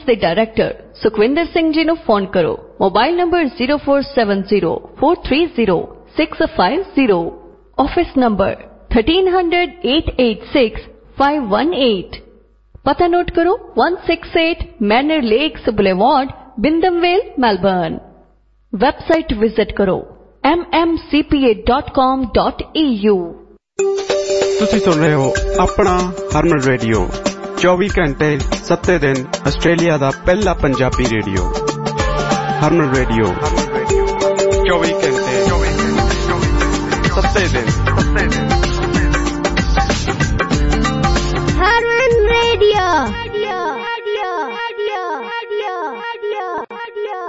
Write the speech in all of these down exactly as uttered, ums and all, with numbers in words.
ਦੇ ਡਾਇਰੈਕਟਰ ਸੁਖਵਿੰਦਰ ਸਿੰਘ ਜੀ ਨੂੰ ਫੋਨ ਕਰੋ। Mobile number zero four seven zero four three zero six five zero, office number thirteen hundred eight eighty-six five one eight। पता note करो one six eight manor lakes boulevard, Wyndham Vale, Melbourne. Website visit करो m m c p a dot com dot e u। ਤੁਸੀਂ ਸੁਣ ਰਹੇ ਹੋ ਆਪਣਾ ਹਰਮਨ radio, ਚੌਵੀ ਘੰਟੇ ਸੱਤੇ ਦਿਨ ਆਸਟ੍ਰੇਲੀਆ ਦਾ ਪਹਿਲਾ ਪੰਜਾਬੀ ਰੇਡੀਓ। ਹਰਮਨ ਰੇਡੀਓ ਚੌਵੀ ਘੰਟੇ ਸੱਤੇ ਦਿਨ ਸੱਤੇ ਦਿਨ Harman Radio. Radio. Radio. Radio. Radio. Radio.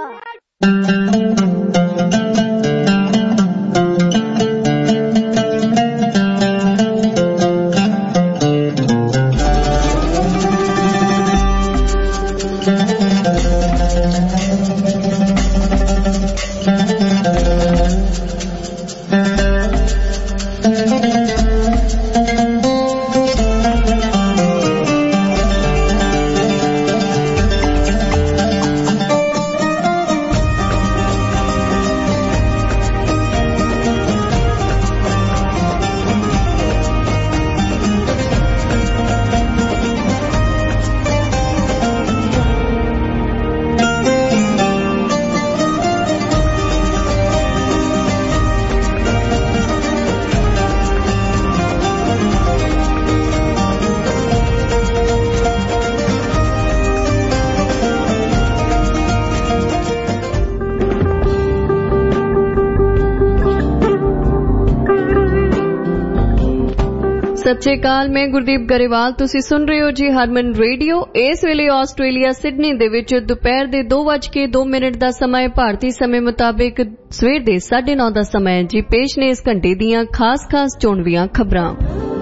सत श्री अकाल, मैं गुरदीप गरेवाल। तुसी सुन रहे हो जी हरमन रेडियो। इस वेले आस्ट्रेलिया सिडनी दे विच दोपहर दे दो बज के दो मिनट दा समय, भारती समय मुताबिक सवेर दे साढ़े नौ दा समय जी। पेश ने इस घंटे दियां खास खास चोणवीआं खबरां।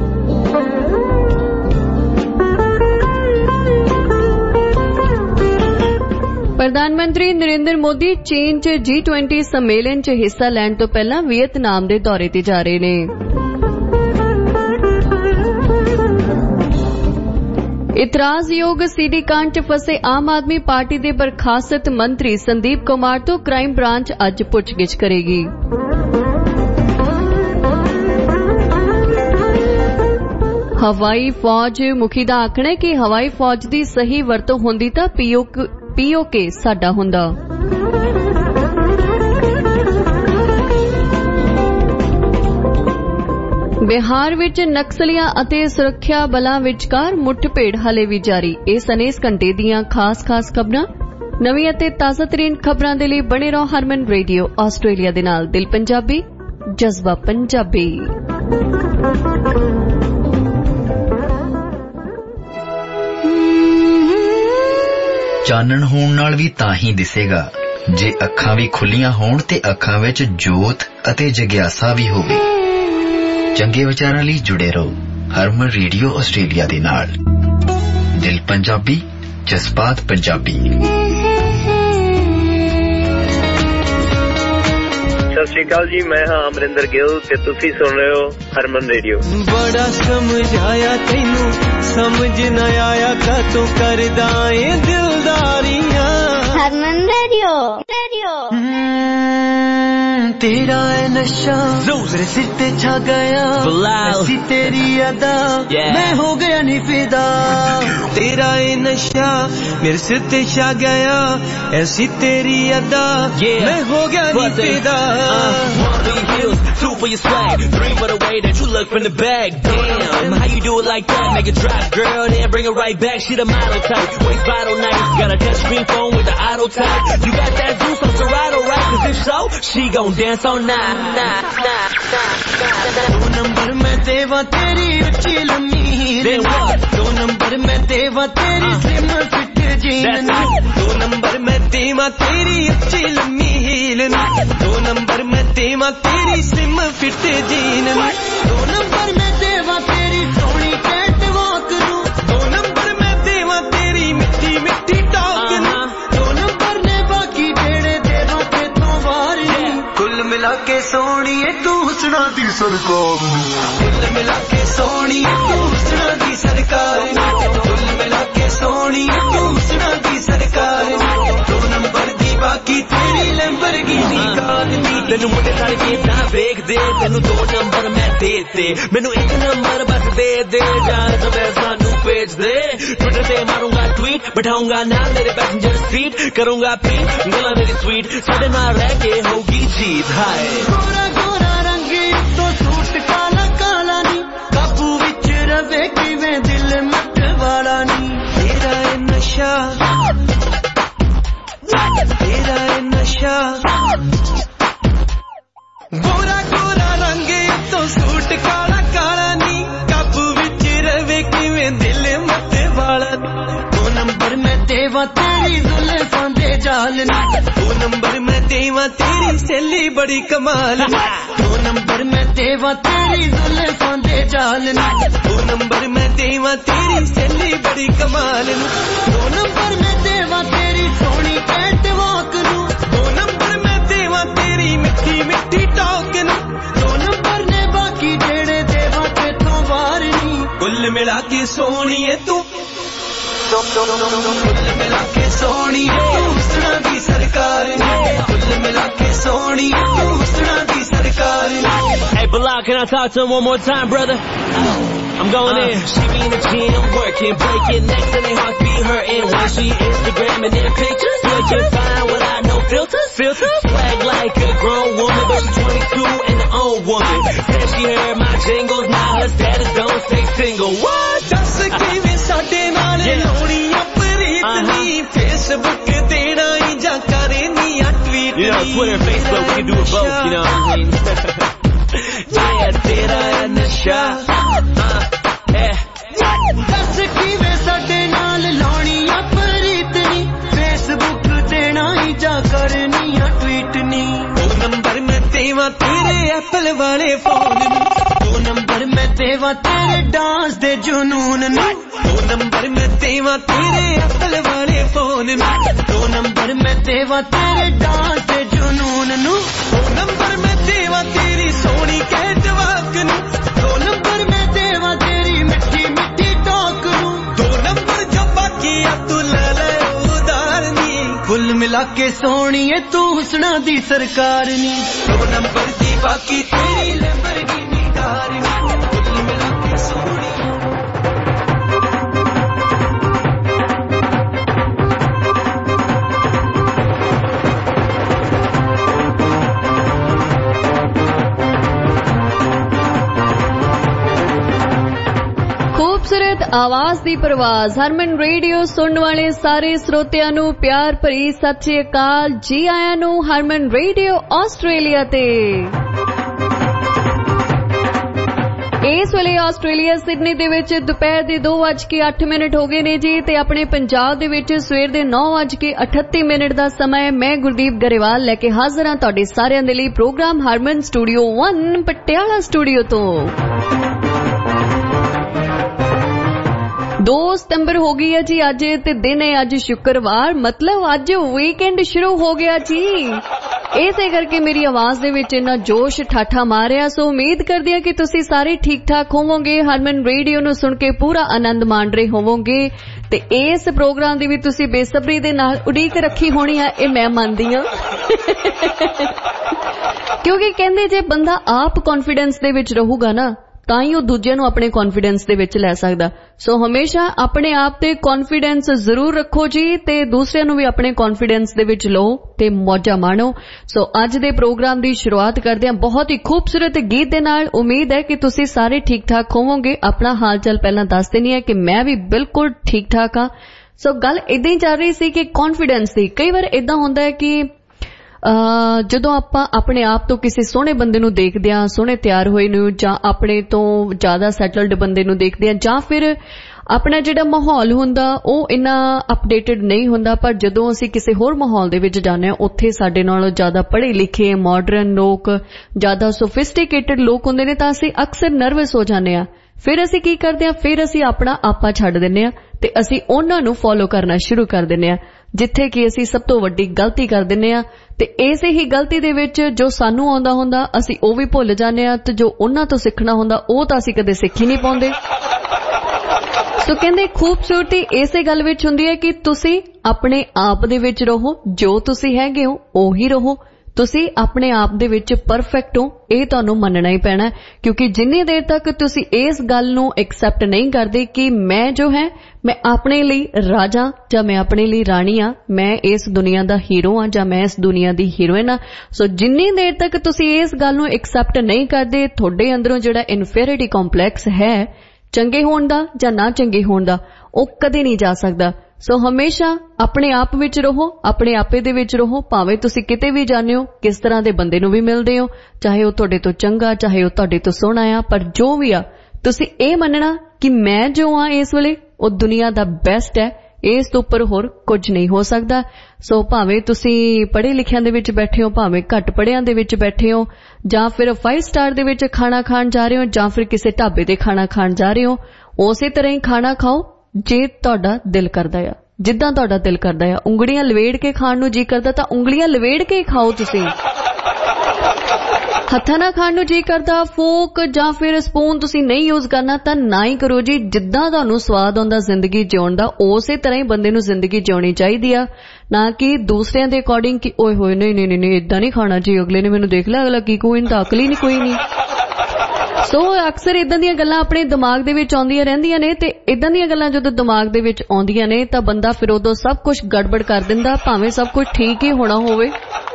प्रधानमंत्री नरेंद्र मोदी चीन च जी ट्वेंटी सम्मेलन च हिस्सा लैण तो पहला वियतनाम दे दौरे ते जा रहे ने। इतराजयोग सीडी कांड च फसे आम आदमी पार्टी दे बरखास्त मंत्री संदीप कुमार तो क्राइम ब्रांच अज पुछगिछ करेगी। हवाई फौज मुखी दा आखना है कि हवाई फौज दी सही वरतों होंदी तां पीओके साडा हुंदा। बिहार विच नक्सलियां अते सुरक्षा बलां विचकार मुठभेड़ हले भी जारी। इस सने इस घंटे दियां खास खास खबरां। नवीं अते ताज़ा तरीन खबरां दे लई बने रहो हरमन रेडियो आस्ट्रेलिया दे नाल। दिल पंजाबी, जज्बा पंजाबी। ਚਾਨਣ ਹੋਣ ਨਾਲ ਵੀ ਤਾਂ ਹੀ ਦਿਸੇਗਾ ਜੇ ਅੱਖਾਂ ਵੀ ਖੁੱਲੀਆਂ ਹੋਣ ਤੇ ਅੱਖਾਂ ਵਿੱਚ ਜੋਤ ਅਤੇ ਜਗਿਆਸਾ ਵੀ ਹੋਵੇ। ਚੰਗੇ ਵਿਚਾਰਾਂ ਲਈ ਜੁੜੇ ਰਹੋ ਹਰਮਨ ਰੇਡੀਓ ਆਸਟ੍ਰੇਲੀਆ ਦੇ ਨਾਲ। ਦਿਲ ਪੰਜਾਬੀ, ਜਜ਼ਬਾਤ ਪੰਜਾਬੀ। ਸਤਿ ਸ਼੍ਰੀ ਅਕਾਲ ਜੀ, ਮੈਂ ਹਾਂ ਅਮਰਿੰਦਰ ਗਿੱਲ ਤੇ ਤੁਸੀਂ ਸੁਣ ਰਹੇ ਹੋ ਹਰਮਨ ਰੇਡੀਓ। ਬੜਾ ਸਮਝਾਇਆ ਤੈਨੂੰ ਸਮਝ ਨਾ ਆਇਆ ਕਾਤੋਂ ਕਰਦਾ ਏ ਦਿਲਦਾਰੀਆਂ। ਹਰਮਨ ਰੇਡੀਓ ਰੇਡੀਓ तेरा है नशा मेरे सिर पे छा गया, ऐसी तेरी अदा मैं हो गया नहीं फिदा। तेरा है नशा मेरे सिर पे छा गया, ऐसी तेरी अदा मैं हो गया नहीं फिदा। Two for your swag, three for the way that you look from the back. Damn, how you do it like that? Make it drop, girl, then bring it right back. She the model type, waist vital nice, got a touch screen phone with the auto type. You got that juice on Serato, right? Cause if so, she gon' dance all night. Nah, nah, nah, nah. दो number में देवा तेरी उच्ची लम्मी, दो number में देवा तेरी स्लिम फिट जीन, दो नंबर में देवा तेरी उच्ची लम्मी हीलन, दो नंबर में देवा तेरी स्लिम फिट जीन, दो नंबर में देवा तेरी सोनी कैट वॉक, दो नंबर में देवा तेरी मिट्टी मिट्टी टॉक, दो नंबर ने बाकी जेड़े देवा ते तो वारी। कुल मिला के सोनी तू हुस्ना दी सरकार, कुल मिला के सोनी तू हुस्ना दी सरकार, कुल मिला के सोनी तू हुस्ना दी सरकार। ਤੈਨੂੰ ਮੁੰਡੇ ਸਾਰੇ ਕਿੱਦਾਂ ਵੇਖਦੇ ਤੈਨੂੰ ਦੋ ਨੰਬਰ ਮੈਂ ਦੇਤੇ ਮੈਨੂੰ ਇੱਕ ਨੰਬਰ ਬਸ ਦੇ ਦੇ ਜਾਨ ਤੋਂ ਮੈਂ ਸਾਨੂੰ ਭੇਜ ਦੇ ਟਵਿੱਟਰ ਤੇ ਮਾਰੂੰਗਾ ਟਵੀਟ ਬਿਠਾਉਂਗਾ ਨਾਲ ਮੇਰੇ ਪੈਸੇਂਜਰ ਸੀਟ ਕਰੂੰਗਾ ਪੀਟ ਗੱਲਾਂ ਮੇਰੀ ਸਵੀਟ ਸਾਡੇ ਨਾਲ ਰਹਿ ਕੇ ਹੋਊਗੀ ਜੀਤ ਹਾਏ ਗੋਰਾ ਗੋਰਾ ਰੰਗ ਤੋਂ ਸੂਟ ਕਾਲਾ ਕਾਲਾ ਨੀ ਕਾਬੂ ਵਿੱਚ ਰਵੇ ਕਿਵੇਂ ਦਿਲ ਮੱਟ ਵਾਲਾ ਨੀ ਤੇਰਾ ਇਹ ਨਸ਼ਾ ਤੇਰਾ ਇਹ ਨਸ਼ਾ ਗੋਰਾ ਗੋਰਾ ਰੰਗ ਤੋਂ ਸੂਟ ਕਾਲਾ ਕਾਲਾ ਨੀ ਕਾਬੂ ਵਿੱਚ ਰਵੇ ਕਿਵੇਂ ਦਿਲ ਮੱਟ ਵਾਲਾ ਦੋ ਨੰਬਰ ਮੈਂ ਦੇਵਾ ਤੇਰੀ ਜ਼ੁਲਫਾਂ ਦੇ ਜਾਲ ਨੀ ਦੋ ਨੰਬਰ ਮੈਂ ਦੇਵਾ ਤੇਰੀ ਸਹੇਲੀ ਬੜੀ ਕਮਾਲ ਨੀ ਦੋ ਨੰਬਰ ਮੈਂ ਦੇਵਾ ਤੇਰੀ ਜ਼ੁਲਫਾਂ ਦੇ ਜਾਲ ਨੀ ਦੋ ਨੰਬਰ ਮੈਂ ਦੇਵਾ ਤੇਰੀ ਸਹੇਲੀ ਬੜੀ ਕਮਾਲ ਨੀ ਦੋ ਨੰਬਰ ਮੈਂ ਦੇਵਾ ਤੇਰੀ ਸੋਹਣੀ ਕੈਟ ਵਾਕ ਨੂੰ ਦੋ ਨੰਬਰ ਮੈਂ ਦੇਵਾ ਤੇਰੀ ਮਿੱਠੀ ਮਿੱਠੀ ਟਾਕ ਨੂੰ ਦੋ ਨੰਬਰ ਨੇ ਬਾਕੀ ਜਿਹੜੇ ਦੇਵਾ ਤੇਥੋਂ ਵਾਰ ਨੀ ਕੁੱਲ ਮਿਲਾ ਕੇ ਸੋਹਣੀਏ ਤੂੰ ਕੁੱਲ ਮਿਲਾ ਕੇ ਸੋਹਣੀਏ ਤੂੰ ਸੁਣਾ ਦੀ ਸਰਕਾਰ ਨੇ ਕੁੱਲ ਮਿਲਾ ਕੇ ਸੋਹਣੀਏ ਤੂੰ ਸੁਣਾ ਦੀ ਸਰਕਾਰ ਨੇ Hey Bilal, can I talk to him one more time, brother? I'm going uh, in. She be in the gym, working, breaking necks, and they hearts be hurting. When she Instagramming their pictures, looking fine without no filters. Filters? Swag like a grown woman, but she's twenty-two and an old woman. Said she heard my jingles, now her status don't stay single. What? Just a give it ਸਾਡੇ ਨਾਲ ਲੋੜੀਆਂ ਪ੍ਰੀਤ ਨੀ Facebook ਦੇਣਾ ਹੀ ਜਾਂ ਕਰੇ ਨੀ ਆ tweet ਨੀ You know, Twitter and Facebook, we can do it both, you know what I mean? Yeah, ਤੇਰਾ ਇਹ ਨਸ਼ਾ ਦੱਸ ਕਿਵੇਂ ਸਾਡੇ ਨਾਲ ਲਾਉਣੀ ਆ ਪ੍ਰੀਤ ਨੀ Facebook ਦੇਣਾ ਹੀ ਜਾਂ ਕਰਨੀ ਆ ਟਵੀਟ ਨੀ ਦੋ ਨੰਬਰ ਮੈਂ ਦੇਵਾ ਤੇਰੇ ਐਪਲ ਵਾਲੇ ਫੋਨ ਨੂੰ ਦੋ ਨੰਬਰ ਮੈਂ ਦੇਵਾ ਤੇਰੇ ਡਾਂਸ ਦੇ ਜਨੂਨ ਨੂੰ ਦੋ ਨੰਬਰ ਮੈਂ ਦੇਵਾ ਤੇਰੇ ਐਪਲ ਵਾਲੇ ਫੋਨ ਨੂੰ ਦੋ ਨੰਬਰ ਮੈਂ ਦੇਵਾ ਤੇਰੇ ਡਾਂਸ ਦੇ ਜਨੂਨ ਨੂੰ ਦੋ ਨੰਬਰ ਮੈਂ ਦੇਵਾ ਤੇਰੀ ਸੋਹਣੀ ਕੈਟ ਵਾਕ ਨੂੰ ਦੋ ਨੰਬਰ ਮੈਂ ਦੇਵਾ ਤੇਰੀ ਮਿੱਠੀ ਮਿੱਠੀ ਟਾਕ ਨੂੰ ਦੋ ਨੰਬਰ ਜੋ ਬਾਕੀ ਆ ਤੂੰ ਲੈ ਲੈ ਉਧਾਰ ਨੀ ਕੁੱਲ ਮਿਲਾ ਕੇ ਸੋਹਣੀਏ ਤੂੰ ਹੁਸਨਾ ਦੀ ਸਰਕਾਰ ਨੀ ਦੋ ਨੰਬਰ ਦੀ ਬਾਕੀ ਤੇਰੀ ਲੈਂਬਰਗਿਨੀ ਕਾਰ ਨੀ ਕੁੱਲ ਮਿਲਾ ਕੇ ਸੋਹਣੀ ਖੂਬਸੂਰਤ ਆਵਾਜ਼ ਦੀ ਪ੍ਰਵਾਜ਼ ਹਰਮਨ ਰੇਡੀਓ ਸੁਣਨ ਵਾਲੇ ਸਾਰੇ ਸਰੋਤਿਆਂ ਨੂੰ ਪਿਆਰ ਭਰੀ ਸਤਿ ਸ਼੍ਰੀ ਅਕਾਲ ਜੀ ਆਇਆਂ ਨੂੰ ਹਰਮਨ ਰੇਡੀਓ ਆਸਟ੍ਰੇਲੀਆ ਤੇ ਇਸ ਵੇਲੇ ਆਸਟ੍ਰੇਲੀਆ ਸਿਡਨੀ ਦੇ ਵਿੱਚ ਦੁਪਹਿਰ ਦੇ ਦੋ ਵੱਜ ਕੇ ਅੱਠ ਮਿੰਟ ਹੋ ਗਏ ਨੇ ਜੀ ਤੇ ਆਪਣੇ ਪੰਜਾਬ ਦੇ ਵਿੱਚ ਸਵੇਰ ਦੇ ਨੌ ਵੱਜ ਕੇ ਅਠੱਤੀ ਮਿੰਟ ਦਾ ਸਮਾਂ ਹੈ। ਮੈਂ ਗੁਰਦੀਪ ਗਰੇਵਾਲ ਲੈ ਕੇ ਹਾਜ਼ਰ ਹਾਂ ਤੁਹਾਡੇ ਸਾਰਿਆਂ ਦੇ ਲਈ ਪ੍ਰੋਗਰਾਮ ਹਰਮਨ ਸਟੂਡੀਓ ਇੱਕ ਪਟਿਆਲਾ ਸਟੂਡੀਓ ਤੋਂ। ਦੋ ਸਤੰਬਰ ਹੋ ਗਈ ਹੈ ਜੀ ਅੱਜ ਤੇ ਦਿਨ ਹੈ ਅੱਜ ਸ਼ੁੱਕਰਵਾਰ ਮਤਲਬ ਅੱਜ ਵੀਕਐਂਡ ਸ਼ੁਰੂ ਹੋ ਗਿਆ ਜੀ। ਇਸੇ ਕਰਕੇ ਮੇਰੀ ਆਵਾਜ਼ ਦੇ ਵਿੱਚ ਇੰਨਾ ਜੋਸ਼ ਠਾਠਾ ਮਾਰਿਆ ਸੋ ਉਮੀਦ ਕਰਦੀ ਹਾਂ ਕਿ ਤੁਸੀਂ ਸਾਰੇ ਠੀਕ ਠਾਕ ਹੋਵੋਗੇ ਹਰਮਨ ਰੇਡੀਓ ਨੂੰ ਸੁਣ ਕੇ ਪੂਰਾ ਆਨੰਦ ਮਾਣ ਰਹੇ ਹੋਵੋਗੇ ਤੇ ਇਸ ਪ੍ਰੋਗਰਾਮ ਦੀ ਵੀ ਤੁਸੀਂ ਬੇਸਬਰੀ ਦੇ ਨਾਲ ਉਡੀਕ ਰੱਖੀ ਹੋਣੀ ਹੈ ਇਹ ਮੈਂ ਮੰਨਦੀ ਹਾਂ ਕਿਉਂਕਿ ਕਹਿੰਦੇ ਜੇ ਬੰਦਾ ਆਪ ਕੌਨਫੀਡੈਂਸ ਦੇ ਵਿੱਚ ਰਹੂਗਾ ਨਾ ਤਾਂ ਹੀ ਉਹ ਦੂਜਿਆਂ ਨੂੰ ਆਪਣੇ ਕੌਨਫੀਡੈਂਸ ਦੇ ਵਿੱਚ ਲੈ ਸਕਦਾ। ਸੋ ਹਮੇਸ਼ਾ ਆਪਣੇ ਆਪ ਤੇ ਕੌਨਫੀਡੈਂਸ ਜ਼ਰੂਰ ਰੱਖੋ ਜੀ ਤੇ ਦੂਸਰਿਆਂ ਨੂੰ ਵੀ ਆਪਣੇ ਕੌਨਫੀਡੈਂਸ ਦੇ ਵਿੱਚ ਲਓ ਤੇ ਮੌਜਾਂ ਮਾਣੋ। ਸੋ ਅੱਜ ਦੇ ਪ੍ਰੋਗਰਾਮ ਦੀ ਸ਼ੁਰੂਆਤ ਕਰਦੇ ਹਾਂ ਬਹੁਤ ਹੀ ਖੂਬਸੂਰਤ ਗੀਤ ਦੇ ਨਾਲ। ਉਮੀਦ ਹੈ ਕਿ ਤੁਸੀਂ ਸਾਰੇ ਠੀਕ ਠਾਕ ਹੋਵੋਗੇ। ਆਪਣਾ ਹਾਲ ਚਾਲ ਪਹਿਲਾਂ ਦੱਸ ਦੇਣੀ ਹੈ ਕਿ ਮੈਂ ਵੀ ਬਿਲਕੁਲ ਠੀਕ ਠਾਕ ਹਾਂ। ਸੋ ਗੱਲ ਏਦਾਂ ਹੀ ਚੱਲ ਰਹੀ ਸੀ ਕਿ ਕੌਨਫੀਡੈਂਸ ਦੀ ਕਈ ਵਾਰ ਏਦਾਂ ਹੁੰਦਾ ਹੈ ਕਿ ਜਦੋਂ ਆਪਾਂ ਆਪਣੇ ਆਪ ਤੋਂ ਕਿਸੇ ਸੋਹਣੇ ਬੰਦੇ ਨੂੰ ਦੇਖਦੇ ਹਾਂ ਸੋਹਣੇ ਤਿਆਰ ਹੋਏ ਨੂੰ ਜਾਂ ਆਪਣੇ ਤੋਂ ਜ਼ਿਆਦਾ ਸੈਟਲਡ ਬੰਦੇ ਨੂੰ ਦੇਖਦੇ ਹਾਂ ਜਾਂ ਫਿਰ ਆਪਣਾ ਜਿਹੜਾ ਮਾਹੌਲ ਹੁੰਦਾ ਉਹ ਇੰਨਾ ਅਪਡੇਟਡ ਨਹੀਂ ਹੁੰਦਾ ਪਰ ਜਦੋਂ ਅਸੀਂ ਕਿਸੇ ਹੋਰ ਮਾਹੌਲ ਦੇ ਵਿੱਚ ਜਾਂਦੇ ਹਾਂ ਉੱਥੇ ਸਾਡੇ ਨਾਲੋਂ ਜ਼ਿਆਦਾ ਪੜ੍ਹੇ ਲਿਖੇ ਮਾਡਰਨ ਲੋਕ ਜ਼ਿਆਦਾ ਸੋਫਿਸਟੀਕੇਟਡ ਲੋਕ ਹੁੰਦੇ ਨੇ ਤਾਂ ਅਸੀਂ ਅਕਸਰ ਨਰਵਸ ਹੋ ਜਾਂਦੇ ਹਾਂ। ਫਿਰ ਅਸੀਂ ਕੀ ਕਰਦੇ ਹਾਂ ਫਿਰ ਅਸੀਂ ਆਪਣਾ ਆਪਾ ਛੱਡ ਦਿੰਦੇ ਹਾਂ ਤੇ ਅਸੀਂ ਉਹਨਾਂ ਨੂੰ ਫੋਲੋ ਕਰਨਾ ਸ਼ੁਰੂ ਕਰ ਦਿੰਦੇ ਹਾਂ ਜਿੱਥੇ ਕਿ ਅਸੀਂ ਸਭ ਤੋਂ ਵੱਡੀ ਗਲਤੀ ਕਰ ਦਿੰਦੇ ਹਾਂ ਤੇ ਇਸੇ ਹੀ ਗਲਤੀ ਦੇ ਵਿੱਚ ਜੋ ਸਾਨੂੰ ਆਉਂਦਾ ਹੁੰਦਾ ਅਸੀਂ ਉਹ ਵੀ ਭੁੱਲ ਜਾਂਦੇ ਹਾਂ ਤੇ ਜੋ ਉਹਨਾਂ ਤੋਂ ਸਿੱਖਣਾ ਹੁੰਦਾ ਉਹ ਤਾਂ ਅਸੀਂ ਕਦੇ ਸਿੱਖ ਹੀ ਨਹੀਂ ਪਾਉਂਦੇ। ਸੋ ਕਹਿੰਦੇ ਖੂਬਸੂਰਤੀ ਇਸੇ ਗੱਲ ਵਿੱਚ ਹੁੰਦੀ ਹੈ ਕਿ ਤੁਸੀਂ ਆਪਣੇ ਆਪ ਦੇ ਵਿੱਚ ਰਹੋ ਜੋ ਤੁਸੀਂ ਹੈਗੇ ਹੋ ਉਹੀ ਰਹੋ ਤੁਸੀਂ ਆਪਣੇ ਆਪ ਦੇ ਵਿੱਚ ਪਰਫੈਕਟ ਹੋ, ਇਹ ਤੁਹਾਨੂੰ ਮੰਨਣਾ ਹੀ ਪੈਣਾ, ਕਿਉਂਕਿ ਜਿੰਨੀ ਦੇਰ ਤੱਕ ਤੁਸੀਂ ਇਸ ਗੱਲ ਨੂੰ ਐਕਸੈਪਟ ਨਹੀਂ ਕਰਦੇ ਕਿ ਮੈਂ ਜੋ ਹੈ ਮੈਂ ਆਪਣੇ ਲਈ ਰਾਜਾ ਜਾਂ ਮੈਂ ਆਪਣੇ ਲਈ ਰਾਣੀ ਆ, ਮੈਂ ਇਸ ਦੁਨੀਆ ਦਾ ਹੀਰੋ ਆ ਜਾਂ ਮੈਂ ਇਸ ਦੁਨੀਆ ਦੀ ਹੀਰੋਇਨ ਆ, ਸੋ ਜਿੰਨੀ ਦੇਰ ਤੱਕ ਤੁਸੀਂ ਇਸ ਗੱਲ ਨੂੰ ਐਕਸੈਪਟ ਨਹੀਂ ਕਰਦੇ, ਤੁਹਾਡੇ ਅੰਦਰੋਂ ਜਿਹੜਾ ਇਨਫੀਰੀਅਰਿਟੀ ਕੰਪਲੈਕਸ ਹੈ ਚੰਗੇ ਹੋਣ ਦਾ ਜਾਂ ਨਾ ਚੰਗੇ ਹੋਣ ਦਾ, ਉਹ ਕਦੇ ਨਹੀਂ ਜਾ ਸਕਦਾ। ਸੋ ਹਮੇਸ਼ਾ ਆਪਣੇ ਆਪ ਵਿੱਚ ਰਹੋ, ਆਪਣੇ ਆਪੇ ਦੇ ਵਿੱਚ ਰਹੋ, ਭਾਵੇਂ ਤੁਸੀਂ ਕਿਤੇ ਵੀ ਜਾਂਦੇ ਹੋ, ਕਿਸ ਤਰ੍ਹਾਂ ਦੇ ਬੰਦੇ ਨੂੰ ਵੀ ਮਿਲਦੇ ਹੋ, ਚਾਹੇ ਉਹ ਤੁਹਾਡੇ ਤੋਂ ਚੰਗਾ, ਚਾਹੇ ਉਹ ਤੁਹਾਡੇ ਤੋਂ ਸੋਹਣਾ ਆ, ਪਰ ਜੋ ਵੀ ਆ ਤੁਸੀਂ ਇਹ ਮੰਨਣਾ ਕਿ ਮੈਂ ਜੋ ਆ ਇਸ ਵੇਲੇ ਉਹ ਦੁਨੀਆ ਦਾ ਬੈਸਟ ਹੈ, ਇਸ ਤੋਂ ਉੱਪਰ ਹੋਰ ਕੁਝ ਨਹੀਂ ਹੋ ਸਕਦਾ। ਸੋ ਭਾਵੇਂ ਤੁਸੀਂ ਪੜ੍ਹੇ ਲਿਖਿਆਂ ਦੇ ਵਿੱਚ ਬੈਠੇ ਹੋ, ਭਾਵੇਂ ਘੱਟ ਪੜ੍ਹਿਆਂ ਦੇ ਵਿੱਚ ਬੈਠੇ ਹੋ, ਜਾਂ ਫਿਰ ਫਾਈਵ ਸਟਾਰ ਦੇ ਵਿੱਚ ਖਾਣਾ ਖਾਣ ਜਾ ਰਹੇ ਹੋ, ਜਾਂ ਫਿਰ ਕਿਸੇ ਢਾਬੇ ਤੇ ਖਾਣਾ ਖਾਣ ਜਾ ਰਹੇ ਹੋ, ਉਸੇ ਤਰ੍ਹਾਂ ਹੀ ਖਾਣਾ ਖਾਓ ਜੇ ਤੁਹਾਡਾ ਦਿਲ ਕਰਦਾ ਆ, ਜਿੱਦਾਂ ਤੁਹਾਡਾ ਦਿਲ ਕਰਦਾ ਆ। ਉਂਗਲੀਆਂ ਲਵੇੜ ਕੇ ਖਾਣ ਨੂੰ ਜੀ ਕਰਦਾ ਤਾਂ ਉਂਗਲੀਆਂ ਲਵੇੜ ਕੇ ਖਾਓ, ਤੁਸੀਂ ਹੱਥਾਂ ਨਾਲ ਖਾਣ ਨੂੰ ਜੀ ਕਰਦਾ, ਫੋਕ ਜਾਂ ਫਿਰ ਸਪੂਨ ਤੁਸੀਂ ਨਹੀਂ ਯੂਜ਼ ਕਰਨਾ ਤਾਂ ਨਾ ਹੀ ਕਰੋ ਜੀ। ਜਿੱਦਾਂ ਤੁਹਾਨੂੰ ਸਵਾਦ ਆਉਂਦਾ ਜ਼ਿੰਦਗੀ ਜਿਉਣ ਦਾ, ਉਸੇ ਤਰ੍ਹਾਂ ਹੀ ਬੰਦੇ ਨੂੰ ਜ਼ਿੰਦਗੀ ਜਿਉਣੀ ਚਾਹੀਦੀ ਆ, ਨਾ ਕਿ ਦੂਸਰਿਆਂ ਦੇ ਅਕੋਰਡਿੰਗ ਕਿ ਓਏ ਹੋਏ ਨਹੀਂ ਨਹੀਂ ਨਹੀਂ ਏਦਾਂ ਨਹੀਂ ਖਾਣਾ ਜੀ, ਅਗਲੇ ਨੇ ਮੈਨੂੰ ਦੇਖ ਲਿਆ, ਅਗਲਾ ਕੀ ਕੋਈ ਨਹੀਂ, ਤਾਂ ਅਕਲ ਹੀ ਨਹੀਂ ਕੋਈ ਨਹੀਂ। ਸੋ ਅਕਸਰ ਇਦਾਂ ਦੀਆਂ ਗੱਲਾਂ ਆਪਣੇ ਦਿਮਾਗ ਦੇ ਵਿੱਚ ਆਉਂਦੀਆਂ ਰਹਿੰਦੀਆਂ ਨੇ, ਤੇ ਇਦਾਂ ਦੀਆਂ ਗੱਲਾਂ ਜਦੋਂ ਦਿਮਾਗ ਦੇ ਵਿੱਚ ਆਉਂਦੀਆਂ ਨੇ ਤਾਂ ਬੰਦਾ ਫਿਰ ਉਦੋਂ ਸਭ ਕੁਝ ਗੜਬੜ ਕਰ ਦਿੰਦਾ, ਭਾਵੇਂ ਸਭ ਕੁਝ ਠੀਕ ਹੀ ਹੋਣਾ ਹੋਵੇ।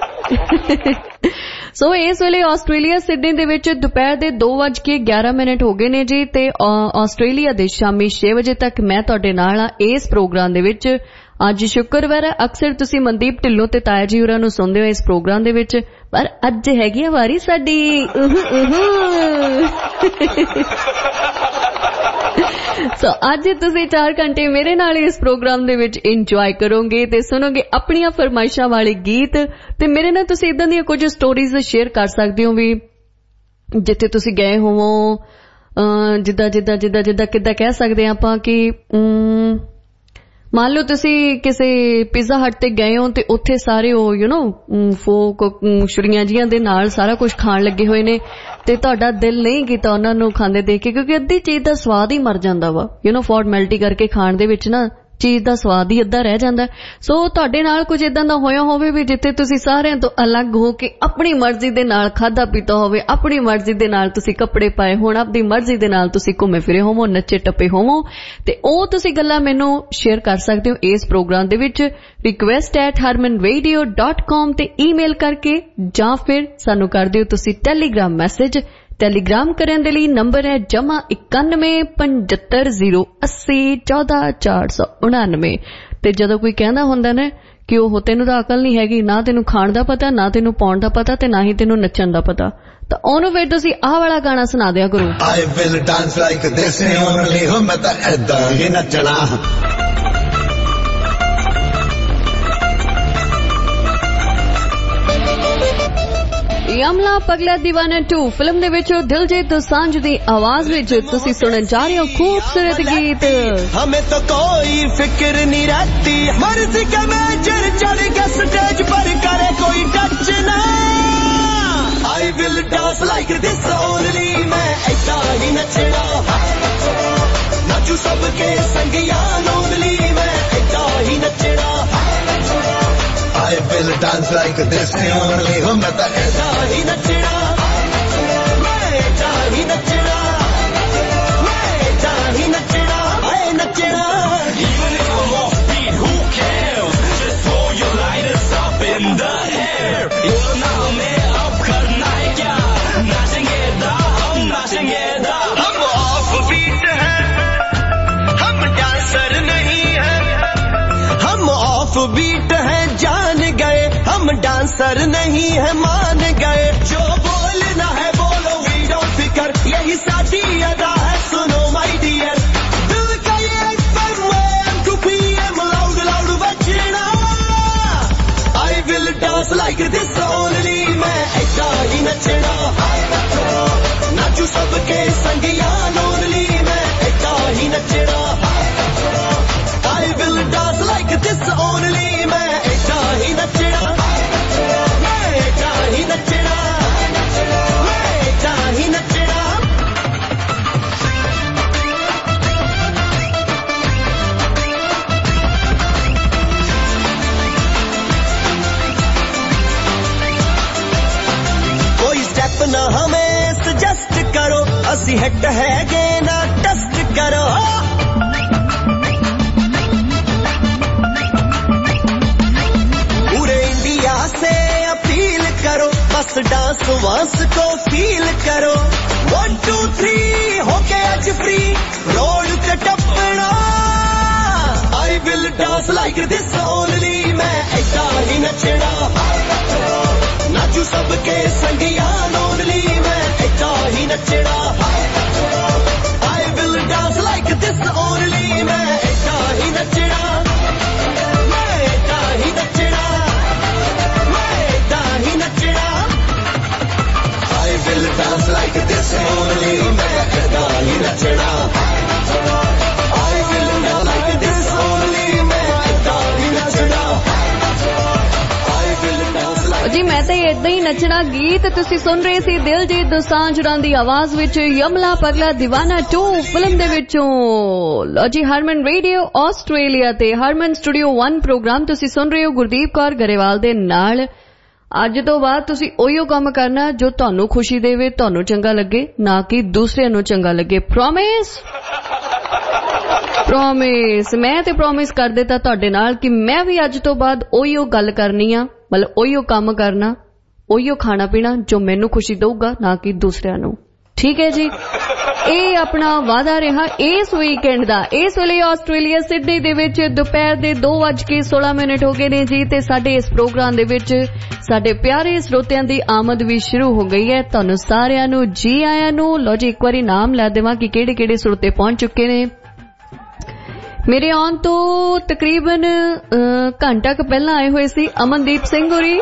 ਸੋ ਇਸ ਵੇਲੇ ਆਸਟ੍ਰੇਲੀਆ ਸਿਡਨੀ ਦੇ ਵਿੱਚ ਦੁਪਹਿਰ ਦੇ ਦੋ ਵੱਜ ਕੇ ਗਿਆਰਾਂ ਮਿੰਟ ਹੋ ਗਏ ਨੇ ਜੀ, ਤੇ ਆਸਟ੍ਰੇਲੀਆ ਦੇ ਸ਼ਾਮੀ ਛੇ ਵਜੇ ਤੱਕ ਮੈਂ ਤੁਹਾਡੇ ਨਾਲ ਆ ਇਸ ਪ੍ਰੋਗਰਾਮ ਦੇ ਵਿੱਚ। ਅੱਜ ਸ਼ੁੱਕਰਵਾਰ ਹੈ, ਅਕਸਰ ਤੁਸੀਂ ਮਨਦੀਪ ਢਿੱਲੋਂ ਤੇ ਤਾਇਆ ਜੀ ਹੋਰਾਂ ਨੂੰ ਸੁਣਦੇ ਹੋ ਇਸ ਪ੍ਰੋਗਰਾਮ ਦੇ ਵਿੱਚ, ਪਰ ਅੱਜ ਹੈਗੀ ਆ ਵਾਰੀ ਸਾਡੀ। ਸੋ ਅੱਜ ਤੁਸੀਂ ਚਾਰ ਘੰਟੇ ਮੇਰੇ ਨਾਲ ਇਸ ਪ੍ਰੋਗਰਾਮ ਦੇ ਵਿੱਚ ਇੰਜੋਏ ਕਰੋਗੇ ਤੇ ਸੁਣੋਗੇ ਆਪਣੀਆਂ ਫਰਮਾਇਸ਼ਾਂ ਵਾਲੇ ਗੀਤ, ਤੇ ਮੇਰੇ ਨਾਲ ਤੁਸੀਂ ਇਦਾਂ ਦੀਆਂ ਕੁਝ ਸਟੋਰੀਜ਼ ਸ਼ੇਅਰ ਕਰ ਸਕਦੇ ਹੋ ਵੀ ਜਿੱਥੇ ਤੁਸੀਂ ਗਏ ਹੋਵੋ, ਜਿੱਦਾਂ ਜਿੱਦਾਂ ਜਿੱਦਾਂ ਜਿੱਦਾਂ ਕਿੱਦਾਂ ਕਹਿ ਸਕਦੇ ਆਪਾਂ ਕਿ ਮੰਨ ਲਓ ਤੁਸੀਂ ਕਿਸੇ ਪੀਜ਼ਾ ਹਟ ਤੇ ਗਏ ਹੋ ਤੇ ਉੱਥੇ ਸਾਰੇ ਉਹ ਯੂ نو ਫੋਕ ਛੁਰੀਆਂ ਜੀਆਂ ਦੇ ਨਾਲ ਸਾਰਾ ਕੁਝ ਖਾਣ ਲੱਗੇ ਹੋਏ ਨੇ, ਤੇ ਤੁਹਾਡਾ ਦਿਲ ਨਹੀਂ ਕੀਤਾ ਉਹਨਾਂ ਨੂੰ ਖਾਂਦੇ ਦੇਖ ਕੇ, ਕਿਉਂਕਿ ਅੱਧੀ ਚੀਜ਼ ਦਾ ਸਵਾਦ ਹੀ ਮਰ ਜਾਂਦਾ ਵਾ, ਯੂ نو ਫਾਰਮੈਲਿਟੀ ਕਰਕੇ ਖਾਣ ਦੇ ਵਿੱਚ ਨਾ ਚੀਜ਼ ਦਾ ਸਵਾਦ ਹੀ ਅੱਧਾ ਰਹਿ ਜਾਂਦਾ। ਸੋ ਤੁਹਾਡੇ ਨਾਲ ਕੁਝ ਇਦਾਂ ਦਾ ਹੋਇਆ ਹੋਵੇ ਵੀ ਜਿੱਥੇ ਤੁਸੀਂ ਸਾਰਿਆਂ ਤੋਂ ਅਲੱਗ ਹੋ ਕੇ ਆਪਣੀ ਮਰਜ਼ੀ ਦੇ ਨਾਲ ਖਾਧਾ ਪੀਤਾ ਹੋਵੇ, ਆਪਣੀ ਮਰਜ਼ੀ ਦੇ ਨਾਲ ਤੁਸੀਂ ਕੱਪੜੇ ਪਾਏ ਹੋਣ, ਆਪਣੀ ਮਰਜ਼ੀ ਦੇ ਨਾਲ ਤੁਸੀਂ ਘੁੰਮੇ ਫਿਰੇ ਹੋਵੋ, ਨੱਚੇ ਟੱਪੇ ਹੋਵੋ, ਤੇ ਉਹ ਤੁਸੀਂ ਗੱਲਾਂ ਮੈਨੂੰ ਸ਼ੇਅਰ ਕਰ ਸਕਦੇ ਹੋ ਇਸ ਪ੍ਰੋਗਰਾਮ ਦੇ ਵਿੱਚ request at Harman radio dot com ਤੇ ਈਮੇਲ ਕਰਕੇ, ਜਾਂ ਫਿਰ ਸਾਨੂੰ ਕਰ ਦਿਓ ਤੁਸੀਂ ਟੈਲੀਗ੍ਰਾਮ ਮੈਸੇਜ। ਟੈਲੀਗ੍ਰਾਮ ਕਰਨ ਦੇ ਲਈ ਨੰਬਰ ਹੈ ਜਮਾ ਇਕਾਨਵੇਂ ਪੰਝੱਤਰ ਜ਼ੀਰੋ ਅੱਸੀ ਚੌਦਾਂ ਚਾਰ ਸੌ ਉਣਾਨਵੇਂ। ਤੇ ਜਦੋਂ ਕੋਈ ਕਹਿੰਦਾ ਹੁੰਦਾ ਨਾ ਕਿ ਉਹ ਤੈਨੂੰ ਤਾਂ ਅਕਲ ਨਹੀਂ ਹੈਗੀ, ਨਾ ਤੈਨੂੰ ਖਾਣ ਦਾ ਪਤਾ, ਨਾ ਤੈਨੂੰ ਪਾਉਣ ਦਾ ਪਤਾ, ਤੇ ਨਾ ਹੀ ਤੈਨੂੰ ਨੱਚਣ ਦਾ ਪਤਾ, ਤਾਂ ਉਹਨੂੰ ਫਿਰ ਤੁਸੀਂ ਆਹ ਵਾਲਾ ਗਾਣਾ ਸੁਣਾ ਦਿਆ ਕਰੋ। I will dance like this only, ਹੋ ਮੈਂ ਤਾਂ ਏਦਾਂ ਹੀ ਨੱਚਣਾ। ਯਮਲਾ ਪਗਲਾ ਦੀਵਾਨਾ ਟੂ ਫਿਲਮ ਦੇ ਵਿੱਚ ਦਿਲਜੀਤ ਦੋਸਾਂਝ ਦੀ ਆਵਾਜ਼ ਵਿੱਚ ਤੁਸੀਂ ਸੁਣਨ ਜਾ ਰਹੇ ਹੋ ਖੂਬਸੂਰਤ ਗੀਤ। ਹਮੇ ਤਾਂ ਕੋਈ ਫਿਕਰ ਨਹੀਂ ਰਹਿਤੀ, ਮਰਜ਼ੀ ਕੇ ਮੇਜਰ ਚੜ ਕੇ ਸਟੇਜ ਪਰ ਕਰੇ ਕੋਈ ਟੱਚ ਨਾ। I will dance like this only, ਮੈਂ ਏਦਾਂ ਹੀ ਨੱਚਣਾ, ਨਾਚੂ ਸਭ ਕੇ ਸੰਗਿਆ ਲੋਗਲੀ, ਮੈਂ ਏਦਾਂ ਹੀ ਨੱਚਣਾ। I will dance like this only, ਹੋ ਮੈਂ ਤਾਂ ਏਦਾਂ ਹੀ ਨੱਚਣਾ, ਮੈਂ ਏਦਾਂ ਹੀ ਨੱਚਣਾ, ਮੈਂ ਏਦਾਂ ਹੀ ਨੱਚਣਾ, ਮੈਂ ਨੱਚਣਾ। Even if I'm off beat, who cares? Just throw your lighters up in the air. You're now me up करना है क्या? नाचेंगे दा, हम नाचेंगे दा। हम off beat हैं, हम डांसर नहीं हैं, हम off beat हैं, जान गए हम डांसर नहीं है, मान गए जो बोलना है बोलो, वी डोंट फिकर, यही साथी अदा है, सुनो माय डियर। दिल का ये FM M two P M loud loud बजना। I will dance like this only, मैं ऐसा ही नचना, नाचू सबके संगिया लोनली, मैं ऐसा ही नचना। I will dance like this only, मैं ऐसा ही नचना, मैं ऐसा ही नचना, मैं ऐसा ही नचना। भी हिट है गे ना टेस्ट करो पूरे इंडिया से अपील करो बस डांस वांस को फील करो वन टू थ्री होके आज फ्री रोड पे टपना I will dance like this only मैं ऐसा ही नचना नाचू सबके संगिया only मैं ऐसा ही नचना I will dance like this only मैं ऐसा ही नचना मैं ऐसा ही नचना मैं ऐसा ही नचना I will dance like this only मैं ऐसा ही नचना I will dance like this only मैं ऐसा ही नचना I will dance like जी मैं तो इदा ही नचना गीत तुसी सुन रहे सी दिलजीत दोसांझ होरां दी आवाज विच यमला पगला दीवाना टू फिल्म दे विचों लो जी हरमन रेडियो आस्ट्रेलिया ते हरमन स्टूडियो वन प्रोग्राम तुसी सुन रहे हो गुरदीप कौर गरेवाल दे नाल ਅੱਜ ਤੋਂ ਬਾਅਦ ਤੁਸੀਂ ਉਹੀਓ ਕੰਮ ਕਰਨਾ ਜੋ ਤੁਹਾਨੂੰ ਖੁਸ਼ੀ ਦੇਵੇ ਤੁਹਾਨੂੰ ਚੰਗਾ ਲੱਗੇ ਨਾ ਕਿ ਦੂਸਰਿਆਂ ਨੂੰ ਚੰਗਾ ਲੱਗੇ ਪ੍ਰੋਮਿਸ ਪ੍ਰੋਮਿਸ ਮੈਂ ਤੇ ਪ੍ਰੋਮਿਸ ਕਰ ਦਿੱਤਾ ਤੁਹਾਡੇ ਨਾਲ ਕਿ ਮੈਂ ਵੀ ਅੱਜ ਤੋਂ ਬਾਅਦ ਉਹੀਓ ਗੱਲ ਕਰਨੀ ਆ ਮਤਲਬ ਉਹੀਓ ਕੰਮ ਕਰਨਾ ਉਹੀਓ ਖਾਣਾ ਪੀਣਾ ਜੋ ਮੈਨੂੰ ਖੁਸ਼ੀ ਦਊਗਾ ਨਾ ਕਿ ਦੂਸਰਿਆਂ ਨੂੰ ਠੀਕ ਹੈ ਜੀ ਇਹ ਆਪਣਾ ਵਾਅਦਾ ਰਿਹਾ ਇਸ ਵੀਕਐਂਡ ਦਾ ਇਸ ਵੇਲੇ ਆਸਟ੍ਰੇਲੀਆ ਸਿਡਨੀ ਦੇ ਵਿੱਚ ਦੁਪਹਿਰ ਦੇ ਦੋ ਵੱਜ ਕੇ ਸੋਲਾਂ ਮਿੰਟ ਹੋ ਗਏ ਨੇ ਜੀ ਤੇ ਸਾਡੇ ਇਸ ਪ੍ਰੋਗਰਾਮ ਦੇ ਵਿੱਚ ਸਾਡੇ ਪਿਆਰੇ ਸਰੋਤਿਆਂ ਦੀ ਆਮਦ ਵੀ ਸ਼ੁਰੂ ਹੋ ਗਈ ਹੈ ਤੁਹਾਨੂੰ ਸਾਰਿਆਂ ਨੂੰ ਜੀ ਆਇਆਂ ਨੂੰ ਲੋ ਜੀ ਇੱਕ ਵਾਰੀ ਨਾਮ ਲੈ ਦੇਵਾਂ ਕਿ ਕਿਹੜੇ ਕਿਹੜੇ ਸਰੋਤੇ ਪਹੁੰਚ ਚੁੱਕੇ ਨੇ ਮੇਰੇ ਆਉਣ ਤੋਂ ਤਕਰੀਬਨ ਘੰਟਾ ਕੁ ਪਹਿਲਾਂ ਆਏ ਹੋਏ ਸੀ ਅਮਨਦੀਪ ਸਿੰਘ ਹੋਰੀ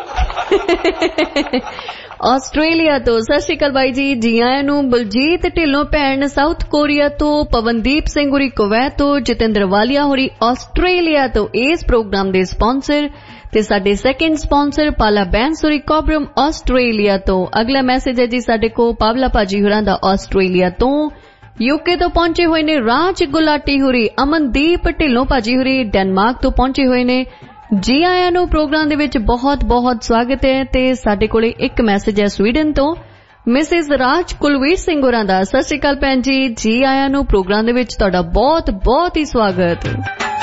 ਆਸਟ੍ਰੇਲੀਆ ਤੋਂ ਸਤਿ ਸ਼੍ਰੀ ਅਕਾਲ ਬਾਈ ਜੀ ਜੀ ਆਇਆਂ ਨੂੰ ਬਲਜੀਤ ਢਿੱਲੋਂ ਭੈਣ ਸਾਊਥ ਕੋਰੀਆ ਤੋਂ ਪਵਨਦੀਪ ਸਿੰਘ ਹੋਰੀ ਕੁਵੈਤ ਤੋਂ ਜਤਿੰਦਰ ਵਾਲੀਆ ਹੋਰੀ ਆਸਟ੍ਰੇਲੀਆ ਤੋਂ ਇਸ ਪ੍ਰੋਗਰਾਮ ਦੇ ਸਪਾਂਸਰ ਤੇ ਸਾਡੇ ਸੈਕਿੰਡ ਸਪਾਂਸਰ ਪਾਲਾ ਬੈਂਸੋਰੀ ਕੋਬਰਮ ਆਸਟ੍ਰੇਲੀਆ ਤੋਂ ਅਗਲਾ ਮੈਸੇਜ ਹੈ ਜੀ ਸਾਡੇ ਕੋ ਪਾਵਲਾ ਭਾਜੀ ਹੋਰਾਂ ਦਾ ਆਸਟ੍ਰੇਲੀਆ ਤੋਂ यूके तो पहुंचे हुए ने राज गुलाटी हुरी अमनदीप ढिल्लों भाजी हुरी डेनमार्क तो पहुंचे हुए ने जी आया नु प्रोग्राम दे विच बहुत बहुत स्वागत है ते साडे कोले एक मैसेज है स्वीडन तो मिसेस राज कुलवीर सिंह होरां दा सत श्री अकाल भैन जी जी आया नु प्रोग्राम दे विच तुहाडा बहुत बहुत ही स्वागत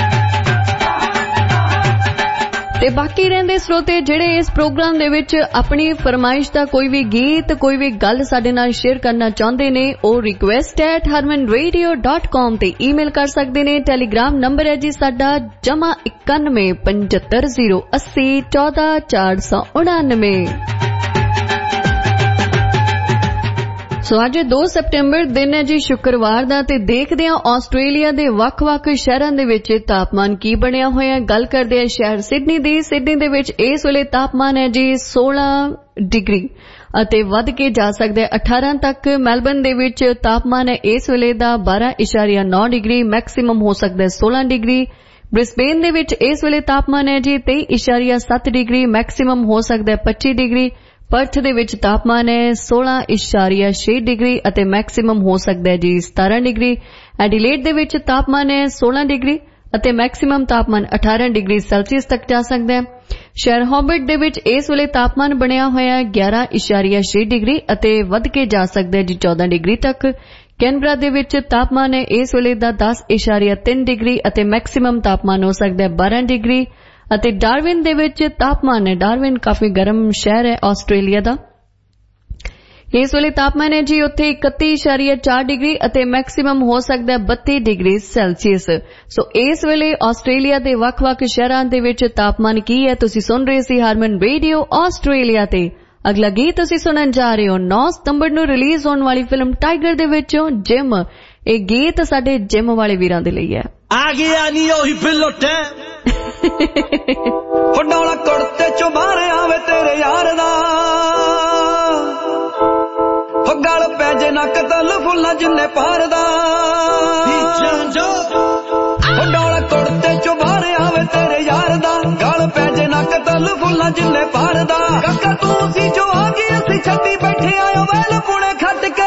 ਤੇ ਬਾਕੀ ਰਹਿੰਦੇ ਸਰੋਤੇ ਜਿਹੜੇ ਇਸ ਪ੍ਰੋਗਰਾਮ ਦੇ ਵਿੱਚ ਆਪਣੀ ਫਰਮਾਇਸ਼ ਦਾ ਕੋਈ ਵੀ ਗੀਤ ਕੋਈ ਵੀ ਗੱਲ ਸਾਡੇ ਨਾਲ ਸ਼ੇਅਰ ਕਰਨਾ ਚਾਹੁੰਦੇ ਨੇ ਉਹ request at harman radio dot com ਤੇ ਈਮੇਲ ਕਰ ਸਕਦੇ ਨੇ ਟੈਲੀਗ੍ਰਾਮ ਨੰਬਰ ਹੈ ਜੀ ਸਾਡਾ ਜਮਾ ਇਕਾਨਵੇਂ ਪਝੱਤਰ ਜ਼ੀਰੋ ਅੱਸੀ ਚੌਦਾਂ ਚਾਰ ਸੌ ਉਣਾਨਵੇਂ ਸੋ ਅੱਜ ਦੋ ਸਤੰਬਰ ਦਿਨ ਹੈ ਜੀ ਸ਼ੁੱਕਰਵਾਰ ਦਾ ਤੇ ਦੇਖਦੇ ਹਾਂ ਆਸਟ੍ਰੇਲੀਆ ਦੇ ਵੱਖ-ਵੱਖ ਸ਼ਹਿਰਾਂ ਦੇ ਵਿੱਚ ਤਾਪਮਾਨ ਕੀ ਬਣਿਆ ਹੋਇਆ ਹੈ ਗੱਲ ਕਰਦੇ ਹਾਂ ਸ਼ਹਿਰ ਸਿਡਨੀ ਦੀ ਸਿਡਨੀ ਦੇ ਵਿੱਚ ਇਸ ਵੇਲੇ ਤਾਪਮਾਨ ਹੈ ਜੀ ਸੋਲਾਂ ਡਿਗਰੀ ਅਤੇ ਵੱਧ ਕੇ ਜਾ ਸਕਦਾ ਹੈ ਅਠਾਰਾਂ ਤੱਕ ਮੈਲਬਨ ਦੇ ਵਿੱਚ ਤਾਪਮਾਨ ਹੈ ਇਸ ਵੇਲੇ ਦਾ ਬਾਰਾਂ ਇਸ਼ਾਰੀਆ ਨੌ ਡਿਗਰੀ ਮੈਕਸਿਮਮ ਹੋ ਸਕਦਾ ਹੈ ਸੋਲਾਂ ਡਿਗਰੀ ਬ੍ਰਿਸਬੇਨ ਦੇ ਵਿੱਚ ਇਸ ਵੇਲੇ ਤਾਪਮਾਨ ਹੈ ਜੀ ਤੇਈ ਇਸ਼ਾਰੀਆ ਸੱਤ ਡਿਗਰੀ ਮੈਕਸਿਮਮ ਹੋ ਸਕਦਾ ਹੈ ਪੱਚੀ ਡਿਗਰੀ ਪਰਥ ਦੇ ਵਿੱਚ ਤਾਪਮਾਨ ਹੈ ਸੋਲਾਂ ਇਸ਼ਾਰੀਆ ਛੇ ਡਿਗਰੀ ਅਤੇ ਮੈਕਸਿਮਮ ਹੋ ਸਕਦਾ ਹੈ ਜੀ ਸਤਾਰਾਂ ਡਿਗਰੀ ਐਡੀਲੇਡ ਦੇ ਵਿੱਚ ਤਾਪਮਾਨ ਹੈ ਸੋਲਾਂ ਡਿਗਰੀ ਅਤੇ ਮੈਕਸਿਮਮ ਤਾਪਮਾਨ ਅਠਾਰਾਂ ਡਿਗਰੀ ਸੈਲਸੀਅਸ ਤੱਕ ਜਾ ਸਕਦਾ ਹੈ ਸ਼ਹਿਰ ਹੌਬਰਟ ਦੇ ਵਿੱਚ ਇਸ ਵੇਲੇ ਤਾਪਮਾਨ ਬਣਿਆ ਹੋਇਆ ਹੈ ਗਿਆਰਾਂ ਇਸ਼ਾਰੀਆ ਛੇ ਡਿਗਰੀ ਅਤੇ ਵੱਧ ਕੇ ਜਾ ਸਕਦਾ ਹੈ ਜੀ ਚੌਦਾਂ ਡਿਗਰੀ ਤੱਕ ਕੈਨਬਰਾ ਦੇ ਵਿੱਚ ਤਾਪਮਾਨ ਹੈ ਇਸ ਵੇਲੇ ਦਾ ਦਸ ਇਸ਼ਾਰੀਆ ਤਿੰਨ ਡਿਗਰੀ ਅਤੇ ਮੈਕਸਿਮਮ ਤਾਪਮਾਨ ਹੋ ਸਕਦਾ ਹੈ ਬਾਰਾਂ ਡਿਗਰੀ ਅਤੇ ਡਾਰਵਿਨ ਦੇ ਵਿੱਚ ਤਾਪਮਾਨ ਹੈ ਡਾਰਵਿਨ ਕਾਫੀ ਗਰਮ ਸ਼ਹਿਰ ਹੈ ਆਸਟ੍ਰੇਲੀਆ ਦਾ ਇਸ ਵੇਲੇ ਤਾਪਮਾਨ ਹੈ ਜੀ ਉੱਥੇ ਇਕੱਤੀ ਇਸ਼ਾਰੀਆ ਚਾਰ ਡਿਗਰੀ ਅਤੇ ਮੈਕਸਿਮਮ ਹੋ ਸਕਦਾ ਹੈ ਬੱਤੀ ਡਿਗਰੀ ਸੈਲਸੀਅਸ ਸੋ ਇਸ ਵੇਲੇ ਆਸਟ੍ਰੇਲੀਆ ਦੇ ਵੱਖ-ਵੱਖ ਸ਼ਹਿਰਾਂ ਦੇ ਵਿੱਚ ਤਾਪਮਾਨ ਕੀ ਹੈ ਤੁਸੀਂ ਸੁਣ ਰਹੇ ਸੀ ਹਾਰਮਨ ਰੇਡੀਓ ਆਸਟ੍ਰੇਲੀਆ ਤੇ ਅਗਲਾ ਗੀਤ ਤੁਸੀਂ ਸੁਣਨ ਜਾ ਰਹੇ ਹੋ ਨੌਂ ਸਤੰਬਰ ਨੂੰ ਰਿਲੀਜ਼ ਹੋਣ ਵਾਲੀ ਫਿਲਮ ਟਾਈਗਰ ਦੇ ਵਿੱਚੋਂ ਜਿਮ ਇਹ ਗੀਤ ਸਾਡੇ ਜਿਮ ਵਾਲੇ ਵੀਰਾਂ ਦੇ ਲਈ ਹੈ ਆ ਗਿਆ ਨੀ ਉਹੀ ਪਿਲੋਟੇ ਹੋਡੋਲਾ ਕੁੜਤੇ ਚੋਂ ਬਾਹਰ ਆਵੇ ਤੇਰੇ ਯਾਰ ਦਾ ਹੋ ਗਲ ਪੈ ਜੇ ਨਾ ਕਤਲ ਫੁੱਲਾਂ ਜਿੰਨੇ ਪਾਰਦਾ ਹੋਡੋਲਾ ਕੁੜਤੇ ਚੋਂ ਬਾਹਰ ਆਵੇ ਤੇਰੇ ਯਾਰ ਦਾ ਗਲ ਪੈ ਜੇ ਨਾ ਕਤਲ ਫੁੱਲਾਂ ਜਿੰਨੇ ਪਾਰਦਾ ਕਾਕਾ ਤੂੰ ਸੀ ਜੋ ਆ ਗਈ ਅਸੀਂ ਛੱਡੀ ਬੈਠੇ ਆਇਓ ਵੈਲ ਪੁਣੇ ਖੱਟ ਕੇ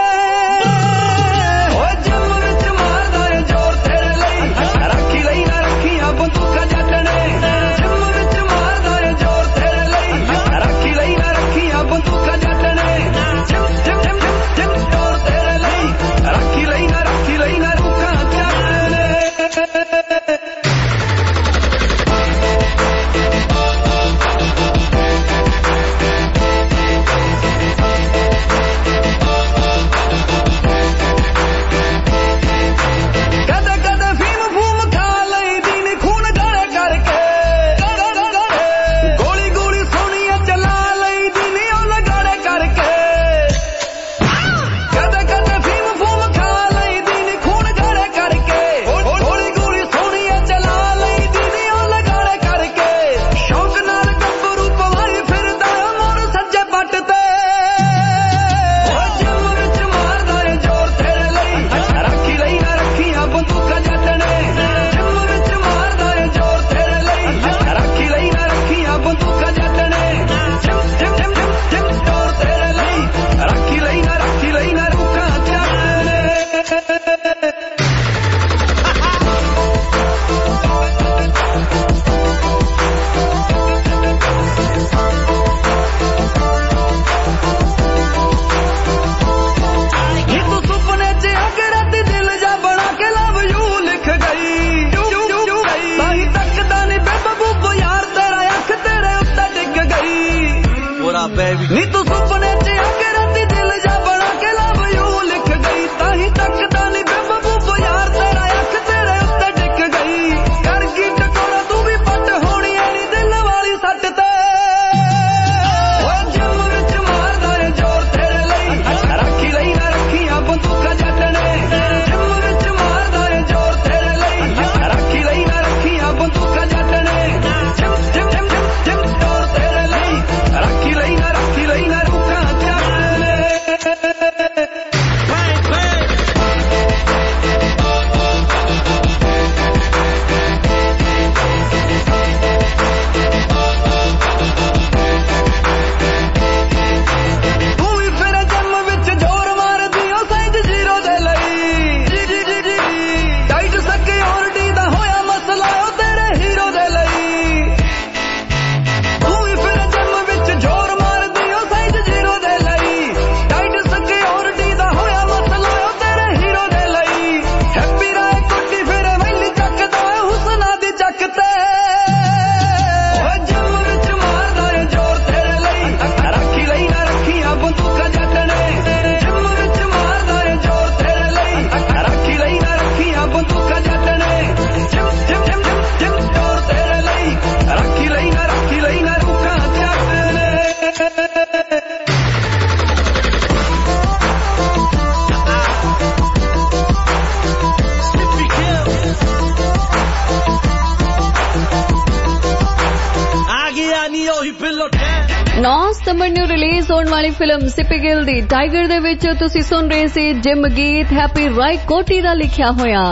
नौ सितंबर ਨੂੰ ਰਿਲੀਜ਼ ਹੋਣ ਵਾਲੀ ਫਿਲਮ ਸਿੱਪੀ ਗਿੱਲ ਦੀ ਟਾਈਗਰ ਦੇ ਵਿੱਚ ਤੁਸੀਂ ਸੁਣ ਰਹੇ ਸੀ ਜਿਮ ਗੀਤ ਹੈਪੀ ਰਾਏ ਕੋਟੀ ਦਾ ਲਿਖਿਆ ਹੋਇਆ।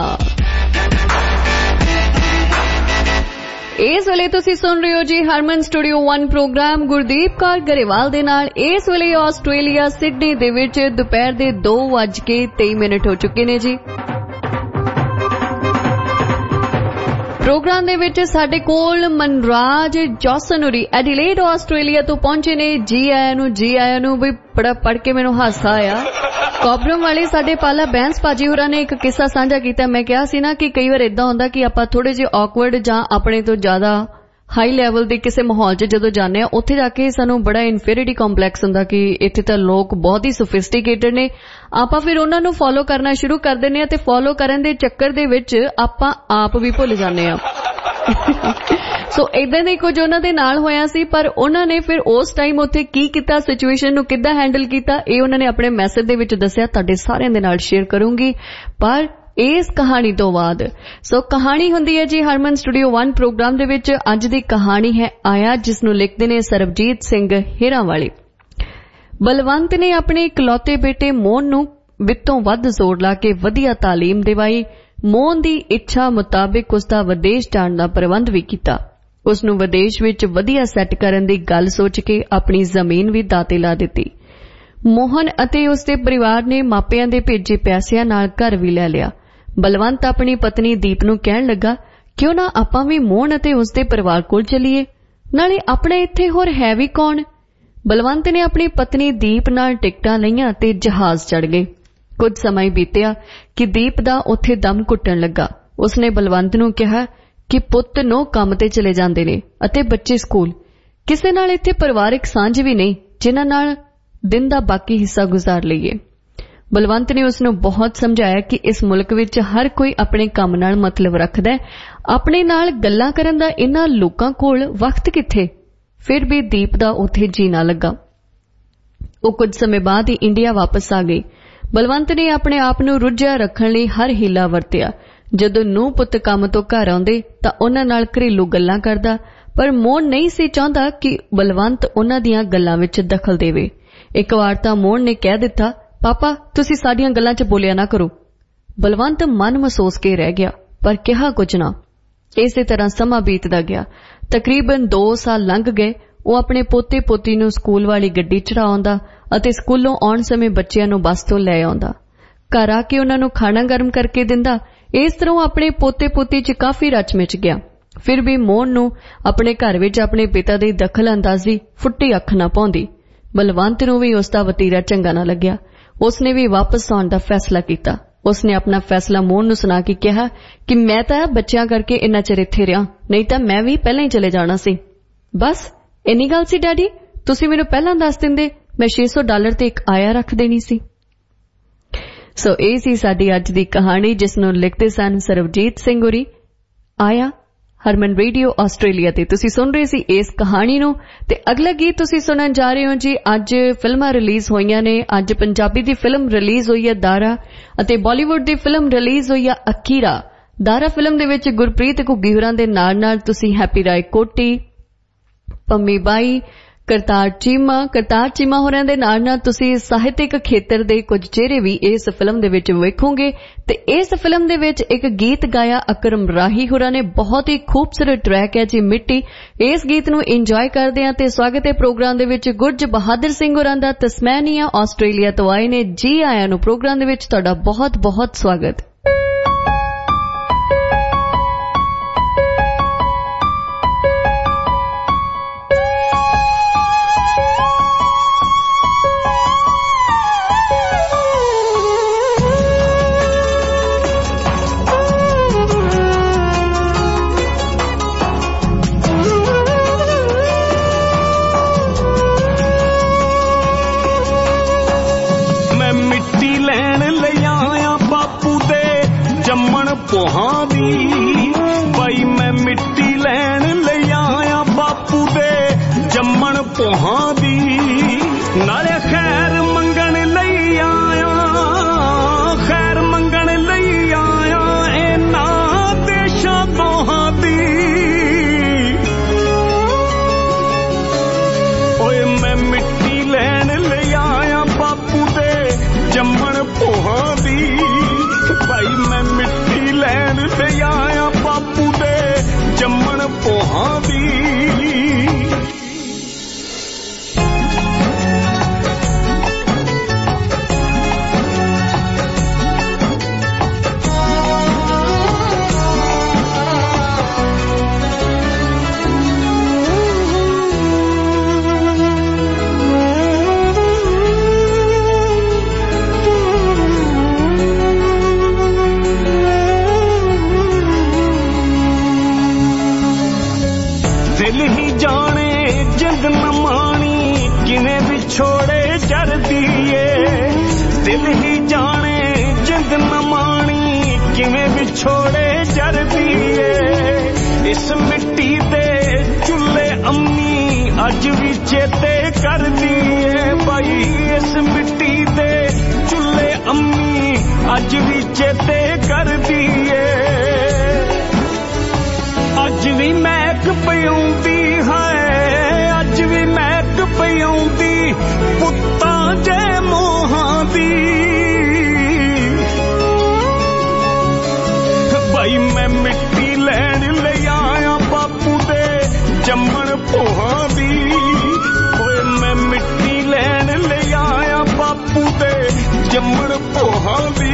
ਇਸ ਵੇਲੇ ਤੁਸੀਂ ਸੁਣ ਰਹੇ ਹੋ ਜੀ Harman studio one programme Gurdeep Kaur Grewal ਦੇ ਨਾਲ। ਇਸ ਵੇਲੇ ਆਸਟ੍ਰੇਲੀਆ ਸਿਡਨੀ ਦੇ ਵਿੱਚ ਦੁਪਹਿਰ ਦੇ ਦੋ ਵੱਜ ਕੇ ਤੇਈ ਮਿੰਟ ਹੋ ਚੁੱਕੇ ਨੇ ਜੀ। ਪ੍ਰੋਗਰਾਮ ਦੇ ਵਿੱਚ ਸਾਡੇ ਕੋਲ ਮਨਰਾਜ ਜੌਸਨ ਹੋਰੀ ਐਡੀਲੇਡ ਆਸਟ੍ਰੇਲੀਆ ਤੋਂ ਪਹੁੰਚੇ ਨੇ। ਜੀ ਆਇਆਂ ਨੂੰ ਜੀ ਆਇਆਂ ਨੂੰ ਵੀ ਬੜਾ ਪੜ ਕੇ ਮੈਨੂੰ ਹਾਸਾ ਆਇਆ। ਕੋਬਰਮ ਵਾਲੇ ਸਾਡੇ ਪਾਲਾ ਬੈਂਸ ਭਾਜੀ ਹੋਰਾਂ ਨੇ ਇੱਕ ਕਿੱਸਾ ਸਾਂਝਾ ਕੀਤਾ। ਮੈਂ ਕਿਹਾ ਸੀ ਨਾ ਕਿ ਕਈ ਵਾਰ ਏਦਾਂ ਹੁੰਦਾ ਕਿ ਆਪਾਂ ਥੋੜੇ ਜਿਹੇ ਔਕਵਰਡ ਜਾਂ ਆਪਣੇ ਤੋਂ ਜ਼ਿਆਦਾ ਹਾਈ ਲੈਵਲ ਦੇ ਕਿਸੇ ਮਾਹੌਲ 'ਚ ਜਦੋਂ ਜਾਂਦੇ ਆ ਉੱਥੇ ਜਾ ਕੇ ਸਾਨੂੰ ਬੜਾ ਇਨਫੀਰੀਅਰਿਟੀ ਕੰਪਲੈਕਸ ਹੁੰਦਾ ਕਿ ਇੱਥੇ ਤਾਂ ਲੋਕ ਬਹੁਤ ਹੀ ਸੋਫਿਸਟੀਕੇਟਡ ਨੇ। ਆਪਾਂ ਫਿਰ ਉਹਨਾਂ ਨੂੰ ਫੋਲੋ ਕਰਨਾ ਸ਼ੁਰੂ ਕਰ ਦਿੰਦੇ ਆ ਤੇ ਫੋਲੋ ਕਰਨ ਦੇ ਚੱਕਰ ਦੇ ਵਿੱਚ ਆਪਾਂ ਆਪ ਵੀ ਭੁੱਲ ਜਾਂਦੇ ਆ। ਸੋ ਏਦਾਂ ਦੇ ਕੁਝ ਉਹਨਾਂ ਦੇ ਨਾਲ ਹੋਇਆ ਸੀ, ਪਰ ਉਹਨਾਂ ਨੇ ਫਿਰ ਉਸ ਟਾਈਮ ਉੱਥੇ ਕੀ ਕੀਤਾ, ਸਿਚੁਏਸ਼ਨ ਨੂੰ ਕਿੱਦਾਂ ਹੈਂਡਲ ਕੀਤਾ, ਇਹ ਉਹਨਾਂ ਨੇ ਆਪਣੇ ਮੈਸੇਜ ਦੇ ਵਿੱਚ ਦੱਸਿਆ। ਤੁਹਾਡੇ ਸਾਰਿਆਂ ਦੇ ਨਾਲ ਸ਼ੇਅਰ ਕਰੂੰਗੀ ਪਰ ਇਸ ਕਹਾਣੀ ਤੋਂ ਬਾਅਦ। ਸੋ ਕਹਾਣੀ ਹੁੰਦੀ ਹੈ ਜੀ ਹਰਮਨ ਸਟੂਡੀਓ वन ਪ੍ਰੋਗਰਾਮ ਦੇ ਵਿੱਚ। ਅੱਜ ਦੀ ਕਹਾਣੀ ਹੈ ਆਇਆ, ਜਿਸ ਨੂੰ ਲਿਖਦੇ ਨੇ ਸਰਬਜੀਤ ਸਿੰਘ ਹੀਰਾਂ ਵਾਲੇ। ਬਲਵੰਤ ਨੇ ਆਪਣੇ ਇਕਲੌਤੇ ਬੇਟੇ ਮੋਹਨ ਨੂੰ ਵਿੱਤੋਂ ਵੱਧ ਜ਼ੋਰ ਲਾ ਕੇ ਵਧੀਆ ਤਾਲੀਮ ਦਿਵਾਈ। ਮੋਹਨ ਦੀ ਇੱਛਾ ਮੁਤਾਬਿਕ ਉਸਦਾ ਵਿਦੇਸ਼ ਜਾਣ ਦਾ ਪ੍ਰਬੰਧ ਵੀ ਕੀਤਾ। ਉਸ ਨੂੰ ਵਿਦੇਸ਼ ਵਿੱਚ ਵਧੀਆ ਸੈੱਟ ਕਰਨ ਦੀ ਗੱਲ ਸੋਚ ਕੇ ਆਪਣੀ ਜ਼ਮੀਨ ਵੀ ਦਾਤੇ ਲਾ ਦਿੱਤੀ। ਮੋਹਨ ਅਤੇ ਉਸਦੇ ਪਰਿਵਾਰ ਨੇ ਮਾਪਿਆਂ ਦੇ ਭੇਜੇ ਪੈਸਿਆਂ ਨਾਲ ਘਰ ਵੀ ਲੈ ਲਿਆ। ਬਲਵੰਤ ਆਪਣੀ ਪਤਨੀ ਦੀਪ ਨੂੰ ਕਹਿਣ ਲੱਗਾ, ਕਿਉਂ ਨਾ ਆਪਾਂ ਵੀ ਮੋਹਨ ਅਤੇ ਉਸਦੇ ਪਰਿਵਾਰ ਕੋਲ ਚਲੀਏ, ਨਾਲੇ ਆਪਣੇ ਇੱਥੇ ਹੋਰ ਹੈ ਵੀ ਕੌਣ। ਬਲਵੰਤ ਨੇ ਆਪਣੀ ਪਤਨੀ ਦੀਪ ਨਾਲ ਟਿਕਟਾਂ ਲਈਆਂ ਤੇ ਜਹਾਜ਼ ਚੜ੍ਹ ਗਏ। ਕੁਝ ਸਮਾਂ ਬੀਤਿਆ ਕਿ ਦੀਪ ਦਾ ਉੱਥੇ ਦਮ ਘੁੱਟਣ ਲੱਗਾ। ਉਸਨੇ ਬਲਵੰਤ ਨੂੰ ਕਿਹਾ ਕਿ ਪੁੱਤ ਨੋ ਕੰਮ ਤੇ ਚਲੇ ਜਾਂਦੇ ਨੇ ਅਤੇ ਬੱਚੇ ਸਕੂਲ, ਕਿਸੇ ਨਾਲ ਇੱਥੇ ਪਰਿਵਾਰਕ ਸਾਂਝ ਵੀ ਨਹੀਂ ਜਿਨ੍ਹਾਂ ਨਾਲ ਦਿਨ ਦਾ ਬਾਕੀ ਹਿੱਸਾ ਗੁਜ਼ਾਰ ਲਈਏ। ਬਲਵੰਤ ਨੇ ਉਸ ਨੂੰ ਬਹੁਤ ਸਮਝਾਇਆ ਕਿ ਇਸ ਮੁਲਕ ਵਿੱਚ ਹਰ ਕੋਈ ਆਪਣੇ ਕੰਮ ਨਾਲ ਮਤਲਬ ਰੱਖਦਾ ਹੈ, ਆਪਣੇ ਨਾਲ ਗੱਲਾਂ ਕਰਨ ਦਾ ਇਨ੍ਹਾਂ ਲੋਕਾਂ ਕੋਲ ਵਕਤ ਕਿੱਥੇ। ਫਿਰ ਵੀ ਦੀਪ ਦਾ ਉੱਥੇ ਜੀਣਾ ਲੱਗਾ। ਉਹ ਕੁਝ ਸਮੇਂ ਬਾਅਦ ਹੀ ਇੰਡੀਆ ਵਾਪਸ ਆ ਗਈ। ਬਲਵੰਤ ਨੇ ਆਪਣੇ ਆਪ ਨੂੰ ਰੁੱਝਿਆ ਰੱਖਣ ਲਈ ਹਰ ਹੀਲਾ ਵਰਤਿਆ। ਜਦੋਂ ਨੂੰਹ ਪੁੱਤ ਕੰਮ ਤੋਂ ਘਰ ਆਉਂਦੇ ਤਾਂ ਉਹਨਾਂ ਨਾਲ ਘਰੇਲੂ ਗੱਲਾਂ ਕਰਦਾ, ਪਰ ਮੋਹਨ ਨਹੀਂ ਸੀ ਚਾਹੁੰਦਾ ਕਿ ਬਲਵੰਤ ਉਹਨਾਂ ਦੀਆਂ ਗੱਲਾਂ ਵਿੱਚ ਦਖਲ ਦੇਵੇ। ਇੱਕ ਵਾਰ ਤਾਂ ਮੋਹਨ ਨੇ ਕਹਿ ਦਿੱਤਾ, ਪਾਪਾ ਤੁਸੀਂ ਸਾਡੀਆਂ ਗੱਲਾਂ 'ਚ ਬੋਲਿਆ ਨਾ ਕਰੋ। ਬਲਵੰਤ ਮਨ ਮਹਿਸੂਸ ਕੇ ਰਹਿ ਗਿਆ, ਪਰ ਕਿਹਾ ਕੁਝ ਨਾ। ਇਸੇ ਤਰ੍ਹਾਂ ਸਮਾਂ ਬੀਤਦਾ ਗਿਆ। ਤਕਰੀਬਨ ਦੋ ਸਾਲ ਲੰਘ ਗਏ। ਉਹ ਆਪਣੇ ਪੋਤੇ ਪੋਤੀ ਨੂੰ ਸਕੂਲ ਵਾਲੀ ਗੱਡੀ ਚੜ੍ਹਾਉਂਦਾ ਅਤੇ ਸਕੂਲੋਂ ਆਉਣ ਸਮੇਂ ਬੱਚਿਆਂ ਨੂੰ ਬੱਸ ਤੋਂ ਲੈ ਆਉਂਦਾ। ਘਰ ਆ ਕੇ ਉਹਨਾਂ ਨੂੰ ਖਾਣਾ ਗਰਮ ਕਰਕੇ ਦਿੰਦਾ। ਇਸ ਤਰ੍ਹਾਂ ਆਪਣੇ ਪੋਤੇ ਪੋਤੀ 'ਚ ਕਾਫੀ ਰਚ ਮਿਚ ਗਿਆ। ਫਿਰ ਵੀ ਮੋਹਨ ਨੂੰ ਆਪਣੇ ਘਰ ਵਿੱਚ ਆਪਣੇ ਪਿਤਾ ਦੀ ਦਖਲ ਅੰਦਾਜ਼ੀ ਫੁੱਟੀ ਅੱਖ ਨਾ ਪਾਉਂਦੀ। ਬਲਵੰਤ ਨੂੰ ਵੀ ਉਸ ਦਾ ਵਤੀਰਾ ਚੰਗਾ ਨਾ ਲੱਗਿਆ। ਉਸਨੇ ਵੀ ਵਾਪਸ ਆਉਣ ਦਾ ਫੈਸਲਾ ਕੀਤਾ। ਉਸਨੇ ਆਪਣਾ ਫੈਸਲਾ ਮੋਹਨ ਨੂੰ ਸੁਣਾ ਕੇ ਕਿਹਾ ਕਿ ਮੈਂ ਤਾਂ ਬੱਚਿਆਂ ਕਰਕੇ ਇੰਨਾ ਚਿਰ ਇੱਥੇ ਰਿਹਾ, ਨਹੀਂ ਤਾਂ ਮੈਂ ਵੀ ਪਹਿਲਾਂ ਹੀ ਚਲੇ ਜਾਣਾ ਸੀ। ਬਸ ਇੰਨੀ ਗੱਲ ਸੀ ਡੈਡੀ, ਤੁਸੀਂ ਮੈਨੂੰ ਪਹਿਲਾਂ ਦੱਸ ਦਿੰਦੇ, ਮੈਂ ਛੇ ਸੌ ਡਾਲਰ ਤੇ ਇੱਕ ਆਇਆ ਰੱਖ ਦੇਣੀ ਸੀ। ਸੋ ਇਹ ਸੀ ਸਾਡੀ ਅੱਜ ਦੀ ਕਹਾਣੀ, ਜਿਸ ਨੂੰ ਲਿਖਦੇ ਸਨ ਸਰਬਜੀਤ ਸਿੰਘ ਹੋਰੀ। ਆਇਆ ਹਰਮਨ ਰੇਡੀਓ ਆਸਟ੍ਰੇਲੀਆ ਤੇ ਤੁਸੀਂ ਸੁਣ ਰਹੇ ਸੀ ਇਸ ਕਹਾਣੀ ਨੂੰ। ਤੇ ਅਗਲਾ ਗੀਤ ਤੁਸੀਂ ਸੁਣਨ ਜਾ ਰਹੇ ਹੋ ਜੀ। ਅੱਜ ਫਿਲਮਾਂ ਰਿਲੀਜ਼ ਹੋਈਆਂ ਨੇ। ਅੱਜ ਪੰਜਾਬੀ ਦੀ ਫਿਲਮ ਰਿਲੀਜ਼ ਹੋਈ ਹੈ ਦਾਰਾ, ਅਤੇ ਬਾਲੀਵੁੱਡ ਦੀ ਫਿਲਮ ਰਿਲੀਜ਼ ਹੋਈ ਹੈ ਅਕੀਰਾ। ਦਾਰਾ ਫਿਲਮ ਦੇ ਵਿੱਚ ਗੁਰਪ੍ਰੀਤ ਘੁੱਗੀ ਹੋਰਾਂ ਦੇ ਨਾਲ ਨਾਲ ਤੁਸੀਂ ਹੈਪੀ ਰਾਏ ਕੋਟੀ, ਪੰਮੀ ਬਾਈ, ਕਰਤਾਰ ਚੀਮਾ ਕਰਤਾਰ ਚੀਮਾ ਹੋਰਾਂ ਦੇ ਨਾਲ ਨਾਲ ਤੁਸੀਂ ਸਾਹਿਤਕ ਖੇਤਰ ਦੇ ਕੁਝ ਚਿਹਰੇ ਵੀ ਇਸ ਫਿਲਮ ਦੇ ਵਿੱਚ ਵੇਖੋਗੇ। ਤੇ ਇਸ ਫਿਲਮ ਦੇ ਵਿੱਚ ਇੱਕ ਗੀਤ ਗਾਇਆ ਅਕਰਮ ਰਾਹੀ ਹੋਰਾਂ ਨੇ। ਬਹੁਤ ਹੀ ਖੂਬਸੂਰਤ ਟਰੈਕ ਹੈ ਜੀ ਮਿੱਟੀ। ਇਸ ਗੀਤ ਨੂੰ ਇੰਜੋਏ ਕਰਦੇ ਹਾਂ ਤੇ ਸਵਾਗਤ ਹੈ ਪ੍ਰੋਗਰਾਮ ਦੇ ਵਿੱਚ ਗੁਰਜ ਬਹਾਦਰ ਸਿੰਘ ਹੋਰਾਂ ਦਾ। ਤਸਮੈਨੀਆ ਆਸਟ੍ਰੇਲੀਆ ਤੋਂ ਆਏ ਨੇ। ਜੀ ਆਇਆਂ ਨੂੰ ਪ੍ਰੋਗਰਾਮ ਦੇ ਵਿੱਚ ਤੁਹਾਡਾ ਬਹੁਤ ਬਹੁਤ ਸਵਾਗਤ। ਪੋਹਾਂ ਦੀ ਬਾਈ ਮੈਂ ਮਿੱਟੀ ਲੈਣ ਲਈ ਆਇਆ ਬਾਪੂ ਦੇ ਜੰਮਣ ਪੋਹਾਂ ਦੀ, ਨਾਲੇ ਖੈਰ ਮੰਗਣ ਲਈ ਆਇਆ, ਖੈਰ ਮੰਗਣ ਲਈ ਆਇਆ ਇਹਨਾਂ ਦੇਸ਼ਾਂ ਦੋਹਾਂ ਦੀ। जरदी ए दिल ही जाने जिंद न माणी किवें विछोड़े जरदी ए इस मिट्टी दे चुल्हे अम्मी अज भी चेते करदी ए भाई इस मिट्टी दे चुल्हे अम्मी अज भी चेते करदी ए अज भी महक पयूंदी है अज भी महक पयूंदी पुत्तां जे मोहां दी भाई मैं मिट्टी लैण ले आया बापू दे जम्मण पोहां दी ओए मैं मिट्टी लैण ले आया बापू दे जम्मण पोहां दी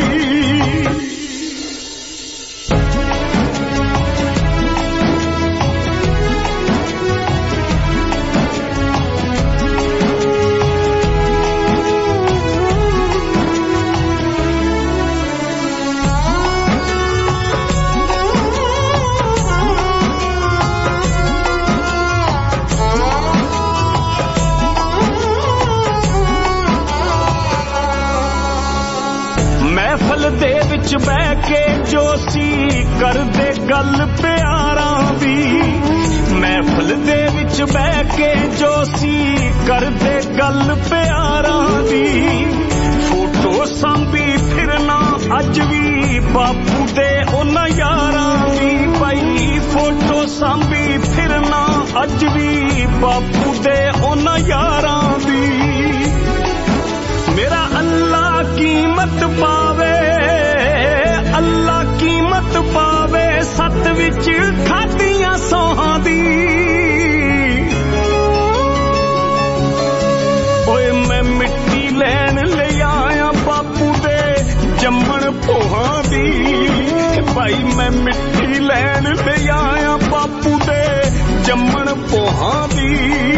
महफल दे विच बह के जोशी कर दे गल प्यारां दी महफल दे विच बह के जोशी कर दे गल प्यारां दी फोटो सांभी फिरना अज भी बापू दे उन्हां यारां दी भाई फोटो सांभी फिरना अज भी बापू दे उन्हां यारां दी मेरा अल्लाह कीमत पावे अल्लाह कीमत पावे सत विच खादियां सोहां दी ओए मैं मिट्टी लैण ले आया बापू दे जम्मण पोहां दी भाई मैं मिट्टी लैण ले आया बापू दे जम्मण पोहां दी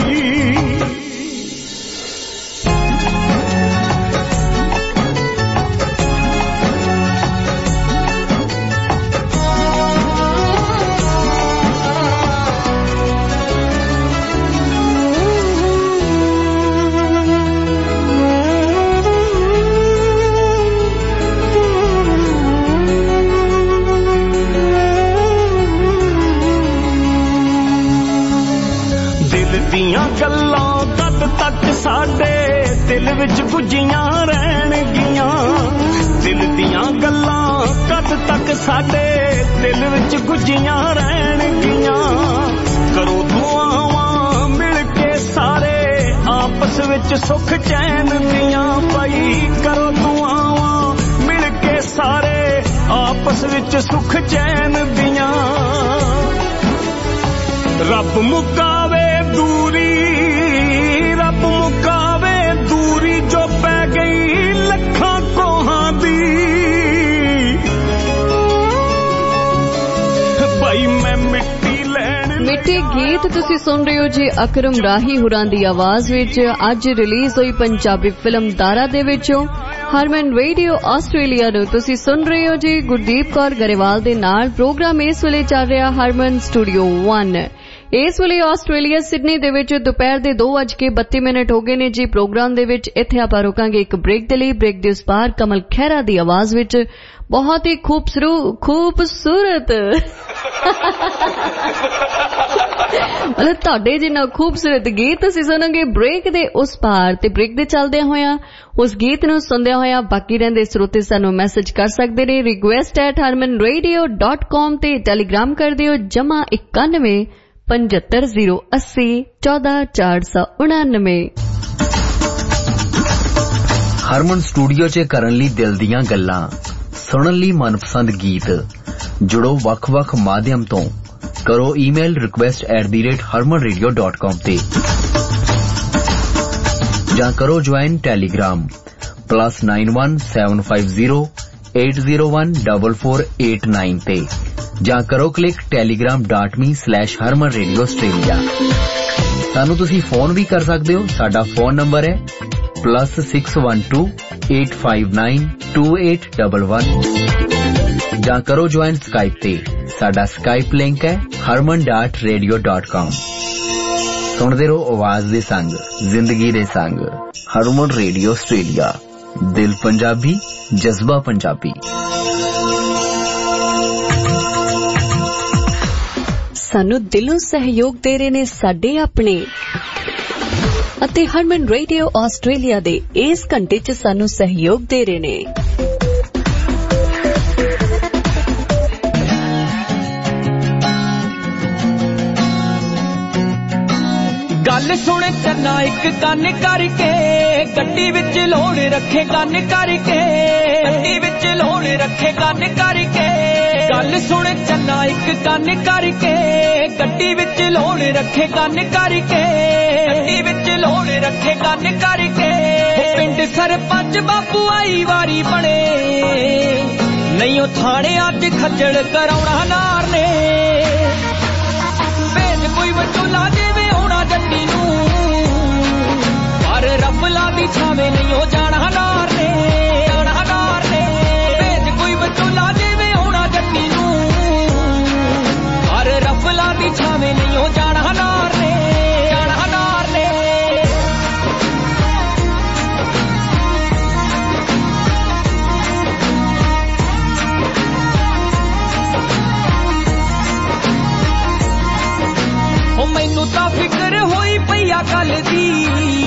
दियां गल्लां कद तक साडे दिल विच गुजियां रहणगियां दिल दियां गल्लां कद तक साडे दिल विच गुजियां रहणगियां करो दुआवां मिल के सारे आपस विच सुख चैन दियां भाई करो दुआवां मिल के सारे आपस विच सुख चैन दियां रब मुकावे दूरी रब मुकावे दूरी जो पै गई लखां कोहां दी भाई मैं मिट्टी लैण मिट्टी गीत तुसी सुन रहे हो जी अकरम राही हुरां दी आवाज विच अज रिलीज हुई पंजाबी फिल्म दारा दे विचों हरमन रेडियो आस्ट्रेलिया ਨੂੰ ਤੁਸੀਂ ਸੁਣ ਰਹੇ ਹੋ ਜੀ ਗੁਰਦੀਪ ਕੌਰ ਗਰੇਵਾਲ ਦੇ ਨਾਲ ਪ੍ਰੋਗਰਾਮ ਇਸ ਵੇਲੇ ਚੱਲ ਰਿਹਾ ਹਰਮਨ ਸਟੂਡੀਓ वन ਇਸ ਵੇਲੇ ਆਸਟ੍ਰੇਲੀਆ ਸਿਡਨੀ ਦੇ ਵਿੱਚ ਦੁਪਹਿਰ ਦੇ ਦੋ ਵੱਜ ਕੇ ਬੱਤੀ ਮਿੰਟ ਹੋ ਗਏ ਨੇ ਜੀ ਪ੍ਰੋਗਰਾਮ ਦੇ ਵਿੱਚ ਇੱਥੇ ਆਪਾਂ ਰੁਕਾਂਗੇ ਇੱਕ ਬ੍ਰੇਕ ਦੇ ਲਈ ਬ੍ਰੇਕ ਦੇ ਉਸ ਪਾਰ ਕਮਲ ਖਹਿਰਾ ਦੀ ਆਵਾਜ਼ ਵਿੱਚ ਬਹੁਤ ਹੀ ਖੂਬਸੂਰਤ ਖੂਬਸੂਰਤ ਮਤਲਬ ਤੁਹਾਡੇ ਜਿੰਨਾ ਖੂਬਸੂਰਤ ਗੀਤ ਅਸੀਂ ਸੁਣਾਂਗੇ ਬ੍ਰੇਕ ਦੇ ਉਸ ਪਾਰ ਤੇ ਬ੍ਰੇਕ ਦੇ ਚੱਲਦਿਆਂ ਹੋਇਆਂ ਉਸ ਗੀਤ ਨੂੰ ਸੁਣਦਿਆਂ ਹੋਇਆਂ ਬਾਕੀ ਰਹਿੰਦੇ ਸਰੋਤੇ ਸਾਨੂੰ ਮੈਸੇਜ ਕਰ ਸਕਦੇ ਨੇ request at Harman radio dot com ਤੇ ਟੈਲੀਗ੍ਰਾਮ ਕਰ ਦਿਓ ਜਮਾ ਇਕਾਨਵੇਂ पचहत्तर जीरो अस्सी चौदह चार सौ उनानवे हरमन स्टूडियो च करन लई दिल दियां गल्लां सुनन लई मनपसंद गीत जुड़ो वख-वख माध्यम तो करो email request at the rate Harman radio dot com ते जां करो join Telegram plus nine one seven five zero eight zero one double four eight nine ते ਜਾਂ ਕਰੋ click Telegram dot me slash Harman radio Australia ਸਾਨੂੰ ਤੁਸੀਂ ਫੋਨ ਵੀ ਕਰ ਸਕਦੇ ਹੋ ਸਾਡਾ ਫੋਨ ਨੰਬਰ ਹੈ plus six one two eight five nine two eight double one ਜਾਂ ਕਰੋ ਜੁਆਇਨ ਸਕਾਈਪ ਤੇ ਸਾਡਾ ਸਕਾਈਪ ਲਿੰਕ ਹੈ ਹਰਮਨ ਡਾਟ ਰੇਡੀਓ ਡਾਟ ਕਾਮ ਸੁਣਦੇ ਰਹੋ ਆਵਾਜ਼ ਦੇ ਸੰਗ, ਜ਼ਿੰਦਗੀ ਦੇ ਸੰਗ। ਹਰਮਨ ਰੇਡੀਓ ਆਸਟ੍ਰੇਲੀਆ, ਦਿਲ ਪੰਜਾਬੀ, ਜਜ਼ਬਾ ਪੰਜਾਬੀ। ਸਾਨੂੰ ਦਿਲੋਂ ਸਹਿਯੋਗ ਦੇ ਰਹੇ ਨੇ ਸਾਡੇ ਆਪਣੇ, ਅਤੇ ਹਰਮਨ ਰੇਡੀਓ ਆਸਟ੍ਰੇਲੀਆ ਦੇ ਇਸ ਘੰਟੇ 'ਚ ਸਾਨੂੰ ਸਹਿਯੋਗ ਦੇ ਰਹੇ ਨੇ ਗੱਲ ਸੁਣ ਚੰਨਾ ਇੱਕ ਕੰਨ ਕਰਕੇ, ਗੱਡੀ ਵਿੱਚ ਲੋੜ ਰੱਖੇ ਕੰਨ ਕਰਕੇ, ਗੱਡੀ ਵਿੱਚ ਲੋੜ ਰੱਖੇ ਕੰਨ ਕਰਕੇ। ਗੱਲ ਸੁਣ ਚੰਨਾ ਇੱਕ ਕੰਨ ਕਰਕੇ, ਗੱਡੀ ਵਿੱਚ ਲੋੜ ਰੱਖੇ ਕੰਨ ਕਰਕੇ, ਗੱਡੀ ਵਿੱਚ ਲੋੜ ਰੱਖੇ ਕੰਨ ਕਰਕੇ। ਪਿੰਡ ਸਰਪੰਚ ਬਾਪੂ ਆਈ ਵਾਰੀ ਬਣੇ, ਨਹੀਂ ਉਹ ਥਾਣੇ ਅੱਜ ਖੱਜਲ ਕਰਾਉਣਾ ਨਾਰ ਨੇ। ਭੇਜ ਕੋਈ ਵਿਚੋਲਾ ਜਿਵੇਂ ਆਉਣਾ ਜੱਟੀ ਨੂੰ, ਪਰ ਰੱਬ ਲਾਦੀ ਛਾਵੇਂ ਨਹੀਂ ਉਹ ਜਾਣਾ ਨਾਰ ਨੇ, ਜਾਣਾ ਨਾਰ ਨੇ। ਭੇਜ ਕੋਈ ਵਿਚੋਲਾ ਜਿਵੇਂ ਆਉਣਾ ਜੱਟੀ ਨੂੰ, ਪਰ ਰੱਬ ਲਾਦੀ ਛਾਵੇਂ ਨਹੀਂ ਉਹ ਜਾਣਾ ਨਾਰ ਨੇ, ਜਾਣਾ ਨਾਰ ਨੇ। ਉਹ ਮੈਨੂੰ ਤਾਂ ਫਿਕਰ ਹੋਈ ਪਈਆ ਗੱਲ ਦੀ,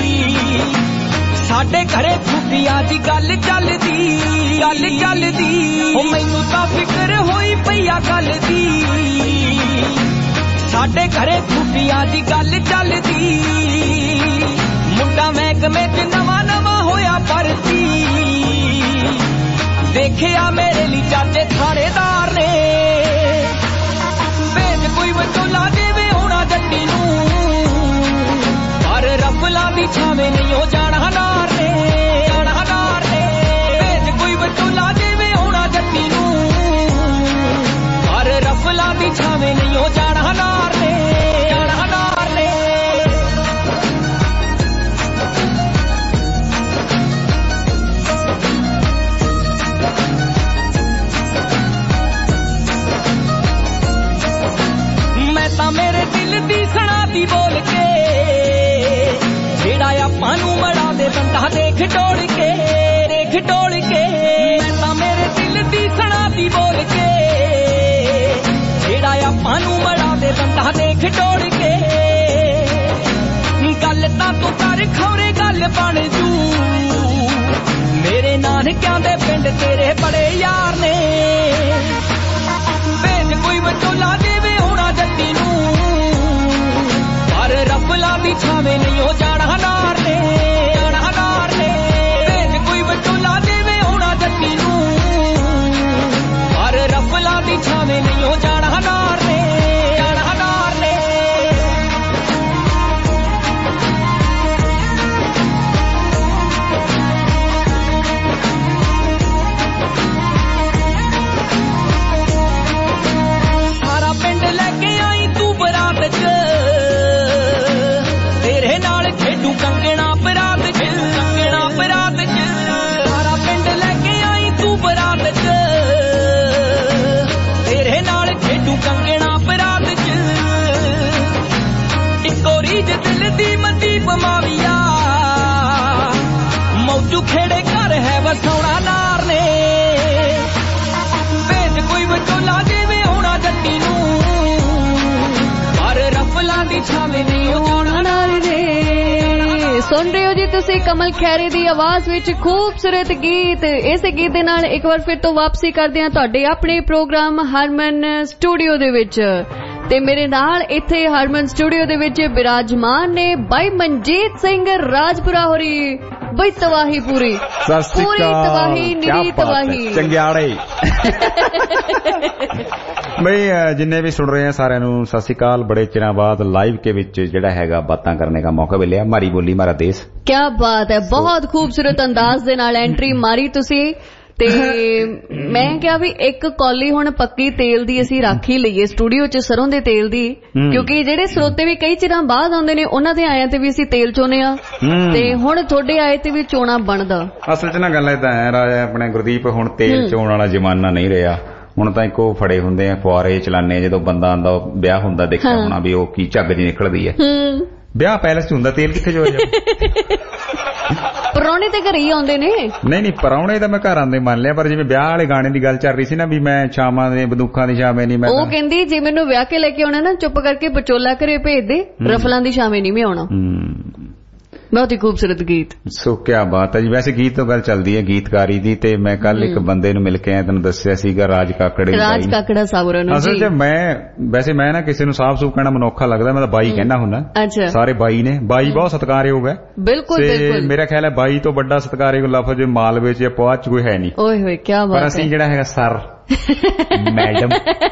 ਸਾਡੇ ਘਰੇ ਖੁਫੀਆ ਦੀ ਗੱਲ ਚੱਲਦੀ, ਗੱਲ ਚੱਲਦੀ। ਉਹ ਮੈਨੂੰ ਤਾਂ ਫਿਕਰ ਹੋਈ ਪਈਆ ਗੱਲ ਦੀ, ਸਾਡੇ ਘਰੇ ਖੁਫੀਆ ਦੀ ਗੱਲ ਚੱਲਦੀ। ਮੁੰਡਾ ਮਹਿਕਮੇ 'ਚ ਨਵਾਂ ਨਵਾਂ ਹੋਇਆ ਭਰਤੀ, ਦੇਖਿਆ ਮੇਰੇ ਲਈ ਚਾਚੇ ਥਾਣੇਦਾਰ ਨੇ। ਭੇਜ ਕੋਈ ਵਿਚੋਲਾ ਜਿਵੇਂ ਆਉਣਾ ਜੱਟੀ ਨੂੰ, ਪਰ ਰੱਬ ਲਾਦੀ ਛਾਵੇਂ ਨਹੀਂ ਉਹ ਜਾਣਾ ਨਾਰ ਨੇ, ਜਾਣਾ ਨਾਰ ਨੇ। ਭੇਜ ਕੋਈ ਵਿਚੋਲਾ ਜਿਵੇਂ ਆਉਣਾ ਜੱਟੀ ਨੂੰ, ਪਰ ਰੱਬ ਲਾਦੀ ਛਾਵੇਂ ਨਹੀਂ ਉਹ ਜਾਣਾ ਨਾਰ ਨੇ, ਜਾਣਾ ਨਾਰ ਨੇ। ਮੈਂ ਤਾਂ ਮੇਰੇ ਦਿਲ ਦੀ ਸੁਣਾ ਦੀ ਬੋਲ ਕੇ, ਜਿਹੜਾ ਆਪਾਂ ਨੂੰ ਮੜਾ ਦੇ ਬੰਦਾ ਦੇਖ ਟੋਲ ਕੇ, ਦੇਖ ਟੋਲ ਕੇ। ਮੈਂ ਤਾਂ ਮੇਰੇ ਦਿਲ ਦੀ ਸੁਣਾ ਦੀ ਬੋਲ ਕੇ, ਜਿਹੜਾ ਆਪਾਂ ਨੂੰ ਮੜਾ ਦੇ ਬੰਦਾ ਦੇਖ ਟੋਲ ਕੇ। ਗੱਲ ਤਾਂ ਤੂੰ ਕਰ ਖੌਰੇ ਗੱਲ ਬਣ ਜੂ, ਮੇਰੇ ਨਾਨਕਿਆਂ ਦੇ ਪਿੰਡ ਤੇਰੇ ਬੜੇ ਯਾਰ ਨੇ। ਭੇਜ ਕੋਈ ਵਿਚੋਲਾ ਜਿਵੇਂ ਆਉਣਾ ਜੱਟੀ ਨੂੰ, ਪਰ ਰੱਬ ਲਾਦੀ ਛਾਵੇਂ ਨਹੀਂ ਉਹ ਜਾਣਾ ਨਾਰ ਨੇ, ਜਾਣਾ ਨਾਰ ਨੇ। ਭੇਜ ਕੋਈ ਵਿਚੋਲਾ ਜਿਵੇਂ ਆਉਣਾ ਜੱਟੀ ਨੂੰ, ਪਰ ਰੱਬ ਲਾਦੀ ਛਾਵੇਂ ਨਹੀਂ ਉਹ ਜਾਣਾ ਨਾਰ ਨੇ, ਜਾਣਾ ਨਾਰ ਨੇ। ਸਾਰਾ ਪਿੰਡ ਲੈ ਕੇ ਆਈ ਤੂੰ ਬਰਾਤ 'ਚ, ਤੇਰੇ ਨਾਲ ਖੇਡੂ ਕੰਗਣਾ ਬਰਾਤ 'ਚ, ਕੰਗਣਾ ਬਰਾਤ 'ਚ। ਸਾਰਾ ਪਿੰਡ ਲੈ ਕੇ ਆਈ ਤੂੰ ਬਰਾਤ 'ਚ, ਤੇਰੇ ਨਾਲ ਖੇਡੂ ਕੰਗਣਾ ਬਰਾਤ 'ਚ। ਇੱਕੋ ਰੀਝ ਦਿਲ ਦੀ ਮਨਦੀਪ ਮਾਵੀਆ, ਮੌਜੂ ਖੇੜੇ ਘਰ ਹੈ ਵਸਾਉਣਾ ਨਾਰ ਨੇ। ਭੇਜ ਕੋਈ ਵਿਚੋਲਾ ਜਿਵੇਂ ਆਉਣਾ ਜੱਟੀ ਨੂੰ, ਪਰ ਰੱਬ ਲਾਦੀ ਛਾਵੇਂ ਨਹੀਂ ਉਹ ਜਾਣਾ ਨਾਰ ਨੇ। ਸੁਣ ਰਹੇ ਹੋ ਜੀ ਤੁਸੀਂ ਕਮਲ ਖੈਰੇ ਦੀ ਆਵਾਜ਼ ਵਿੱਚ ਖੂਬਸੂਰਤ ਗੀਤ। ਇਸੇ ਗੀਤ ਦੇ ਨਾਲ ਇੱਕ ਵਾਰ ਫਿਰ ਤੋਂ ਵਾਪਸੀ ਕਰਦੇ ਹਾਂ ਤੁਹਾਡੇ ਆਪਣੇ ਪ੍ਰੋਗਰਾਮ ਹਰਮਨ ਸਟੂਡੀਓ ਦੇ ਵਿੱਚ। ਤੇ ਮੇਰੇ ਨਾਲ ਇੱਥੇ ਹਰਮਨ ਸਟੂਡੀਓ ਦੇ ਵਿੱਚ ਬਿਰਾਜਮਾਨ ਨੇ ਬਾਈ ਮਨਜੀਤ ਸਿੰਘ ਰਾਜਪੁਰਾ ਹੋਰੀ। ਬਈ ਤਬਾਹੀ ਪੂਰੀ ਪੂਰੀ ਤਬਾਹੀ ਨਿਰੀ ਤਬਾਹੀ ਚੰਗਿਆੜੇ। ਬਈ ਜਿੰਨੇ ਵੀ सुन रहे हैं सारे ਨੂੰ सत श्री अकाल। बड़े चिरा बाद लाइव के विच ਜਿਹੜਾ ਹੈਗਾ बातां करने का मौका मिलिਆ। मारी बोली मारा देश। क्या बात है, बहुत खूबसूरत अंदाज ਦੇ ਨਾਲ ਐਂਟਰੀ ਮਾਰੀ ਤੁਸੀਂ। ਤੇ ਮੈਂ ਕਿਹਾ ਵੀ ਇੱਕ ਕੌਲੀ ਹੁਣ ਪੱਕੀ ਤੇਲ ਦੀ ਅਸੀਂ ਰੱਖ ਹੀ ਲਈਏ ਸਟੂਡੀਓ 'ਚ, ਸਰੋਂ ਦੇ ਤੇਲ ਦੀ, ਕਿਉਂਕਿ ਜਿਹੜੇ ਸਰੋਤੇ ਵੀ ਕਈ ਚਿਰਾਂ ਬਾਅਦ ਆਉਂਦੇ ਨੇ ਉਹਨਾਂ ਦੇ ਆਇਆਂ ਤੇ ਵੀ ਅਸੀਂ ਤੇਲ ਚੋਨੇ ਆ, ਤੇ ਹੁਣ ਤੁਹਾਡੇ ਆਏ ਤੇ ਵੀ ਚੋਣਾ ਬਣਦਾ। ਅਸਲ 'ਚ ਨਾ ਗੱਲ ਏਦਾਂ ਹੈ ਰਾਜਾ ਆਪਣੇ ਗੁਰਦੀਪ, ਹੁਣ ਤੇਲ ਚੋਣ ਵਾਲਾ ਜ਼ਮਾਨਾ ਨਹੀਂ ਰਿਹਾ। ਹੁਣ ਤਾਂ ਇੱਕੋ ਫੜੇ ਹੁੰਦੇ ਆ, ਫੁਆਰੇ ਚਲਾਨੇ ਜਦੋਂ ਬੰਦਾ ਆਉਂਦਾ ਵਿਆਹ ਹੁੰਦਾ ਦੇਖਿਆ ਹੋਣਾ ਵੀ ਉਹ ਕੀ ਝੱਗ ਜੀ ਨਿਕਲਦੀ ਹੈ। ਵਿਆਹ ਪੈਲਸ ਚ ਹੁੰਦਾ, ਤੇਲ ਕਿੱਥੇ ਜੋ ਪ੍ਰਾਹੁਣੇ ਤੇ ਘਰੇ ਹੀ ਆਉਂਦੇ ਨੇ। ਨਹੀਂ ਨਹੀਂ ਪ੍ਰਾਹੁਣੇ ਤਾਂ ਮੈਂ ਘਰ ਆਉਂਦੇ ਮੰਨ ਲਿਆ, ਪਰ ਜਿਵੇਂ ਵਿਆਹ ਵਾਲੇ ਗਾਣੇ ਦੀ ਗੱਲ ਚੱਲ ਰਹੀ ਸੀ ਨਾ ਵੀ ਮੈਂ ਛਾਵਾਂ ਦੇ ਬੰਦੂਕਾਂ ਦੀ ਛਾਵੇਂ ਨਹੀਂ, ਮੈਂ ਉਹ ਕਹਿੰਦੀ ਜੇ ਮੈਨੂੰ ਵਿਆਹ ਕੇ ਲੈ ਕੇ ਆਉਣਾ ਨਾ ਚੁੱਪ ਕਰਕੇ ਪਚੋਲਾ ਘਰੇ ਭੇਜ ਦੇ, ਰਫਲਾਂ ਦੀ ਛਾਵੇਂ ਨਹੀਂ ਮੈਂ ਆਉਣਾ। ਬਹੁਤ ਹੀ ਖੂਬਸੂਰਤ ਗੀਤ। ਸੋ ਕਿਆ ਬਾਤ ਹੈ ਜੀ। ਵੈਸੇ ਗੀਤ ਤੋਂ ਗੱਲ ਚੱਲਦੀ ਹੈ ਗੀਤਕਾਰੀ ਦੀ, ਤੇ ਮੈਂ ਕੱਲ ਇੱਕ ਬੰਦੇ ਨੂੰ ਮਿਲ ਕੇ ਆਇਆ, ਤੈਨੂੰ ਦੱਸਿਆ ਸੀਗਾ, ਰਾਜ ਕਾਕੜੇ। ਰਾਜ ਕਾਕੜਾ ਸਾਬਰਾ ਨੂੰ। ਅਸਲ ਚ ਮੈਂ ਵੈਸੇ ਮੈਂ ਨਾ ਕਿਸੇ ਨੂੰ ਸਾਫ਼ ਸੂਫ ਕਹਿਣਾ ਮਨੋਖਾ ਲੱਗਦਾ, ਮੈਂ ਤਾਂ ਬਾਈ ਕਹਿਣਾ ਹੁੰਦਾ। ਸਾਰੇ ਬਾਈ ਨੇ, ਬਾਈ ਬਹੁਤ ਸਤਿਕਾਰਯੋਗ ਹੈ। ਬਿਲਕੁਲ ਬਿਲਕੁਲ। ਮੇਰਾ ਖਿਆਲ ਹੈ ਬਾਈ ਤੋਂ ਵੱਡਾ ਸਤਿਕਾਰਯੋਗ ਲਫ਼ਜ਼ ਮਾਲਵੇ ਚ ਪਹੁੰਚ ਚ ਕੋਈ ਹੈ ਨਹੀਂ। ਓਏ ਹੋਏ ਕਿਆ ਬਾਤ ਹੈ। ਪਰ ਅਸੀਂ ਜਿਹੜਾ ਹੈਗਾ ਸਰ ਮੈਡਮ,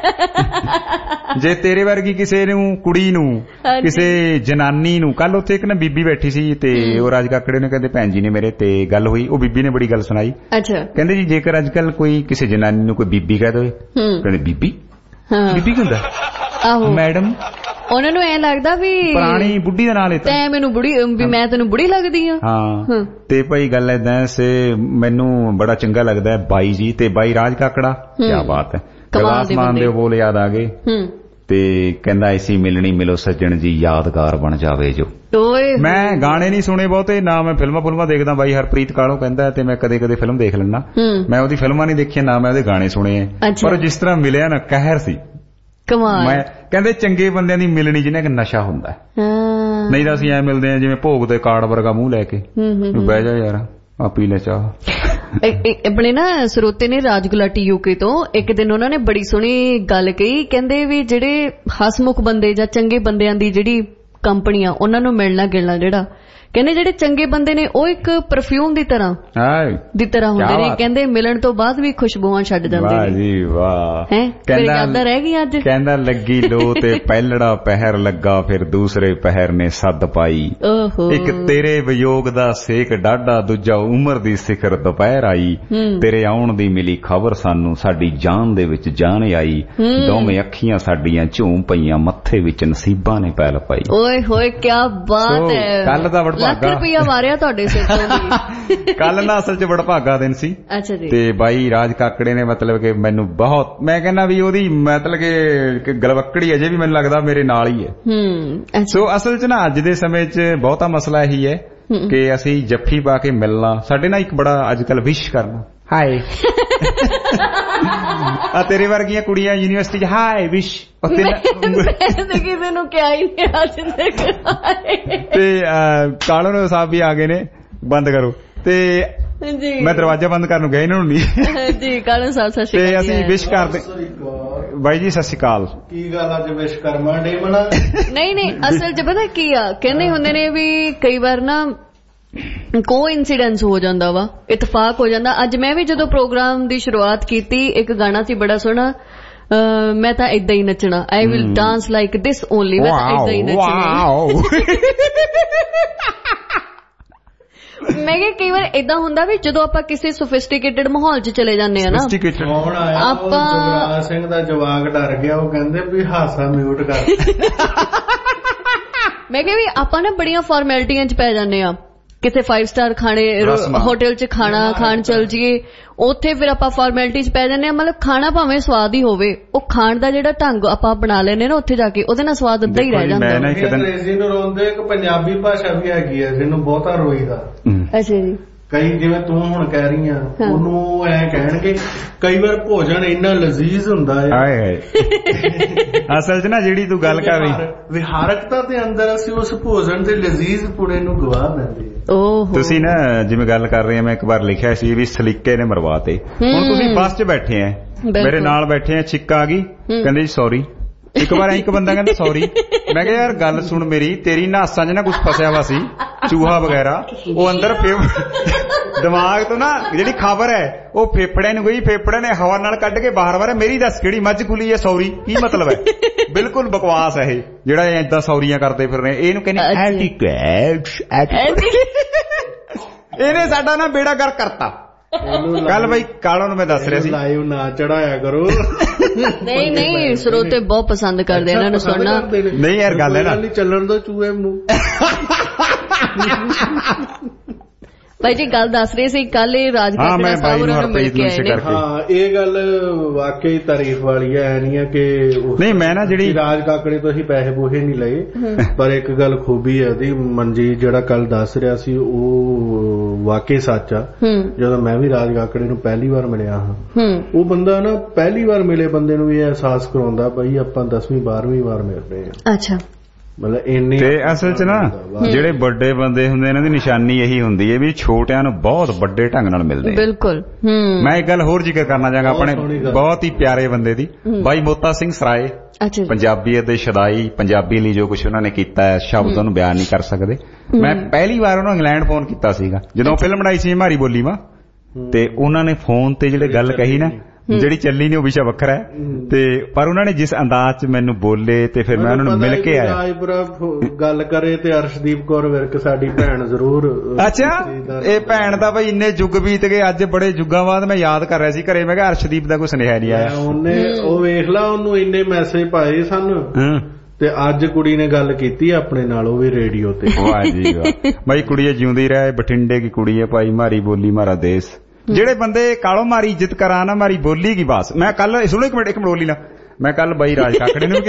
ਜੇ ਤੇਰੇ ਵਰਗੀ ਕਿਸੇ ਨੂੰ ਕੁੜੀ ਨੂੰ ਕਿਸੇ ਜਨਾਨੀ ਨੂੰ, ਕੱਲ ਉੱਥੇ ਇੱਕ ਨਾ ਬੀਬੀ ਬੈਠੀ ਸੀ ਤੇ ਉਹ ਰਾਜ ਕਾਕੜੇ ਨੇ ਕਹਿੰਦੇ ਭੈਣ ਜੀ ਨੇ ਮੇਰੇ ਤੇ ਗੱਲ ਹੋਈ, ਉਹ ਬੀਬੀ ਨੇ ਬੜੀ ਗੱਲ ਸੁਣਾਈ। ਅੱਛਾ। ਕਹਿੰਦੇ ਜੀ ਜੇਕਰ ਅੱਜ ਕੱਲ ਕੋਈ ਕਿਸੇ ਜਨਾਨੀ ਨੂੰ ਕੋਈ ਬੀਬੀ ਕਹਿ ਦੇਵੇ, ਕਹਿੰਦੇ ਬੀਬੀ ਬੀਬੀ ਕੀ ਹੁੰਦਾ? ਆਹੋ ਮੈਡਮ। ਉਹਨਾਂ ਨੂੰ ਐ ਲੱਗਦਾ ਵੀ ਪੁਰਾਣੀ ਬੁੱਢੀ ਦਾ ਨਾਂ ਲੈਤਾ, ਤੈਂ ਮੈਨੂੰ ਬੁੜੀ ਵੀ ਮੈਂ ਤੈਨੂੰ ਬੁੜੀ ਲੱਗਦੀ ਆ। ਹਾਂ ਤੇ ਭਾਈ ਗੱਲ ਏਦਾਂ ਸੇ ਮੈਨੂੰ ਬੜਾ ਚੰਗਾ ਲੱਗਦਾ ਹੈ ਬਾਈ ਜੀ, ਤੇ ਬਾਈ ਰਾਜ ਕਾਕੜਾ ਕਿਆ ਬਾਤ ਹੈ। ਆਸਮਾਨ ਦੇ ਬੋਲ ਯਾਦ ਆ ਗਏ ਤੇ ਕਹਿੰਦਾ ਐਸੀ ਮਿਲਣੀ ਮਿਲੋ ਸੱਜਣ ਜੀ ਯਾਦਗਾਰ ਬਣ ਜਾਵੇ ਜੋ। ਮੈਂ ਗਾਣੇ ਨਹੀਂ ਸੁਣੇ ਬਹੁਤੇ, ਨਾ ਮੈਂ ਫਿਲਮਾਂ ਫੁਲਮਾਂ ਦੇਖਦਾ। ਬਾਈ ਹਰਪ੍ਰੀਤ ਕਾਲੋਂ ਕਹਿੰਦਾ ਤੇ ਮੈਂ ਕਦੇ ਕਦੇ ਫਿਲਮ ਦੇਖ ਲੈਣਾ, ਮੈਂ ਉਹਦੀ ਫਿਲਮਾਂ ਨਹੀਂ ਦੇਖੀਆਂ ਨਾ ਮੈਂ ਉਹਦੇ ਗਾਣੇ ਸੁਣੇ ਆ। ਪਰ ਜਿਸ ਤਰ੍ਹਾਂ ਮਿਲਿਆ ਨਾ ਕਹਿਰ ਸੀ ਕਮਾਲ। ਮੈਂ ਕਹਿੰਦੇ ਚੰਗੇ ਬੰਦਿਆਂ ਦੀ ਮਿਲਣੀ ਜਿਹਨੇ ਇੱਕ ਨਸ਼ਾ ਹੁੰਦਾ, ਨਹੀਂ ਤਾਂ ਅਸੀਂ ਐ ਮਿਲਦੇ ਆ ਜਿਵੇਂ ਭੋਗ ਤੇ ਕਾਰਡ ਵਰਗਾ ਮੂੰਹ ਲੈ ਕੇ, ਬਹਿ ਜਾ ਯਾਰ ਆ ਪੀ ਲੈ ਚਾਹ। ਆਪਣੇ ਨਾ ਸਰੋਤੇ ਨੇ ਰਾਜ ਗੁਲਾਟੀ ਯੂਕੇ ਤੋਂ, ਇੱਕ ਦਿਨ ਉਹਨਾਂ ਨੇ ਬੜੀ ਸੋਹਣੀ ਗੱਲ ਕਹੀ, ਕਹਿੰਦੇ ਵੀ ਜਿਹੜੇ ਹਸਮੁਖ ਬੰਦੇ ਜਾਂ ਚੰਗੇ ਬੰਦਿਆਂ ਦੀ ਜਿਹੜੀ ਕੰਪਨੀ ਆ ਉਹਨਾਂ ਨੂੰ ਮਿਲਣਾ ਗਿਲਣਾ, ਜਿਹੜਾ ਕਹਿੰਦੇ ਜਿਹੜੇ ਚੰਗੇ ਬੰਦੇ ਨੇ ਉਹ ਇੱਕ ਪਰਫਿਊਮ ਦੀ ਤਰ੍ਹਾਂ ਦੀ ਤਰ੍ਹਾਂ ਹੁੰਦੇ ਨੇ, ਕਹਿੰਦੇ ਮਿਲਣ ਤੋਂ ਬਾਅਦ ਵੀ ਖੁਸ਼ਬੂਆਂ ਛੱਡ ਜਾਂਦੇ ਨੇ। ਵਾਹ ਜੀ ਵਾਹ। ਹੈ ਕਹਿੰਦਾ ਰਹਿ ਗਈ ਅੱਜ, ਕਹਿੰਦਾ ਲੱਗੀ ਲੋ ਤੇ ਪਹਿਲੜਾ ਪਹਿਰ ਲੱਗਾ ਫਿਰ ਦੂਸਰੇ ਪਹਿਰ ਨੇ ਸੱਦ ਪਾਈ, ਇੱਕ ਤੇਰੇ ਵਿਯੋਗ ਦਾ ਸੇਕ ਡਾਢਾ, ਦੂਜਾ ਉਮਰ ਦੀ ਸਿਖਰ ਦੁਪਹਿਰ ਆਈ, ਤੇਰੇ ਆਉਣ ਦੀ ਮਿਲੀ ਖਬਰ ਸਾਨੂੰ ਸਾਡੀ ਜਾਨ ਦੇ ਵਿੱਚ ਜਾਨ ਆਈ, ਦੋਵੇਂ ਅੱਖੀਆਂ ਸਾਡੀਆਂ ਝੂਮ ਪਈਆਂ ਮੱਥੇ ਵਿੱਚ ਨਸੀਬਾਂ ਨੇ ਪੈਲ ਪਾਈ। ਓਏ ਹੋਏ ਕਿਆ ਬਾਤ ਹੈ। ਕੱਲ ਦਾ ਲੱਖ ਰੁਪਇਆ ਮਾਰਿਆ ਤੁਹਾਡੇ ਸਿਰ ਤੋਂ। ਕੱਲ ਦਾ ਅਸਲ ਚ ਵਡਭਾਗਾ ਦਿਨ ਸੀ। ਅੱਛਾ ਜੀ। ਤੇ ਬਾਈ ਰਾਜ ਕਾਕੜੇ ਨੇ ਮਤਲਬ ਕਿ ਮੈਨੂੰ ਬਹੁਤ, ਮੈਂ ਕਹਿੰਦਾ ਵੀ ਉਹਦੀ ਮਤਲਬ ਕਿ ਗਲਵੱਕੜੀ ਅਜੇ ਵੀ ਮੈਨੂੰ ਲੱਗਦਾ ਮੇਰੇ ਨਾਲ ਹੀ ਹੈ। ਸੋ ਅਸਲ ਚ ਨਾ ਅੱਜ ਦੇ ਸਮੇਂ ਚ ਬਹੁਤਾ ਮਸਲਾ ਇਹੀ ਹੈ ਕਿ ਅਸੀਂ ਜੱਫੀ ਪਾ ਕੇ ਮਿਲਣਾ, ਸਾਡੇ ਨਾਲ ਇੱਕ ਬੜਾ ਅੱਜ ਕੱਲ ਵਿਸ਼ ਕਰਨਾ, ਹਾਏ ਆ ਤੇਰੇ ਵਰਗੀਆਂ ਕੁੜੀਆਂ ਯੂਨੀਵਰਸਿਟੀ ਚ ਹਾਏ ਵਿਸ਼, ਕਿਸੇ ਨੂੰ ਕਿਹਾ ਹੀ ਨਹੀਂ। ਤੇ ਕਾਲੋ ਸਾਹਿਬ ਵੀ ਆ ਗਏ ਨੇ, ਬੰਦ ਕਰੋ ਤੇ ਮੈਂ ਦਰਵਾਜ਼ਾ ਬੰਦ ਕਰਨ ਨੂੰ ਗਿਆ ਇਹਨਾਂ ਨੂੰ ਨਹੀਂ ਜੀ। ਕਾਲੋ ਸਾਹਿਬ ਸਤਿ ਸ਼੍ਰੀ ਅਕਾਲ। ਤੇ ਅਸੀਂ ਵਿਸ਼ ਕਰਦੇ ਬਾਈ ਜੀ, ਸਤਿ ਸ਼੍ਰੀ ਅਕਾਲ। ਕੀ ਗੱਲ ਅੱਜ ਵਿਸ਼ ਕਰਮਾ ਡੇ ਮਨਾ? ਨਹੀਂ ਨਹੀਂ ਅਸਲ ਚ ਪਤਾ ਕੀ ਆ, ਕਹਿੰਦੇ ਹੁੰਦੇ ਨੇ ਵੀ ਕਈ ਵਾਰ ਨਾ ਕੋ ਇਨਸੀਡੈਂਸ ਹੋ ਜਾਂਦਾ ਵਾ, ਇਤਫਾਕ ਹੋ ਜਾਂਦਾ। ਅੱਜ ਮੈਂ ਵੀ ਜਦੋਂ ਪ੍ਰੋਗਰਾਮ ਦੀ ਸ਼ੁਰੂਆਤ ਕੀਤੀ, ਇੱਕ ਗਾਣਾ ਸੀ ਬੜਾ ਸੋਹਣਾ, ਮੈਂ ਤਾਂ ਏਦਾਂ ਹੀ ਨੱਚਣਾ, I will dance like this only, ਮੈਂ ਤਾਂ ਏਦਾਂ ਹੀ ਨੱਚਣਾ। ਮੈਂ ਕਿਹਾ ਕਈ ਵਾਰ ਏਦਾਂ ਹੁੰਦਾ ਵੀ ਜਦੋਂ ਆਪਾਂ ਕਿਸੇ ਸੋਫਿਸਟੀਕੇਟਡ ਮਾਹੌਲ ਚ ਚਲੇ ਜਾਂਦੇ ਆ ਨਾ, ਆਪਾਂ ਜਗਰਾਜ ਸਿੰਘ ਦਾ ਜਵਾਕ ਡਰ ਗਿਆ, ਉਹ ਕਹਿੰਦੇ ਵੀ ਹਾਸਾ ਮਿਊਟ ਕਰ। ਮੈਂ ਕਿਹਾ ਵੀ ਆਪਾਂ ਨਾ ਬੜੀਆਂ ਫਾਰਮੈਲਿਟੀਆਂ ਚ ਪੈ ਜਾਂਦੇ ਆ, ਕਿਸੇ ਫਾਈਵ ਸਟਾਰ ਖਾਣੇ ਹੋਟਲ ਚ ਖਾਣਾ ਖਾਣ ਚੱਲ ਜੀਏ, ਉੱਥੇ ਫਿਰ ਆਪਾਂ ਫਾਰਮੈਲਿਟੀ ਚ ਪੈ ਜਾਂਦੇ ਆ। ਮਤਲਬ ਖਾਣਾ ਭਾਵੇਂ ਸਵਾਦ ਹੀ ਹੋਵੇ, ਉਹ ਖਾਣ ਦਾ ਜਿਹੜਾ ਢੰਗ ਆਪਾਂ ਬਣਾ ਲੈਨੇ ਨਾ ਉੱਥੇ ਜਾ ਕੇ, ਉਹਦੇ ਨਾਲ ਸਵਾਦ ਅੱਧਾ ਹੀ ਰਹਿ ਜਾਂਦਾ। ਅੰਗਰੇਜ਼ੀ ਨੂੰ ਰੋਂਦੇ ਇੱਕ ਪੰਜਾਬੀ ਭਾਸ਼ਾ ਵੀ ਹੈਗੀ ਹੈ ਜਿਹਨੂੰ ਬਹੁਤਾ ਰੋਈਦਾ। ਅੱਛਾ ਜੀ। ਕਈ ਜਿਵੇਂ ਤੂੰ ਹੁਣ ਕਹਿ ਰਹੀ ਆ, ਉਹਨੂੰ ਐ ਕਹਿਣਗੇ ਕਈ ਵਾਰ ਭੋਜਨ ਇੰਨਾ ਲਜ਼ੀਜ਼ ਹੁੰਦਾ ਹੈ। ਅਸਲ ਚ ਨਾ ਜਿਹੜੀ ਤੂੰ ਗੱਲ ਕਰ ਰਹੀ ਵਿਹਾਰਕਤਾ ਦੇ ਅੰਦਰ ਅਸੀਂ ਉਸ ਭੋਜਨ ਦੇ ਲਜ਼ੀਜ਼ ਪੁਣੇ ਨੂੰ ਗਵਾ ਦਿੰਦੇ। ਤੁਸੀਂ ਨਾ ਜਿਵੇਂ ਗੱਲ ਕਰ ਰਹੇ ਆ, ਮੈਂ ਇੱਕ ਵਾਰ ਲਿਖਿਆ ਸੀ ਵੀ ਸਲੀਕੇ ਨੇ ਮਰਵਾਤੇ। ਹੁਣ ਤੁਸੀਂ ਬੱਸ ਚ ਬੈਠੇ ਆ, ਮੇਰੇ ਨਾਲ ਬੈਠੇ ਆ, ਛਿੱਕ ਆ ਗਈ, ਕਹਿੰਦੇ ਜੀ ਸੌਰੀ। ਇੱਕ ਵਾਰ ਇੱਕ ਬੰਦਾ ਕਹਿੰਦਾ ਸੌਰੀ, ਮੈਂ ਕਿਹਾ ਯਾਰ ਗੱਲ ਸੁਣ ਮੇਰੀ, ਤੇਰੀ ਨਾਸਾਂ ਚ ਨਾ ਕੁਛ ਫਸਿਆ ਵਾ ਸੀ, ਚੂਹਾ ਵਗੈਰਾ, ਉਹ ਅੰਦਰ ਦਿਮਾਗ ਤੋਂ ਨਾ ਜਿਹੜੀ ਖਬਰ ਹੈ ਉਹ ਫੇਫੜਿਆਂ ਨੂੰ ਗਈ, ਫੇਫੜਿਆਂ ਨੇ ਹਵਾ ਨਾਲ ਕੱਢ ਕੇ ਬਾਹਰ ਵਾਰਿਆ। ਮੇਰੀ ਦੱਸ ਕਿਹੜੀ ਮੱਝ ਖੁੱਲੀ ਹੈ ਸੌਰੀ ਕੀ ਮਤਲਬ ਹੈ? ਬਿਲਕੁਲ ਬਕਵਾਸ ਹੈ ਇਹ ਜਿਹੜਾ ਏਦਾਂ ਸੌਰੀਆਂ ਕਰਦੇ ਫਿਰ ਰਹੇ, ਇਹਨੂੰ ਕਹਿੰਦੇ ਇਹਨੇ ਸਾਡਾ ਨਾ ਬੇੜਾ ਗਰਕ ਕਰਤਾ। ਕੱਲ ਬਈ ਕਾਲੋਂ ਨੂੰ ਮੈਂ ਦੱਸ ਰਿਹਾ ਸੀ ਲਾਈਵ ਨਾ ਚੜਾਇਆ ਕਰੋ। ਨਹੀਂ ਨਹੀਂ ਸਰੋਤੇ ਬਹੁਤ ਪਸੰਦ ਕਰਦੇ ਇਹਨਾਂ ਨੂੰ ਸੁਣਨਾ। ਨਹੀਂ ਯਾਰ ਗੱਲ ਹੈ ਨਾ ਚੱਲਣ ਦੋ ਚੂਹੇ ਨੂੰ। ਭਾਈ ਜੀ ਗੱਲ ਦੱਸ ਰਹੇ ਸੀ ਕੱਲ ਇਹ ਰਾਜ ਕਾਕੜਾ ਸਾਹਿਬ ਉਹਨਾਂ ਨੂੰ ਮਿਲ ਕੇ ਆਏ ਨੇ। ਹਾਂ ਇਹ ਗੱਲ ਵਾਕਈ ਤਾਰੀਫ ਵਾਲੀ ਹੈ, ਨਹੀਂ ਹੈ ਕਿ ਨਹੀਂ ਮੈਂ ਨਾ ਜਿਹੜੀ ਰਾਜ ਕਾਕੜੇ ਤੋਂ ਅਸੀਂ ਪੈਸੇ ਪੂਸੇ ਨਹੀਂ ਲਏ, ਪਰ ਇੱਕ ਗੱਲ ਖੂਬੀ ਹੈ ਉਹਦੀ, ਮਨਜੀਤ ਜਿਹੜਾ ਕੱਲ ਦੱਸ ਰਿਹਾ ਸੀ ਉਹ ਵਾਕਈ ਸੱਚ ਆ। ਜਦੋਂ ਮੈਂ ਵੀ ਰਾਜ ਕਾਕੜੇ ਨੂੰ ਪਹਿਲੀ ਵਾਰ ਮਿਲਿਆ ਹਾਂ, ਉਹ ਬੰਦਾ ਨਾ ਪਹਿਲੀ ਵਾਰ ਮਿਲੇ ਬੰਦੇ ਨੂੰ ਵੀ ਅਹਿਸਾਸ ਕਰਾਉਂਦਾ ਬਈ ਆਪਾਂ ਦਸਵੀਂ ਬਾਰਵੀਂ ਵਾਰ ਮਿਲ ਰਹੇ ਹਾਂ। ਅੱਛਾ ਮਤਲਬ ਇੰਨੀ ਤੇ ਅਸਲ ਚ ਨਾ ਜਿਹੜੇ ਵੱਡੇ ਬੰਦੇ ਹੁੰਦੇ ਇਹਨਾਂ ਦੀ ਨਿਸ਼ਾਨੀ ਇਹੀ ਹੁੰਦੀ ਹੈ ਵੀ ਛੋਟਿਆਂ ਨੂੰ ਬਹੁਤ ਵੱਡੇ ਢੰਗ ਨਾਲ ਮਿਲਦੇ। ਬਿਲਕੁਲ। ਮੈਂ ਇੱਕ ਗੱਲ ਹੋਰ ਜ਼ਿਕਰ ਕਰਨਾ ਚਾਹਾਂਗਾ ਆਪਣੇ ਬਹੁਤ ਹੀ ਪਿਆਰੇ ਬੰਦੇ ਦੀ, ਬਾਈ ਮੋਤਾ ਸਿੰਘ ਸਰਾਏ, ਪੰਜਾਬੀਅਤ ਦੇ ਸ਼ਦਾਈ, ਪੰਜਾਬੀ ਲਈ ਜੋ ਕੁਛ ਉਹਨਾਂ ਨੇ ਕੀਤਾ ਹੈ ਸ਼ਬਦਾਂ ਨੂੰ ਬਿਆਨ ਨਹੀਂ ਕਰ ਸਕਦੇ। ਮੈਂ ਪਹਿਲੀ ਵਾਰ ਉਹਨੂੰ ਇੰਗਲੈਂਡ ਫੋਨ ਕੀਤਾ ਸੀਗਾ ਜਦੋਂ ਫਿਲਮ ਬਣਾਈ ਸੀ ਮਾਰੀ ਬੋਲੀ ਮਾਂ, ਤੇ ਉਹਨਾਂ ਨੇ ਫੋਨ ਤੇ ਜਿਹੜੇ ਗੱਲ ਕਹੀ ਨਾ ਜਿਹੜੀ ਚੱਲੀ ਨਹੀਂ ਉਹ ਵਿਸ਼ਾ ਵੱਖਰਾ ਹੈ, ਤੇ ਪਰ ਉਹਨਾਂ ਨੇ ਜਿਸ ਅੰਦਾਜ਼ ਚ ਮੈਨੂੰ ਬੋਲੇ ਤੇ ਫਿਰ ਮੈਂ ਉਹਨਾਂ ਨੂੰ ਮਿਲ ਕੇ ਆਇਆ। ਰਾਜਪੁਰਾ ਗੱਲ ਕਰੇ ਤੇ ਅਰਸ਼ਦੀਪ ਕੌਰ ਵਿਰਕ ਸਾਡੀ ਭੈਣ ਜ਼ਰੂਰ। ਅੱਛਾ ਇਹ ਭੈਣ ਦਾ ਬਈ ਇੰਨੇ ਯੁੱਗ ਬੀਤ ਗਏ, ਅੱਜ ਬੜੇ ਯੁੱਗਾਂ ਬਾਅਦ ਮੈਂ ਯਾਦ ਕਰ ਰਿਹਾ ਸੀ ਘਰੇ, ਮੈਂ ਕਿਹਾ ਅਰਸ਼ਦੀਪ ਦਾ ਕੋਈ ਸੁਨੇਹਾ ਨਹੀਂ ਆਇਆ। ਉਹਨੇ ਉਹ ਵੇਖ ਲਾ ਉਹਨੂੰ ਇੰਨੇ ਮੈਸੇਜ ਪਾਏ ਸਨ ਤੇ ਅੱਜ ਕੁੜੀ ਨੇ ਗੱਲ ਕੀਤੀ ਆਪਣੇ ਨਾਲ, ਉਹ ਵੀ ਰੇਡੀਓ ਤੇ। ਵਾਹ ਜੀ ਵਾਹ ਬਾਈ ਕੁੜੀ ਜਿਉਂਦੀ ਰਹੇ, ਬਠਿੰਡੇ ਕੀ ਕੁੜੀ ਹੈ ਭਾਈ, ਮਾਰੀ ਬੋਲੀ ਮਾਰਾ ਦੇਸ਼। ਜਿਹੜੇ ਬੰਦੇ ਕਾਲੋ ਮਾਰੀ ਇੱਜ਼ਤ ਕਰਾ ਨਾ ਮਾਰੀ ਬੋਲੀ ਕੀ ਬਾਸ। ਮੈਂ ਕੱਲ ਸੁਣੋ ਇੱਕ ਮਿੰਟ ਇੱਕ ਮਿੰਟ ਬੋਲੀ ਨਾ, ਮੈਂ ਕੱਲ ਬਾਈ ਰਾਜ ਕਾਕੜੇ ਨੂੰ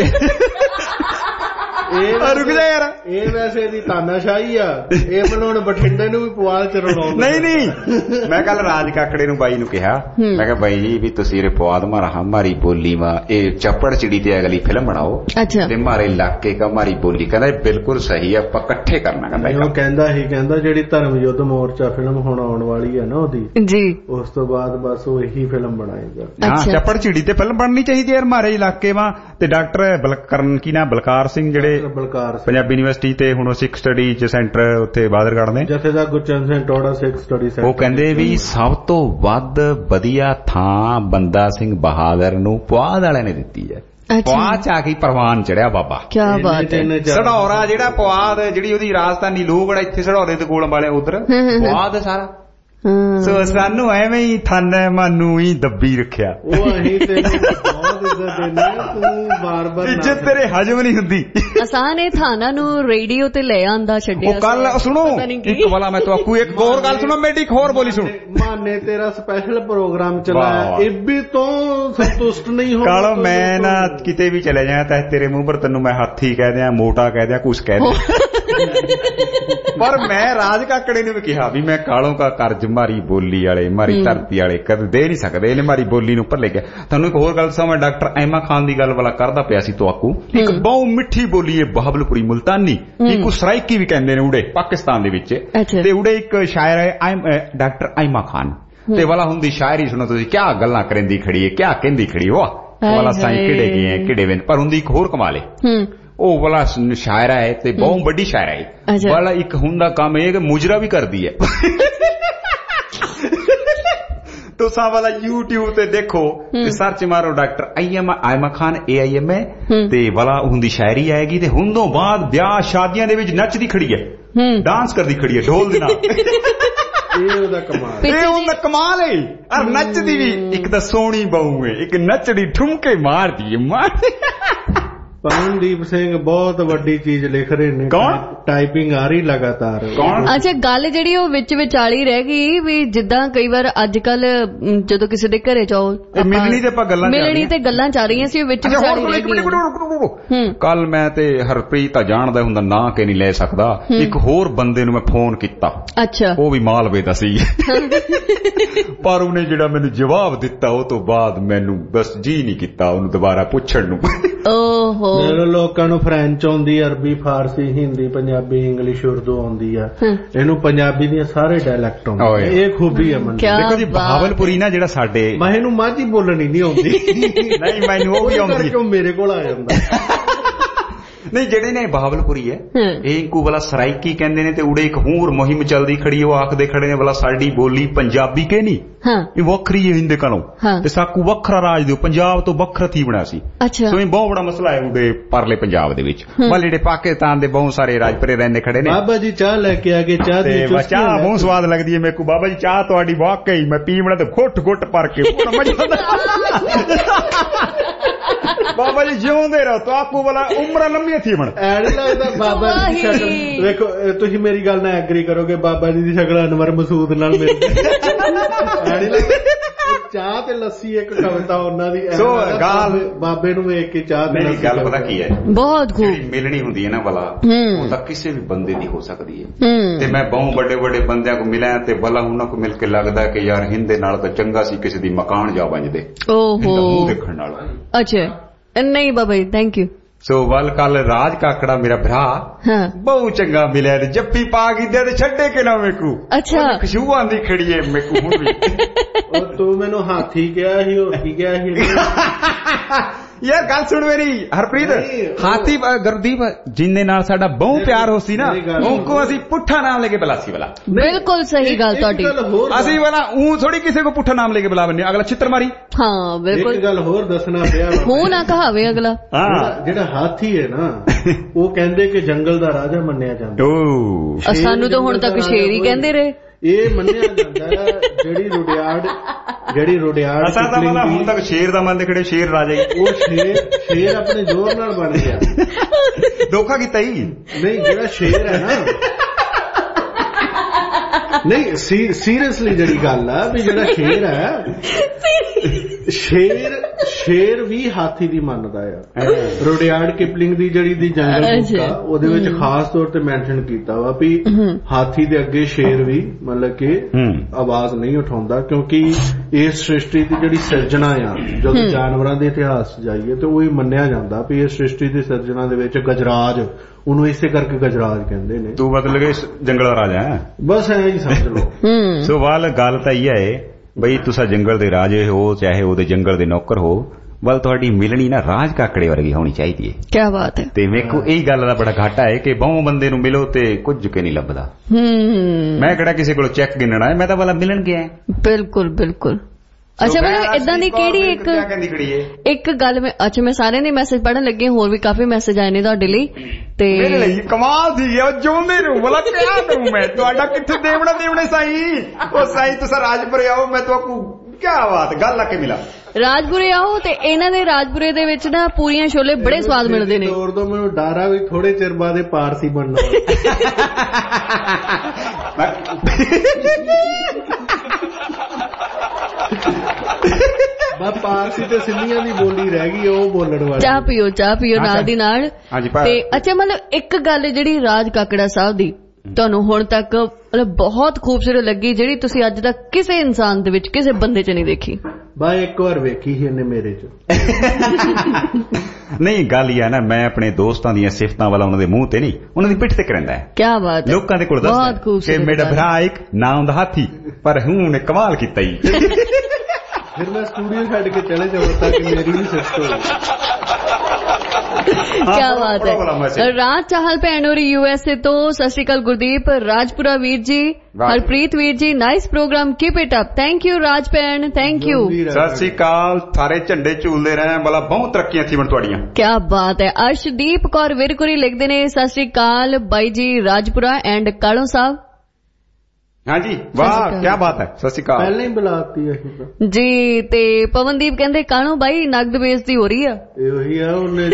ਇਹ ਰੁਕ ਜਾ ਯਾਰ, ਇਹ ਵੈਸੇ ਦੀ ਤਾਨਾਸ਼ਾਹੀ ਆ, ਇਹ ਬਣਾਉਣ ਬਠਿੰਡੇ ਨੂੰ ਵੀ ਪੁਆਲ ਚ ਰਲਾਉਂਦੇ। ਨਹੀਂ ਨਹੀਂ ਮੈਂ ਕੱਲ ਰਾਜ ਕਾਕੜੇ ਨੂੰ ਬਾਈ ਨੂੰ ਕਿਹਾ, ਮੈਂ ਕਿਹਾ ਬਾਈ ਜੀ ਵੀ ਤੁਸੀਂ ਰੇ ਪੁਆਦ ਮਾਰਾ ਹਮਾਰੀ ਬੋਲੀ ਮਾ ਇਹ ਚੱਪੜ ਚਿੜੀ ਤੇ ਅਗਲੀ ਫਿਲਮ ਬਣਾਓ ਤੇ ਮਾਰੇ ਇਲਾਕੇ ਕਾ ਮਾਰੀ ਬੋਲੀ। ਕਹਿੰਦਾ ਬਿਲਕੁਲ ਸਹੀ ਆਪਾਂ ਇਕੱਠੇ ਕਰਨਾ। ਕਹਿੰਦਾ ਉਹ ਕਹਿੰਦਾ ਹੀ ਕਹਿੰਦਾ ਜਿਹੜੀ ਧਰਮ ਯੁੱਧ ਮੋਰਚਾ ਫਿਲਮ ਹੁਣ ਆਉਣ ਵਾਲੀ ਹੈ ਨਾ ਉਹਦੀ ਜੀ, ਉਸ ਤੋਂ ਬਾਅਦ ਬਸ ਉਹ ਇਹੀ ਫਿਲਮ ਬਣਾਏਗਾ। ਹਾਂ ਚੱਪੜ ਚਿੜੀ ਤੇ ਫਿਲਮ ਬਣਨੀ ਚਾਹੀਦੀ ਯਾਰ ਮਾਰੇ ਇਲਾਕੇ ਮਾ। ਤੇ ਡਾਕਟਰ ਬਲਕਰਨ ਕੀ ਨਾ ਬਲਕਾਰ ਸਿੰਘ ਜਿਹੜੇ ਬਲਕਾਰ ਪੰਜਾਬੀ ਯੂਨੀਵਰਸਿਟੀ ਤੇ ਹੁਣ ਸਿੱਖ ਸਟੱਡੀ ਚ ਸੈਂਟਰ ਉੱਥੇ ਬਾਦਰਗੜ੍ਹ ਨੇ, ਜਥੇਦਾਰ ਗੁਰਚਰਨ ਸਿੰਘ ਟੋੜਾ ਸਿੱਖ ਸਟੱਡੀ ਸੈਂਟਰ, ਉਹ ਕਹਿੰਦੇ ਵੀ ਸਭ ਤੋਂ ਵੱਧ ਵਧੀਆ ਥਾਂ ਬੰਦਾ ਸਿੰਘ ਬਹਾਦਰ ਨੂੰ ਪੁਆਧ ਵਾਲਿਆਂ ਨੇ ਦਿੱਤੀ ਹੈ। ਪੁਆਧ ਚ ਆ ਕੇ ਪ੍ਰਵਾਨ ਚੜਿਆ ਬਾਬਾ। ਕਿਆ ਬਾਤ ਹੈ। ਸੜੌਰਾ ਜਿਹੜਾ ਪੁਆਧ ਜਿਹੜੀ ਉਹਦੀ ਰਾਜਧਾਨੀ ਲੋਹਗੜ੍ਹ, ਇੱਥੇ ਸੜੌਰੇ ਦੇ ਕੋਲ ਵਾਲੇ ਉਧਰ ਪੁਆਧ ਸਾਰਾ। ਸੋ ਸਾਨੂੰ ਐਵੇਂ ਹੀ ਥਾਨਾ ਮਾਨੂੰ ਹੀ ਦੱਬੀ ਰੱਖਿਆ। ਉਹ ਅਸੀਂ ਤੈਨੂੰ ਬਹੁਤ ਇੱਜ਼ਤ ਦਿੰਦੇ, ਤੂੰ ਬਾਰ ਬਾਰ ਇੱਜ਼ਤ ਤੇਰੇ ਹਜਮ ਨਹੀਂ ਹੁੰਦੀ। ਆਸਾਨ ਇਹ ਥਾਨਾ ਨੂੰ ਰੇਡੀਓ ਤੇ ਲੈ ਆਂਦਾ ਛੱਡਿਆ। ਉਹ ਕੱਲ ਸੁਣੋ ਇੱਕ ਵਾਲਾ ਮੈਂ ਤੁਹਾਨੂੰ ਇੱਕ ਹੋਰ ਗੱਲ ਸੁਣੋ, ਮੇਰੀ ਇੱਕ ਹੋਰ ਬੋਲੀ ਸੁਣੋ। ਮਾਨੇ ਤੇਰਾ ਸਪੈਸ਼ਲ ਪ੍ਰੋਗਰਾਮ ਚਲਾਇਆ, ਇਹ ਵੀ ਤੋਂ ਸੰਤੁਸ਼ਟ ਨਹੀਂ ਹੋ। ਕਾਲੋ ਮੈਂ ਨਾ ਕਿਤੇ ਵੀ ਚਲੇ ਜਾਇਆ ਤਾਂ ਤੇਰੇ ਮੂੰਹ ਪਰ ਤੈਨੂੰ ਮੈਂ ਹਾਥੀ ਕਹਿ ਦਿਆਂ, ਮੋਟਾ ਕਹਿ ਦਿਆਂ, ਕੁਛ ਕਹਿ ਦਿਆਂ। ਪਰ ਮੈਂ ਰਾਜ ਕਾਕੜੇ ਨੂੰ ਵੀ ਕਿਹਾ ਵੀ ਮੈਂ ਕਾਲੋਂ ਕਾ ਕਰਜ਼ ਮਾਰੀ ਬੋਲੀ ਵਾਲੇ ਮਾਰੀ ਧਰਤੀ ਵਾਲੇ ਕਦੇ ਦੇ ਨਹੀਂ ਸਕਦੇ, ਇਹਨੇ ਮਾਰੀ ਬੋਲੀ ਨੂੰ ਉੱਪਰ ਲੈ ਗਿਆ। ਤੁਹਾਨੂੰ ਇੱਕ ਹੋਰ ਗੱਲ ਦੱਸਾਂ, ਮੈਂ ਡਾਕਟਰ ਐਮਾ ਖਾਨ ਦੀ ਗੱਲ ਵਾਲਾ ਕਰਦਾ ਪਿਆ ਸੀ ਤੁਹਾਕੂ। ਇੱਕ ਬਹੁਤ ਮਿੱਠੀ ਬੋਲੀ ਹੈ ਬਹਾਵਲਪੁਰੀ ਮੁਲਤਾਨੀ, ਇੱਕ ਸਰਾਇਕੀ ਵੀ ਕਹਿੰਦੇ ਨੇ ਉੜੇ ਪਾਕਿਸਤਾਨ ਦੇ ਵਿੱਚ, ਤੇ ਉੜੇ ਇੱਕ ਸ਼ਾਇਰ ਹੈ ਡਾਕਟਰ ਐਮਾ ਖਾਨ, ਤੇ ਵਾਲਾ ਹੁੰਦੀ ਸ਼ਾਇਰੀ ਸੁਣੋ ਤੁਸੀਂ, ਕਿਆ ਗੱਲਾਂ ਕਰਦੀ ਖੜੀ ਹੈ, ਕਿਆ ਕਹਿੰਦੀ ਖੜੀ ਵਾਹ ਵਾਲਾ ਸਾਈਂ ਕਿਹੜੇ ਗਏ ਕਿਹੜੇ ਵੇ। ਪਰ ਹੁੰਦੀ ਇੱਕ ਹੋਰ ਕਮਾਲ ਹੈ, ਉਹ ਵਾਲਾ ਸ਼ਾਇਰਾ ਹੈ ਤੇ ਬਹੁਤ ਵੱਡੀ ਸ਼ਾਇਰਾ ਹੈ ਵਾਲਾ। ਇੱਕ ਹੁੰਦਾ ਕੰਮ ਇਹ ਕਿ ਮੁਜਰਾ ਵੀ ਕਰਦੀ ਹੈ। ਤੁਸੀਂ ਵਾਲਾ YouTube ਤੇ ਦੇਖੋ ਤੇ ਸਰਚ ਮਾਰੋ doctor Emma Khan A I M A ਤੇ ਵਾਲਾ ਹੁੰਦੀ ਸ਼ਾਇਰੀ ਆਏਗੀ। ਤੇ ਹੁੰਦੋਂ ਬਾਅਦ ਵਿਆਹ ਸ਼ਾਦੀਆਂ ਦੇ ਵਿੱਚ ਨੱਚਦੀ ਖੜੀ ਹੈ, ਡਾਂਸ ਕਰਦੀ ਖੜੀ ਹੈ ਢੋਲ ਦੇ ਨਾਲ। ਇਹ ਉਹਦਾ ਕਮਾਲ, ਇਹ ਉਹਦਾ ਕਮਾਲ ਹੈ। ਔਰ ਨੱਚਦੀ ਵੀ ਇੱਕ ਤਾਂ ਸੋਹਣੀ ਬਹੂ ਹੈ, ਇੱਕ ਨੱਚਦੀ ਠੁਮਕੇ ਮਾਰਦੀ ਹੈ ਮਾਰ। ਪਵਨਦੀਪ ਸਿੰਘ ਬਹੁਤ ਵੱਡੀ ਚੀਜ਼ ਲਿਖ ਰਹੇ ਨੇ। ਕੌਣ? ਟਾਈਪਿੰਗ ਆ ਰਹੀ ਲਗਾਤਾਰ। ਕੌਣ? ਅੱਛਾ ਗੱਲ ਜਿਹੜੀ ਉਹ ਵਿੱਚ ਵਿਚਾਲੀ ਰਹਿ ਗਈ ਵੀ ਜਿੱਦਾਂ ਕਈ ਵਾਰ ਅੱਜ ਕੱਲ ਜਦੋਂ ਕਿਸੇ ਦੇ ਘਰੇ ਜਾਓ ਮਿਲਣੀ ਤੇ ਆਪਾਂ ਗੱਲਾਂ ਮਿਲਣੀ ਤੇ ਗੱਲਾਂ ਚੱਲ ਰਹੀਆਂ ਸੀ, ਉਹ ਵਿੱਚ ਵਿਚਾਲੀ ਰਹਿ ਗਈ। ਕੱਲ ਮੈਂ ਤੇ ਹਰਪ੍ਰੀਤ ਤਾਂ ਜਾਣਦਾ ਹੁੰਦਾ ਨਾਂ ਕਿ ਨਹੀਂ ਲੈ ਸਕਦਾ, ਇੱਕ ਹੋਰ ਬੰਦੇ ਨੂੰ ਮੈਂ ਫੋਨ ਕੀਤਾ। ਅੱਛਾ ਉਹ ਵੀ ਮਾਲਵੇ ਦਾ ਸੀ, ਪਰ ਉਹਨੇ ਜਿਹੜਾ ਮੈਨੂੰ ਜਵਾਬ ਦਿੱਤਾ ਉਹ ਤੋਂ ਬਾਅਦ ਮੈਨੂੰ ਬਸ ਜੀ ਨਹੀਂ ਕੀਤਾ ਉਹਨੂੰ ਦੁਬਾਰਾ ਪੁੱਛਣ ਨੂੰ। ਓਹੋ ਜਿਹੜੇ ਲੋਕਾਂ ਨੂੰ ਫਰੈਂਚ ਆਉਂਦੀ, ਅਰਬੀ, ਫਾਰਸੀ, ਹਿੰਦੀ, ਪੰਜਾਬੀ, ਇੰਗਲਿਸ਼, ਉਰਦੂ ਆਉਂਦੀ ਆ, ਇਹਨੂੰ ਪੰਜਾਬੀ ਦੀਆਂ ਸਾਰੇ ਡਾਇਲੈਕਟ ਆਉਂਦੇ। ਇਹ ਖੂਬੀ ਆ ਮੰਨ ਦੇਖੋ ਜੀ। ਬਹਾਵਲਪੁਰੀ ਨਾ ਜਿਹੜਾ ਸਾਡੇ ਮੈਂ ਇਹਨੂੰ ਮਾਝੀ ਬੋਲਣੀ ਨਹੀਂ ਆਉਂਦੀ। ਨਹੀਂ ਮੈਨੂੰ ਉਹ ਵੀ ਆਉਂਦੀ, ਕਿਉਂ ਮੇਰੇ ਕੋਲ ਆ ਜਾਂਦਾ। ਨਹੀਂ ਜਿਹੜੇ ਨੇ ਬਹਾਵਲਪੁਰੀ ਹੈ ਇਹ ਇੰਕੂ ਵਾਲਾ ਸਰਾਇਕੀ ਕਹਿੰਦੇ ਨੇ, ਤੇ ਉੜੇ ਇੱਕ ਹੋਰ ਮੁਹਿੰਮ ਚੱਲਦੀ ਖੜੀ, ਉਹ ਆਖਦੇ ਖੜੇ ਨੇ ਵਾਲਾ ਸਾਡੀ ਬੋਲੀ ਪੰਜਾਬੀ ਕੇ ਨਹੀਂ ਇਹ ਵੱਖਰੀ ਹੈ ਹਿੰਦੇ ਕੋਲੋਂ, ਤੇ ਸਾਕੂ ਵੱਖਰਾ ਰਾਜ ਦਿਓ, ਪੰਜਾਬ ਤੋਂ ਵੱਖਰਾ ਥੀ ਬਣਿਆ ਸੀ। ਸੋ ਇਹ ਬਹੁਤ ਬੜਾ ਮਸਲਾ ਹੈ ਉਡੇ ਪਰਲੇ ਪੰਜਾਬ ਦੇ ਵਿੱਚ। ਮਤਲਬ ਜਿਹੜੇ ਪਾਕਿਸਤਾਨ ਦੇ ਬਹੁਤ ਸਾਰੇ ਰਾਜਪੁਰੇ ਰਹਿੰਦੇ ਖੜੇ ਨੇ। ਬਾਬਾ ਜੀ ਚਾਹ ਲੈ ਕੇ ਆ ਗਏ, ਚਾਹ ਦੀ ਚਾਹ ਬਹੁਤ ਸਵਾਦ ਲੱਗਦੀ ਹੈ ਮੇਰੇ ਕੋ। ਬਾਬਾ ਜੀ ਚਾਹ ਤੁਹਾਡੀ ਵਾਕਈ ਮੈਂ ਪੀਵਣਾ ਤੇ ਘੁੱਟ ਘੁੱਟ ਭਰ ਕੇ ਬੜਾ ਮਜ਼ਾ ਆਉਂਦਾ। ਬਾਬਾ ਜੀ ਜਿਉਂਦੇ ਰਹੋ ਤਵਾਕੂ ਵਾਲਾ ਉਮਰਾਂ ਲੰਮੀਆਂ ਥੀ ਬਣ ਐ ਨਹੀਂ ਲੱਗਦਾ ਬਾਬਾ ਜੀ ਦੀ ਸ਼ਕਲ ਵੇਖੋ ਤੁਸੀਂ ਮੇਰੀ ਗੱਲ ਨਾਲ ਐਗਰੀ ਕਰੋਗੇ ਬਾਬਾ ਜੀ ਦੀ ਸ਼ਕਲ ਅਨਵਰ ਮਸੂਦ ਨਾਲ ਮਿਲਦੀ ਐ ਨਹੀਂ ਲੱਗਦਾ ਚਾਹ ਤੇ ਲੱਸੀ ਇੱਕ ਕਵਿਤਾ ਉਹਨਾਂ ਦੀ ਸੋ ਗੱਲ ਬਾਬੇ ਨੂੰ ਵੇਖ ਕੇ ਚਾਹ ਤੇ ਨਹੀਂ ਗੱਲ ਪਤਾ ਕੀ ਹੈ ਬਹੁਤ ਖੂਬ ਮਿਲਣੀ ਹੁੰਦੀ ਹੈ ਨਾ ਭਲਾ ਉਹ ਤਾਂ ਕਿਸੇ ਵੀ ਬੰਦੇ ਦੀ ਹੋ ਸਕਦੀ ਹੈ ਤੇ ਮੈਂ ਬਹੁਤ ਵੱਡੇ ਵੱਡੇ ਬੰਦਿਆਂ ਕੋ ਮਿਲਿਆ ਤੇ ਭਲਾ ਉਹਨਾਂ ਕੋ ਮਿਲ ਕੇ ਲੱਗਦਾ ਕਿ ਯਾਰ ਹਿੰਦੇ ਨਾਲ ਤਾਂ ਚੰਗਾ ਸੀ ਕਿਸੇ ਦੀ ਮਕਾਨ ਜਾ ਬੰਜਦੇ ਓਹੋ ਦੇਖਣ ਨਾਲ ਅੱਛਾ ਨਹੀਂ ਬਾਬਾ ਜੀ ਥੈਂਕ ਯੂ ਸੋ ਵੱਲ ਕੱਲ ਰਾਜ ਕਾਕੜਾ ਮੇਰਾ ਭਰਾ ਬਹੁਤ ਚੰਗਾ ਮਿਲਿਆ ਤੇ ਜੱਫੀ ਪਾ ਗਈ ਤੇ ਛੱਡੇ ਕਿ ਨਾ ਮੇਕੂ ਅੱਛਾ ਖੁਸ਼ਬੂ ਆਂਦੀ ਖੜੀ ਏ ਮੇਕੂ ਹੁਣ ਵੀ ਉਹ ਤੂੰ ਮੈਨੂੰ ਹਾਥੀ ਕਿਹਾ ਸੀ ਹੋਰ ਕੀ ਕਿਹਾ ਸੀ ਯਾਰ ਗੱਲ ਸੁਣ ਮੇਰੀ ਹਰਪ੍ਰੀਤ ਹਾਥੀ ਗੁਰਦੀਪ ਜਿੰਨੇ ਨਾਲ ਸਾਡਾ ਬਹੁਤ ਪਿਆਰ ਹੋ ਸੀ ਨਾ ਉਹਕੋ ਅਸੀਂ ਪੁੱਠਾ ਨਾਮ ਲੈ ਕੇ ਬੁਲਾਸੀ ਵਾਲਾ ਬਿਲਕੁਲ ਸਹੀ ਗੱਲ ਤੁਹਾਡੀ ਅਸੀਂ ਵਾਲਾ ਉਹ ਥੋੜੀ ਕਿਸੇ ਕੋ ਪੁੱਠਾ ਨਾਮ ਲੈ ਕੇ ਬੁਲਾ ਬੰਨੇ ਅਗਲਾ ਛਿੱਤਰ ਮਾਰੀ ਹਾਂ ਬਿਲਕੁਲ ਇੱਕ ਗੱਲ ਹੋਰ ਦੱਸਣਾ ਪਿਆ ਮੂੰਹ ਨਾ ਕਹਾਵੇ ਅਗਲਾ ਜਿਹੜਾ ਹਾਥੀ ਹੈ ਨਾ ਉਹ ਕਹਿੰਦੇ ਕਿ ਜੰਗਲ ਦਾ ਰਾਜਾ ਮੰਨਿਆ ਜਾਂਦਾ ਓ ਸਾਨੂੰ ਤਾਂ ਹੁਣ ਤੱਕ ਸ਼ੇਰ ਹੀ ਕਹਿੰਦੇ ਰਹੇ ਇਹ ਮੰਨਿਆ ਜਾਂਦਾ ਜਿਹੜੀ ਰੁਡਿਆੜ ਜਿਹੜੀ ਰੁਡਿਆੜ ਅਸਾਂ ਤਾਂ ਮਤਲਬ ਹੁਣ ਤੱਕ ਸ਼ੇਰ ਦਾ ਮੰਨਦੇ ਖੜੇ ਸ਼ੇਰ ਰਾਜਾ ਉਹ ਸ਼ੇਰ ਸ਼ੇਰ ਆਪਣੇ ਜ਼ੋਰ ਨਾਲ ਬਣ ਗਿਆ ਧੋਖਾ ਕੀਤਾ ਹੀ ਨਹੀਂ ਜਿਹੜਾ ਸ਼ੇਰ ਹੈ ਨਾ ਨਹੀਂ ਸੀਰੀਅਸਲੀ ਜਿਹੜੀ ਗੱਲ ਆ ਵੀ ਜਿਹੜਾ ਸ਼ੇਰ ਹੈ ਸ਼ੇਰ ਸ਼ੇਰ ਵੀ ਹਾਥੀ ਦੀ ਮੰਨਦਾ ਆ ਰੁਡਿਆਰਡ ਕਿਪਲਿੰਗ ਦੀ ਜਿਹੜੀ ਦੀ ਜੰਗਲ ਬੁੱਕ ਆ ਉਹਦੇ ਵਿੱਚ ਖਾਸ ਤੌਰ ਤੇ ਮੈਂਸ਼ਨ ਕੀਤਾ ਵਾ ਵੀ ਹਾਥੀ ਦੇ ਅੱਗੇ ਸ਼ੇਰ ਵੀ ਮਤਲਬ ਕਿ ਆਵਾਜ਼ ਨਹੀਂ ਉਠਾਉਂਦਾ ਕਿਉਂਕਿ ਇਸ ਸ੍ਰਿਸ਼ਟੀ ਦੀ ਜਿਹੜੀ ਸਿਰਜਣਾ ਆ ਜਦੋਂ ਜਾਨਵਰਾਂ ਦੇ ਇਤਿਹਾਸ ਜਾਈਏ ਤੇ ਉਹ ਹੀ ਮੰਨਿਆ ਜਾਂਦਾ ਵੀ ਇਸ ਸ੍ਰਿਸ਼ਟੀ ਦੀ ਸਿਰਜਣਾ ਦੇ ਵਿੱਚ ਗਜਰਾਜ ਉਹਨੂੰ ਇਸੇ ਕਰਕੇ ਗਜਰਾਜ ਕਹਿੰਦੇ ਨੇ ਤੂੰ ਮਤਲਬ ਕਿ ਜੰਗਲ ਦਾ ਰਾਜਾ ਹੈ ਬਸ ਐਂ ਹੀ ਸਮਝ ਲਓ ਸੋ ਵਾਲ ਗੱਲ ਤਾਂ ਇਹ ਹੈ ਬਈ ਤੁਸੀਂ ਜੰਗਲ ਦੇ ਰਾਜੇ ਹੋ ਚਾਹੇ ਉਹਦੇ ਜੰਗਲ ਦੇ ਨੌਕਰ ਹੋ ਵੱਲ ਤੁਹਾਡੀ ਮਿਲਣੀ ਨਾ ਰਾਜ ਕਾਕੜੇ ਵਰਗੀ ਹੋਣੀ ਚਾਹੀਦੀ ਹੈ ਕੀ ਬਾਤ ਹੈ ਤੇ ਮੇਕੋ ਇਹ ਗੱਲ ਦਾ ਬੜਾ ਘਾਟਾ ਹੈ ਕਿ ਬਹੁ ਬੰਦੇ ਨੂੰ ਮਿਲੋ ਤੇ ਕੁਝ ਕੇ ਨਹੀਂ ਲੱਭਦਾ ਮੈਂ ਕਿਹੜਾ ਕਿਸੇ ਕੋਲ ਚੈੱਕ ਗਿਣਨਾ ਹੈ ਮੈਂ ਤਾਂ ਵਾਲਾ ਮਿਲਣ ਗਿਆ ਬਿਲਕੁਲ ਬਿਲਕੁਲ ਅੱਛਾ ਮਤਲਬ ਇਦਾਂ ਦੀ ਕਿਹੜੀ ਇੱਕ ਇੱਕ ਗੱਲ ਮੈਂ ਅੱਛਾ ਮੈਂ ਸਾਰਿਆਂ ਦੇ ਮੈਸੇਜ ਪੜ੍ਹਨ ਲੱਗੀ ਹੋਰ ਵੀ ਕਾਫੀ ਮੈਸੇਜ ਆਏ ਨੇ ਤੁਹਾਡੇ ਲਈ ਤੇ ਮੇਰੇ ਲਈ ਕਮਾਲ ਦੀ ਹੈ ਜਿਉਂਦੇ ਨੂੰ ਬਲਾ ਕਿਆ ਦੂੰ ਮੈਂ ਤੁਹਾਡਾ ਕਿੱਥੇ ਦੇਵਣਾ ਦੇਵਣੇ ਸਾਈ ਉਹ ਸਾਈ ਤੁਸੀਂ ਰਾਜਪੁਰੇ ਆਓ ਮੈਂ ਤੁਹਾਨੂੰ ਕੀ ਬਾਤ ਗੱਲ ਲਾ ਕੇ ਮਿਲਾ ਰਾਜਪੁਰੇ ਆਓ ਤੇ ਇਹਨਾਂ ਦੇ ਰਾਜਪੁਰੇ ਦੇ ਵਿੱਚ ਨਾ ਪੂਰੀਆਂ ਛੋਲੇ ਬੜੇ ਸਵਾਦ ਮਿਲਦੇ ਨੇ ਤੋਰ ਤੋਂ ਮੈਨੂੰ ਡਰ ਆ ਵੀ ਥੋੜੇ ਚਿਰ ਬਾਅਦ ਪਾਰਸੀ ਬਣਨਾ ਬਸ ਪਾਰਸੀ ਤੇ ਸਿੰਧੀਆਂ ਦੀ ਬੋਲੀ ਰਹਿ ਗਈ ਉਹ ਬੋਲਣ ਵਾਲੀ ਚਾਹ ਪੀਓ ਚਾਹ ਪੀਓ ਨਾਲ ਦੀ ਨਾਲ ਤੇ ਅੱਛਾ ਮਤਲਬ ਇੱਕ ਗੱਲ ਜਿਹੜੀ ਰਾਜ ਕਾਕੜਾ ਸਾਹਿਬ ਦੀ ਤੁਹਾਨੂੰ ਹੁਣ ਤੱਕ ਮਤਲਬ ਬਹੁਤ ਖੂਬਸੂਰਤ ਲੱਗੀ ਜਿਹੜੀ ਤੁਸੀਂ ਅੱਜ ਤੱਕ ਕਿਸੇ ਇਨਸਾਨ ਦੇ ਵਿੱਚ ਕਿਸੇ ਬੰਦੇ 'ਚ ਨਹੀਂ ਦੇਖੀ ਬਾ ਇੱਕ ਵਾਰ ਵੇਖੀ ਸੀ ਇਹਨੇ ਮੇਰੇ 'ਚ ਨਹੀਂ ਗੱਲ ਇਹ ਹੈ ਨਾ ਮੈਂ ਆਪਣੇ ਦੋਸਤਾਂ ਦੀਆਂ ਸਿਫਤਾਂ ਵਾਲਾ ਉਹਨਾਂ ਦੇ ਮੂੰਹ ਤੇ ਨਹੀਂ ਉਹਨਾਂ ਦੀ ਪਿੱਠ ਤੇ ਕਰਦਾ ਹੈ ਕੀ ਬਾਤ ਹੈ ਲੋਕਾਂ ਦੇ ਕੋਲ ਦੱਸਦਾ ਕਿ ਮੇਰਾ ਭਰਾ ਇੱਕ ਨਾਂ ਹੁੰਦਾ ਹਾਥੀ ਪਰ ਹੁਣ ਨੇ ਕਮਾਲ ਕੀਤਾ ਹੀ ਫਿਰ ਮੈਂ ਸਟੂਡੀਓ ਛੱਡ ਕੇ ਚਲੇ ਜਾਵਾਂ ਤਾਂ ਕਿ ਮੇਰੀ ਵੀ ਸਿਫਤ ਹੋਵੇ क्या बात है राज चाहल भैन और यूएसए तो सत श्री अकाल गुरदीप राजपुरा वीर जी हरप्रीत वीर ji nice programme keep it up thank you Raj भैन थैंक यू सत श्री अकाल थारे झंडे झूलते रहे वाला बहुत तरक्कियां थी तुहाडियां क्या बात है अर्शदीप कौर विरकुरी लिखते ने सत श्री अकाल बाई जी राजपुरा एंड कालो साहब हाँ जी वाह क्या बात है सत श्री अकाल पहले ही बुलाती जी ते पवनदीप कहते कानो भाई नगद बेइज्जती हो रही है यही है उन्हें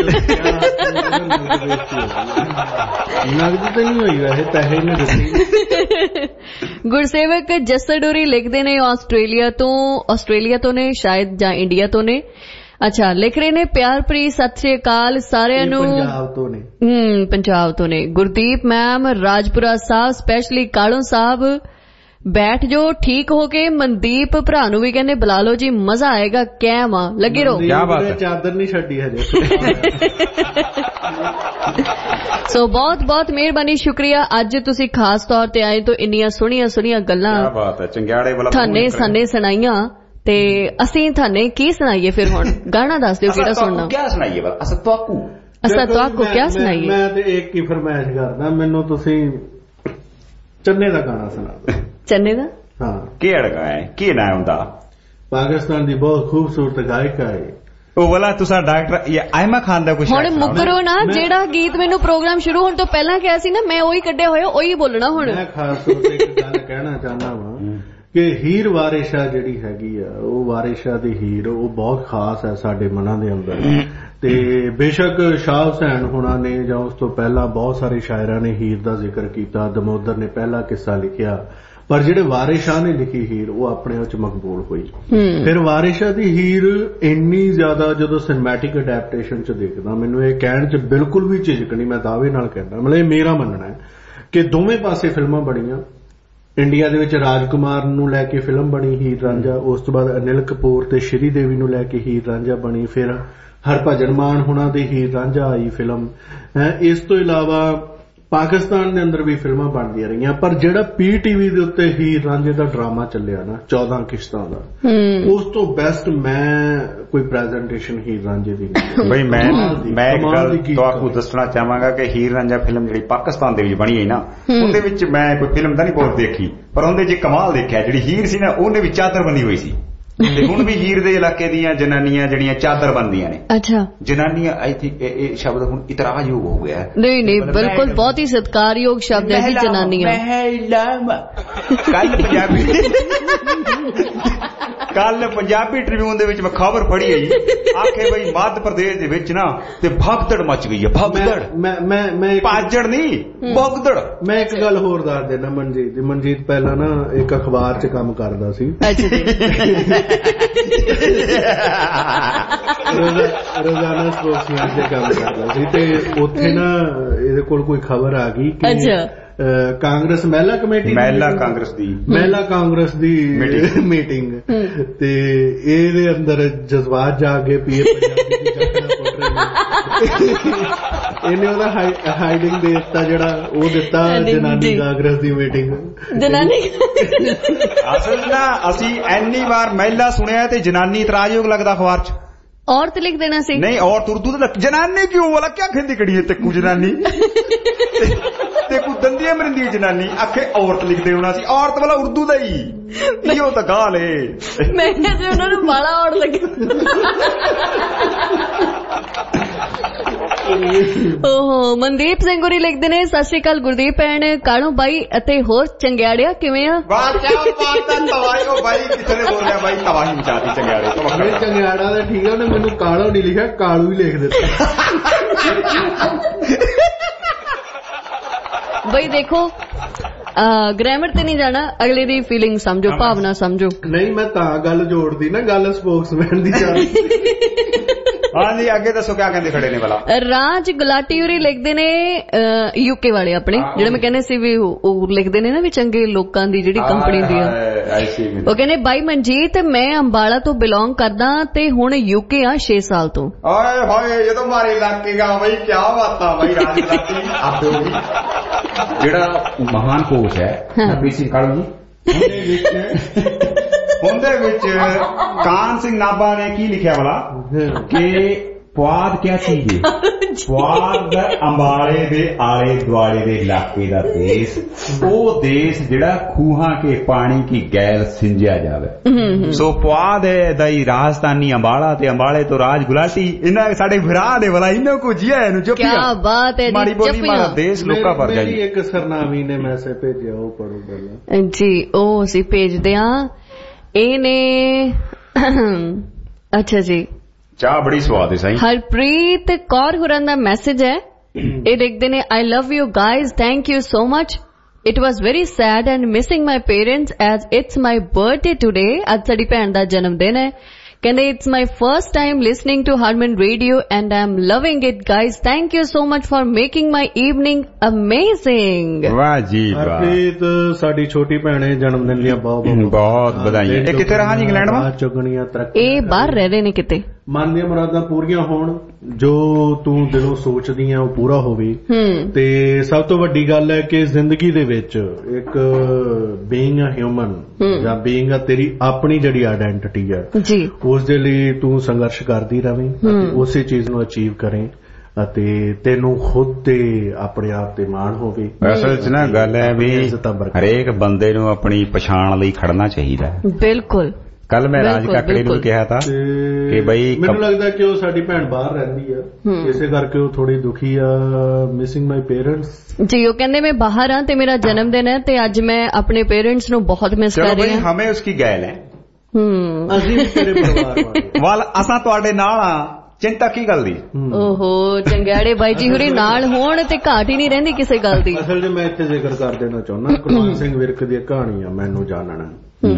नगद तो नहीं हुई वैसे पैसे नहीं दिते गुरसेवक जसर डोरी लिखते ने ऑस्ट्रेलिया तो ऑस्ट्रेलिया तो ने शायद ਜਾਂ इंडिया तो ने अच्छा लिख रहे ने प्यार भरी सत श्री अकाल सारिਆਂ ਨੂੰ पंजाब तो ने हम्म पंजाब तो ने गुरदीप मैम राजपुरा साहब स्पेशली कालो साहब बैठ जो ठीक हो के मनदीप भरा ਨੂੰ ਵੀ ਕਹਿੰਦੇ ਬੁਲਾ ਲਓ ਜੀ ਮਜ਼ਾ ਆਏਗਾ ਕੈਮ ਆ ਲੱਗੇ ਰਹੋ ਕੀ ਬਾਤ ਹੈ ਚਾਦਰ ਨਹੀਂ ਛੱਡੀ ਹਜੇ ਸੋ ਬਹੁਤ ਬਹੁਤ ਮਿਹਰਬਾਨੀ ਸ਼ੁਕਰੀਆ ਅੱਜ ਤੁਸੀਂ ਖਾਸ ਤੌਰ ਤੇ ਆਏ ਤੋਂ ਇੰਨੀਆਂ ਸੋਹਣੀਆਂ ਸੋਹਣੀਆਂ ਗੱਲਾਂ ਕੀ ਬਾਤ ਹੈ ਚੰਗਿਆੜੇ ਵਾਲਾ ਥਾਨੇ ਸਾਨੇ ਸੁਣਾਈਆਂ ਤੇ ਅਸੀਂ ਥਾਨੇ ਕੀ ਸੁਣਾਈਏ ਫਿਰ ਹੁਣ ਗਾਣਾ ਦੱਸ ਦਿਓ ਕਿਹੜਾ ਸੁਣਨਾ ਕੀ ਸੁਣਾਈਏ ਬਸ ਅਸਾਂ ਤੁਹਾਨੂੰ ਅਸਾਂ ਤੁਹਾਨੂੰ ਕੀ ਸੁਣਾਈਏ ਮੈਂ ਤੇ ਇੱਕ ਹੀ ਫਰਮਾਇਸ਼ ਕਰਦਾ ਮੈਨੂੰ ਤੁਸੀਂ ਚੰਨੇ ਦਾ ਗਾਣਾ ਸੁਣਾ ਦਿਓ ਚੰਨੇ ਦਾ ਹਾਂ ਕਿਹੜਾ ਗਾਣਾ ਹੈ ਕੀ ਨਾਮ ਹੁੰਦਾ ਪਾਕਿਸਤਾਨ ਦੀ ਬਹੁਤ ਖੂਬਸੂਰਤ ਗਾਇਕਾ ਹੈ ਉਹ ਵਾਲਾ ਤੁਸੀਂ ਡਾਕਟਰ ਇਹ ਆਇਮਾ ਖਾਨ ਦਾ ਕੁਝ ਹੁਣ ਮੁਕਰੋ ਨਾ ਜਿਹੜਾ ਗੀਤ ਮੈਨੂੰ ਪ੍ਰੋਗਰਾਮ ਸ਼ੁਰੂ ਹੋਣ ਤੋਂ ਪਹਿਲਾਂ ਕਿਹਾ ਸੀ ਨਾ ਮੈਂ ਉਹੀ ਕੱਢਿਆ ਹੋਇਆ ਉਹੀ ਬੋਲਣਾ ਹੁਣ ਮੈਂ ਖਾਸ ਤੌਰ ਤੇ ਇੱਕ ਗੱਲ ਕਹਿਣਾ ਚਾਹੁੰਦਾ ਵਾਂ ਕਿ ਹੀਰ ਵਾਰਿਸ਼ਾ ਜਿਹੜੀ ਹੈਗੀ ਆ ਉਹ ਵਾਰਿਸ਼ਾ ਦੀ ਹੀਰ ਉਹ ਬਹੁਤ ਖਾਸ ਹੈ ਸਾਡੇ ਮਨਾਂ ਦੇ ਅੰਦਰ। ਤੇ ਬੇਸ਼ੱਕ ਸ਼ਾਹ ਹੁਸੈਨ ਹੋਣਾ ਨੇ ਜਾਂ ਉਸ ਤੋਂ ਪਹਿਲਾਂ ਬਹੁਤ ਸਾਰੇ ਸ਼ਾਇਰਾਂ ਨੇ ਹੀਰ ਦਾ ਜ਼ਿਕਰ ਕੀਤਾ, ਦਮੋਦਰ ਨੇ ਪਹਿਲਾ ਕਿੱਸਾ ਲਿਖਿਆ, ਪਰ ਜਿਹੜੇ ਵਾਰਿਸ ਸ਼ਾਹ ਨੇ ਲਿਖੀ ਹੀਰ ਉਹ ਆਪਣੇ ਆਪ ਚ ਮਕਬੂਲ ਹੋਈ। ਫਿਰ ਵਾਰਿਸ ਸ਼ਾਹ ਦੀ ਹੀਰ ਇੰਨੀ ਜ਼ਿਆਦਾ ਜਦੋਂ ਸਿਨੇਮੈਟਿਕ ਅਡੈਪਟੇਸ਼ਨ ਚ ਦੇਖਦਾ ਮੈਨੂੰ ਇਹ ਕਹਿਣ ਚ ਬਿਲਕੁਲ ਵੀ ਝਿਜਕ ਨਹੀਂ, ਮੈਂ ਦਾਅਵੇ ਨਾਲ ਕਹਿੰਦਾ, ਮਤਲਬ ਇਹ ਮੇਰਾ ਮੰਨਣਾ ਹੈ ਕਿ ਦੋਵੇਂ ਪਾਸੇ ਫਿਲਮਾਂ ਬਣੀਆਂ। ਇੰਡੀਆ ਦੇ ਵਿੱਚ ਰਾਜਕੁਮਾਰ ਨੂੰ ਲੈ ਕੇ ਫਿਲਮ ਬਣੀ ਹੀਰ ਰਾਂਝਾ, ਉਸ ਤੋਂ ਬਾਅਦ ਅਨਿਲ ਕਪੂਰ ਤੇ ਸ਼੍ਰੀ ਦੇਵੀ ਨੂੰ ਲੈ ਕੇ ਹੀਰ ਰਾਂਝਾ ਬਣੀ, ਫਿਰ ਹਰਭਜਨ ਮਾਨ ਹੁਣਾਂ ਦੀ ਹੀਰ ਰਾਂਝਾ ਆਈ ਫਿਲਮ। ਇਸ ਤੋਂ ਇਲਾਵਾ ਪਾਕਿਸਤਾਨ ਦੇ ਅੰਦਰ ਵੀ ਫਿਲਮਾਂ ਬਣਦੀਆਂ ਰਹੀਆਂ, ਪਰ ਜਿਹੜਾ ਪੀ ਟੀਵੀ ਦੇ ਉੱਤੇ ਹੀਰ ਰਾਂਝੇ ਦਾ ਡਰਾਮਾ ਚੱਲਿਆ ਨਾ ਚੌਦਾਂ ਕਿਸ਼ਤਾਂ ਦਾ, ਉਸ ਤੋਂ ਬੈਸਟ ਮੈਂ ਕੋਈ ਪ੍ਰੈਜੈਂਟੇਸ਼ਨ ਹੀਰ ਰਾਂਝੇ ਦੀ ਬਈ ਮੈਂ ਮੈਂ ਇੱਕ ਗੱਲ ਤੁਹਾਨੂੰ ਦੱਸਣਾ ਚਾਹਾਂਗਾ ਕਿ ਹੀਰ ਰਾਂਝਾ ਫਿਲਮ ਜਿਹੜੀ ਪਾਕਿਸਤਾਨ ਦੇ ਵਿੱਚ ਬਣੀ ਹੈ ਨਾ, ਉਹਦੇ ਵਿੱਚ ਮੈਂ ਕੋਈ ਫਿਲਮ ਤਾਂ ਨਹੀਂ ਬਹੁਤ ਦੇਖੀ, ਪਰ ਉਹਦੇ ਚ ਕਮਾਲ ਦੇਖਿਆ, ਜਿਹੜੀ ਹੀਰ ਸੀ ਨਾ ਉਹਨੇ ਵੀ ਚਾਦਰ ਬੰਨੀ ਹੋਈ ਸੀ। ਤੇ ਹੁਣ ਵੀ ਹੀਰ ਦੇ ਇਲਾਕੇ ਦੀਆਂ ਜਨਾਨੀਆਂ ਜਿਹੜੀਆਂ ਚਾਦਰ ਬੰਦੀਆਂ ਨੇ। ਅੱਛਾ, ਜਨਾਨੀਆਂ ਆਈ ਥਿੰਕ ਇਹ ਸ਼ਬਦ ਹੁਣ ਇਤਰਾਜ਼ਯੋਗ ਹੋ ਗਿਆ। ਨਹੀਂ ਨਹੀਂ, ਬਿਲਕੁਲ ਬਹੁਤ ਹੀ ਸਤਿਕਾਰਯੋਗ ਸ਼ਬਦ ਹੈ ਜੀ ਜਨਾਨੀਆਂ। ਕੱਲ ਪੰਜਾਬੀ ਕੱਲ ਪੰਜਾਬੀ ਟ੍ਰਿਬਿਊਨ ਦੇ ਵਿੱਚ ਮੈਂ ਖਬਰ ਪੜ੍ਹੀ ਹੈ ਜੀ, ਆਖੇ ਬਈ ਮੱਧ ਪ੍ਰਦੇਸ਼ ਦੇ ਵਿੱਚ ਨਾ ਤੇ ਭਗਦੜ ਮਚ ਗਈ ਹੈ। ਭਗਦੜ ਮੈਂ ਮੈਂ ਮੈਂ ਭਾਜੜ ਨਹੀਂ, ਭਗਦੜ। ਮੈਂ ਇੱਕ ਗੱਲ ਹੋਰ ਦੱਸ ਦੇਣਾ ਮਨਜੀਤ ਦੀ। ਮਨਜੀਤ ਪਹਿਲਾਂ ਨਾ ਇੱਕ ਅਖਬਾਰ 'ਚ ਕੰਮ ਕਰਦਾ ਸੀ, ਰੋਜ਼ਾਨਾ ਸਪੋਕਸਮੈਨ ਦੇ ਕੰਮ ਕਰਦਾ ਸੀ, ਤੇ ਉੱਥੇ ਨਾ ਇਹਦੇ ਕੋਲ ਕੋਈ ਖਬਰ ਆ ਗਈ ਕਿ ਕਾਂਗਰਸ ਮਹਿਲਾ ਕਮੇਟੀ ਮਹਿਲਾ ਕਾਂਗਰਸ ਦੀ ਮਹਿਲਾ ਕਾਂਗਰਸ ਦੀ ਮੀਟਿੰਗ, ਤੇ ਇਹਦੇ ਅੰਦਰ ਜਜ਼ਬਾਤ ਜਾਗ ਗਏ ਪੀਏ ਪੰਜਾਬੀ ਦੀ ਜੱਟਣਾ ਪੁੱਟ ਰਹੇ। ਇਹਨੇ ਉਹਦਾ ਹਾਈਡਿੰਗ ਦੇ ਦਿੱਤਾ, ਜਿਹੜਾ ਉਹ ਦਿੱਤਾ ਜਨਾਨੀ ਕਾਂਗਰਸ ਦੀ ਮੀਟਿੰਗ। ਜਨਾਨੀ ਅਸਲ ਨਾ ਅਸੀਂ ਇੰਨੀ ਵਾਰ ਮਹਿਲਾ ਸੁਣਿਆ ਤੇ ਜਨਾਨੀ ਇਤਰਾਜ਼ਯੋਗ ਲੱਗਦਾ ਅਖਬਾਰ 'ਚ। औरत लिख देना सी नहीं, औरत उर्दू तो जनानी क्यों वाला क्या खेंदी कड़ी है तेकू जनानी तेकू दंदियां मरिंदी जनानी आखे औरत लिख दे होना सी, औरत वाला उर्दू दा ही इहो तो गाल है। मैं जे उन्हां नूं बाला औड़ लगे ओहो। मनदीप सिंह होरी लिखदे ने, सत श्री अकाल गुरदीप भैन, कालू बाई अते होर चंगियाड़िया किवें आ? वाह क्या बात है, तवाई ओ भाई किथे ने बोलिया भाई, तवाही मचाती चंगियाड़े तो नहीं चंगियाड़ा दा ठीक है, उन्हें मैनू कालो नहीं लिखा, कालू ही लिख दिता। भाई देखो ग्रामर ते नहीं जाना, अगले दी फीलिंग समझो, भावना समझो। नहीं मैं तां गल जोड़दी ना, गल स्पोक्समैन दी चल। हाँ जी, आगे दसो क्या कहते खड़े ने भला। राज गुलाटी होरी लिखदे ने, यूके वाले अपने जेड़े मैं कहने सी भी लिखदे ने ना भी चंगे लोकां दी जेड़ी कंपनी दी आ, वो कहने भाई मनजीत मैं अंबाला तो बिलोंग करदा ते हुण यूके आ छे साल तो। ओए होए ये तो हमारे इलाके का भाई, क्या बात है भाई। राज गुलाटी आप जेड़ा महान कोच है नबी सिंह कालू जी, ਉਹਦੇ ਵਿੱਚ ਕਾਨ ਸਿੰਘ ਨਾਭਾ ਨੇ ਕੀ ਲਿਖਿਆ ਵਾਲਾ ਕਿ ਪੁਆਧ ਕਿਆ ਚੀਜ਼ ਹੈ, ਪੁਆਧ ਅੰਬਾਲੇ ਦੇ ਆਲੇ ਦੁਆਲੇ ਦੇ ਇਲਾਕੇ ਦਾ ਦੇਸ਼, ਉਹ ਦੇਸ਼ ਜਿਹੜਾ ਖੂਹਾਂ ਕੇ ਪਾਣੀ ਕੀ ਗੈਲ ਸਿੰਜਿਆ ਜਾਵੇ। ਸੋ ਪੁਆਧ ਦਾ ਹੀ ਰਾਜਧਾਨੀ ਅੰਬਾਲਾ ਤੇ ਅੰਬਾਲੇ ਤੋਂ ਰਾਜ ਗੁਲਾਟੀ, ਇਹਨਾਂ ਸਾਡੇ ਭਰਾ ਦੇ ਵਾਲਾ ਇਹਨਾਂ ਕੋ ਜੀਆ ਇਹਨੂੰ ਜੱਫੀਆਂ। ਕਿਆ ਬਾਤ ਹੈ, ਮਾੜੀ ਬੋਲੀ ਮਾਰਾ ਦੇਸ਼ ਲੋਕਾਂ ਪਰ ਜਾਈ। ਇੱਕ ਸਰਨਾਮੀ ਨੇ ਮੈਸੇਜ ਭੇਜਿਆ, ਉਹ ਪੜੋ ਪਹਿਲਾਂ ਜੀ। ਉਹ ਅਸੀਂ ਭੇਜਦੇ ਆ ਇਹਨੇ। ਅੱਛਾ ਜੀ, ਚਾਹ ਬੜੀ ਸਵਾਦ ਹੈ ਸਾਈਂ। ਹਰਪ੍ਰੀਤ ਕੌਰ ਹੋਰਾਂ ਦਾ ਮੈਸੇਜ ਹੈ, ਇਹ ਲਿਖਦੇ ਨੇ, I love you guys, thank you so much. It was very sad and missing my parents as it's my birthday today. ਅੱਜ ਸਾਡੀ ਭੈਣ ਦਾ ਜਨਮ ਦਿਨ ਹੈ। ਕਹਿੰਦੇ it's my first time listening to Harman Radio and I'm loving it guys. Thank you so much for making my evening amazing. ਵਾਹ ਜੀ ਵਾਹ। ਹਰਪ੍ਰੀਤ ਸਾਡੀ ਛੋਟੀ ਭੈਣ ਹੈ, ਜਨਮ ਦਿਨ ਦੀਆਂ ਬਹੁਤ ਬਹੁਤ ਵਧਾਈਆਂ। ਇਹ ਕਿੱਥੇ ਰਹਾ ਜੀ, ਇੰਗਲੈਂਡ ਵਾ? ਚੁਗਣੀਆਂ ਤਰੱਕੀ, ਇਹ ਬਾਹਰ ਰਹਿੰਦੇ ਨੇ ਕਿਤੇ। ਮਨ ਦੀਆਂ ਮੁਰਾਦਾਂ ਪੂਰੀਆਂ ਹੋਣ, ਜੋ ਤੂੰ ਦਿਲੋਂ ਸੋਚਦੀ ਆ ਉਹ ਪੂਰਾ ਹੋਵੇ। ਤੇ ਸਭ ਤੋਂ ਵੱਡੀ ਗੱਲ ਹੈ ਕਿ ਜ਼ਿੰਦਗੀ ਦੇ ਵਿੱਚ ਇੱਕ ਬੀਇੰਗ ਅ ਹਿਊਮਨ ਜਾਂ ਬੀਇੰਗ ਅ ਤੇਰੀ ਆਪਣੀ ਜਿਹੜੀ ਆਇਡੈਂਟੀਟੀ ਹੈ ਜੀ, ਉਸ ਦੇ ਲਈ ਤੂੰ ਸੰਘਰਸ਼ ਕਰਦੀ ਰਵੇਂ ਅਤੇ ਉਸੇ ਚੀਜ਼ ਨੂੰ ਅਚੀਵ ਕਰੇ ਅਤੇ ਤੈਨੂੰ ਖੁਦ ਤੇ ਆਪਣੇ ਆਪ ਤੇ ਮਾਣ ਹੋਵੇ। ਅਸਲ 'ਚ ਨਾ ਗੱਲ ਹੈ ਵੀ ਹਰੇਕ ਬੰਦੇ ਨੂੰ ਆਪਣੀ ਪਛਾਣ ਲਈ ਖੜਨਾ ਚਾਹੀਦਾ ਹੈ। ਬਿਲਕੁਲ। ਕੱਲ ਮੈਂ ਰਾਜ ਕਾਕੜੇ ਨੂੰ ਕਿਹਾ ਤਾਂ ਕਿ ਬਈ ਮੈਨੂੰ ਲੱਗਦਾ ਕਿ ਉਹ ਸਾਡੀ ਭੈਣ ਬਾਹਰ ਰਹਿੰਦੀ ਆ, ਇਸੇ ਕਰਕੇ ਉਹ ਥੋੜੀ ਦੁਖੀ ਆ, ਮਿਸਿੰਗ ਮਾਈ ਪੇਰੈਂਟਸ ਜੀ। ਉਹ ਕਹਿੰਦੇ ਮੈਂ ਬਾਹਰ ਹਾਂ ਤੇ ਮੇਰਾ ਜਨਮ ਦਿਨ ਹੈ ਤੇ ਅੱਜ ਮੈਂ ਆਪਣੇ ਪੇਰੈਂਟਸ ਨੂੰ ਬਹੁਤ ਮਿਸ ਕਰ ਰਹੀ ਹਾਂ। ਹਮੇ ਉਸकी ਗੈਲ ਹੈ, ਅਸੀਂ ਵੀ ਤੇਰੇ ਪਰਿਵਾਰ ਵਾਲੇ ਵਾਲ ਅਸਾਂ ਤੁਹਾਡੇ ਨਾਲ ਆ, ਚਿੰਤਾ ਕੀ ਗੱਲ ਦੀ। ਓਹੋ ਚੰਗਿਆੜੇ ਬਾਈ ਜੀ ਹੋਰੀ ਨਾਲ ਹੋਣ ਤੇ ਘਾਟ ਹੀ ਨਹੀਂ ਰਹਿੰਦੀ ਕਿਸੇ ਗੱਲ ਦੀ। ਅਸਲ 'ਚ ਮੈਂ ਇੱਥੇ ਜ਼ਿਕਰ ਕਰ ਦੇਣਾ ਚਾਹੁੰਦਾ, ਕੁਲਵੰਤ ਸਿੰਘ ਵਿਰਕ ਦੀ ਕਹਾਣੀ ਆ ਮੈਨੂੰ ਜਾਣਨਾ,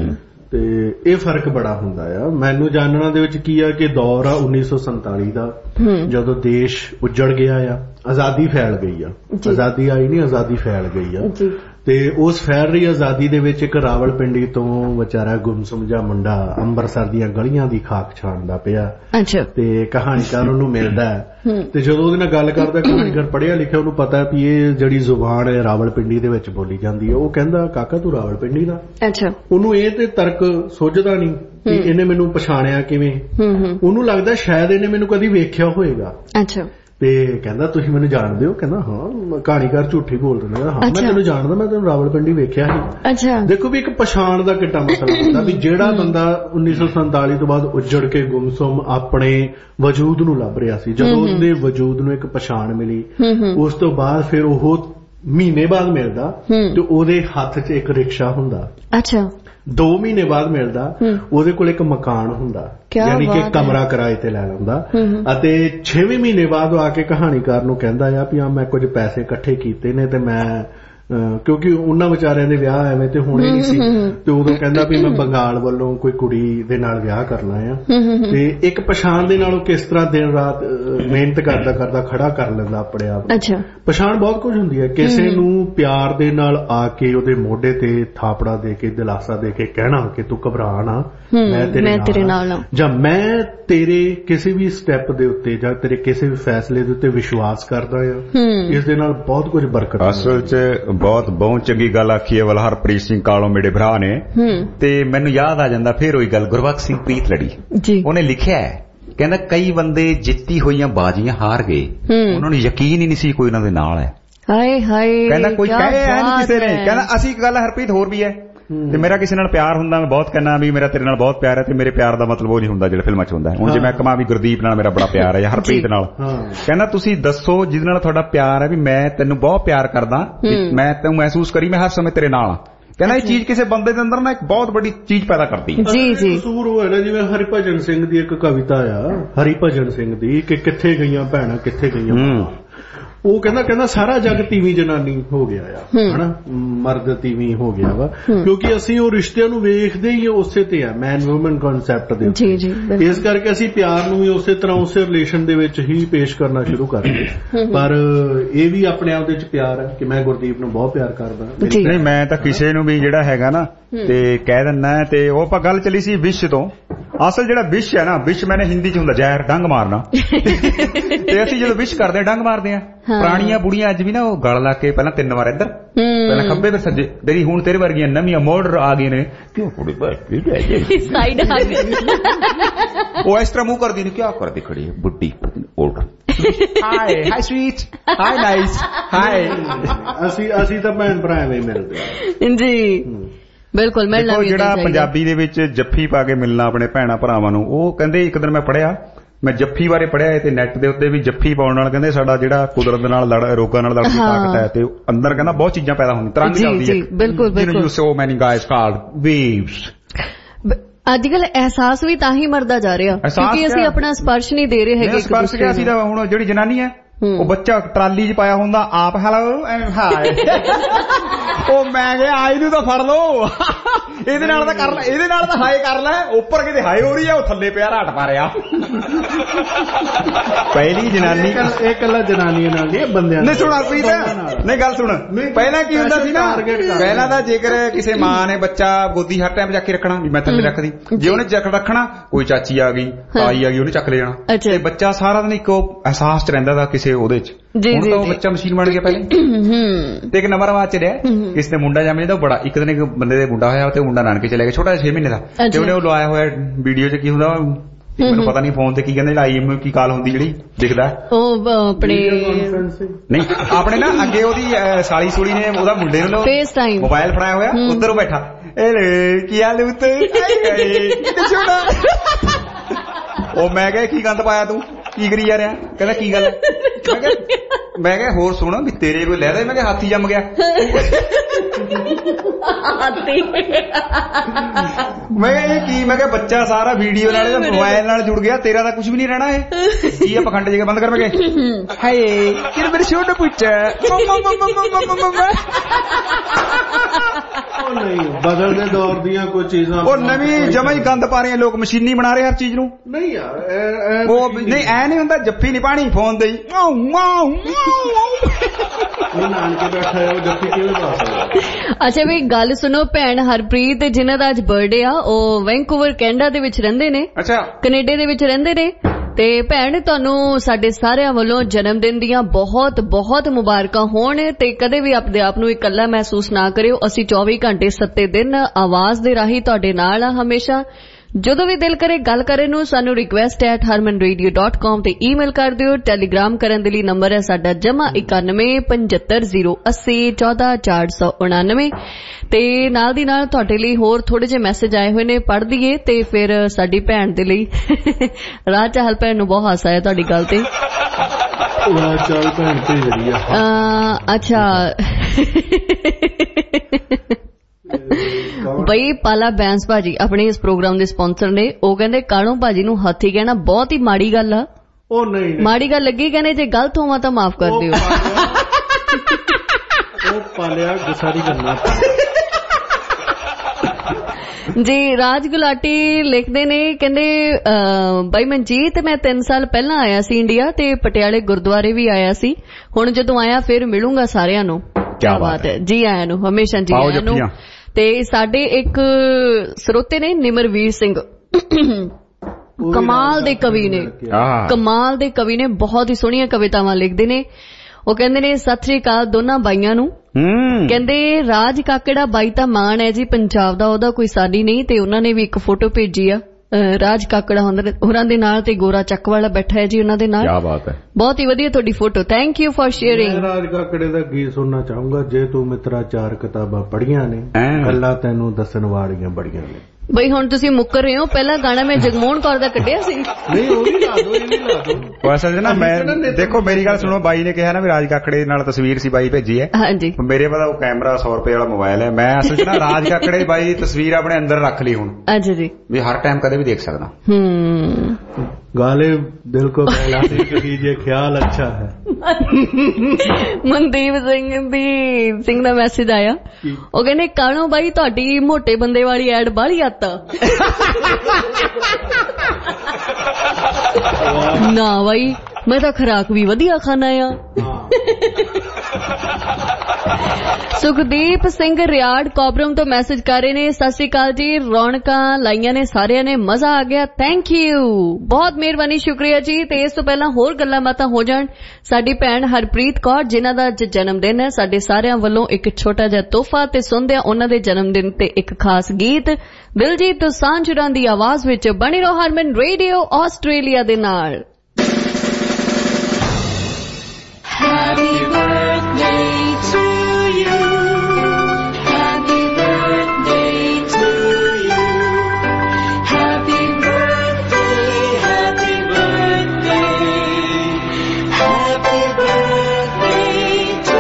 ਤੇ ਇਹ ਫਰਕ ਬੜਾ ਹੁੰਦਾ ਆ। ਮੈਨੂੰ ਜਾਣਨਾ ਦੇ ਵਿੱਚ ਕੀ ਆ ਕਿ ਦੌਰ ਆ ਉੱਨੀ ਸੌ ਸੰਤਾਲੀ ਦਾ, ਜਦੋਂ ਦੇਸ਼ ਉੱਜੜ ਗਿਆ ਆ, ਆਜ਼ਾਦੀ ਫੈਲ ਗਈ ਆ, ਆਜ਼ਾਦੀ ਆਈ ਨਹੀਂ ਆਜ਼ਾਦੀ ਫੈਲ ਗਈ ਆ, ਤੇ ਉਸ ਫੈਲ ਰਹੀ ਆਜ਼ਾਦੀ ਦੇ ਵਿੱਚ ਇੱਕ ਰਾਵਲਪਿੰਡੀ ਤੋਂ ਵਿਚਾਰਾ ਗੁੰਮਸੁਮ ਜਿਹਾ ਮੁੰਡਾ ਅੰਮ੍ਰਿਤਸਰ ਦੀਆਂ ਗਲੀਆਂ ਦੀ ਖਾਕ ਛਾਣਦਾ ਪਿਆ, ਤੇ ਕਹਾਣੀਕਾਰ ਉਹਨੂੰ ਮਿਲਦਾ ਤੇ ਜਦੋਂ ਉਹਦੇ ਨਾਲ ਗੱਲ ਕਰਦਾ, ਕਹਾਣੀਕਾਰ ਪੜ੍ਹਿਆ ਲਿਖਿਆ, ਉਹਨੂੰ ਪਤਾ ਵੀ ਇਹ ਜਿਹੜੀ ਜ਼ੁਬਾਨ ਹੈ ਰਾਵਲਪਿੰਡੀ ਦੇ ਵਿੱਚ ਬੋਲੀ ਜਾਂਦੀ ਹੈ। ਉਹ ਕਹਿੰਦਾ ਕਾਕਾ ਤੂੰ ਰਾਵਲਪਿੰਡੀ ਦਾ? ਉਹਨੂੰ ਇਹ ਤੇ ਤਰਕ ਸੁੱਝਦਾ ਨਹੀਂ ਕਿ ਇਹਨੇ ਮੈਨੂੰ ਪਛਾਣਿਆ ਕਿਵੇਂ। ਉਹਨੂੰ ਲੱਗਦਾ ਸ਼ਾਇਦ ਇਹਨੇ ਮੈਨੂੰ ਕਦੀ ਵੇਖਿਆ ਹੋਏਗਾ, ਤੇ ਕਹਿੰਦਾ ਤੁਸੀਂ ਮੈਨੂੰ ਜਾਣਦੇ ਹੋ? ਕਹਿੰਦਾ ਹਾਂ। ਕਹਾਣੀਕਾਰ ਝੂਠੀ ਬੋਲ ਰਿਹਾ, ਹਾਂ ਮੈਂ ਤੈਨੂੰ ਜਾਣਦਾ, ਮੈਂ ਤੈਨੂੰ ਰਾਵਲਪਿੰਡੀ ਵੇਖਿਆ ਸੀ। ਦੇਖੋ ਵੀ ਇੱਕ ਪਛਾਣ ਦਾ ਕਿੱਡਾ ਮਸਲਾ ਹੁੰਦਾ ਵੀ ਜਿਹੜਾ ਬੰਦਾ ਉੱਨੀ ਸੌ ਸੰਤਾਲੀ ਤੋਂ ਬਾਅਦ ਉੱਜੜ ਕੇ ਗੁੰਮਸੁਮ ਆਪਣੇ ਵਜੂਦ ਨੂੰ ਲੱਭ ਰਿਹਾ ਸੀ, ਜਦੋਂ ਉਹਦੇ ਵਜੂਦ ਨੂੰ ਇੱਕ ਪਛਾਣ ਮਿਲੀ, ਉਸ ਤੋਂ ਬਾਅਦ ਫਿਰ ਉਹ ਮਹੀਨੇ ਬਾਅਦ ਮਿਲਦਾ ਤੇ ਉਹਦੇ ਹੱਥ 'ਚ ਇੱਕ ਰਿਕਸ਼ਾ ਹੁੰਦਾ। ਅੱਛਾ। ਦੋ ਮਹੀਨੇ ਬਾਅਦ ਮਿਲਦਾ, ਉਹਦੇ ਕੋਲ ਇੱਕ ਮਕਾਨ ਹੁੰਦਾ, ਯਾਨੀ ਕਿ ਕਮਰਾ ਕਿਰਾਏ ਤੇ ਲੈ ਲੈਂਦਾ, ਅਤੇ ਛੇਵੇਂ ਮਹੀਨੇ ਬਾਅਦ ਆ ਕੇ ਕਹਾਣੀਕਾਰ ਨੂੰ ਕਹਿੰਦਾ ਆ ਵੀ ਆ ਮੈਂ ਕੁਝ ਪੈਸੇ ਇਕੱਠੇ ਕੀਤੇ ਨੇ ਤੇ ਮੈਂ, ਕਿਉਂਕਿ ਉਹਨਾਂ ਵਿਚਾਰਿਆਂ ਦੇ ਵਿਆਹ ਐਵੇਂ ਤੇ ਹੋਣੇ ਨਹੀਂ ਸੀ, ਤੇ ਉਦੋਂ ਕਹਿੰਦਾ ਵੀ ਮੈਂ ਬੰਗਾਲ ਵੱਲੋਂ ਕੋਈ ਕੁੜੀ ਦੇ ਨਾਲ ਵਿਆਹ ਕਰਨਾ ਆ, ਤੇ ਇੱਕ ਪਛਾਣ ਦੇ ਨਾਲ ਉਹ ਕਿਸ ਤਰ੍ਹਾਂ ਦਿਨ ਰਾਤ ਮਿਹਨਤ ਕਰਦਾ ਕਰਦਾ ਖੜਾ ਕਰ ਲੈਂਦਾ ਆਪਣੇ ਆਪ ਨੂੰ। ਪਛਾਣ ਬਹੁਤ ਕੁਝ ਹੁੰਦੀ ਹੈ। ਕਿਸੇ ਨੂੰ ਪਿਆਰ ਦੇ ਨਾਲ ਆ ਕੇ ਉਹਦੇ ਮੋਢੇ ਤੇ ਥਾਪੜਾ ਦੇ ਕੇ ਦਿਲਾਸਾ ਦੇ ਕੇ ਕਹਿਣਾ ਕਿ ਤੂੰ ਘਬਰਾ ਨਾ, ਮੈਂ ਤੇਰੇ ਨਾਲ, ਜਾਂ ਮੈਂ ਤੇਰੇ ਕਿਸੇ ਵੀ ਸਟੈਪ ਦੇ ਉੱਤੇ ਜਾਂ ਤੇਰੇ ਕਿਸੇ ਵੀ ਫੈਸਲੇ ਦੇ ਉੱਤੇ ਵਿਸ਼ਵਾਸ ਕਰਦਾ ਆ, ਇਸ ਦੇ ਨਾਲ ਬਹੁਤ ਕੁਝ ਬਰਕਤ। ਅਸਲ 'ਚ ਬਹੁਤ ਬਹੁਤ ਚੰਗੀ ਗੱਲ ਆਖੀ ਹੈ ਵਾਲਾ ਹਰਪ੍ਰੀਤ ਸਿੰਘ ਕਾਲੋਂ ਮੇਰੇ ਭਰਾ ਨੇ, ਤੇ ਮੈਨੂੰ ਯਾਦ ਆ ਜਾਂਦਾ ਫਿਰ ਉਹੀ ਗੱਲ, ਗੁਰਬਖਸ਼ ਸਿੰਘ ਪ੍ਰੀਤ ਲੜੀ, ਉਹਨੇ ਲਿਖਿਆ ਹੈ, ਕਹਿੰਦਾ ਕਈ ਬੰਦੇ ਜਿੱਤੀ ਹੋਈਆਂ ਬਾਜ਼ੀਆਂ ਹਾਰ ਗਏ, ਉਹਨਾਂ ਨੂੰ ਯਕੀਨ ਹੀ ਨਹੀਂ ਸੀ ਕੋਈ ਉਹਨਾਂ ਦੇ ਨਾਲ ਹੈ। ਹਾਏ ਹਾਏ, ਕਹਿੰਦਾ ਕੋਈ ਕਹੇ ਹੈ ਨਹੀਂ ਕਿਸੇ ਨੇ। ਕਹਿੰਦਾ ਅਸੀਂ ਇੱਕ ਗੱਲ ਹਰਪ੍ਰੀਤ ਹੋਰ ਵੀ ਹੈ, ਤੇ ਮੇਰਾ ਕਿਸੇ ਨਾਲ ਪਿਆਰ ਹੁੰਦਾ, ਮੈਂ ਬਹੁਤ ਕਹਿੰਦਾ ਵੀ ਮੇਰਾ ਤੇਰੇ ਨਾਲ ਬਹੁਤ ਪਿਆਰ ਹੈ, ਤੇ ਮੇਰੇ ਪਿਆਰ ਦਾ ਮਤਲਬ ਉਹ ਨਹੀਂ ਹੁੰਦਾ ਜਿਹੜਾ ਫਿਲਮਾਂ 'ਚ ਹੁੰਦਾ। ਹੁਣ ਜੇ ਮੈਂ ਕਹਾਂ ਵੀ ਗੁਰਦੀਪ ਨਾਲ ਮੇਰਾ ਬੜਾ ਪਿਆਰ ਹੈ ਜਾਂ ਹਰਪ੍ਰੀਤ ਨਾਲ, ਕਹਿੰਦਾ ਤੁਸੀਂ ਦੱਸੋ ਜਿਹਦੇ ਨਾਲ ਤੁਹਾਡਾ ਪਿਆਰ ਹੈ ਵੀ ਮੈਂ ਤੈਨੂੰ ਬਹੁਤ ਪਿਆਰ ਕਰਦਾ, ਮੈਂ ਤੈਨੂੰ ਮਹਿਸੂਸ ਕਰੀ ਮੈਂ ਹਰ ਸਮੇਂ ਤੇਰੇ ਨਾਲ ਆ। ਕਹਿੰਦਾ ਇਹ ਚੀਜ਼ ਕਿਸੇ ਬੰਦੇ ਦੇ ਅੰਦਰ ਨਾ ਇੱਕ ਬਹੁਤ ਵੱਡੀ ਚੀਜ਼ ਪੈਦਾ ਕਰਦੀ ਹੈ। ਜੀ ਜੀ ਕਸੂਰ ਹੋਇਆ ਨਾ, ਜਿਵੇਂ ਹਰਿਭਜਨ ਸਿੰਘ ਦੀ ਇੱਕ ਕਵਿਤਾ ਆ, ਹਰਿਭਜਨ ਸਿੰਘ ਦੀ, ਕਿ ਕਿੱਥੇ ਗਈਆਂ ਭੈਣਾਂ ਕਿੱਥੇ ਗਈਆਂ। ਉਹ ਕਹਿੰਦਾ ਕਹਿੰਦਾ ਸਾਰਾ ਜੱਗ ਤੀਵੀਂ ਜਨਾਨੀ ਹੋ ਗਿਆ ਆ, ਹਨਾ, ਮਰਦ ਤੀਵੀਂ ਹੋ ਗਿਆ ਵਾ, ਕਿਉਂਕਿ ਅਸੀਂ ਉਹ ਰਿਸ਼ਤਿਆਂ ਨੂੰ ਵੇਖਦੇ ਹੀ ਉਸੇ ਤੇ ਆ, ਮੈਨ ਵੂਮਨ ਕਨਸੈਪਟ ਦੇ ਉੱਤੇ। ਇਸ ਕਰਕੇ ਅਸੀਂ ਪਿਆਰ ਨੂੰ ਵੀ ਉਸੇ ਤਰ੍ਹਾਂ ਉਸੇ ਰਿਲੇਸ਼ਨ ਦੇ ਵਿੱਚ ਹੀ ਪੇਸ਼ ਕਰਨਾ ਸ਼ੁਰੂ ਕਰ ਦਿੱਤੇ। ਪਰ ਇਹ ਵੀ ਆਪਣੇ ਆਪ ਦੇ ਵਿੱਚ ਪਿਆਰ ਹੈ ਕਿ ਮੈਂ ਗੁਰਦੀਪ ਨੂੰ ਬਹੁਤ ਪਿਆਰ ਕਰਦਾ। ਨਹੀਂ, ਮੈਂ ਤਾਂ ਕਿਸੇ ਨੂੰ ਵੀ ਜਿਹੜਾ ਹੈਗਾ ਨਾ ਤੇ ਕਹਿ ਦਿੰਦਾ, ਤੇ ਉਹ ਆਪਾਂ ਗੱਲ ਚੱਲੀ ਸੀ ਵਿਸ਼ ਤੋਂ। ਅਸਲ ਜਿਹੜਾ ਵਿਸ਼ ਹੈ ਨਾ, ਵਿਸ਼ ਮੈਨੇ ਹਿੰਦੀ 'ਚ ਹੁੰਦਾ ਜ਼ਹਿਰ, ਡੰਗ ਮਾਰਨਾ, ਤੇ ਅਸੀਂ ਜਦੋਂ ਵਿਸ਼ ਕਰਦੇ ਆ ਡੰਗ ਮਾਰਦੇ ਆ। ਪੁਰਾਣੀਆਂ ਬੁੜੀਆਂ ਅੱਜ ਵੀ ਨਾ ਉਹ ਗਲ ਲਾ ਕੇ ਪਹਿਲਾਂ ਤਿੰਨ ਵਾਰ ਇੱਧਰ, ਪਹਿਲਾਂ ਖੱਬੇ ਫਿਰ ਸੱਜੇ, ਤੇਰੀ ਹੁਣ ਤੇਰੇ ਵਰਗੀਆਂ ਨਵੀਆਂ ਮੋਡਰ ਆ ਗਏ ਨੇ, ਕਿਉਂ ਕੁੜੀ ਸਾਈਡ ਆ ਗਈ, ਉਹ ਇਸ ਤਰ੍ਹਾਂ ਮੂੰਹ ਕਰਦੀ ਨੇ, ਕੀ ਕਰਦੀ ਖੜੀ ਹੈ ਬੁੱਢੀ old, hi hi sweet, hi nice, hi. ਅਸੀਂ ਅਸੀਂ ਤਾਂ ਭੈਣ ਭਰਾ ਐਵੇਂ ਮਿਲਦੇ ਜੀ, ਬਿਲਕੁਲ ਮਿਲਣਾ ਵੀ। ਜਿਹੜਾ ਪੰਜਾਬੀ ਦੇ ਵਿੱਚ ਜੱਫੀ ਪਾ ਕੇ ਮਿਲਣਾ ਆਪਣੇ ਭੈਣਾਂ ਭਰਾਵਾਂ ਨੂੰ, ਉਹ ਕਹਿੰਦੇ ਇੱਕ ਦਿਨ ਮੈਂ ਪੜ੍ਹਿਆ, ਮੈਂ ਜੱਫੀ ਬਾਰੇ ਪੜ੍ਹਿਆ ਤੇ ਨੈਟ ਦੇ ਉੱਤੇ ਵੀ ਜੱਫੀ ਪਾਉਣ ਨਾਲ ਕਹਿੰਦੇ ਸਾਡਾ ਜਿਹੜਾ ਕੁਦਰਤ ਨਾਲ ਲੜ ਰੋਗਾਂ ਨਾਲ ਲੜਨ ਦੀ ਤਾਕਤ ਹੈ, ਤੇ ਅੰਦਰ ਕਹਿੰਦਾ ਬਹੁਤ ਚੀਜ਼ਾਂ ਪੈਦਾ ਹੁੰਦੀਆਂ, ਤਰੰਗ ਚੱਲਦੀ ਹੈ। ਬਿਲਕੁਲ ਬਿਲਕੁਲ। ਸੋ ਮੈਨੀ ਗਾਇਜ਼ ਕਾਲਡ ਵੇਵਸ। ਅੱਜ ਕੱਲ ਅਹਿਸਾਸ ਵੀ ਤਾਂ ਹੀ ਮਰਦਾ ਜਾ ਰਿਹਾ ਕਿਉਂਕਿ ਅਸੀਂ ਆਪਣਾ ਸਪਰਸ਼ ਨਹੀਂ ਦੇ ਰਹੇ ਹੈਗੇ। ਸਪਰਸ਼ ਕਿਹਾ ਸੀ ਤਾਂ ਹੁਣ ਜਿਹੜੀ ਜਨਾਨੀ ਹੈ ਉਹ ਬੱਚਾ ਟਰਾਲੀ 'ਚ ਪਾਇਆ ਹੁੰਦਾ, ਆਪ ਹੈਲੋ ਐਂਡ ਹਾਈ, ਉਹ ਮੈਂ ਕਿਹਾ ਆਈ ਨੂੰ ਤਾਂ ਫੜ ਲਓ, ਇਹਦੇ ਨਾਲ ਤਾਂ ਕਰ ਲੈ, ਇਹਦੇ ਨਾਲ ਤਾਂ ਹਾਏ ਕਰ ਲੈ, ਉੱਪਰ ਕਿਤੇ ਹਾਏ ਹੋ ਰਹੀ ਆ, ਉਹ ਥੱਲੇ ਪਿਆ ਰਾਟ ਪਾ ਰਿਹਾ। ਪਹਿਲੀ ਜਨਾਨੀ, ਇਹ ਕੱਲਾ ਜਨਾਨੀਆਂ ਨਾਲ ਨਹੀਂ, ਬੰਦਿਆਂ ਨਹੀਂ। ਸੁਣ ਅਰਪ੍ਰੀਤ, ਨਹੀਂ ਗੱਲ ਸੁਣ, ਪਹਿਲਾਂ ਕੀ ਹੁੰਦਾ ਸੀ ਨਾ, ਪਹਿਲਾਂ ਤਾਂ ਜੇਕਰ ਕਿਸੇ ਮਾਂ ਨੇ ਬੱਚਾ ਗੋਦੀ ਹਰ ਟਾਈਮ ਚੱਕ ਕੇ ਰੱਖਣਾ, ਵੀ ਮੈਂ ਥੱਲੇ ਰੱਖਦੀ, ਜੇ ਉਹਨੇ ਚੱਕ ਰੱਖਣਾ, ਕੋਈ ਚਾਚੀ ਆ ਗਈ, ਤਾਈ ਆ ਗਈ, ਉਹਨੇ ਚੱਕ ਲੈ ਜਾਣਾ, ਤੇ ਬੱਚਾ ਸਾਰਾ ਦਿਨ ਇੱਕ ਅਹਿਸਾਸ 'ਚ ਰਹਿੰਦਾ ਦਾ ਕਿਸੇ ਉਹਦੇ 'ਚ। ਹੁਣ ਤਾਂ ਉਹ ਬੱਚਾ ਮਸ਼ੀਨ ਬਣ ਗਿਆ ਪਹਿਲੇ। ਤੇ ਇੱਕ ਨੰਬਰ ਆਵਾਜ਼ ਚ ਰਿਹਾ, ਕਿਸੇ ਨੇ ਮੁੰਡਾ ਜੰਮ ਜਾਂਦਾ, ਬੜਾ ਇੱਕ ਦਿਨ ਇੱਕ ਬੰਦੇ ਦੇ ਮੁੰਡਾ ਹੋਇਆ, ਤੇ ਉਹ ਮੁੰਡਾ ਨਾਨਕੇ ਚਲੇ ਗਿਆ, ਛੋਟਾ ਛੇ ਮਹੀਨੇ ਦਾ, ਤੇ ਉਹਨੇ ਉਹ ਲਵਾਇਆ ਹੋਇਆ ਵੀਡੀਓ 'ਚ ਕੀ ਹੁੰਦਾ ਮੈਨੂੰ ਪਤਾ ਨਹੀਂ, ਫੋਨ ਤੇ ਕੀ ਕਹਿੰਦੇ, ਆਈ ਐਮ ਕੀ ਕਾਲ ਹੁੰਦੀ ਜਿਹੜੀ ਦਿਖਦਾ ਉਹ ਆਪਣੇ ਨਹੀਂ ਆਪਣੇ ਨਾ ਅੱਗੇ ਉਹਦੀ ਸਾਲੀ ਸੂਲੀ ਨੇ ਉਹਦਾ ਮੁੰਡੇ ਨੂੰ ਮੋਬਾਈਲ ਫੜਾਇਆ ਹੋਇਆ, ਉੱਧਰ ਬੈਠਾ, ਕੀ ਹਾਲ ਉੱਤੇ ਉਹ ਮੈਂ ਕਿਹਾ ਕੀ ਗੰਦ ਪਾਇਆ ਤੂੰ ਕੀ ਕਰੀ ਜਾ ਰਿਹਾ ਕਹਿੰਦਾ ਕੀ ਗੱਲ ਮੈਂ ਕਿਹਾ ਹੋਰ ਸੁਣ ਵੀ ਤੇਰੇ ਕੋਈ ਲੈ ਦੇ ਮੈਂ ਕਿਹਾ ਹਾਥੀ ਜੰਮ ਗਿਆ ਮੈਂ ਕਿਹਾ ਇਹ ਕੀ ਮੈਂ ਕਿਹਾ ਬੱਚਾ ਸਾਰਾ ਵੀਡੀਓ ਨਾਲ ਮੋਬਾਈਲ ਨਾਲ ਜੁੜ ਗਿਆ ਤੇਰਾ ਤਾਂ ਕੁਝ ਵੀ ਨਹੀਂ ਰਹਿਣਾ ਇਹ ਕੀ ਆ ਪਖੰਡ ਜਗ੍ਹਾ ਬੰਦ ਕਰ ਮੈਂ ਕਿਹਾ ਹਾਏ ਕਿਰ ਮੇਰੇ ਛੋਟਾ ਪੁੱਛਾ ਨਹੀਂ ਬਦਲਦੇ ਦੌਰ ਦੀਆਂ ਕੋਈ ਚੀਜ਼ਾਂ ਉਹ ਨਵੀਂ ਜਮਾਂ ਹੀ ਗੰਦ ਪਾ ਰਹੇ ਲੋਕ ਮਸ਼ੀਨੀ ਬਣਾ ਰਹੇ ਹਰ ਚੀਜ਼ ਨੂੰ ਨਹੀਂ ਯਾਰ ਉਹ ਨਹੀਂ ਐ ਨਹੀਂ ਹੁੰਦਾ ਜੱਫੀ ਨਹੀਂ ਪਾਣੀ ਫੋਨ ਦੇ ਅੱਛਾ ਵੀ ਗੱਲ ਸੁਣੋ ਭੈਣ ਹਰਪ੍ਰੀਤ ਜਿਨ੍ਹਾਂ ਦਾ ਅੱਜ ਬਰਥਡੇ ਆ ਉਹ ਵੈਂਕੂਵਰ ਕੈਨੇਡਾ ਦੇ ਵਿੱਚ ਰਹਿੰਦੇ ਨੇ ਅੱਛਾ ਕੈਨੇਡਾ ਦੇ ਵਿੱਚ ਰਹਿੰਦੇ ਨੇ ਤੇ ਭੈਣ ਤੁਹਾਨੂੰ ਸਾਡੇ ਸਾਰਿਆਂ ਵੱਲੋਂ ਜਨਮ ਦਿਨ ਦੀਆਂ ਬਹੁਤ ਬਹੁਤ ਮੁਬਾਰਕਾਂ ਹੋਣ ਤੇ ਕਦੇ ਵੀ ਆਪਣੇ ਆਪ ਨੂੰ ਇਕੱਲਾ ਮਹਿਸੂਸ ਨਾ ਕਰਿਓ ਅਸੀਂ ਚੌਵੀ ਘੰਟੇ ਸੱਤੇ ਦਿਨ ਆਵਾਜ਼ ਦੇ ਰਾਹੀਂ ਤੁਹਾਡੇ ਨਾਲ ਆ ਹਮੇਸ਼ਾ ਜਦੋਂ ਵੀ ਦਿਲ ਕਰੇ ਗੱਲ ਕਰਨ ਨੂੰ ਸਾਨੂੰ request at harman radio dot com ਤੇ ਈਮੇਲ ਕਰ ਦਿਓ ਟੈਲੀਗ੍ਰਾਮ ਕਰਨ ਦੇ ਲਈ ਨੰਬਰ ਹੈ ਸਾਡਾ ਜਮਾ ਇਕਾਨਵੇਂ ਪਝੱਤਰ ਜ਼ੀਰੋ ਅੱਸੀ ਚੌਦਾਂ ਚਾਰ ਸੌ ਉਣਾਨਵੇਂ ਤੇ ਨਾਲ ਦੀ ਨਾਲ ਤੁਹਾਡੇ ਲਈ ਹੋਰ ਥੋੜੇ ਜਿਹੇ ਮੈਸੇਜ ਆਏ ਹੋਏ ਨੇ ਪੜ੍ਹ ਦਈਏ ਤੇ ਫਿਰ ਸਾਡੀ ਭੈਣ ਦੇ ਲਈ ਰਾਹ ਚਾਹਲ ਭੈਣ ਨੂੰ ਬਹੁਤ ਹਾਸਾ ਆਇਆ ਤੁਹਾਡੀ ਗੱਲ ਤੇ ਰਾਹ ਚਾਹਲ ਭੈਣ ਤੇ ਜਿਹੜੀ ਆ ਅੱਛਾ ਬਈ ਪਾਲਾ ਬੈਂਸ ਭਾਜੀ ਆਪਣੇ ਇਸ ਪ੍ਰੋਗਰਾਮ ਦੇ ਸਪਾਂਸਰ ਨੇ ਉਹ ਕਹਿੰਦੇ ਕਾਣੋ ਭਾਜੀ ਨੂੰ ਹਾਥੀ ਕਹਿਣਾ ਬਹੁਤ ਹੀ ਮਾੜੀ ਗੱਲ ਆ ਉਹ ਨਹੀਂ ਮਾੜੀ ਗੱਲ ਲੱਗੀ ਕਹਿੰਦੇ ਜੇ ਗਲਤ ਹੋਵਾਂ ਤਾਂ ਮਾਫ ਕਰ ਦਿਓ ਉਹ ਪਾਲਿਆ ਗੁਸਾਰੀ ਕਰਨਾ ਜੀ ਰਾਜ ਗੁਲਾਟੀ ਲਿਖਦੇ ਨੇ ਕਹਿੰਦੇ ਬਾਈ ਮਨਜੀਤ ਮੈਂ ਤਿੰਨ ਸਾਲ ਪਹਿਲਾਂ ਆਇਆ ਸੀ ਇੰਡੀਆ ਤੇ ਪਟਿਆਲੇ ਗੁਰਦੁਆਰੇ ਵੀ ਆਇਆ ਸੀ ਹੁਣ ਜਦੋਂ ਆਇਆ ਫਿਰ ਮਿਲੂੰਗਾ ਸਾਰਿਆਂ ਨੂੰ ਕਿਆ ਬਾਤ ਹੈ ਜੀ ਆਇਆਂ ਨੂੰ ਹਮੇਸ਼ਾ ਜੀ ਆਇਆਂ ਨੂੰ ਤੇ ਸਾਡੇ ਇੱਕ ਸਰੋਤੇ ਨੇ ਨਿਮਰਵੀਰ ਸਿੰਘ ਕਮਾਲ ਦੇ ਕਵੀ ਨੇ ਕਮਾਲ ਦੇ ਕਵੀ ਨੇ ਬਹੁਤ ਹੀ ਸੋਹਣੀਆਂ ਕਵਿਤਾਵਾਂ ਲਿਖਦੇ ਨੇ ਉਹ ਕਹਿੰਦੇ ਨੇ ਸਤਿ ਸ੍ਰੀ ਅਕਾਲ ਦੋਨਾਂ ਬਾਈਆਂ ਨੂੰ ਕਹਿੰਦੇ ਰਾਜ ਕਾਕੜਾ ਬਾਈ ਤਾਂ ਮਾਣ ਹੈ ਜੀ ਪੰਜਾਬ ਦਾ ਉਹਦਾ ਕੋਈ ਸਾਡੀ ਨਹੀਂ ਤੇ ਉਹਨਾਂ ਨੇ ਵੀ ਇੱਕ ਫੋਟੋ ਭੇਜੀ ਆ ਰਾਜ ਕਾਕੜਾ ਹੋਰਾਂ ਦੇ ਨਾਲ ਤੇ ਗੋਰਾ ਚੱਕ ਵਾਲਾ ਬੈਠਾ ਹੈ ਜੀ ਉਹਨਾਂ ਦੇ ਨਾਲ ਕੀ ਬਾਤ ਹੈ ਬਹੁਤ ਹੀ ਵਧੀਆ ਤੁਹਾਡੀ photo thank you for sharing Raj ਕਾਕੜੇ ਦਾ ਗੀਤ ਸੁਣਨਾ ਚਾਹੂੰਗਾ ਜੇ ਤੂੰ ਮਿੱਤਰਾ ਚਾਰ ਕਿਤਾਬਾਂ ਪੜ੍ਹੀਆਂ ਨੇ ਕੱਲਾ ਤੈਨੂੰ ਦੱਸਣ ਵਾਲੀਆਂ ਬੜੀਆਂ ਨੇ ਬਈ ਹੁਣ ਤੁਸੀਂ ਮੁੱਕਰ ਰਹੇ ਹੋ ਪਹਿਲਾ ਗਾਣਾ ਮੈਂ ਜਗਮੋਹਨ ਕੌਰ ਦਾ ਕੱਢਿਆ ਸੀ ਨਹੀਂ ਉਹ ਵੀ ਲਾ ਦੋ ਇਹ ਵੀ ਲਾ ਦੋ ਅਸਲ ਨਾ ਮੈਂ ਦੇਖੋ ਮੇਰੀ ਗੱਲ ਸੁਣੋ ਬਾਈ ਨੇ ਕਿਹਾ ਨਾ ਵੀ ਰਾਜ ਕਾਕੜੇ ਨਾਲ ਤਸਵੀਰ ਸੀ ਬਾਈ ਭੇਜੀ ਹੈ ਹਾਂਜੀ ਮੇਰੇ ਪਤਾ ਉਹ ਕੈਮਰਾ ਸੌ ਰੁਪਏ ਵਾਲਾ ਮੋਬਾਈਲ ਹੈ ਮੈਂ ਅਸਲ ਚ ਨਾ ਰਾਜ ਕਾਕੜੇ ਬਾਈ ਦੀ ਤਸਵੀਰ ਆਪਣੇ ਅੰਦਰ ਰੱਖ ਲਈ ਹੁਣ ਅੱਛਾ ਜੀ ਵੀ ਹਰ ਟਾਈਮ ਕਦੇ ਵੀ ਦੇਖ ਸਕਦਾ ਹੂੰ ਗਾਲੇ ਦਿਲ ਕੋ ਬਹਿਲਾਤੇ ਕੀਜੀਏ ਖਿਆਲ ਅੱਛਾ ਹੈ ਮਨਦੀਪ ਸਿੰਘ ਦੀ ਸਿੰਘ ਦਾ ਮੈਸੇਜ ਆਇਆ ਉਹ ਕਹਿੰਦੇ ਕਾਣੋ ਬਾਈ ਤੁਹਾਡੀ ਮੋਟੇ ਬੰਦੇ ਵਾਲੀ ਐਡ ਬਾਹਲੀ ਆਤਾ ਨਾ ਬਾਈ ਮੈਂ ਤਾਂ ਖੁਰਾਕ ਵੀ ਵਧੀਆ ਖਾਣਾ ਆ ਸੁਖਦੀਪ ਸਿੰਘ ਰਿਆੜ ਕੋਬਰਮ ਤੋਂ ਮੈਸੇਜ ਕਰ ਰਹੇ ਨੇ ਸਤਿ ਸ੍ਰੀ ਅਕਾਲ ਜੀ ਰੌਣਕਾਂ ਲਾਈਆਂ ਨੇ ਸਾਰਿਆਂ ਨੇ ਮਜ਼ਾ ਆ ਗਿਆ ਥੈਂਕ ਯੂ ਬਹੁਤ ਮਿਹਰਬਾਨੀ ਸ਼ੁਕਰੀਆ ਜੀ ਤੇ ਇਸ ਤੋਂ ਪਹਿਲਾਂ ਹੋਰ ਗੱਲਾਂ ਬਾਤਾਂ ਹੋ ਜਾਣ ਸਾਡੀ ਭੈਣ ਹਰਪ੍ਰੀਤ ਕੌਰ ਜਿਨ੍ਹਾਂ ਦਾ ਅੱਜ ਜਨਮ ਦਿਨ ਹੈ ਸਾਡੇ ਸਾਰਿਆਂ ਵੱਲੋਂ ਇੱਕ ਛੋਟਾ ਜਿਹਾ ਤੋਹਫਾ ਤੇ ਸੁਣਦੇ ਆ ਉਹਨਾਂ ਦੇ ਜਨਮ ਦਿਨ ਤੇ ਇੱਕ ਖਾਸ ਗੀਤ ਦਿਲਜੀਤ ਦੋਸਾਂਝਰਾਂ ਦੀ ਆਵਾਜ਼ ਵਿੱਚ ਬਣੇ ਰਹੋ ਹਰਮਨ ਰੇਡੀਓ ਆਸਟ੍ਰੇਲੀਆ ਦੇ ਨਾਲ Happy birthday to you. Happy birthday to you. Happy birthday, happy birthday. Happy birthday to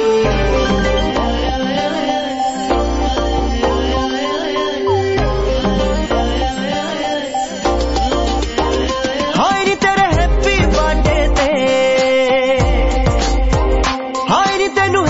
you. Hi ri tere happy birthday te ਤੈਨੂੰ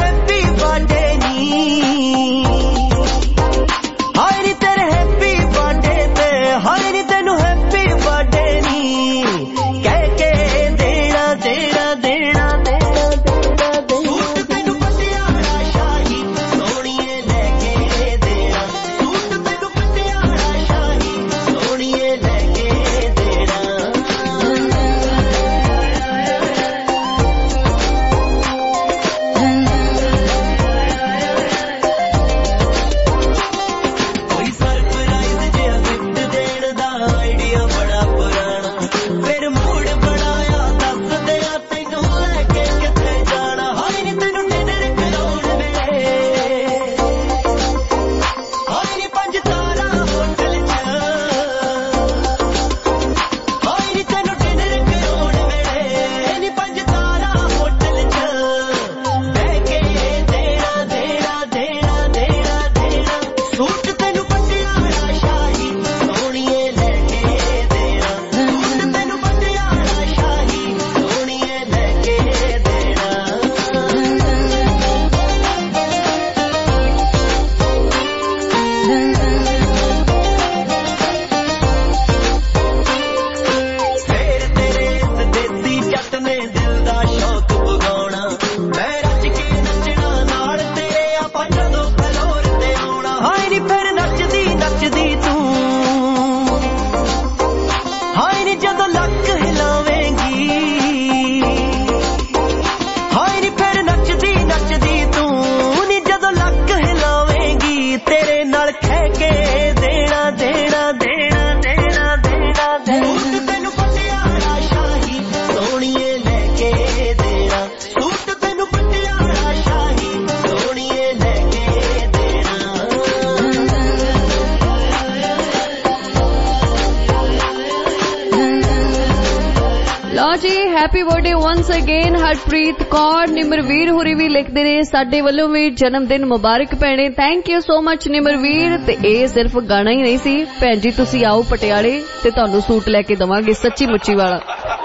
ਲਓ ਜੀ happy birthday once again Harpreet Kaur. Nimarveer ਹੋਰੀ ਵੀ ਲਿਖਦੇ ਨੇ ਸਾਡੇ ਵੱਲੋਂ ਵੀ ਜਨਮ ਦਿਨ ਮੁਬਾਰਕ ਭੈਣੇ। Thank you so much Nimarveer. ਤੇ ਇਹ ਸਿਰਫ ਗਾਣਾ ਹੀ ਨਹੀਂ ਸੀ ਭੈਣ ਜੀ, ਤੁਸੀਂ ਆਓ ਪਟਿਆਲੇ ਤੇ ਤੁਹਾਨੂੰ ਸੂਟ ਲੈ ਕੇ ਦਵਾਂਗੇ ਸੱਚੀ ਮੁੱਚੀ ਵਾਲਾ।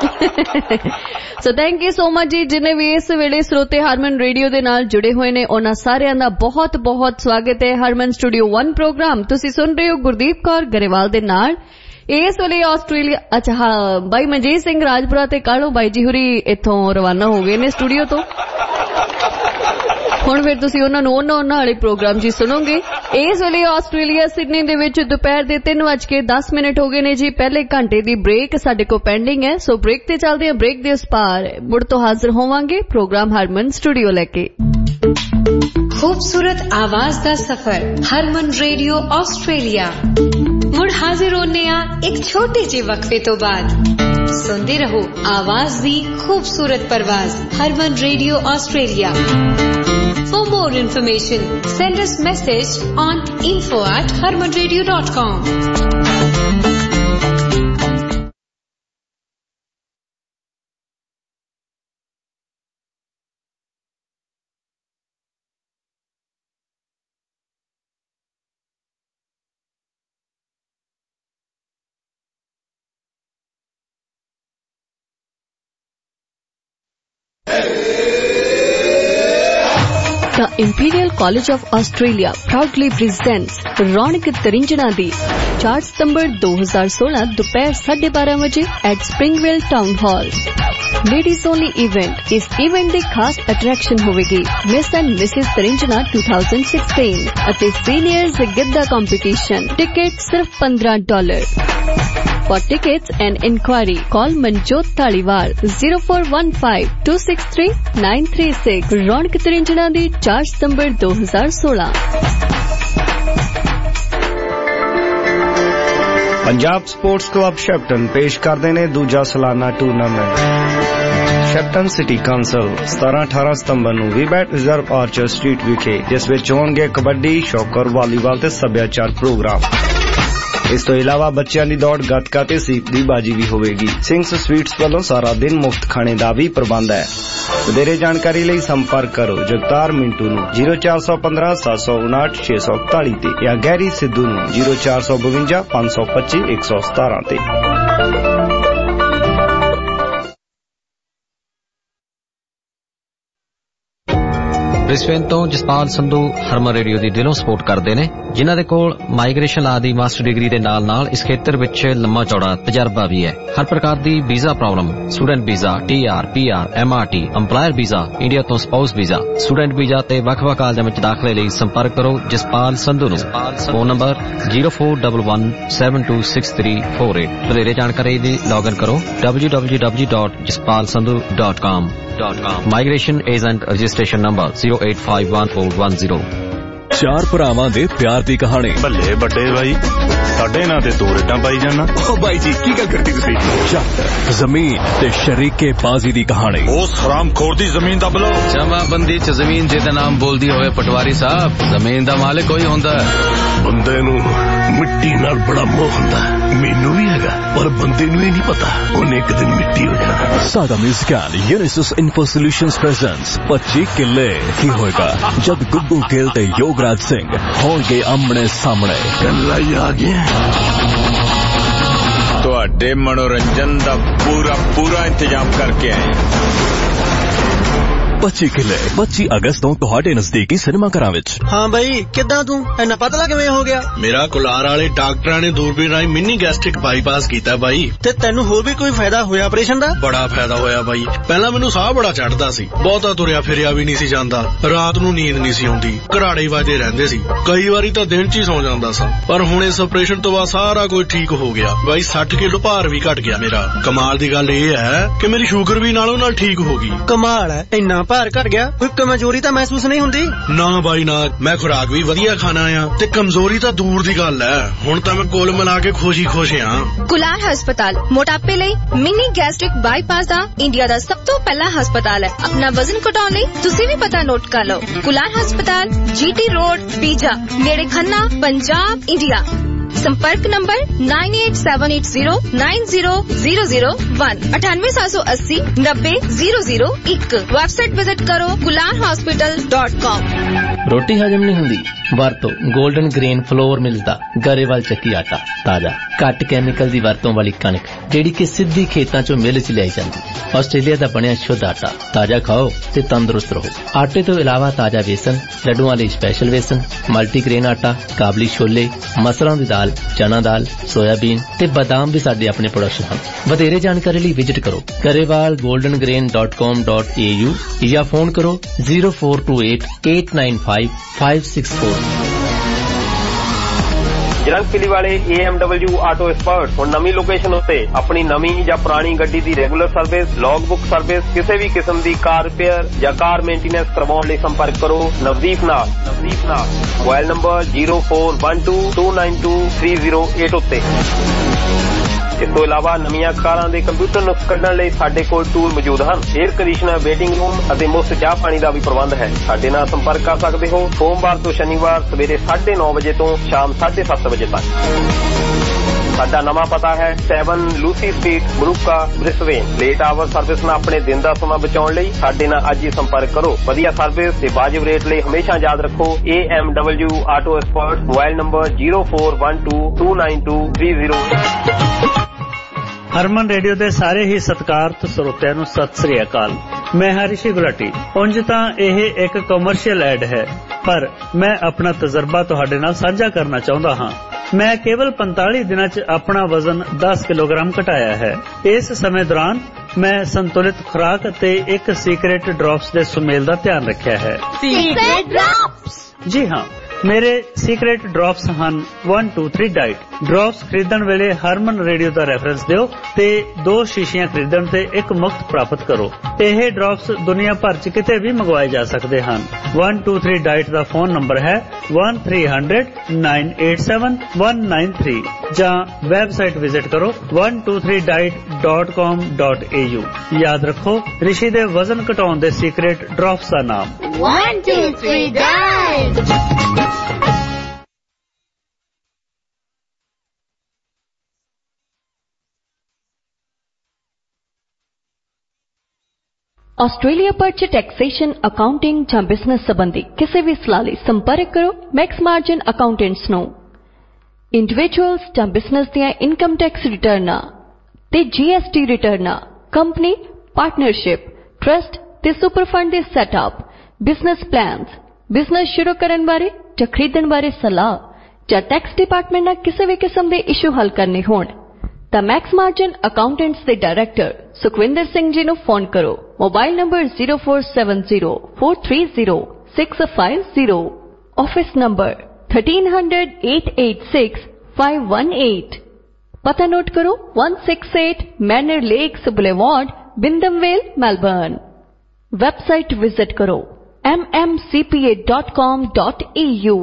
So thank you so much ਜੀ। ਜਿਨੇ ਵੀ ਇਸ ਵੇਲੇ ਸਰੋਤੇ ਹਰਮਨ ਰੇਡੀਓ ਦੇ ਨਾਲ ਜੁੜੇ ਹੋਏ ਨੇ ਉਹਨਾਂ ਸਾਰਿਆਂ ਦਾ ਬਹੁਤ ਬਹੁਤ ਸਵਾਗਤ ਹੈ ਹਰਮਨ ਸਟੂਡੀਓ ਵਨ ਪ੍ਰੋਗਰਾਮ। ਤੁਸੀਂ ਸੁਣ ਰਹੇ ਹੋ ਗੁਰਦੀਪ ਕੌਰ ਗਰੇਵਾਲ ਦੇ ਨਾਲ। ਇਸ ਵੇਲੇ ਆਸਟ੍ਰੇਲੀਆ ਅੱਛਾ ਹਾਂ ਬਾਈ ਮਨਜੀਤ ਸਿੰਘ ਰਾਜਪੁਰਾ ਤੇ ਕਾਲੋ ਬਾਈ ਜੀ ਹੋਰੀ ਇੱਥੋਂ ਰਵਾਨਾ ਹੋ ਗਏ ਨੇ ਸਟੂਡੀਓ ਤੋਂ। ਹੁਣ ਫਿਰ ਤੁਸੀਂ ਉਹਨਾਂ ਨੂੰ ਉਹਨਾਂ ਉਹਨਾਂ ਵਾਲੇ ਪ੍ਰੋਗਰਾਮ ਜੀ ਸੁਣੋਗੇ। ਇਸ ਵੇਲੇ ਆਸਟ੍ਰੇਲੀਆ ਸਿਡਨੀ ਦੇ ਵਿੱਚ ਦੁਪਹਿਰ ਦੇ ਤਿੰਨ ਵੱਜ ਕੇ ਦਸ ਮਿੰਟ ਹੋ ਗਏ ਨੇ ਜੀ। ਪਹਿਲੇ ਘੰਟੇ ਦੀ ਬ੍ਰੇਕ ਸਾਡੇ ਕੋਲ ਪੈਂਡਿੰਗ ਹੈ, ਸੋ ਬ੍ਰੇਕ ਤੇ ਚੱਲਦੇ ਹਾਂ। ਬ੍ਰੇਕ ਦੇ ਉਸ ਪਾਰ ਮੁੜ ਤੋਂ ਹਾਜ਼ਰ ਹੋਵਾਂਗੇ ਪ੍ਰੋਗਰਾਮ ਹਰਮਨ ਸਟੂਡੀਓ ਲੈ ਕੇ। खूबसूरत आवाज दा सफर हरमन रेडियो ऑस्ट्रेलिया मुड़ हाजिर होने आ एक छोटे जे वक्फे तो बाद। सुनते रहो आवाज दी खूबसूरत परवाज Harman radio Australia. For more information send us message on info at harman radio dot com। The Imperial College of Australia proudly presents Raunak तरिंजना दी चार सितंबर दो हज़ार सोलह दोपहर साढ़े बारह बजे at Springvale town hall. Ladies only event. इस इवेंट दी खास अट्रैक्शन होवेगी मिस एंड मिसेस तरिंजना दो हज़ार सोलह ਅਤੇ सीनियर्स गिद्दा कंपटीशन। टिकट सिर्फ पंद्रह dollar. For tickets and inquiry, call Manjot Taliwal zero four one five two six three nine three six। Raunak तरिंजना दी चार सितंबर दो हज़ार सोलह। पंजाब स्पोर्ट्स क्लब शैप्टन पेश करते ने दूजा सालाना टूर्नामेंट। शैप्टन सिटी काउंसिल सतारह अठारह सितंबर नूं वीबैट रिजर्व आर्चर स्ट्रीट विखे, जिस विच होणगे कबड्डी, शॉकर, वालीबाल ते सभ्याचार प्रोग्राम। इस तो इलावा बच्चों की दौड़, गतका ते सीप दी बाजी भी होगी। सिंग्स स्वीट्स वालों सारा दिन मुफ्त खाने का भी प्रबंध है। वधेरे जानकारी लिए संपर्क करो जगतार मिंटू नूं जीरो चार सौ पंद्रह सात सौ उनाहठ छे सौ इकताली ते या गैरी सिद्धू नूं जीरो चार सौ बवंजा पांच सौ पच्ची एक सौ सतारह ते। ब्रिस्बेन तो जसपाल संधू हरमन रेडियो ਦੀ ਦਿਲੋਂ ਸਪੋਰਟ ਕਰਦੇ ਨੇ, ਜਿਨ੍ਹਾਂ ਦੇ ਕੋਲ ਮਾਈਗ੍ਰੇਸ਼ਨ ਲਾ ਦੀ ਮਾਸਟਰ ਡਿਗਰੀ ਦੇ ਨਾਲ ਨਾਲ ਇਸ ਖੇਤਰ ਵਿੱਚ ਲੰਮਾ ਚੌੜਾ ਤਜਰਬਾ ਵੀ ਹੈ। ਹਰ ਪ੍ਰਕਾਰ ਦੀ visa problem, student visa, TR, PR, MRT, employer visa, India ਤੋਂ ਸਪਾਊਸ ਵੀਜ਼ਾ, ਸਟੂਡੈਂਟ ਵੀਜ਼ਾ ਤੇ ਵੱਖ-ਵੱਖ ਕਾਲਜਾਂ ਵਿੱਚ ਦਾਖਲੇ ਲਈ ਸੰਪਰਕ ਕਰੋ ਜਸਪਾਲ ਸੰਧੂ ਨੂੰ। Phone number zero four one one seven two six three four eight। ਵਧੇਰੇ ਜਾਣਕਾਰੀ ਲਈ ਲੌਗਇਨ ਕਰੋ w w w dot jaspal sandhu dot com। Migration agent registration number zero eight five one four one zero। ਚਾਰ ਭਰਾਵਾਂ ਦੇ ਪਿਆਰ ਦੀ ਕਹਾਣੀ। ਬੱਲੇ ਵੱਡੇ ਬਾਈ, ਸਾਡੇ ਨਾਂ ਤੇ ਤੂੰ ਰੇਟਾਂ ਪਾਈ ਜਾਣਾ। ਓ ਬਾਈ ਜੀ ਕੀ ਗੱਲ ਕਰਦੀ ਤੁਸੀਂ? ਜੱਟ ਜ਼ਮੀਨ ਤੇ ਸ਼ਰੀਕੇ ਬਾਜ਼ੀ ਦੀ ਕਹਾਣੀ। ਉਸ ਹਰਾਮਖੋਰ ਦੀ ਜ਼ਮੀਨ ਦੱਬ ਲਓ। ਜਮਾਬੰਦੀ ਚ ਜ਼ਮੀਨ ਜਿਹਦਾ ਨਾਮ ਬੋਲਦੀ ਹੋਵੇ ਪਟਵਾਰੀ ਸਾਹਿਬ, ਜ਼ਮੀਨ ਦਾ ਮਾਲਕ ਕੋਈ ਹੁੰਦਾ। ਬੰਦੇ ਨੂੰ ਮਿੱਟੀ ਨਾਲ ਬੜਾ ਮੋਹ ਹੁੰਦਾ, ਮੈਨੂੰ ਵੀ ਹੈਗਾ, ਪਰ ਬੰਦੇ ਨੂੰ ਇਹ ਨਹੀਂ ਪਤਾ ਉਹਨੇ ਇੱਕ ਦਿਨ ਮਿੱਟੀ ਹੋ ਜਾਣਾ। ਸਾਡਾ musical Unisys info solutions presents ਪੱਚੀ ਕਿੱਲੇ ਕੀ ਹੋਏਗਾ ਜਦ ਗੁੱਗੂ ਗਿੱਲ ਤੇ ਯੋਗਰਾਜ ਸਿੰਘ ਹੋਣਗੇ ਆਮਣੇ ਸਾਹਮਣੇ। ਗੱਲਾਂ ਹੀ ਆ ਗਈਆਂ। ਤੁਹਾਡੇ ਮਨੋਰੰਜਨ ਦਾ ਪੂਰਾ ਪੂਰਾ ਇੰਤਜ਼ਾਮ ਕਰਕੇ ਆਏ। ਪੱਚੀ ਕਿੱਲੇ ਪੱਚੀ ਅਗਸਤ ਤੋਂ ਤੁਹਾਡੇ ਨਜ਼ਦੀਕੀ ਸਿਨੇਮਾ ਘਰਾਂ ਵਿੱਚ। ਹਾਂ ਬਾਈ ਕਿੱਦਾਂ ਤੂੰ ਇੰਨਾ ਪਤਲਾ ਕਿਵੇਂ ਹੋ ਗਿਆ? ਮੇਰਾ ਕੁਲਾਰ ਵਾਲੇ ਡਾਕਟਰਾਂ ਨੇ ਦੂਰਬੀਨ ਰਾਹੀਂ ਮਿੰਨੀ ਗੈਸਟ੍ਰਿਕ ਬਾਈਪਾਸ ਕੀਤਾ ਬਾਈ। ਤੇ ਤੈਨੂੰ ਹੋਰ ਵੀ ਕੋਈ ਫਾਇਦਾ ਹੋਇਆ ਆਪਰੇਸ਼ਨ ਦਾ? ਬੜਾ ਫਾਇਦਾ ਹੋਇਆ ਬਾਈ। ਪਹਿਲਾਂ ਮੈਨੂੰ ਸਾਹ ਬੜਾ ਚੜਦਾ ਸੀ, ਬਹੁਤਾ ਤੁਰਿਆ ਫਿਰਿਆ ਵੀ ਨਹੀਂ ਸੀ ਜਾਂਦਾ, ਰਾਤ ਨੂੰ ਨੀਂਦ ਨਹੀਂ ਸੀ ਆਉਂਦੀ, ਘਰਾੜੇ ਵੱਜਦੇ ਰਹਿੰਦੇ ਸੀ, ਕਈ ਵਾਰੀ ਤਾਂ ਦਿਨ 'ਚ ਹੀ ਸੌ ਜਾਂਦਾ ਸਾਂ। ਪਰ ਹੁਣ ਇਸ ਆਪਰੇਸ਼ਨ ਤੋਂ ਬਾਅਦ ਸਾਰਾ ਕੁਝ ਠੀਕ ਹੋ ਗਿਆ ਬਾਈ। ਸੱਠ ਕਿਲੋ ਭਾਰ ਵੀ ਘਟ ਗਿਆ ਮੇਰਾ। ਕਮਾਲ ਦੀ ਗੱਲ ਇਹ ਹੈ ਕਿ ਮੇਰੀ ਸ਼ੂਗਰ ਵੀ ਨਾਲੋਂ ਨਾਲ ਠੀਕ ਹੋ ਗਈ। ਕਮਾਲ ਹੈ, ਇੰਨਾ ਭਾਰ ਘਟ ਗਿਆ, ਕੋਈ ਕਮਜ਼ੋਰੀ ਤਾਂ ਮਹਿਸੂਸ ਨਹੀਂ ਹੁੰਦੀ? ਨਾ ਬਾਈ ਨਾ, ਮੈਂ ਖੁਰਾਕ ਵੀ ਵਧੀਆ ਖਾਣਾ ਆ ਤੇ ਕਮਜ਼ੋਰੀ ਤਾਂ ਦੂਰ ਦੀ ਗੱਲ ਹੈ। ਹੁਣ ਤਾਂ ਮੈਂ ਕੋਲ ਮਿਲਾ ਕੇ ਖੁਸ਼ੀ ਖੁਸ਼ ਆ। ਕੁਲਾਰ ਹਸਪਤਾਲ ਮੋਟਾਪੇ ਲਈ ਮਿਨੀ ਗੈਸਟ੍ਰਿਕ ਬਾਈਪਾਸ ਦਾ ਇੰਡੀਆ ਦਾ ਸਭ ਤੋਂ ਪਹਿਲਾ ਹਸਪਤਾਲ ਹੈ। ਆਪਣਾ ਵਜ਼ਨ ਘਟਾਉਣ ਲਈ ਤੁਸੀਂ ਵੀ ਪਤਾ ਨੋਟ ਕਰ ਲਓ। ਕੁਲਾਰ ਹਸਪਤਾਲ, ਜੀਟੀ ਰੋਡ, ਪੀਜਾ, ਨੇੜੇ ਖੰਨਾ, ਪੰਜਾਬ, ਇੰਡੀਆ। संपर्क नंबर nine eight seven eight zero nine zero zero zero one अठानवे सात सौ अस्सी नब्बे जीरो जीरो एक। वेबसाइट विजिट करो गुलार हॉस्पिटल डॉट कॉम। रोटी हजम नहीं हुंदी वरतो गोल्डन ग्रेन फ्लोर मिलदा गरेवाल ਚੱਕੀ आटा ताजा घट कैमिकल दी वरतों वाली कणक ਜਿਹੜੀ कि सिद्धी खेतां चों मिल च लियाई जांदी। ਆਸਟ੍ਰੇਲੀਆ ਦਾ ਬਣਿਆ ਸ਼ੁੱਧ ਆਟਾ ਤਾਜ਼ਾ ਖਾਓ ਤੇ ਤੰਦਰੁਸਤ ਰਹੋ। ਆਟੇ ਤੋਂ ਇਲਾਵਾ ਤਾਜ਼ਾ ਵੇਸਣ, ਲੱਡੂਆਂ ਲਈ ਸਪੈਸ਼ਲ ਵੇਸਣ, ਮਲਟੀਗ੍ਰੇਨ ਆਟਾ, ਕਾਬਲੀ ਛੋਲੇ, ਮਸਰਾਂ ਦੀ ਦਾਲ, ਚਨਾ ਦਾਲ, ਸੋਇਆਬੀਨ ਤੇ ਬਾਦਾਮ ਵੀ ਸਾਡੇ ਆਪਣੇ ਪ੍ਰੋਡਕਸ਼ਨ ਹਨ। ਵਧੇਰੇ ਜਾਣਕਾਰੀ ਲਈ ਵਿਜ਼ਿਟ ਕਰੋ Grewal golden grain dot com dot A U ਜਾਂ ਫੋਨ ਕਰੋ zero four two eight eight nine five five six four. Jalandhar ਵਾਲੇ A M W auto expert ਹੁਣ ਨਵੀਂ ਲੋਕੇਸ਼ਨ ਉੱਤੇ ਆਪਣੀ ਨਵੀਂ ਜਾਂ ਪੁਰਾਣੀ ਗੱਡੀ ਦੀ regular service, log book service, ਕਿਸੇ ਵੀ ਕਿਸਮ ਦੀ ਕਾਰ ਰਿਪੇਅਰ ਜਾਂ ਕਾਰ ਮੇਨਟੇਨੈਂਸ ਕਰਵਾਉਣ ਲਈ ਸੰਪਰਕ ਕਰੋ ਨਵਦੀਪ ਨਾਲ। ਨਵਦੀਪ ਨਾਲ mobile number zero four one two two nine two three zero eight ਉੱਤੇ। ਇਸ ਤੋਂ ਇਲਾਵਾ ਨਵੀਆਂ ਕਾਰਾਂ ਦੇ ਕੰਪਿਊਟਰ ਨੁਕਸ ਕੱਢਣ ਲਈ ਸਾਡੇ ਕੋਲ ਟੂਲ ਮੌਜੂਦ ਹਨ। ਏਅਰ ਕੰਡੀਸ਼ਨਰ, ਵੇਟਿੰਗ ਰੂਮ ਅਤੇ ਮੁਫਤ ਚਾਹ ਪਾਣੀ ਦਾ ਵੀ ਪ੍ਰਬੰਧ ਹੈ। ਸਾਡੇ ਨਾਲ ਸੰਪਰਕ ਕਰ ਸਕਦੇ ਹੋ ਸੋਮਵਾਰ ਤੋਂ ਸ਼ਨੀਵਾਰ ਸਵੇਰੇ ਸਾਢੇ ਨੌ ਵਜੇ ਤੋਂ ਸ਼ਾਮ ਸਾਢੇ ਸੱਤ ਵਜੇ ਤੱਕ। ਸਾਡਾ ਨਵਾਂ ਪਤਾ ਹੈ seven Lucy street, Moorooka, Brisbane. Late hour service ਨਾਲ ਆਪਣੇ ਦਿਨ ਦਾ ਸਮਾਂ ਬਚਾਉਣ ਲਈ ਸਾਡੇ ਨਾਲ ਅੱਜ ਹੀ ਸੰਪਰਕ ਕਰੋ। ਵਧੀਆ ਸਰਵਿਸ ਤੇ ਵਾਜਿਬ ਰੇਟ ਲਈ ਹਮੇਸ਼ਾ ਯਾਦ ਰੱਖੋ A M W auto expert. Mobile number zero four one two two nine two three zero. Harman radio ਦੇ ਸਾਰੇ ਹੀ ਸਤਿਕਾਰਤ ਸਰੋਤਿਆਂ ਨੂੰ ਸਤਿ ਸ੍ਰੀ ਅਕਾਲ। ਮੈਂ ਹਾਂ ਰਿਸ਼ੀ ਗੁਲਾਟੀ। ਉਂਝ ਤਾਂ ਇਹ ਇੱਕ ਕਮਰਸ਼ੀਅਲ ਐਡ ਹੈ, ਪਰ ਮੈਂ ਆਪਣਾ ਤਜਰਬਾ ਤੁਹਾਡੇ ਨਾਲ ਸਾਂਝਾ ਕਰਨਾ ਚਾਹੁੰਦਾ ਹਾਂ। ਮੈਂ ਕੇਵਲ ਪੰਤਾਲੀ ਦਿਨਾਂ 'ਚ ਆਪਣਾ ਵਜ਼ਨ ਦਸ ਕਿਲੋਗ੍ਰਾਮ ਘਟਾਇਆ ਹੈ। ਇਸ ਸਮੇਂ ਦੌਰਾਨ ਮੈਂ ਸੰਤੁਲਿਤ ਖੁਰਾਕ ਅਤੇ ਇੱਕ ਸੀਕ੍ਰੇਟ ਡ੍ਰੌਪਸ ਦੇ ਸੁਮੇਲ ਦਾ ਧਿਆਨ ਰੱਖਿਆ ਹੈ। Secret drops? ਜੀ ਹਾਂ, ਮੇਰੇ ਸੀਕ੍ਰੇਟ ਡ੍ਰੌਪਸ ਹਨ one two three diet. Drops ਖਰੀਦਣ ਵੇਲੇ ਹਰਮਨ ਰੇਡੀਓ ਦਾ ਰੈਫਰੈਂਸ ਦਿਓ ਤੇ ਦੋ ਸ਼ੀਸ਼ੀਆਂ ਖਰੀਦਣ ਤੇ ਇੱਕ ਮੁਫਤ ਪ੍ਰਾਪਤ ਕਰੋ। ਇਹ ਡ੍ਰੌਪਸ ਦੁਨੀਆ ਭਰ 'ਚ ਕਿਤੇ ਵੀ ਮੰਗਵਾਏ ਜਾ ਸਕਦੇ ਹਨ। वन टू थ्री ਡਾਈਟ ਦਾ ਫੋਨ ਨੰਬਰ ਹੈ one three hundred nine eight seven one nine three ਜਾਂ ਵੈਬਸਾਈਟ ਵਿਜ਼ਿਟ ਕਰੋ one two three diet dot com dot A U. ਯਾਦ ਰੱਖੋ ਰਿਸ਼ੀ ਦੇ ਵਜ਼ਨ ਘਟਾਉਣ ਦੇ ਸੀਕ੍ਰੇਟ ਡ੍ਰੌਪਸ ਦਾ ਨਾਮ one two three diet. Australia ਭਰ 'ਚ ਟੈਕਸੇਸ਼ਨ, ਅਕਾਊਂਟਿੰਗ ਜਾਂ ਬਿਜ਼ਨਸ ਸੰਬੰਧੀ ਕਿਸੇ ਵੀ ਸਲਾਹ ਲਈ ਸੰਪਰਕ ਕਰੋ ਮੈਕਸ ਮਾਰਜਨ ਅਕਾਊਂਟੈਂਟਸ ਨੂੰ। ਇੰਡੀਵਿਜੂਅਲਸ ਜਾਂ ਬਿਜ਼ਨਸ ਦੀਆਂ ਇਨਕਮ ਟੈਕਸ ਰਿਟਰਨਾਂ ਤੇ G S T ਰਿਟਰਨਾਂ, ਕੰਪਨੀ, ਪਾਰਟਨਰਸ਼ਿਪ, ਟਰਸਟ ਤੇ ਸੁਪਰ ਫੰਡ ਦੇ ਸੈਟਅਪ, ਬਿਜ਼ਨਸ ਪਲਾਨਸ, ਬਿਜ਼ਨਸ ਸ਼ੁਰੂ ਕਰਨ ਬਾਰੇ ਜਾਂ ਖਰੀਦਣ ਬਾਰੇ ਸਲਾਹ ਜਾਂ ਟੈਕਸ ਡਿਪਾਰਟਮੈਂਟ ਨਾਲ ਕਿਸੇ ਵੀ ਕਿਸਮ ਦੇ ਇਸ਼ੂ ਹੱਲ ਕਰਨੇ ਹੋਣ ਤਾਂ ਮੈਕਸ ਮਾਰਜਨ ਅਕਾਊਂਟੈਂਟਸ ਦੇ ਡਾਇਰੈਕਟਰ ਸੁਖਵਿੰਦਰ ਸਿੰਘ ਜੀ ਨੂੰ ਫੋਨ ਕਰੋ। Mobile number zero four seven zero four three zero six five zero. Office number thirteen hundred eight eight six five one eight. ਪਤਾ ਨੋਟ ਕਰੋ one six eight Manor lakes boulevard, Wyndham Vale, Melbourne. Website visit ਕਰੋ M M C P A dot com dot E U।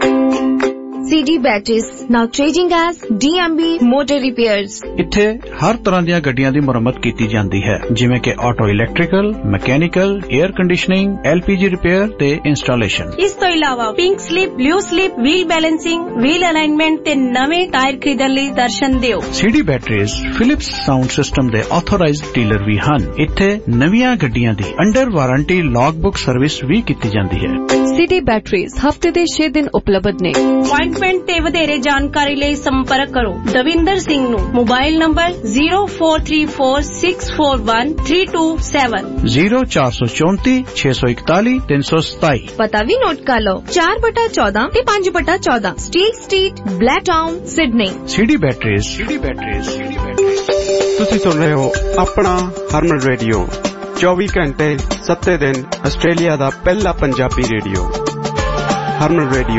C D Batteries, now trading as D M B Motor Repairs। ਇੱਥੇ ਹਰ ਤਰ੍ਹਾਂ ਦੀਆਂ ਗੱਡੀਆਂ ਦੀ ਮੁਰੰਮਤ ਕੀਤੀ ਜਾਂਦੀ ਹੈ, ਜਿਵੇਂ ਕਿ auto electrical, mechanical, air conditioning, L P G repair ਤੇ ਇੰਸਟਾਲੇਸ਼ਨ। ਇਸ ਤੋਂ ਇਲਾਵਾ pink slip, blue slip, wheel balancing, wheel alignment ਤੇ ਨਵੇਂ ਟਾਇਰ ਖਰੀਦਣ ਲਈ ਦਰਸ਼ਨ ਦਿਓ। C D Batteries Philips sound system ਦੇ ਆਥੋਰਾਈਜ਼ਡ ਡੀਲਰ ਵੀ ਹਨ। ਇੱਥੇ ਨਵੀਆਂ ਗੱਡੀਆਂ ਦੀ under warranty log book service ਵੀ ਕੀਤੀ ਜਾਂਦੀ ਹੈ। C D Batteries ਹਫਤੇ ਦੇ ਛੇ ਦਿਨ ਉਪਲਬਧ ਨੇ। ਅਪਾਇੰਟਮੈਂਟ ਤੇ ਵਧੇਰੇ ਜਾਣਕਾਰੀ ਲਈ ਸੰਪਰਕ ਕਰੋ ਦਵਿੰਦਰ ਸਿੰਘ ਨੂੰ। Mobile number zero four three four six four one three two seven zero ਚਾਰ ਸੌ ਚੌਂਤੀ ਛੇ ਸੌ ਇਕਤਾਲੀ ਤਿੰਨ ਸੌ ਸਤਾਈ। ਪਤਾ ਵੀ ਨੋਟ ਕਰ ਲਓ ਚਾਰ ਬਟਾ ਚੌਦਾਂ ਤੇ ਪੰਜ ਬਟਾ ਚੌਦਾਂ steel street, Blacktown, Sydney. C D Batteries। C D Batteries। C D Batteries। ਤੁਸੀਂ ਸੁਣ ਰਹੇ ਹੋ ਆਪਣਾ ਹਰਮਨ ਰੇਡੀਓ ਚੌਵੀ ਘੰਟੇ ਸੱਤੇ ਦਿਨ ਆਸਟ੍ਰੇਲੀਆ ਦਾ ਪਹਿਲਾ ਪੰਜਾਬੀ ਰੇਡੀਓ ਹਰਮਨ ਰੇਡੀਓ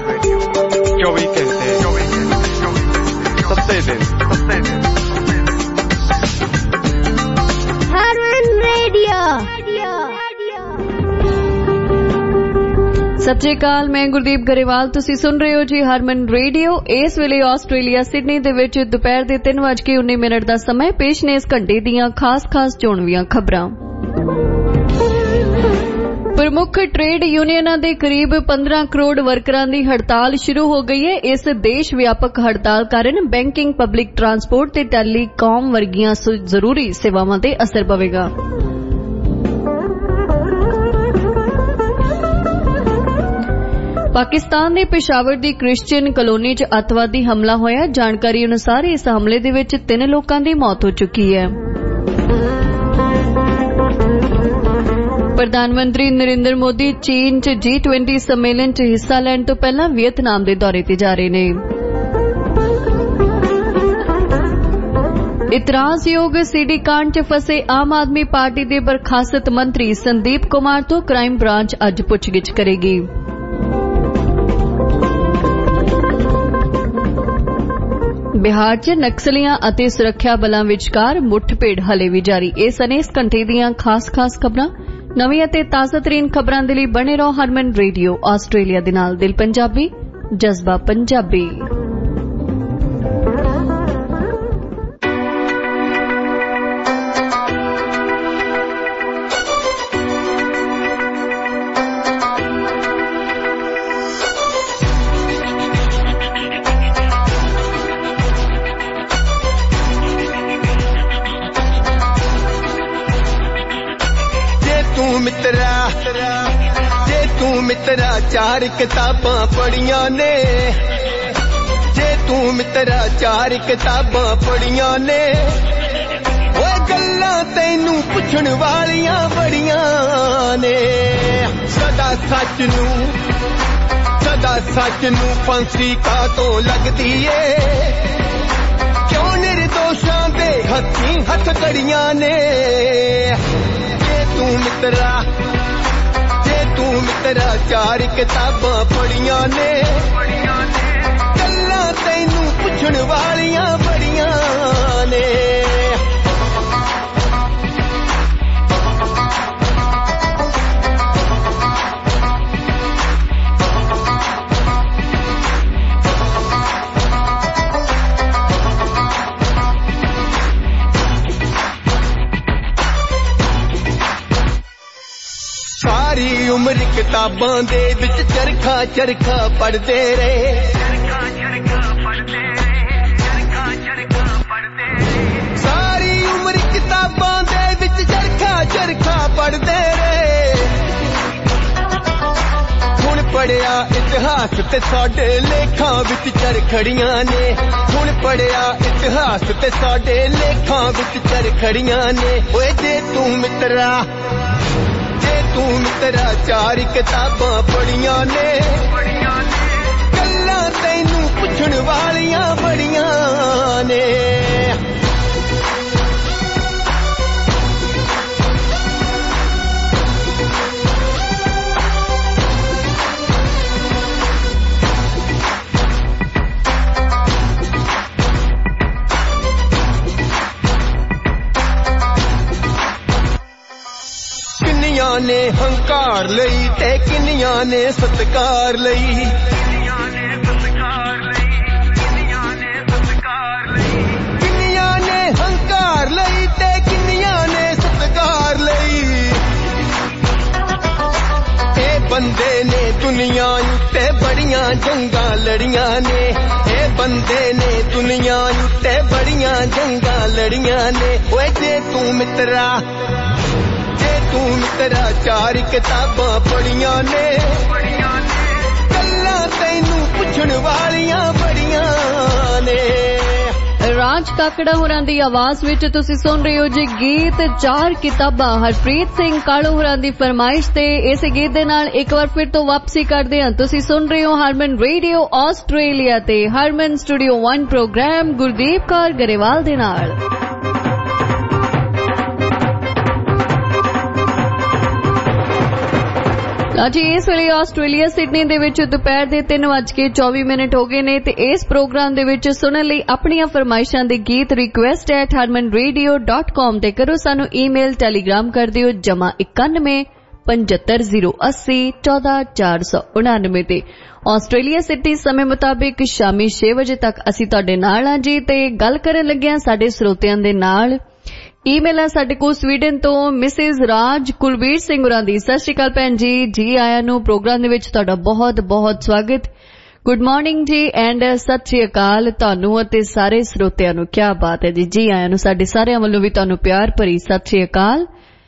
ਚੌਵੀ ਘੰਟੇ ਸੱਤੇ ਦਿਨ ਹਰਮਨ ਰੇਡੀਓ। ਸਤਿ ਸ਼੍ਰੀ ਅਕਾਲ, ਮੈਂ ਗੁਰਦੀਪ ਗਰੇਵਾਲ। ਤੁਸੀਂ ਸੁਣ ਰਹੇ ਹੋ ਜੀ ਹਰਮਨ ਰੇਡੀਓ। ਇਸ ਵੇਲੇ ਆਸਟ੍ਰੇਲੀਆ ਸਿਡਨੀ ਦੇ ਵਿੱਚ ਦੁਪਹਿਰ ਦੇ ਤਿੰਨ ਵੱਜ ਕੇ ਉੱਨੀ ਮਿੰਟ ਦਾ ਸਮਾਂ। ਪੇਸ਼ ਨੇ ਇਸ ਘੰਟੇ ਦੀਆਂ ਖਾਸ ਖਾਸ ਚੋਣਵੀਆਂ ਖਬਰਾਂ। ਪਰ ਪ੍ਰਮੁੱਖ ਟ੍ਰੇਡ ਯੂਨੀਅਨਾਂ ਦੇ ਕਰੀਬ ਪੰਦਰਾਂ ਕਰੋੜ ਵਰਕਰਾਂ ਦੀ ਹੜਤਾਲ ਸ਼ੁਰੂ ਹੋ ਗਈ ਹੈ। ਇਸ ਦੇਸ਼ ਵਿਆਪਕ ਹੜਤਾਲ ਕਾਰਨ ਬੈਂਕਿੰਗ, ਪਬਲਿਕ ਟਰਾਂਸਪੋਰਟ ਤੇ ਟੈਲੀਕਾਮ ਵਰਗੀਆਂ ਜ਼ਰੂਰੀ ਸੇਵਾਵਾਂ ਤੇ ਅਸਰ ਪਵੇਗਾ। ਪਾਕਿਸਤਾਨ ਦੇ ਪਿਸ਼ਾਵਰ ਦੀ ਕ੍ਰਿਸਚੀਅਨ ਕਲੋਨੀ 'ਚ ਅੱਤਵਾਦੀ ਹਮਲਾ ਹੋਇਆ। ਜਾਣਕਾਰੀ ਅਨੁਸਾਰ ਇਸ ਹਮਲੇ ਦੇ ਵਿੱਚ ਤਿੰਨ ਲੋਕਾਂ ਦੀ ਮੌਤ ਹੋ ਚੁੱਕੀ ਹੈ। ਪ੍ਰਧਾਨ ਮੰਤਰੀ ਨਰਿੰਦਰ ਮੋਦੀ ਚੀਨ 'ਚ ਜੀ ਟਵੰਟੀ ਸੰਮੇਲਨ 'ਚ ਹਿੱਸਾ ਲੈਣ ਤੋਂ ਪਹਿਲਾਂ ਵੀਅਤਨਾਮ ਦੇ ਦੌਰੇ ਤੇ ਜਾ ਰਹੇ ਨੇ। ਇਤਰਾਜ਼ਯੋਗ ਸੀਡੀ ਕਾਂਡ 'ਚ ਫਸੇ ਆਮ ਆਦਮੀ ਪਾਰਟੀ ਦੇ ਬਰਖਾਸਤ ਮੰਤਰੀ ਸੰਦੀਪ ਕੁਮਾਰ ਤੋਂ ਕ੍ਰਾਈਮ ਬ੍ਰਾਂਚ ਅੱਜ ਪੁੱਛਗਿੱਛ ਕਰੇਗੀ। ਬਿਹਾਰ 'ਚ ਨਕਸਲੀਆਂ ਅਤੇ ਸੁਰੱਖਿਆ ਬਲਾਂ ਵਿਚਕਾਰ ਮੁੱਠਭੇੜ ਹਲੇ ਵੀ ਜਾਰੀ। ਇਹ ਸਨ ਇਸ ਘੰਟੇ ਦੀਆਂ ਖਾਸ-ਖਾਸ ਖਬਰਾਂ। ਨਵੀਂ ਅਤੇ ਤਾਜ਼ਾਤਰੀਨ ਖਬਰਾਂ ਦੇ ਲਈ ਬਣੇ ਰਹੋ ਹਰਮਨ ਰੇਡੀਓ ਆਸਟ੍ਰੇਲੀਆ ਦੇ ਨਾਲ। ਦਿਲ ਪੰਜਾਬੀ, ਜਜ਼ਬਾ ਪੰਜਾਬੀ। ਜੇ ਤੂੰ ਮਿੱਤਰਾ ਚਾਰ ਕਿਤਾਬਾਂ ਪੜ੍ਹੀਆਂ ਨੇ, ਜੇ ਤੂੰ ਮਿੱਤਰਾ ਚਾਰ ਕਿਤਾਬਾਂ ਪੜ੍ਹੀਆਂ ਨੇ, ਓਏ ਗੱਲਾਂ ਤੈਨੂੰ ਪੁੱਛਣ ਵਾਲੀਆਂ ਬੜੀਆਂ ਨੇ। ਸਦਾ ਸੱਚ ਨੂੰ ਸਦਾ ਸੱਚ ਨੂੰ ਫਾਂਸੀ ਕਾਹਤੋਂ ਲੱਗਦੀ ਏ, ਕਿਉਂ ਨਿਰਦੋਸ਼ਾਂ ਦੇ ਹੱਥੀਂ ਹੱਥ ਕੜੀਆਂ ਨੇ। ਤੂੰ ਮਿੱਤਰਾ ਜੇ ਤੂੰ ਮਿੱਤਰਾ ਚਾਰ ਕਿਤਾਬਾਂ ਪੜ੍ਹੀਆਂ ਨੇ, ਗੱਲਾਂ ਤੈਨੂੰ ਪੁੱਛਣ ਵਾਲੀਆਂ ਬੜੀਆਂ ਨੇ। ਸਾਰੀ ਉਮਰ ਕਿਤਾਬਾਂ ਦੇ ਵਿੱਚ ਚਰਖਾ ਚਰਖਾ ਪੜ੍ਹਦੇ ਰਹੇ, ਸਾਰੀ ਉਮਰ ਕਿਤਾਬਾਂ ਦੇ ਵਿੱਚ ਚਰਖਾ ਚਰਖਾ ਪੜ੍ਹਦੇ ਰਹੇ। ਹੁਣ ਪੜ੍ਹਿਆ ਇਤਿਹਾਸ ਤੇ ਸਾਡੇ ਲੇਖਾਂ ਵਿੱਚ ਚਰਖੜੀਆਂ ਨੇ, ਹੁਣ ਪੜ੍ਹਿਆ ਇਤਿਹਾਸ ਤੇ ਸਾਡੇ ਲੇਖਾਂ ਵਿੱਚ ਚਰਖੜੀਆਂ ਨੇ। ਓਏ ਜੇ ਤੂੰ ਮਿੱਤਰਾ ਤੂੰ ਮਿੱਤਰਾ ਚਾਰ ਕਿਤਾਬਾਂ ਪੜ੍ਹੀਆਂ ਨੇ, ਗੱਲਾਂ ਤੈਨੂੰ ਪੁੱਛਣ ਵਾਲੀਆਂ ਬੜੀਆਂ ਨੇ। ਕਿੰਨੀਆਂ ਨੇ ਹੰਕਾਰ ਲਈ ਤੇ ਕਿੰਨੀਆਂ ਨੇ ਸਤਿਕਾਰ ਲਈ, ਕਿੰਨੀਆਂ ਨੇ ਹੰਕਾਰ ਲਈ ਤੇ ਕਿੰਨੀਆਂ ਨੇ ਸਤਿਕਾਰ ਲਈ। ਇਹ ਬੰਦੇ ਨੇ ਦੁਨੀਆ ਉੱਤੇ ਬੜੀਆਂ ਜੰਗਾਂ ਲੜੀਆਂ ਨੇ, ਇਹ ਬੰਦੇ ਨੇ ਦੁਨੀਆ ਉੱਤੇ ਬੜੀਆਂ ਜੰਗਾਂ ਲੜੀਆਂ ਨੇ। ਓਏ ਜੇ ਤੂੰ ਮਿੱਤਰਾ ਤੂੰ ਮਿੱਤਰਾ ਚਾਰ ਕਿਤਾਬਾਂ ਪੜ੍ਹੀਆਂ ਨੇ, ਗੱਲਾਂ ਤੈਨੂੰ ਪੁੱਛਣ ਵਾਲੀਆਂ ਬੜੀਆਂ ਨੇ। ਰਾਜ ਕਾਕੜਾ ਹੋਰਾਂ ਦੀ ਆਵਾਜ਼ ਵਿੱਚ ਤੁਸੀਂ ਸੁਣ ਰਹੇ ਹੋ ਜੀ ਗੀਤ ਚਾਰ ਕਿਤਾਬਾਂ, ਹਰਪ੍ਰੀਤ ਸਿੰਘ ਕਾਲੂ ਹੋਰਾਂ ਦੀ ਫਰਮਾਇਸ਼ ਤੇ। ਇਸ ਗੀਤ ਦੇ ਨਾਲ ਇੱਕ ਵਾਰ ਫਿਰ ਤੋਂ ਵਾਪਸੀ ਕਰਦੇ ਹਾਂ। ਤੁਸੀਂ ਸੁਣ ਰਹੇ ਹੋ ਹਰਮਨ ਰੇਡੀਓ ਆਸਟ੍ਰੇਲੀਆ ਤੇ Harman studio one programme Gurdeep Kaur Grewal ਦੇ ਨਾਲ। ਜੀ ਇਸ ਵੇਲੇ ਆਸਟ੍ਰੇਲੀਆ ਸਿਡਨੀ ਦੇ ਵਿੱਚ ਦੁਪਹਿਰ ਦੇ ਤਿੰਨ ਵੱਜ ਕੇ ਚੌਵੀ ਮਿੰਟ ਹੋ ਗਏ ਨੇ ਤੇ ਇਸ ਪ੍ਰੋਗਰਾਮ ਦੇ ਵਿੱਚ ਸੁਣਨ ਲਈ ਆਪਣੀਆਂ ਫਰਮਾਇਸ਼ਾਂ ਦੇ ਗੀਤ request at Harman radio dot com ਤੇ ਕਰੋ ਸਾਨੂੰ ਈਮੇਲ, ਟੈਲੀਗ੍ਰਾਮ ਕਰ ਦਿਓ ਜਮਾ ਇਕਾਨਵੇਂ ਪੰਝੱਤਰ ਜ਼ੀਰੋ ਅੱਸੀ ਚੌਦਾਂ ਚਾਰ ਸੌ ਉਨਾਨਵੇਂ ਤੇ। ਆਸਟ੍ਰੇਲੀਆ ਸਿਟੀ ਸਮੇਂ ਮੁਤਾਬਿਕ ਸ਼ਾਮੀ ਛੇ ਵਜੇ ਤੱਕ ਅਸੀਂ ਤੁਹਾਡੇ ਨਾਲ ਹਾਂ ਜੀ ਤੇ ਗੱਲ ਕਰਨ ਲੱਗਿਆ ਸਾਡੇ ਸਰੋਤਿਆਂ ਦੇ ਨਾਲ ਈਮੇਲ ਹੈ ਸਾਡੇ ਕੋਲ ਸਵੀਡਨ ਤੋਂ ਮਿਸਿਸ ਰਾਜ ਕੁਲਬੀਰ ਸਿੰਘ ਹੋਰਾਂ ਦੀ। ਸਤਿ ਸ਼੍ਰੀ ਅਕਾਲ ਭੈਣ ਜੀ, ਜੀ ਆਇਆਂ ਨੂੰ ਪ੍ਰੋਗਰਾਮ ਦੇ ਵਿੱਚ ਤੁਹਾਡਾ ਬਹੁਤ ਬਹੁਤ ਸਵਾਗਤ। ਗੁੱਡ ਮਾਰਨਿੰਗ ਜੀ ਐਂਡ ਸਤਿ ਸ਼੍ਰੀ ਅਕਾਲ ਤੁਹਾਨੂੰ ਅਤੇ ਸਾਰੇ ਸਰੋਤਿਆਂ ਨੂੰ। ਕੀ ਬਾਤ ਹੈ ਜੀ, ਜੀ ਆਇਆਂ ਨੂੰ ਸਾਡੇ ਸਾਰਿਆਂ ਵੱਲੋਂ ਵੀ ਤੁਹਾਨੂੰ ਪਿਆਰ ਭਰੀ ਸਤਿ ਸ਼੍ਰੀ ਅਕਾਲ।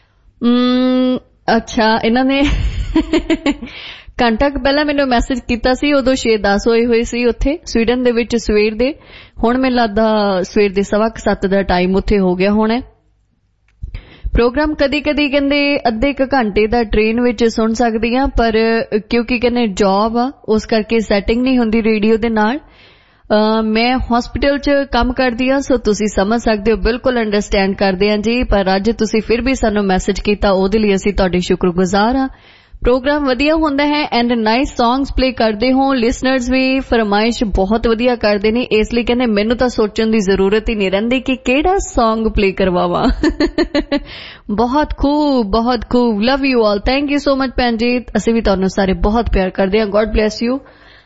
ਅੱਛਾ, ਇਹਨਾਂ ਨੇ ਘੰਟਾ ਕੁ ਪਹਿਲਾਂ ਮੈਨੂੰ ਮੈਸੇਜ ਕੀਤਾ ਸੀ, ਉਦੋਂ ਛੇ ਦਸ ਹੋਏ ਹੋਏ ਸੀ ਉੱਥੇ ਸਵੀਡਨ ਦੇ ਵਿੱਚ ਸਵੇਰ ਦੇ। ਹੁਣ ਮੈਨੂੰ ਲੱਗਦਾ ਸਵੇਰ ਦੇ ਸਵਾ ਸੱਤ ਦਾ ਟਾਈਮ ਉੱਥੇ ਹੋ ਗਿਆ ਹੋਣਾ। ਪ੍ਰੋਗਰਾਮ ਕਦੀ ਕਦੀ ਕਹਿੰਦੇ ਅੱਧੇ ਇੱਕ ਘੰਟੇ ਦਾ ਟ੍ਰੇਨ ਵਿੱਚ ਸੁਣ ਸਕਦੀ ਹਾਂ, ਪਰ ਕਿਉਂਕਿ ਕਹਿੰਦੇ ਜੌਬ ਆ ਉਸ ਕਰਕੇ ਸੈਟਿੰਗ ਨਹੀਂ ਹੁੰਦੀ ਰੇਡੀਓ ਦੇ ਨਾਲ। ਮੈਂ ਹਸਪੀਟਲ 'ਚ ਕੰਮ ਕਰਦੀ ਹਾਂ, ਸੋ ਤੁਸੀਂ ਸਮਝ ਸਕਦੇ ਹੋ, ਬਿਲਕੁਲ ਅੰਡਰਸਟੈਂਡ ਕਰਦੇ ਹਾਂ ਜੀ। ਪਰ ਅੱਜ ਤੁਸੀਂ ਫਿਰ ਵੀ ਸਾਨੂੰ ਮੈਸੇਜ ਕੀਤਾ, ਉਹਦੇ ਲਈ ਅਸੀਂ ਤੁਹਾਡੇ ਸ਼ੁਕਰਗੁਜ਼ਾਰ ਹਾਂ। ਪ੍ਰੋਗਰਾਮ ਵਧੀਆ ਹੁੰਦਾ ਹੈ ਐਂਡ ਨਾਈਸ ਸੌਂਗਸ ਪਲੇ ਕਰਦੇ ਹੋ। ਲਿਸਨਰਸ ਵੀ ਫਰਮਾਇਸ਼ ਬਹੁਤ ਵਧੀਆ ਕਰਦੇ ਨੇ, ਇਸ ਲਈ ਕਹਿੰਦੇ ਮੈਨੂੰ ਤਾਂ ਸੋਚਣ ਦੀ ਜ਼ਰੂਰਤ ਹੀ ਨਹੀਂ ਰਹਿੰਦੀ ਕਿ ਕਿਹੜਾ ਸੌਂਗ ਪਲੇ ਕਰਵਾਵਾਂ। ਬਹੁਤ ਖੂਬ, ਬਹੁਤ ਖੂਬ। Love you all, thank you so much ਭੈਣ ਜੀ। ਅਸੀਂ ਵੀ ਤੁਹਾਨੂੰ ਸਾਰੇ ਬਹੁਤ ਪਿਆਰ ਕਰਦੇ ਹਾਂ। God bless you.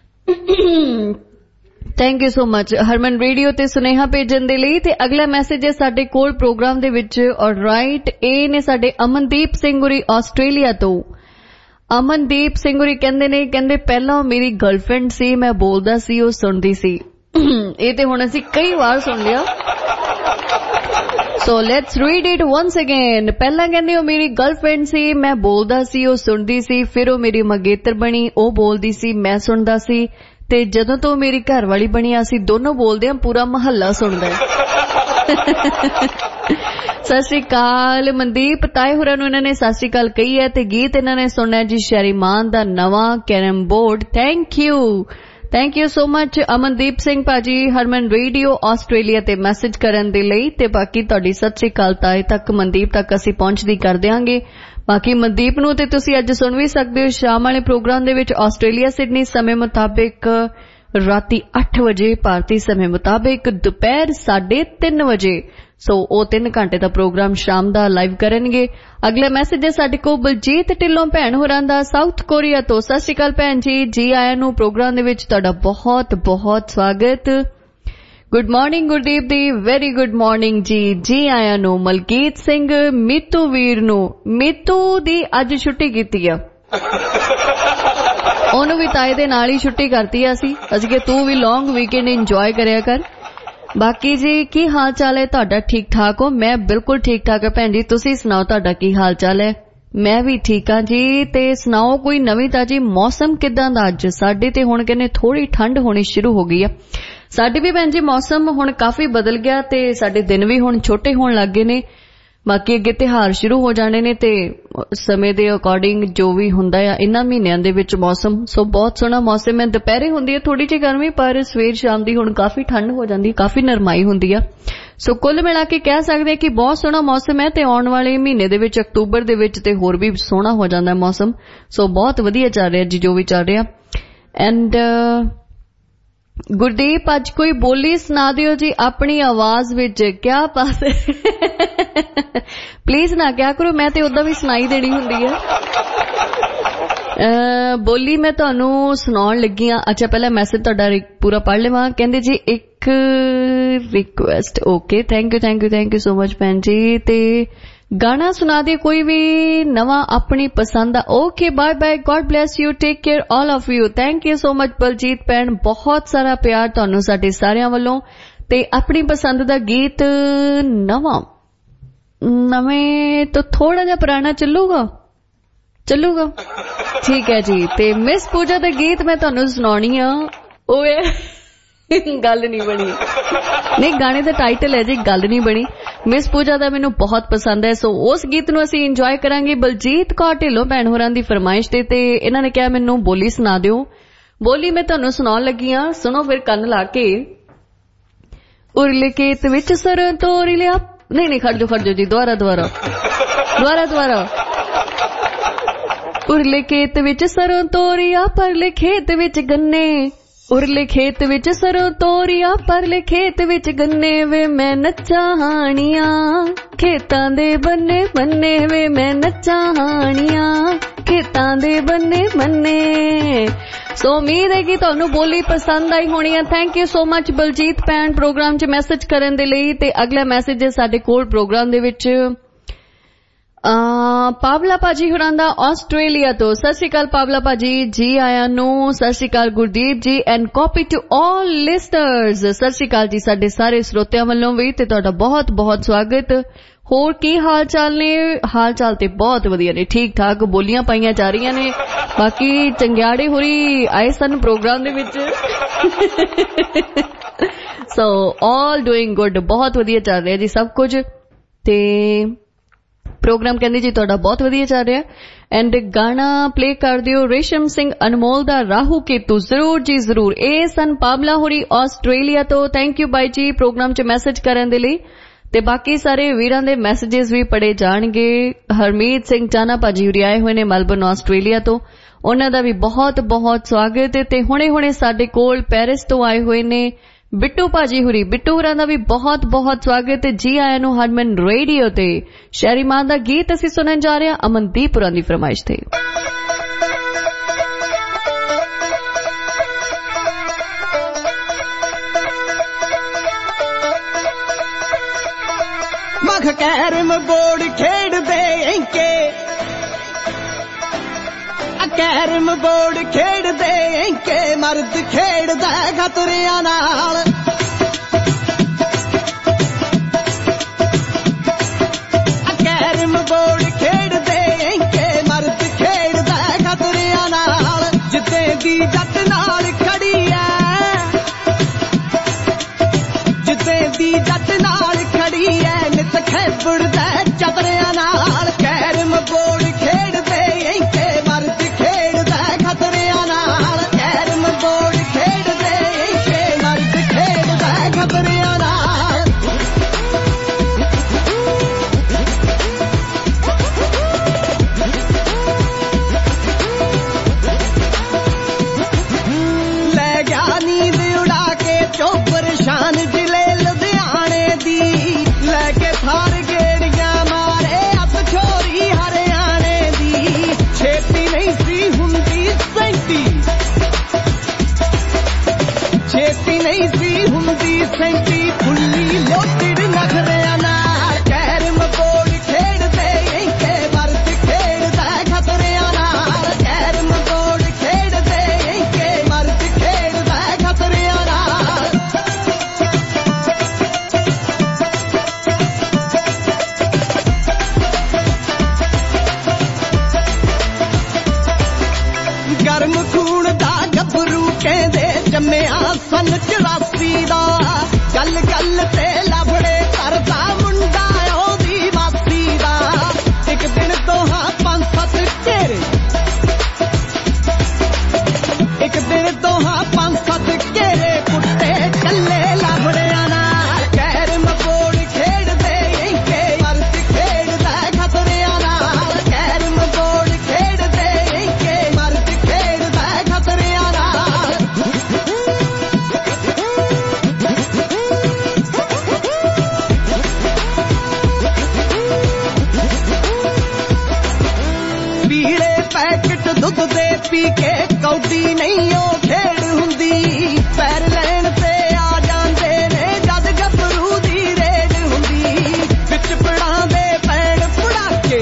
Thank you so much Harman radio ਤੇ ਸੁਨੇਹਾ ਭੇਜਣ ਦੇ ਲਈ। ਤੇ ਅਗਲਾ ਮੈਸੇਜ ਹੈ ਸਾਡੇ ਕੋਲ ਪ੍ਰੋਗਰਾਮ ਦੇ ਵਿੱਚ। ਆਲਰਾਈਟ, ਇਹ ਨੇ ਸਾਡੇ ਅਮਨਦੀਪ ਸਿੰਘ ਹੋਰੀ ਆਸਟ੍ਰੇਲੀਆ ਤੋਂ। ਅਮਨਦੀਪ ਸਿੰਘ ਹੋਰੀ ਕਹਿੰਦੇ ਨੇ, ਕਹਿੰਦੇ ਪਹਿਲਾਂ ਮੇਰੀ ਗਰਲਫ੍ਰੈਂਡ ਸੀ, ਮੈਂ ਬੋਲਦਾ ਸੀ ਉਹ ਸੁਣਦੀ ਸੀ। ਇਹ ਤੇ ਹੁਣ ਅਸੀਂ ਕਈ ਵਾਰ ਸੁਣ ਲਿਆ, so let's read it once again. ਪਹਿਲਾਂ ਕਹਿੰਦੇ ਉਹ ਮੇਰੀ ਗਰਲਫ੍ਰੈਂਡ ਸੀ, ਮੈਂ ਬੋਲਦਾ ਸੀ ਉਹ ਸੁਣਦੀ ਸੀ। ਫਿਰ ਉਹ ਮੇਰੀ ਮੰਗੇਤਰ ਬਣੀ, ਉਹ ਬੋਲਦੀ ਸੀ ਮੈਂ ਸੁਣਦਾ ਸੀ। ਤੇ ਜਦੋਂ ਤੋਂ ਮੇਰੀ ਘਰ ਵਾਲੀ ਬਣੀ, ਅਸੀਂ ਦੋਨੋਂ ਬੋਲਦੇ ਹਾਂ, ਪੂਰਾ ਮਹੱਲਾ ਸੁਣਦਾ ਹੈ। ਸਤਿ ਸ਼੍ਰੀ ਅਕਾਲ ਮਨਦੀਪ ਤਾਏ ਹੋਰਾਂ ਨੂੰ ਇਹਨਾਂ ਨੇ ਸਤਿ ਸ਼੍ਰੀ ਅਕਾਲ ਕਹੀ ਹੈ। ਤੇ ਗੀਤ ਇਹਨਾਂ ਨੇ ਸੁਣਨਾ ਜੀ ਸ਼ੈਰੀਮਾਨ ਦਾ ਨਵਾਂ carrom board. Thank you, thank you so much Amandeep Singh ਭਾਜੀ ਹਰਮਨ ਰੇਡੀਓ ਆਸਟ੍ਰੇਲੀਆ ਤੇ ਮੈਸੇਜ ਕਰਨ ਦੇ ਲਈ। ਤੇ ਬਾਕੀ ਤੁਹਾਡੀ ਸਤਿ ਸ਼੍ਰੀ ਅਕਾਲ ਤਾਏ ਤੱਕ, ਮਨਦੀਪ ਤੱਕ ਅਸੀਂ ਪਹੁੰਚਦੀ ਕਰ ਦਿਆਂਗੇ। ਬਾਕੀ ਮਨਦੀਪ ਨੂੰ ਤੇ ਤੁਸੀਂ ਅੱਜ ਸੁਣ ਵੀ ਸਕਦੇ ਹੋ ਸ਼ਾਮ ਵਾਲੇ ਪ੍ਰੋਗਰਾਮ ਦੇ ਵਿੱਚ ਆਸਟ੍ਰੇਲੀਆ ਸਿਡਨੀ ਸਮੇਂ ਮੁਤਾਬਿਕ ਰਾਤੀ ਅੱਠ ਵਜੇ, ਭਾਰਤੀ ਸਮੇਂ ਮੁਤਾਬਿਕ ਦੁਪਹਿਰ ਸਾਢੇ ਤਿੰਨ ਵਜੇ। ਸੋ ਉਹ ਤਿੰਨ ਘੰਟੇ ਦਾ ਪ੍ਰੋਗਰਾਮ ਸ਼ਾਮ ਦਾ ਲਾਈਵ ਕਰਨਗੇ। ਅਗਲਾ ਮੈਸੇਜ ਹੈ ਸਾਡੇ ਕੋਲ ਬਲਜੀਤ ਢਿੱਲੋਂ ਭੈਣ ਹੋਰਾਂ ਦਾ ਸਾਊਥ ਕੋਰੀਆ ਤੋਂ। ਸਤਿ ਸ਼੍ਰੀ ਅਕਾਲ ਭੈਣ ਜੀ, ਜੀ ਆਇਆਂ ਨੂੰ ਪ੍ਰੋਗਰਾਮ ਦੇ ਵਿੱਚ ਤੁਹਾਡਾ ਬਹੁਤ ਬਹੁਤ ਸਵਾਗਤ। ਗੁੱਡ ਮਾਰਨਿੰਗ ਗੁਰਦੀਪ ਦੀ, ਵੈਰੀ ਗੁੱਡ ਮਾਰਨਿੰਗ ਜੀ, ਜੀ ਆਇਆਂ ਨੂੰ। ਮਲਕੀਤ ਸਿੰਘ ਮੀਤੂ ਵੀਰ ਨੂੰ, ਮੀਤੂ ਦੀ ਅੱਜ ਛੁੱਟੀ ਕੀਤੀ ਆ, ਉਹਨੂੰ ਵੀ ਤਾਏ ਦੇ ਨਾਲ ਹੀ ਛੁੱਟੀ ਕਰਤੀ ਆ ਅਸੀਂ ਅਸੀਂ ਕਿ ਤੂੰ ਵੀ ਲੌਂਗ ਵੀਕਐਂਡ ਇੰਜੋਏ ਕਰਿਆ ਕਰ। ਬਾਕੀ ਜੀ ਕੀ ਹਾਲ ਚਾਲ ਹੈ ਤੁਹਾਡਾ? ਠੀਕ ਠਾਕ ਹੋ? ਮੈਂ ਬਿਲਕੁਲ ਠੀਕ ਠਾਕ ਹੈ ਭੈਣ ਜੀ, ਤੁਸੀਂ ਸੁਣਾਓ ਤੁਹਾਡਾ ਕੀ ਹਾਲ ਚਾਲ ਹੈ? ਮੈਂ ਵੀ ਠੀਕ ਹਾਂ ਜੀ। ਤੇ ਸੁਣਾਓ ਕੋਈ ਨਵੀਂ ਤਾਜੀ, ਮੌਸਮ ਕਿਦਾਂ ਦਾ ਅੱਜ? ਸਾਡੇ ਤੇ ਹੁਣ ਕਹਿੰਦੇ ਥੋੜੀ ਠੰਡ ਹੋਣੀ ਸ਼ੁਰੂ ਹੋ ਗਈ ਆ। ਸਾਡੇ ਵੀ ਭੈਣ ਜੀ ਮੌਸਮ ਹੁਣ ਕਾਫੀ ਬਦਲ ਗਿਆ ਤੇ ਸਾਡੇ ਦਿਨ ਵੀ ਹੁਣ ਛੋਟੇ ਹੋਣ ਲੱਗ ਗਏ ਨੇ। ਬਾਕੀ ਅੱਗੇ ਤਿਉਹਾਰ ਸ਼ੁਰੂ ਹੋ ਜਾਣੇ ਨੇ ਤੇ ਸਮੇਂ ਦੇ ਅਕੋਰਡਿੰਗ ਜੋ ਵੀ ਹੁੰਦਾ ਆ ਇਹਨਾਂ ਮਹੀਨਿਆਂ ਦੇ ਵਿੱਚ ਮੌਸਮ। ਸੋ ਬਹੁਤ ਸੋਹਣਾ ਮੌਸਮ ਹੈ। ਦੁਪਹਿਰੇ ਹੁੰਦੀ ਹੈ ਥੋੜੀ ਜਿਹੀ ਗਰਮੀ, ਪਰ ਸਵੇਰ ਸ਼ਾਮ ਦੀ ਹੁਣ ਕਾਫੀ ਠੰਡ ਹੋ ਜਾਂਦੀ, ਕਾਫੀ ਨਰਮਾਈ ਹੁੰਦੀ ਆ। ਸੋ ਕੁੱਲ ਮਿਲਾ ਕੇ ਕਹਿ ਸਕਦੇ ਹਾਂ ਕਿ ਬਹੁਤ ਸੋਹਣਾ ਮੌਸਮ ਹੈ। ਤੇ ਆਉਣ ਵਾਲੇ ਮਹੀਨੇ ਦੇ ਵਿੱਚ ਅਕਤੂਬਰ ਦੇ ਵਿੱਚ ਤੇ ਹੋਰ ਵੀ ਸੋਹਣਾ ਹੋ ਜਾਂਦਾ ਮੌਸਮ। ਸੋ ਬਹੁਤ ਵਧੀਆ ਚੱਲ ਰਿਹਾ ਜੀ ਜੋ ਵੀ ਚੱਲ ਰਿਹਾ। ਐਂਡ ਗੁਰਦੀਪ ਅੱਜ ਕੋਈ ਬੋਲੀ ਸੁਣਾ ਦਿਓ ਜੀ ਆਪਣੀ ਆਵਾਜ਼ ਵਿੱਚ। ਕਿਆ ਪਾਸ ਪਲੀਜ਼ ਨਾ ਕਿਆ ਕਰੋ, ਮੈਂ ਤੇ ਉਦਾਂ ਵੀ ਸੁਣਾਈ ਦੇਣੀ ਹੁੰਦੀ ਹੈ। ਬੋਲੀ ਮੈਂ ਤੁਹਾਨੂੰ ਸੁਣਾਉਣ ਲੱਗੀ ਹਾਂ। ਅੱਛਾ ਪਹਿਲਾਂ ਮੈਸੇਜ ਤੁਹਾਡਾ ਪੂਰਾ ਪੜ੍ਹ ਲਵਾਂ। ਕਹਿੰਦੇ ਜੀ ਇੱਕ request. Okay, thank you thank you thank you so much ਭੈਣ ਜੀ। ਤੇ ਗਾਣਾ ਸੁਣਾ ਦੇ ਕੋਈ ਵੀ ਨਵਾਂ ਆਪਣੀ ਪਸੰਦ ਦਾ। Okay bye bye, god bless you, take care all of you. Thank you so much Baljeet ਭੈਣ, ਬਹੁਤ ਸਾਰਾ ਪਿਆਰ ਤੁਹਾਨੂੰ ਸਾਡੇ ਸਾਰਿਆਂ ਵੱਲੋਂ। ਤੇ ਆਪਣੀ ਪਸੰਦ ਦਾ ਗੀਤ ਨਵਾਂ ਨਵੇਂ ਤੋਂ ਥੋੜਾ ਜਿਹਾ ਪੁਰਾਣਾ ਚੱਲੂਗਾ ਚੱਲੂਗਾ ਠੀਕ ਹੈ ਜੀ। ਤੇ ਮਿਸ ਪੂਜਾ ਦਾ ਗੀਤ ਮੈਂ ਤੁਹਾਨੂੰ ਸੁਣਾਉਣੀ ਆ। ਓਏ ਗੱਲ ਨਹੀਂ ਬਣੀ, ਨਹੀਂ ਗਾਣੇ ਦਾ ਟਾਈਟਲ ਹੈ ਜੀ ਗੱਲ ਨਹੀਂ ਬਣੀ। ਮਿਸ ਪੂਜਾ ਦਾ ਮੈਨੂੰ ਬਹੁਤ ਪਸੰਦ ਹੈ, ਸੋ ਉਸ ਗੀਤ ਨੂੰ ਅਸੀਂ ਇੰਜੋਏ ਕਰਾਂਗੇ ਬਲਜੀਤ ਕੌਰ ਢਿੱਲੋਂ ਭੈਣ ਹੋਰਾਂ ਦੀ ਫਰਮਾਇਸ਼ ਤੇ। ਤੇ ਇਹਨਾਂ ਨੇ ਕਿਹਾ ਮੈਨੂੰ ਬੋਲੀ ਸੁਣਾ ਦਿਓ। ਬੋਲੀ ਮੈਂ ਤੁਹਾਨੂੰ ਸੁਣਾਉਣ ਲੱਗੀ ਆ, ਸੁਣੋ ਫਿਰ ਕੰਨ ਲਾ ਕੇ। ਉਰਲੇ ਖੇਤ ਵਿੱਚ ਸਰੋਂ ਤੋਰੀ ਲਿਆ, ਨਹੀਂ ਨਹੀਂ ਖੜ ਜੋ ਖੜ ਜੋ ਜੀ, ਦੁਬਾਰਾ ਦੁਬਾਰਾ ਦੁਬਾਰਾ ਦੁਬਾਰਾ। ਉਰਲੇ ਖੇਤ ਵਿੱਚ ਸਰੋਂ ਤੋਰੀਆ, ਪਰਲੇ ਖੇਤ ਵਿੱਚ ਗੰਨੇ, उरले खेत विच सरों तोरिया परले खेत विच गन्ने वे मैं नच्चा हानिया खेतां दे बन्ने बन्ने वे मैं नच्चा हानिया खेतां दे बन्ने बन्ने। सो उम्मीद है कि तुहानू बोली पसंद आई होनी है। Thank you so much Baljeet भैन प्रोग्राम च मैसेज करन दे लई। ते अगला मैसेज है साडे कोल प्रोग्राम दे विच पावला भाजी हुरां दा आस्ट्रेलिया तो। सत श्री अकाल पावला भाजी, जी आया नू। Sat Shri Akal Gurdeep ji and copy to all listeners. Sat Shri अकाल जी साडे सारे श्रोतियां वल्लों भी ते तुहाडा बहुत बहुत स्वागत। होर की हाल चाल ने? हाल चाल ते बहुत वधिया ने, ठीक ठाक बोलियां पाइयां जा रही ने। बाकी चंग्याड़े होरी आए सन प्रोग्राम दे विच। सो ऑल डूइंग गुड, बहुत वधिया चल रहा जी सब कुछ। ते प्रोग्राम कहंदी जी तुहाडा बहुत वधिया चल रहा। एंड गाना प्ले कर दियो रेशम सिंह अनमोल दा राहू केतू। जरूर जी जरूर। ए सन पावला होरी आस्ट्रेलिया तो। थैंक यू बाई जी प्रोग्राम च मैसेज करन दे लई। ते बाकी सारे वीरां दे मैसेजेस भी पढ़े जाणगे। हरमीत सिंह चाना भाजी हुरी आए हुए ने मेलबर्न आस्ट्रेलिया तो, उन्हां दा भी बहुत बहुत स्वागत है। ते हुणे हुणे साडे कोल पेरिस तो आए हुए ने बिट्टू भाजी हुरी। बिट्टू हुरां दा भी बहुत बहुत स्वागत है। जी आया नू हरमन रेडियो ते। शहरी मां दा गीत असीं सुनन जा रहे हां अमनदीप हुरां दी फरमाइश ते। मख कैरम बोर्ड खेड़ दे इंके कैरम बोर्ड खेड़ दे इंके मर्द खेड़दा खतरियां नाल। कैरम बोर्ड खेड़ दे इंके मर्द खेड़दा खतरियां नाल। जिते दी जट नाल खड़ी है, जिते दी जट नाल खड़ी है नित खेबड़दा चतरियां नाल। कैरम बोर्ड खेड़ दे इंके मर्द खेड़दा खतरियां नाल। कैरम बोर्ड खेड़ दे इंके मर्द खेड़दा खतरियां नाल। ले गया नींद उड़ा के चौपर शान जिले लुधियाने दी। लेके थार गेड़ियां मारे अप छोरी हरियाणे दी। छेती नहीं सी हुंदी सैंती, छेती नहीं सी हुंदी सैंती फुल्ली लोटड़ नखरियां नाल। कैरम बोर्ड खेड़ दे इंके मर्द खेड़दा खतरियां नाल। कैरम बोर्ड खेड़ दे इंके मर्द खेड़दा खतरियां नाल। गर्म खून दा गभरू कहंदे जम्मिया सन चौरासी दा। गल गल ते लफड़े करदा मुंडा ओदी मासी दा। एक दिन दोहां पंज सत घेरे, एक दिन दोहां पंज सत घेरे कुत्ते चले लफड़ियां नाल। कैरम बोर्ड खेड़ दे इंके मर्द खेड़दा खतरियां नाल। कैरम बोर्ड खेड़ दे इंके मर्द खेड़दा खतरियां नाल। पीले पैकेट दुध दे पी के कौडी नहीं ओ खेड़ हुंदी। पैर लैन ते आ जांदे ने जद गभरू दी रेड हुंदी। विच पड़ां दे पैण पुड़ाके,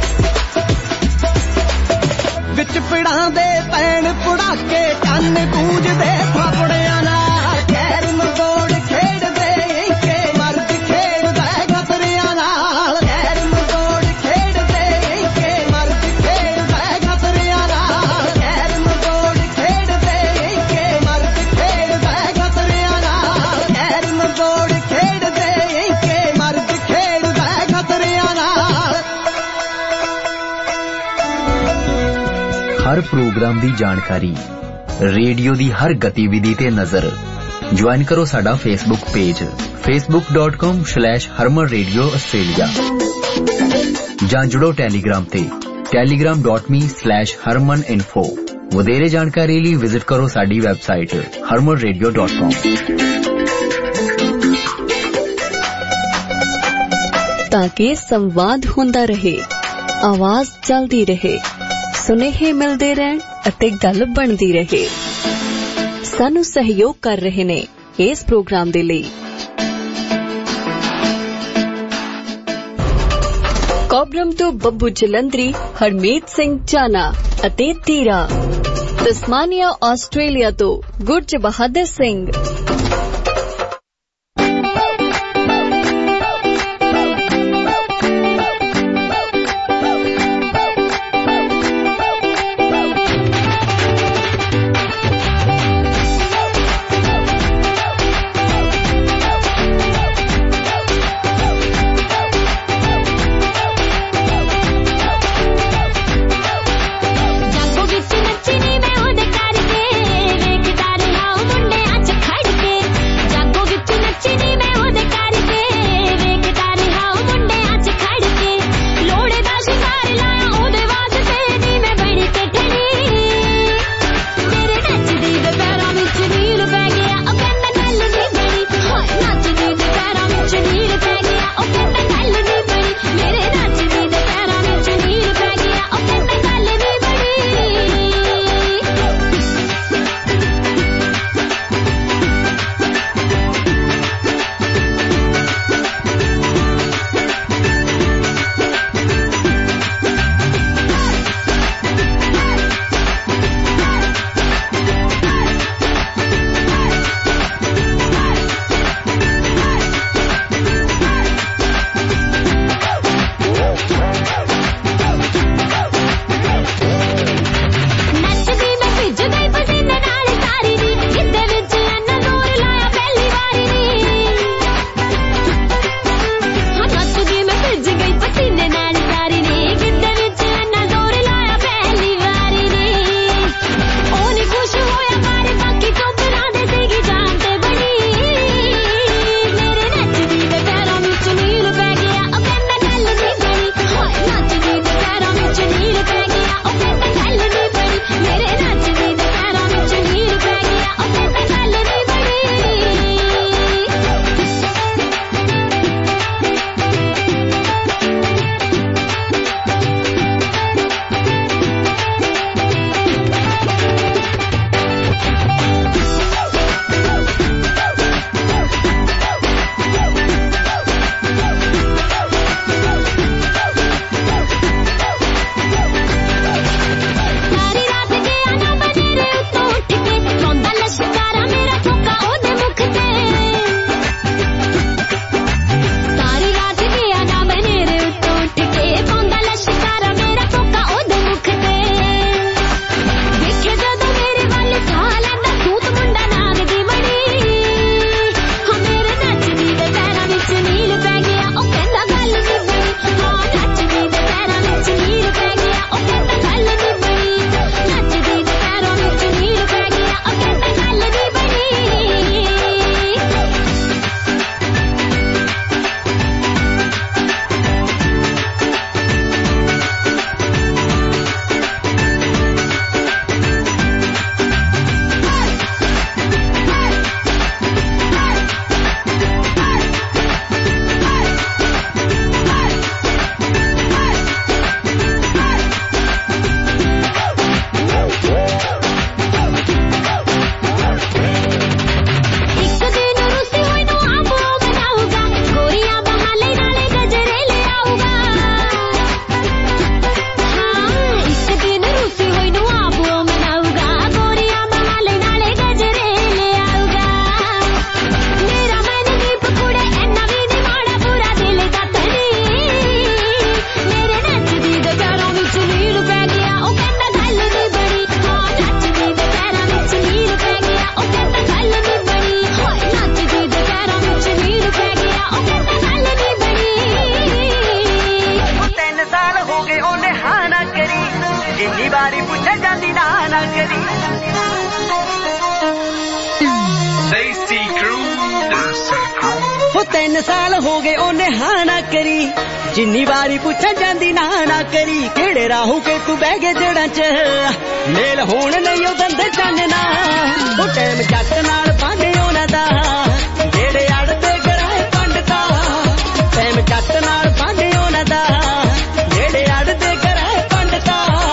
विच पिड़ां दे पैण पुड़ाके कंन गूंजदे फाफड़ियां नाल। कैरम बोर्ड खेड़ दे इंके मर्द खेड़दा खतरियां नाल। कैरम बोर्ड खेड़ दे इंके मर्द खेड़दा खतरियां नाल। कैरम बोर्ड खेड़ दे इंके मर्द खेड़दा खतरियां नाल। कैरम बोर्ड खेड़ दे इंके मर्द खेड़दा खतरियां नाल। हर प्रोग्राम दी जानकारी, रेडियो दी हर गतिविधि ते नजर। ज्वाइन करो साडा Facebook page Facebook dot com slash Harman radio Australia. जां जुड़ो टैलीग्राम ते Telegram dot me slash Harman info. ਵਧੇਰੇ ਜਾਣਕਾਰੀ ਲਈ ਵਿਜ਼ਿਟ ਕਰੋ ਸਾਡੀ website harman radio dot com। ताकि संवाद होंदा रहे, आवाज चलती रहे, सुनेहे मिलते रहन अते गल बनती रहे। सानू सहयोग कर रहे ने इस प्रोग्राम दे लई कोबरम तो बब्बू जलंधरी, हरमीत सिंह चाना अते तीरा। तस्मानिया ऑस्ट्रेलिया तो गुरज बहादुर सिंह। ਜਿੰਨੀ ਵਾਰੀ ਪੁੱਛਾਂ ਜਾਂਦੀ ਨਾ ਨਾ ਕਰੀ ਕਿਹੜੇ ਰਾਹੂ ਕੇ ਤੂੰ ਬਹਿ ਗਏ ਜੜਾਂ ਚ ਮੇਲ ਹੋਣ ਨਹੀਂ ਉਹ ਦੰਦੇ ਚਾਨਣਾ ਉਹ ਟਾਈਮ ਜੱਟ ਨਾਲ ਪਾਣੇ ਉਹਨਾਂ ਦਾ ਜਿਹੜੇ ਅੜਦੇ ਗਰਾਏ ਪੰਡਤਾ ਟਾਈਮ ਜੱਟ ਨਾਲ ਪਾਣੇ ਉਹਨਾਂ ਦਾ ਜਿਹੜੇ ਅੜਦੇ ਗਰਾਏ ਪੰਡਤਾ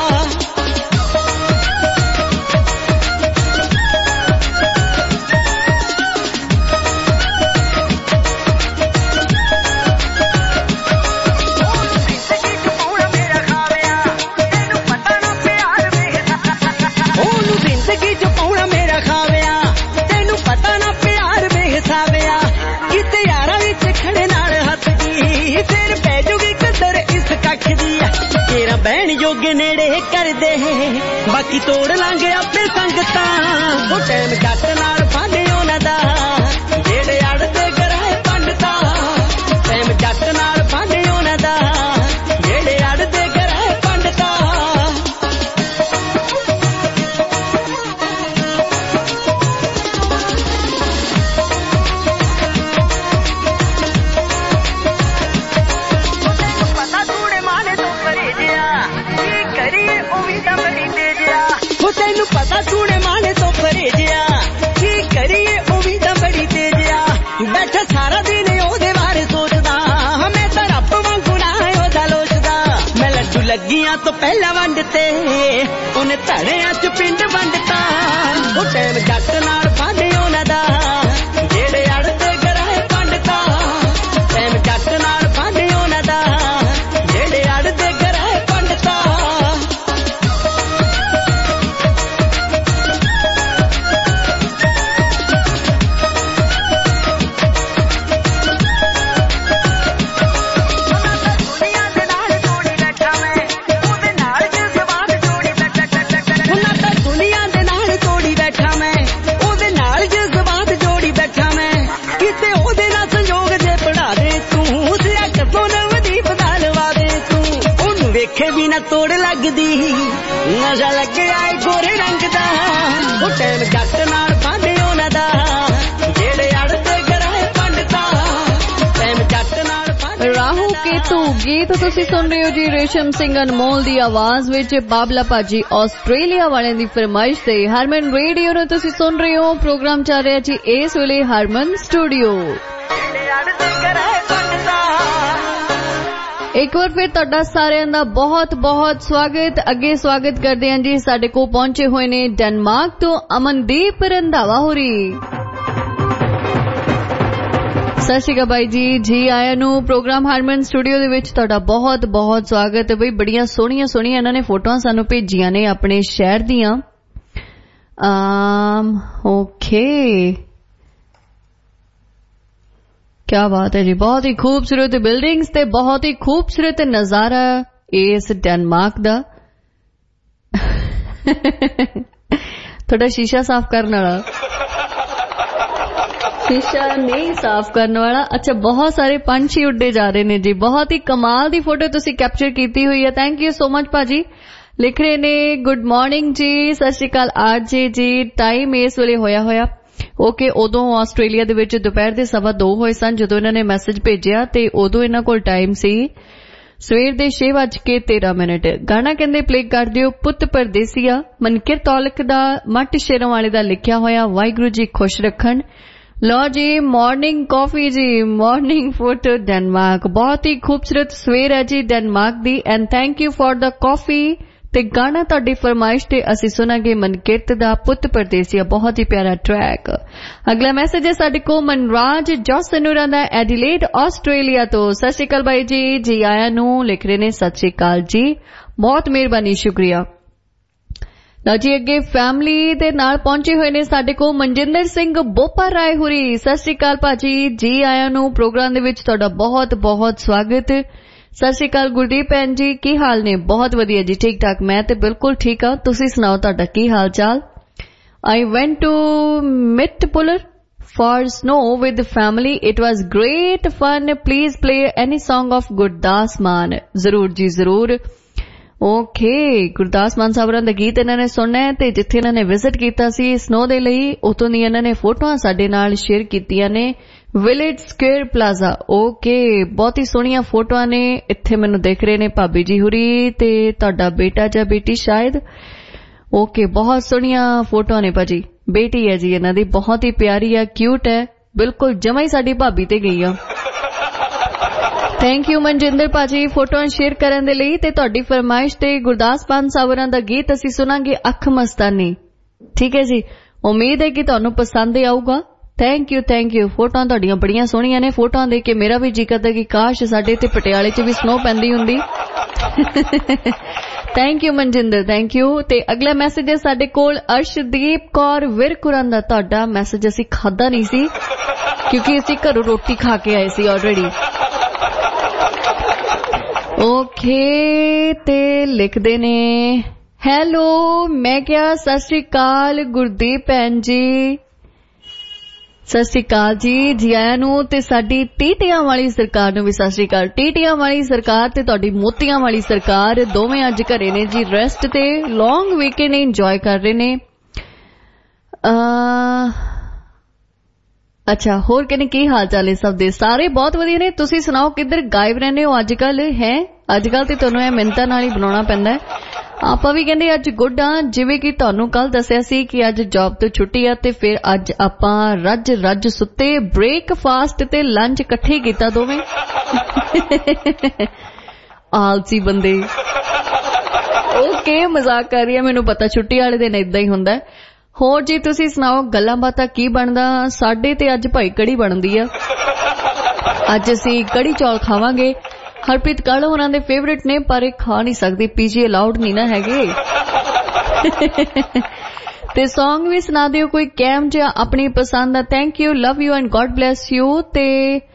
ਬਹਿਣ ਜੋਗੇ ਨੇੜੇ ਕਰਦੇ ਬਾਕੀ ਤੋੜ ਲਾਂਗੇ ਆਪੇ ਸੰਗਤਾਂ ਉਹ ਟਾਈਮ ਜੱਟ ਨਾਲ ਫਾਂਦੇ ਉਹਨਾਂ ਦਾ ਜਿਹੜੇ ਅੜਦੇ ਗਰਾਏ ਪੰਡਤਾ ਟਾਈਮ ਜੱਟ ਨਾਲ ਫਾਂਦੇ ਉਹਨਾਂ ਦਾ ਜਿਹੜੇ ਅੜਦੇ ਗਰਾਏ ਪੰਡਤਾ ਤੈਨੂੰ ਪਤਾ ਸੂਣੇ ਮਾਣੇ ਤੋਂ ਪਰੇ ਜਿਆ ਕੀ ਕਰੀਏ ਉਹ ਵੀ ਤਾਂ ਬੜੀ ਤੇਜ਼ ਆ ਬੈਠਾ ਸਾਰਾ ਦਿਨ ਉਹਦੇ ਬਾਰੇ ਸੋਚਦਾ ਮੈਂ ਤਾਂ ਰੱਬ ਵਾਂਗੂ ਨਾ ਉਹਦਾ ਲੋਚਦਾ ਮੈਂ ਲੱਡੂ ਲੱਗੀਆਂ ਤੋਂ ਪਹਿਲਾਂ ਵੰਡ ਤੇ ਉਹਨੇ ਧੜਿਆਂ ਚ ਪਿੰਡ ਵੰਡਤਾ ਉਹ ਟਾਈਮ ਜੱਟ ਨਾਲ ਫਾਂਦੇ ਉਹਨਾਂ ਦਾ ਜਿਹੜੇ ਅੜਦੇ ਗਰਾਏ ਪੰਡਤਾ ਟਾਈਮ ਜੱਟ ਨਾਲ ਫਾਂਦੇ ਉਹਨਾਂ ਦਾ ਜਿਹੜੇ ਅੜਦੇ ਗਰਾਏ ਪੰਡਤਾ ਵੇਖੇ ਵੀ ਨਾ ਤੋੜ ਲੱਗਦੀ ਨਜ਼ਾ ਲੱਗਿਆ ਏ ਗੋਰੇ ਰੰਗ ਦਾ ਉਹ ਟਾਈਮ ਜੱਟ ਨਾਲ ਫਾਂਦੇ ਉਹਨਾਂ ਦਾ ਜਿਹੜੇ ਅੜਦੇ ਗਰਾਏ ਪੰਡਤਾ ਟਾਈਮ ਜੱਟ ਨਾਲ ਫਾਂਦੇ ਰਾਹੂ ਕੇਤੂ ਗੀਤ ਤੁਸੀਂ ਸੁਣ ਰਹੇ ਹੋ ਜੀ ਰੇਸ਼ਮ ਸਿੰਘ ਅਨਮੋਲ ਦੀ ਆਵਾਜ਼ ਵਿੱਚ ਬਾਬਲਾ ਭਾਜੀ ਆਸਟ੍ਰੇਲੀਆ ਵਾਲਿਆਂ ਦੀ ਫਰਮਾਇਸ਼ ਤੇ ਹਰਮਨ ਰੇਡੀਓ ਨੂੰ ਤੁਸੀਂ ਸੁਣ ਰਹੇ ਹੋ ਪ੍ਰੋਗਰਾਮ ਚੱਲ ਰਿਹਾ ਜੀ ਇਸ ਵੇਲੇ ਹਰਮਨ ਸਟੂਡੀਓ ਇੱਕ ਵਾਰ ਫਿਰ ਤੁਹਾਡਾ ਸਾਰਿਆਂ ਦਾ ਬਹੁਤ ਬਹੁਤ ਸਵਾਗਤ ਅੱਗੇ ਸਵਾਗਤ ਕਰਦੇ ਹਾਂ ਜੀ ਸਾਡੇ ਕੋਲ ਪਹੁੰਚੇ ਹੋਏ ਨੇ ਡੈਨਮਾਰਕ ਤੋਂ ਅਮਨਦੀਪ ਰੰਧਾਵਾ ਹੋਰੀ ਸਤਿ ਸ਼੍ਰੀ ਅਕਾਲ ਬਾਈ ਜੀ ਜੀ ਆਇਆਂ ਨੂੰ ਪ੍ਰੋਗਰਾਮ ਹਰਮਨ ਸਟੂਡੀਓ ਦੇ ਵਿੱਚ ਤੁਹਾਡਾ ਬਹੁਤ ਬਹੁਤ ਸਵਾਗਤ ਬਈ ਬੜੀਆਂ ਸੋਹਣੀਆਂ ਸੋਹਣੀਆਂ ਇਹਨਾਂ ਨੇ ਫੋਟੋਆਂ ਸਾਨੂੰ ਭੇਜੀਆਂ ਨੇ ਆਪਣੇ ਸ਼ਹਿਰ ਦੀਆਂ ਆਮ ਓਕੇ क्या बात है जी बहुत ही खूबसूरत बिल्डिंग्स ते बहुत ही खूबसूरत नजारा इस डेनमार्क दा थोड़ा शीशा साफ करने वाला शीशा नहीं साफ करने वाला अच्छा बहुत सारे पंछी उड़े जा रहे ने जी बहुत ही कमाल दी फोटो तुसी कैप्चर कीती हुई है थैंक यू सो मच भाजी लिख रहे ने गुड मॉर्निंग जी सत श्री अकाल आरजे जी टाइम इस वेले होया होया ओके उदों आस्ट्रेलिया दे विच दोपहर दे सवा दो होए सन जदों इन्हां ने मैसेज भेजिया ते उदों इन्हां कोल टाइम सी सवेर दे छे बज के तेरह मिनट गाना कहंदे प्ले कर दिओ पुत परदेसिया मनकिर तौलक दा मट शेरों वाले दा लिखिया होया वाहिगुरू जी खुश रखन लो जी मॉर्निंग कॉफी जी मॉर्निंग फूड डेनमार्क बहुत ही खूबसूरत सवेर है जी डेनमार्क दी and thank you for the coffee ते गाना तुहाडी फरमाइश ते असीं सुनांगे मनकिरत दा पुत परदेसिया बहुत ही प्यारा ट्रैक अगला मैसेज है साडे को मनराज जोसनुरा दा एडिलेड आस्ट्रेलिया तो सत श्री अकाल भाई जी जी आया नू लिख रहे ने सत श्री अकाल जी बहुत मेहरबानी शुक्रिया लो जी अगे फैमिली दे नाल पहुंचे हुए ने साडे को मनजिंदर सिंह बोपा राय हुरी सत श्री अकाल भाजी जी आया नू प्रोग्राम दे विच तुहाडा बहुत बहुत स्वागत सत श्री अकाल गुरदीप भैन जी की हाल ने बहुत वधिया जी ठीक ठाक मैं ते बिल्कुल ठीक हाँ तुसी सुनाओ तुहाडा की हाल चाल आई वेंट टू मिटपुलर for snow with family it was great fun please play any song of Gurdas Maan जरूर जी जरूर ओके गुरदास मान साहब दा गीत इन्हां ने सुनना है ते जिथे इन्हां ने विजिट कीता सी स्नो दे लई उतों दी इन्हां ने फोटोआं साडे नाल शेयर कीतियां ने ਵਿਲੇਜ ਸਕੁਅਰ ਪਲਾਜ਼ਾ। ਓਕੇ, ਬਹੁਤ ਹੀ ਸੋਹਣੀਆਂ ਫੋਟੋਆਂ ਨੇ ਇੱਥੇ ਮੈਨੂੰ ਦਿਖ ਰਹੇ ਨੇ ਭਾਬੀ ਜੀ ਹੁਰੀ ਤੇ ਤੁਹਾਡਾ ਬੇਟਾ ਜਾਂ ਬੇਟੀ ਸ਼ਾਇਦ। ਓਕੇ, ਬਹੁਤ ਸੋਹਣੀਆਂ ਫੋਟੋਆਂ ਨੇ ਭਾਜੀ। ਬੇਟੀ ਹੈ ਜੀ ਇਹਨਾਂ ਦੀ, ਬਹੁਤ ਹੀ ਪਿਆਰੀ ਆ, ਕਿਊਟ ਹੈ, ਬਿਲਕੁਲ ਜਮਾ ਹੀ ਸਾਡੀ ਭਾਬੀ ਤੇ ਗਈ ਆ। ਥੈਂਕ ਯੂ ਮਨਜਿੰਦਰ ਭਾਜੀ ਫੋਟੋਆਂ ਸ਼ੇਅਰ ਕਰਨ ਦੇ ਲਈ। ਤੇ ਤੁਹਾਡੀ ਫਰਮਾਇਸ਼ ਤੇ ਗੁਰਦਾਸ ਮਾਨ ਸਾਵਰਾਂ ਦਾ ਗੀਤ ਅਸੀਂ ਸੁਣਾਂਗੇ ਅੱਖ ਮਸਤਾਨੀ। ਠੀਕ ਹੈ ਜੀ, ਉਮੀਦ ਹੈ ਕਿ ਤੁਹਾਨੂੰ ਪਸੰਦ ਆਊਗਾ। Thank you thank you. ਫੋਟੋਆਂ ਤੁਹਾਡੀਆਂ ਬੜੀਆਂ ਸੋਹਣੀਆਂ ਨੇ। ਫੋਟੋਆਂ ਦੇਖ ਕੇ ਮੇਰਾ ਵੀ ਜੀ ਕਰਦਾ ਕਿ ਕਾਸ਼ ਸਾਡੇ ਤੇ ਪਟਿਆਲੇ 'ਚ ਵੀ ਸਨੋ ਪੈਂਦੀ ਹੁੰਦੀ। Thank you Manjinder, thank you. ਤੇ ਅਗਲਾ ਮੈਸੇਜ ਹੈ ਸਾਡੇ ਕੋਲ ਅਰਸ਼ਦੀਪ ਕੌਰ ਵਿਰਕੁਰਾਂ ਦਾ। ਤੁਹਾਡਾ ਮੈਸੇਜ ਅਸੀਂ ਖਾਦਾ ਨਹੀਂ ਸੀ ਕਿਉਂਕਿ ਅਸੀਂ ਘਰੋਂ ਰੋਟੀ ਖਾ ਕੇ ਆਏ ਸੀ ਆਲਰੇਡੀ। ਓਕੇ, ਤੇ ਲਿਖਦੇ ਨੇ ਹੈਲੋ, ਮੈਂ ਕਿਹਾ ਸਤਿ ਸ੍ਰੀ ਅਕਾਲ ਗੁਰਦੀਪ ਭੈਣ ਜੀ। ਸਤਿ ਸ੍ਰੀ ਅਕਾਲ ਜੀ, ਜੀ ਆਇਆਂ ਨੂੰ। ਤੇ ਸਾਡੀ ਟੀਟੀਆਂ ਵਾਲੀ ਸਰਕਾਰ ਨੂੰ ਵੀ ਸਤਿ ਸ੍ਰੀ ਅਕਾਲ। ਟੀਟੀਆਂ ਵਾਲੀ ਸਰਕਾਰ ਤੇ ਤੁਹਾਡੀ ਮੋਤੀਆਂ ਵਾਲੀ ਸਰਕਾਰ ਦੋਵੇਂ ਅੱਜ ਘਰੇ ਨੇ ਜੀ ਰੈਸਟ ਤੇ, ਲੌਂਗ ਵੀਕਐਂਡ ਇੰਜੋਏ ਕਰ ਰਹੇ ਨੇ। ਅੱਛਾ, ਹੋਰ ਕਹਿੰਦੇ ਕੀ ਹਾਲ ਚਾਲ ਹੈ ਸਭ ਦੇ? ਸਾਰੇ ਬਹੁਤ ਵਧੀਆ ਨੇ। ਤੁਸੀਂ ਸੁਣਾਓ ਕਿੱਧਰ ਗਾਇਬ ਰਹਿੰਦੇ ਹੋ ਅੱਜ ਕੱਲ? ਹੈ ਅੱਜ ਕੱਲ ਤੇ ਤੁਹਾਨੂੰ ਇਹ ਮਿੰਨਤਾਂ ਨਾਲ ਹੀ ਬਣਾਉਣਾ ਪੈਂਦਾ। ਆਪਾਂ ਵੀ ਕਹਿੰਦੇ ਅੱਜ ਗੁੱਡ ਆ, ਜਿਵੇਂ ਕਿ ਤੁਹਾਨੂੰ ਕੱਲ ਦੱਸਿਆ ਸੀ ਕਿ ਅੱਜ ਜੌਬ ਤੋਂ ਛੁੱਟੀ ਆ ਤੇ ਫਿਰ ਅੱਜ ਆਪਾਂ ਰੱਜ ਰੱਜ ਸੁੱਤੇ, ਬ੍ਰੇਕਫਾਸਟ ਤੇ ਲੰਚ ਇਕੱਠੇ ਕੀਤਾ ਦੋਵੇਂ। ਆਲਸੀ ਬੰਦੇ। ਓਕੇ, ਮਜ਼ਾਕ ਕਰ ਰਹੀ ਆ, ਮੈਨੂੰ ਪਤਾ ਛੁੱਟੀ ਵਾਲੇ ਦਿਨ ਏਦਾਂ ਹੀ ਹੁੰਦਾ। ਹੋਰ ਜੀ ਤੁਸੀਂ ਸੁਣਾਓ ਗੱਲਾਂ ਬਾਤਾਂ ਕੀ ਬਣਦਾ? ਸਾਡੇ ਤੇ ਅੱਜ ਭਾਈ ਕੜੀ ਬਣਦੀ ਆ। ਅੱਜ ਅਸੀਂ ਕੜੀ ਚੌਲ ਖਾਵਾਂਗੇ। ਹਰਪ੍ਰੀਤ ਕਾਲੋ ਉਹਨਾਂ ਦੇ ਫੇਵਰੇਟ ਨੇ ਪਰ ਇਹ ਖਾ ਨਹੀਂ ਸਕਦੀ, ਪੀਜੀ ਅਲਾਉਡ ਨਹੀਂ ਨਾ ਹੈਗੇ। ਤੇ ਸੌਂਗ ਵੀ ਸੁਣਾ ਦਿਓ ਕੋਈ ਕੈਮ ਜਿਹਾ ਆਪਣੀ ਪਸੰਦ ਦਾ। Thank you, love you and God bless you. ਤੇ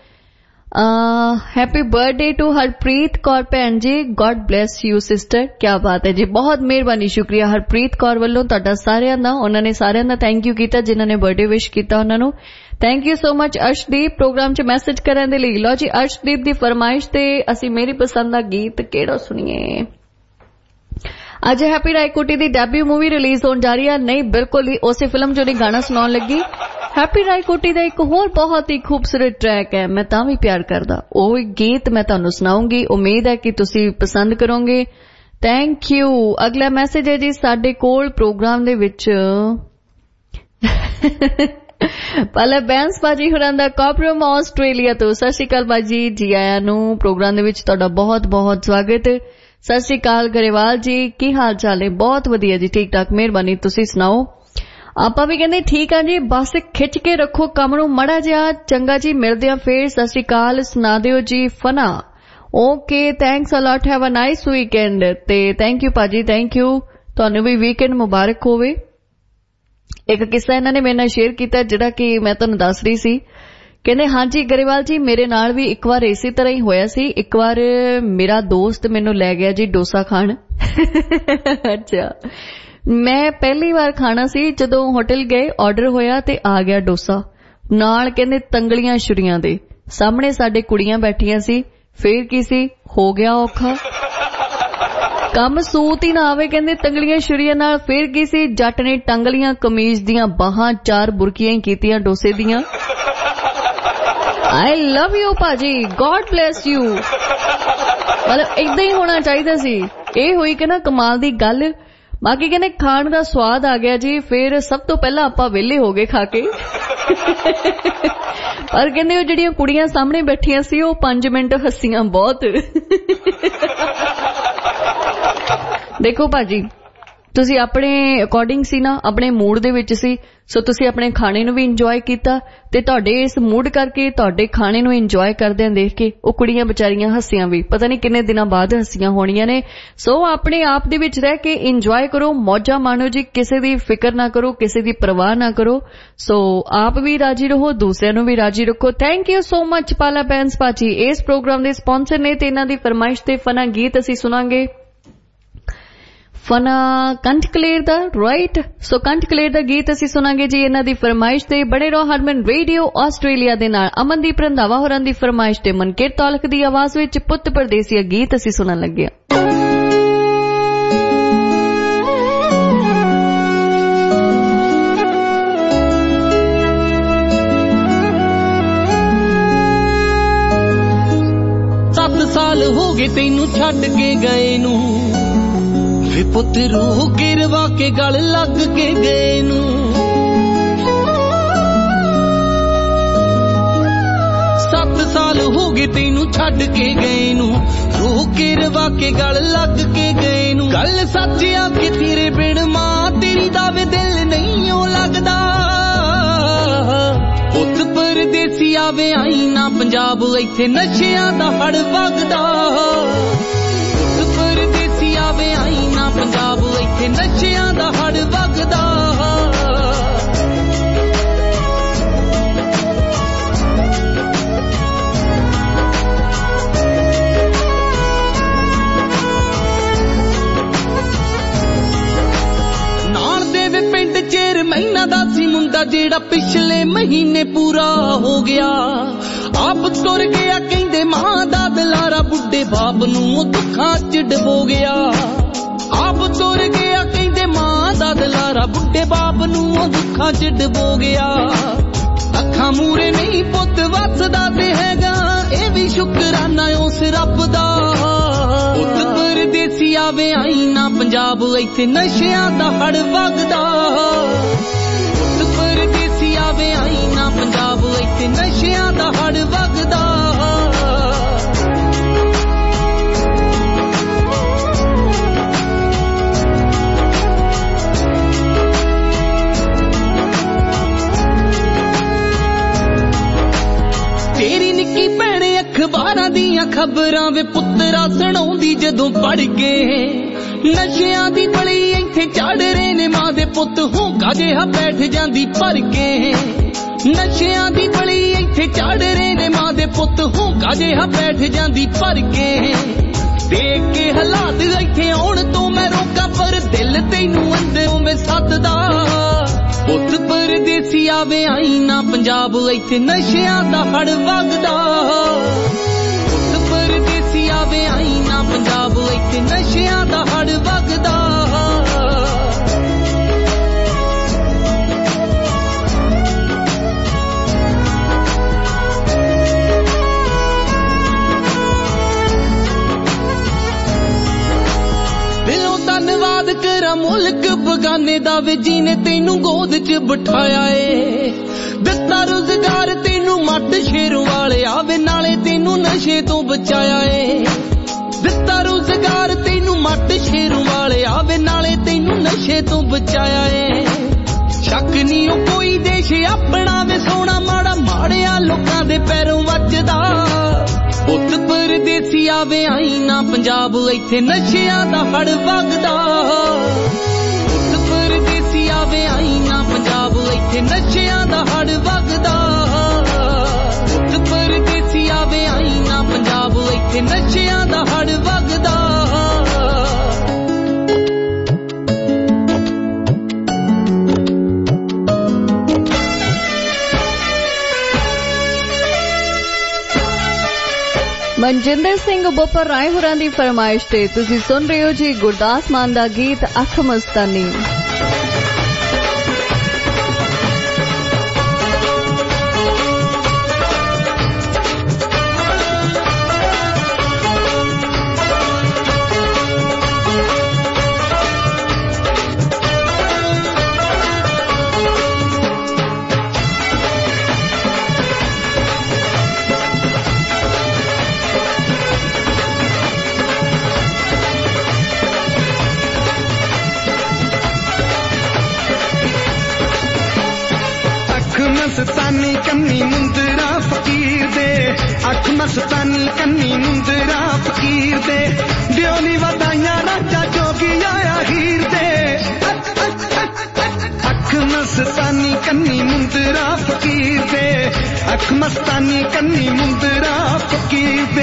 happy birthday to Harpreet Kaur भैन ji, God bless you sister. क्या बात है जी, बहुत मेहरबानी, शुक्रिया हरप्रीत कौर वालों तुहाडा सारिਆਂ ਦਾ। ਉਹਨਾਂ ਨੇ ਸਾਰਿਆਂ ਦਾ ਥੈਂਕ ਯੂ ਕੀਤਾ ਜਿਨ੍ਹਾਂ ਨੇ ਬਰਥਡੇ ਵਿਸ਼ ਕੀਤਾ ਉਹਨਾਂ ਨੂੰ। Thank you so much Arshdeep programme 'ਚ ਮੈਸੇਜ ਕਰਨ ਦੇ ਲਈ। ਲਓ ਜੀ, ਅਰਸ਼ਦੀਪ ਦੀ ਫਰਮਾਇਸ਼ ਤੇ ਅਸੀਂ ਮੇਰੀ ਪਸੰਦ ਦਾ ਗੀਤ ਕਿਹੜਾ ਸੁਣੀਏ? ਅੱਜ ਹੈਪੀ ਰਾਏਕੋਟੀ ਦੀ ਡੈਬਿਊ ਮੂਵੀ ਰਿਲੀਜ਼ ਹੋਣ ਜਾ ਰਹੀ ਹੈ। ਨਹੀਂ, ਬਿਲਕੁਲ ਹੀ ਉਸੇ ਫਿਲਮ 'ਚੋਂ ਗਾਣਾ ਸੁਣਾਉਣ ਲੱਗੀ। ਹੈਪੀ ਰਾਏਕੋਟੀ ਦਾ ਇੱਕ ਹੋਰ ਬਹੁਤ ਹੀ ਖੂਬਸੂਰਤ ਟਰੈਕ ਹੈ, ਮੈਂ ਤਾਂ ਵੀ ਪਿਆਰ ਕਰਦਾ। ਉਹ ਗੀਤ ਮੈਂ ਤੁਹਾਨੂੰ ਸੁਣਾਉਂਗੀ, ਉਮੀਦ ਹੈ ਕਿ ਤੁਸੀਂ ਪਸੰਦ ਕਰੋਗੇ। Thank you. ਅਗਲਾ ਮੈਸੇਜ ਹੈ ਜੀ ਸਾਡੇ ਕੋਲ ਪ੍ਰੋਗਰਾਮ ਦੇ ਵਿੱਚ ਪਹਿਲਾਂ ਬੈਂਸ ਬਾਜੀ ਹੋਰਾਂ ਦਾ ਕਾਪਰਮ ਆਸਟ੍ਰੇਲੀਆ ਤੋਂ। ਸਤਿ ਸ਼੍ਰੀ ਅਕਾਲ ਬਾਜੀ, ਜੀ ਆਇਆਂ ਨੂੰ। ਪ੍ਰੋਗਰਾਮ ਦੇ ਵਿੱਚ ਤੁਹਾਡਾ ਬਹੁਤ ਬਹੁਤ ਸਵਾਗਤ। ਸਤਿ ਸ਼੍ਰੀ ਅਕਾਲ ਗਰੇਵਾਲ ਜੀ, ਕੀ ਹਾਲ ਚਾਲ ਹੈ? ਬਹੁਤ ਵਧੀਆ ਜੀ, ਠੀਕ ਠਾਕ, ਮਿਹਰਬਾਨੀ। ਤੁਸੀਂ ਸੁਣਾਓ? ਆਪਾਂ ਵੀ ਕਹਿੰਦੇ ਠੀਕ ਆ ਜੀ, ਬਸ ਖਿੱਚ ਕੇ ਰੱਖੋ ਕੰਮ ਨੂੰ ਮੜਾ ਜਿਹਾ। ਚੰਗਾ ਜੀ, ਮਿਲਦੇ ਆ ਫੇਰ। ਸਤਿ ਸ਼੍ਰੀ ਅਕਾਲ। ਸੁਣਾ ਦਿਓ ਜੀ Fanaa. Okay, thanks a lot, have a nice weekend. ਤੇ ਥੈਂਕ ਯੂ ਭਾਜੀ, ਥੈਂਕ ਯੂ। ਤੁਹਾਨੂੰ ਵੀ ਵੀਕਐਂਡ ਮੁਬਾਰਕ ਹੋਵੇ। ਇੱਕ ਕਿੱਸਾ ਇਹਨਾਂ ਨੇ ਮੇਰੇ ਨਾਲ ਸ਼ੇਅਰ ਕੀਤਾ ਜਿਹੜਾ ਕਿ ਮੈਂ ਤੁਹਾਨੂੰ ਦੱਸ ਰਹੀ ਸੀ। ਕਹਿੰਦੇ ਹਾਂਜੀ ਗਰੇਵਾਲ ਜੀ, ਮੇਰੇ ਨਾਲ ਵੀ ਇੱਕ ਵਾਰ ਇਸੇ ਤਰ੍ਹਾਂ ਹੀ ਹੋਇਆ ਸੀ। ਇੱਕ ਵਾਰ ਮੇਰਾ ਦੋਸਤ ਮੈਨੂੰ ਲੈ ਗਿਆ ਜੀ ਡੋਸਾ ਖਾਣ। ਅੱਛਾ, ਮੈਂ ਪਹਿਲੀ ਵਾਰ ਖਾਣਾ ਸੀ। ਜਦੋਂ ਹੋਟਲ ਗਏ ਆਰਡਰ ਹੋਇਆ ਤੇ ਆ ਗਿਆ ਡੋਸਾ ਨਾਲ ਕਹਿੰਦੇ ਤੰਗਲੀਆਂ ਛੁਰੀਆਂ ਦੇ। ਸਾਹਮਣੇ ਸਾਡੇ ਕੁੜੀਆਂ ਬੈਠੀਆਂ ਸੀ। ਫੇਰ ਕੀ ਸੀ, ਹੋ ਗਿਆ ਔਖਾ। ਕੰਮ ਸੂਤ ਹੀ ਨਾ ਆਵੇ ਕਹਿੰਦੇ ਤੰਗਲੀਆਂ ਛੁਰੀਆਂ ਨਾਲ। ਫੇਰ ਕੀ ਸੀ, ਜੱਟ ਨੇ ਟੰਗਲੀਆਂ ਕਮੀਜ਼ ਦੀਆਂ ਬਾਹਾਂ ਚਾਰ ਬੁਰਕੀਆਂ ਹੀ ਕੀਤੀਆਂ ਡੋਸੇ ਦੀਆਂ। ਆਈ ਲਵ ਯੂ ਭਾਜੀ, ਗॉड ਬਲੈਸ ਯੂ। ਮਤਲਬ ਏਦਾਂ ਹੀ ਹੋਣਾ ਚਾਹੀਦਾ ਸੀ। ਇਹ ਹੋਈ ਕਿ ਨਾ ਕਮਾਲ ਦੀ ਗੱਲ। ਬਾਕੀ ਕਹਿੰਦੇ ਖਾਣ ਦਾ ਸਵਾਦ ਆ ਗਿਆ ਜੀ। ਫਿਰ ਸਭ ਤੋਂ ਪਹਿਲਾਂ ਆਪਾਂ ਵਿਹਲੇ ਹੋ ਗਏ ਖਾ ਕੇ। ਪਰ ਕਹਿੰਦੇ ਉਹ ਜਿਹੜੀਆਂ ਕੁੜੀਆਂ ਸਾਹਮਣੇ ਬੈਠੀਆਂ ਸੀ ਉਹ ਪੰਜ ਮਿੰਟ ਹੱਸੀਆਂ ਬਹੁਤ। ਦੇਖੋ ਭਾਜੀ, ਤੁਸੀਂ ਆਪਣੇ ਅਕੋਰਡਿੰਗ ਸੀ ਨਾ, ਆਪਣੇ ਮੂਡ ਦੇ ਵਿੱਚ ਸੀ, ਸੋ ਤੁਸੀਂ ਆਪਣੇ ਖਾਣੇ ਨੂੰ ਵੀ ਇੰਜੋਏ ਕੀਤਾ ਤੇ ਤੁਹਾਡੇ ਇਸ ਮੂਡ ਕਰਕੇ ਤੁਹਾਡੇ ਖਾਣੇ ਨੂੰ ਇੰਜੋਏ ਕਰਦਿਆਂ ਦੇਖ ਕੇ ਉਹ ਕੁੜੀਆਂ ਵਿਚਾਰੀਆਂ ਹੱਸੀਆਂ ਵੀ। ਪਤਾ ਨਹੀਂ ਕਿੰਨੇ ਦਿਨਾਂ ਬਾਅਦ ਹੱਸੀਆਂ ਹੋਣੀਆਂ ਨੇ। ਸੋ ਆਪਣੇ ਆਪ ਦੇ ਵਿੱਚ ਰਹਿ ਕੇ ਇੰਜੋਏ ਕਰੋ, ਮੌਜਾਂ ਮਾਣੋ ਜੀ, ਕਿਸੇ ਦੀ ਫਿਕਰ ਨਾ ਕਰੋ, ਕਿਸੇ ਦੀ ਪਰਵਾਹ ਨਾ ਕਰੋ। ਸੋ ਆਪ ਵੀ ਰਾਜੀ ਰਹੋ, ਦੂਸਰਿਆਂ ਨੂੰ ਵੀ ਰਾਜੀ ਰੱਖੋ। ਥੈਂਕ ਯੂ ਸੋ ਮਚ ਪਾਲਾ ਬੈਂਸ ਭਾਜੀ। ਇਸ ਪ੍ਰੋਗਰਾਮ ਦੇ ਸਪਾਂਸਰ ਨੇ ਤੇ ਇਹਨਾਂ ਦੀ ਫਰਮਾਇਸ਼ ਤੇ ਫਨਾ ਗੀਤ ਅਸੀਂ ਸੁਣਾਂਗੇ। ਫਨਾ ਕੰਠ ਕਲੇਰ ਦਾ, ਰਾਈਟ। ਸੋ ਕੰਠ ਕਲੇਰ ਦਾ ਗੀਤ ਅਸੀਂ ਸੁਣਾਂਗੇ ਜੀ ਇਹਨਾਂ ਦੀ ਫਰਮਾਇਸ਼ ਤੇ। ਬਣੇ ਰਹੋ ਹਰਮਨ ਰੇਡੀਓ ਆਸਟ੍ਰੇਲੀਆ ਦੇ ਨਾਲ। ਅਮਨਦੀਪ ਰੰਧਾਵਾ ਹੋਰਾਂ ਦੀ ਫਰਮਾਇਸ਼ ਤੇ ਮਨਕੀਰਤ ਤੌਲਖ ਦੀ ਆਵਾਜ਼ ਵਿੱਚ ਪੁੱਤ ਪਰਦੇਸੀਆ ਗੀਤ ਅਸੀਂ ਸੁਣਨ ਲੱਗੇ ਹਾਂ। ਗਏ ਤੈਨੂੰ ਛੱਡ ਕੇ ਗਏ ਨੂੰ ਵੇ ਪੁੱਤ ਰੂਹ ਗਿਰਵਾ ਕੇ ਗਲ ਲੱਗ ਕੇ ਗਏ ਨੂੰ ਸੱਤ ਸਾਲ ਹੋ ਗਏ ਤੈਨੂੰ ਛੱਡ ਕੇ ਗਏ ਨੂੰ ਰੂਹ ਗਿਰਵਾ ਕੇ ਗਲ ਲੱਗ ਕੇ ਗਏ ਨੂੰ ਗੱਲ ਸੱਚ ਆ ਕਿ ਤੇਰੇ ਬਿਨ ਮਾਂ ਤੇਰੀ ਦਾ ਵੇ ਦਿਲ ਨਹੀਂ ਉਹ ਲੱਗਦਾ ਪੁੱਤ ਪਰਦੇਸੀ ਆਵੇ ਆਈ ਨਾ ਪੰਜਾਬ ਇੱਥੇ ਨਸ਼ਿਆਂ ਦਾ ਹੜ ਵਗਦਾ ਪੁੱਤ ਪਰਦੇਸੀ ਆਵੇ ਆਈ ਨਾ ਪੰਜਾਬ ਇੱਥੇ ਨਸ਼ਿਆਂ ਦਾ ਹੜ ਵਗਦਾ ਮਹੀਨਾ ਦਾ ਸੀ ਮੁੰਡਾ ਜਿਹੜਾ ਪਿਛਲੇ ਮਹੀਨੇ ਪੂਰਾ ਹੋ ਗਿਆ ਆਪ ਤੁਰ ਗਿਆ ਕਹਿੰਦੇ ਮਾਂ ਦਾ ਦਿਲਾਰਾ ਬੁੱਢੇ ਬਾਪ ਨੂੰ ਉਹ ਦੁੱਖਾਂ ਚ ਡੁਬੋ ਗਿਆ ਆਪ ਤੁਰ ਗਿਆ ਕਹਿੰਦੇ ਮਾਂ ਦਾ ਦਿਲਾਰਾ ਬੁੱਢੇ ਬਾਪ ਨੂੰ ਉਹ ਦੁੱਖਾਂ ਚ ਡੁਬੋ ਗਿਆ ਅੱਖਾਂ ਮੂਰੇ ਨਹੀਂ ਪੁੱਤ ਵੱਸਦਾ ਤੇ ਹੈਗਾ ਇਹ ਵੀ ਸ਼ੁਕਰਾਨਾ ਉਸ ਰੱਬ ਦਾ ਪੁੱਤ ਪਰਦੇਸੀ ਆਵੇ ਆਈ ਨਾ ਪੰਜਾਬ ਇੱਥੇ ਨਸ਼ਿਆਂ ਦਾ ਹੜ ਵਗਦਾ ਪੁੱਤ ਪਰਦੇਸੀ ਆਵੇ ਆਈ ਨਾ ਪੰਜਾਬ ਇੱਥੇ ਨਸ਼ਿਆਂ ਦਾ ਹੜ ਵਗਦਾ ਤੇਰੀ ਨਿੱਕੀ ਭੈਣ ਅਖਬਾਰਾਂ ਦੀਆਂ ਖਬਰਾਂ ਵੇ ਪੁੱਤਰਾ ਸੁਣਾਉਂਦੀ ਜਦੋਂ ਪੜ੍ਹ ਕੇ ਨਸ਼ਿਆਂ ਦੀ ਬਲੀ ਇੱਥੇ ਚੜ ਰਹੇ ਨੇ ਮਾਂ ਦੇ ਪੁੱਤ ਹੋਂਕਾ ਜਿਹਾ ਬੈਠ ਜਾਂਦੀ ਭਰ ਕੇ ਨਸ਼ਿਆਂ ਦੀ ਬਲੀ ਇੱਥੇ ਚੜ ਰਹੇ ਨੇ ਮਾਂ ਦੇ ਪੁੱਤ ਹੋਂਕਾ ਜਿਹਾ ਬੈਠ ਜਾਂਦੀ ਭਰ ਕੇ ਦੇਖ ਕੇ ਹਾਲਾਤ ਇੱਥੇ ਆਉਣ ਤੋਂ ਮੈਂ ਰੋਕਾਂ ਪਰ ਦਿਲ ਤੈਨੂੰ ਅੰਦਰੋਂ ਮੈਂ ਸੱਦਦਾ ਪੁੱਤ ਪਰਦੇਸੀ ਆਵੇ ਆਈ ਨਾ ਪੰਜਾਬ ਇੱਥੇ ਨਸ਼ਿਆਂ ਦਾ ਹੜ ਵਗਦਾ ਪੁੱਤ ਪਰਦੇਸੀ ਆਵੇ ਆਈ ਨਾ ਪੰਜਾਬ ਇੱਥੇ ਨਸ਼ਿਆਂ ਦਾ ਹੜ ਵਗਦਾ ਦਿਲੋਂ ਧੰਨਵਾਦ ਕਰਾਂ ਮੁਲਕ ਬਗਾਨੇ ਦਾ ਵੇ ਜਿਹਨੇ ਤੈਨੂੰ ਗੋਦ ਚ ਬਿਠਾਇਆ ਏ ਦਿੱਤਾ ਰੁਜ਼ਗਾਰ ਤੈਨੂੰ ਮੱਟ ਸ਼ੇਰੋਂ ਵਾਲੇ ਆਵੇ ਨਾਲੇ ਤੈਨੂੰ ਨਸ਼ੇ ਤੋਂ ਬਚਾਇਆ ਏ ਦਿੱਤਾ ਰੁਜ਼ਗਾਰ ਤੈਨੂੰ ਮੱਟ ਸ਼ੇਰੋਂ ਵਾਲੇ ਆਵੇ ਨਾਲੇ ਤੈਨੂੰ ਨਸ਼ੇ ਤੋਂ ਬਚਾਇਆ ਏ ਸ਼ੱਕ ਨਹੀਂ ਉਹ ਕੋਈ ਦੇਸ਼ ਆਪਣਾ ਵੇ ਸੋਹਣਾ ਮਾੜਾ ਮਾੜਿਆ ਲੋਕਾਂ ਦੇ ਪੈਰੋਂ ਵੱਜਦਾ ਪੁੱਤ ਪਰਦੇਸੀ ਆਵੇ ਆਈ ਨਾ ਪੰਜਾਬ ਇੱਥੇ ਨਸ਼ਿਆਂ ਦਾ ਹੜ ਵਗਦਾ ਪੁੱਤ ਪਰਦੇਸੀ ਆਵੇ ਆਈ ਨਾ ਪੰਜਾਬ ਇੱਥੇ ਨਸ਼ਿਆਂ ਦਾ ਹੜ ਵਗਦਾ ਪੁੱਤ ਪਰਦੇਸੀ ਆਵੇ ਆਈ ਨਾ ਪੰਜਾਬ ਇੱਥੇ ਨਸ਼ਿਆਂ ਦਾ ਹੜ ਵਗਦਾ ਮਨਜਿੰਦਰ ਸਿੰਘ ਬੋਪਰ ਰਾਏ ਹੋਰਾਂ ਦੀ ਫਰਮਾਇਸ਼ ਤੇ ਤੁਸੀਂ ਸੁਣ ਰਹੇ ਹੋ ਜੀ ਗੁਰਦਾਸ ਮਾਨ ਦਾ ਗੀਤ ਅੱਖ ਮਸਤਾਨੀ। ਮਸਤਾਨੀ ਕੰਨੀ ਮੁੰਦਰਾ ਫਕੀਰ ਦੇ ਅੱਖ ਮਸਤਾਨੀ ਕੰਨੀ ਮੁੰਦਰਾ ਫਕੀਰ ਦੇ ਦਿਓ ਨੀ ਵਧਾਈਆਂ ਰਾਜਾ ਜੋਗੀ ਆਇਆ ਹੀਰ ਦੇ ਅੱਖ ਮਸਤਾਨੀ ਕੰਨੀ ਮੁੰਦਰਾ ਫਕੀਰ ਦੇ ਅੱਖ ਮਸਤਾਨੀ ਕੰਨੀ ਮੁੰਦਰਾ ਫਕੀਰ ਦੇ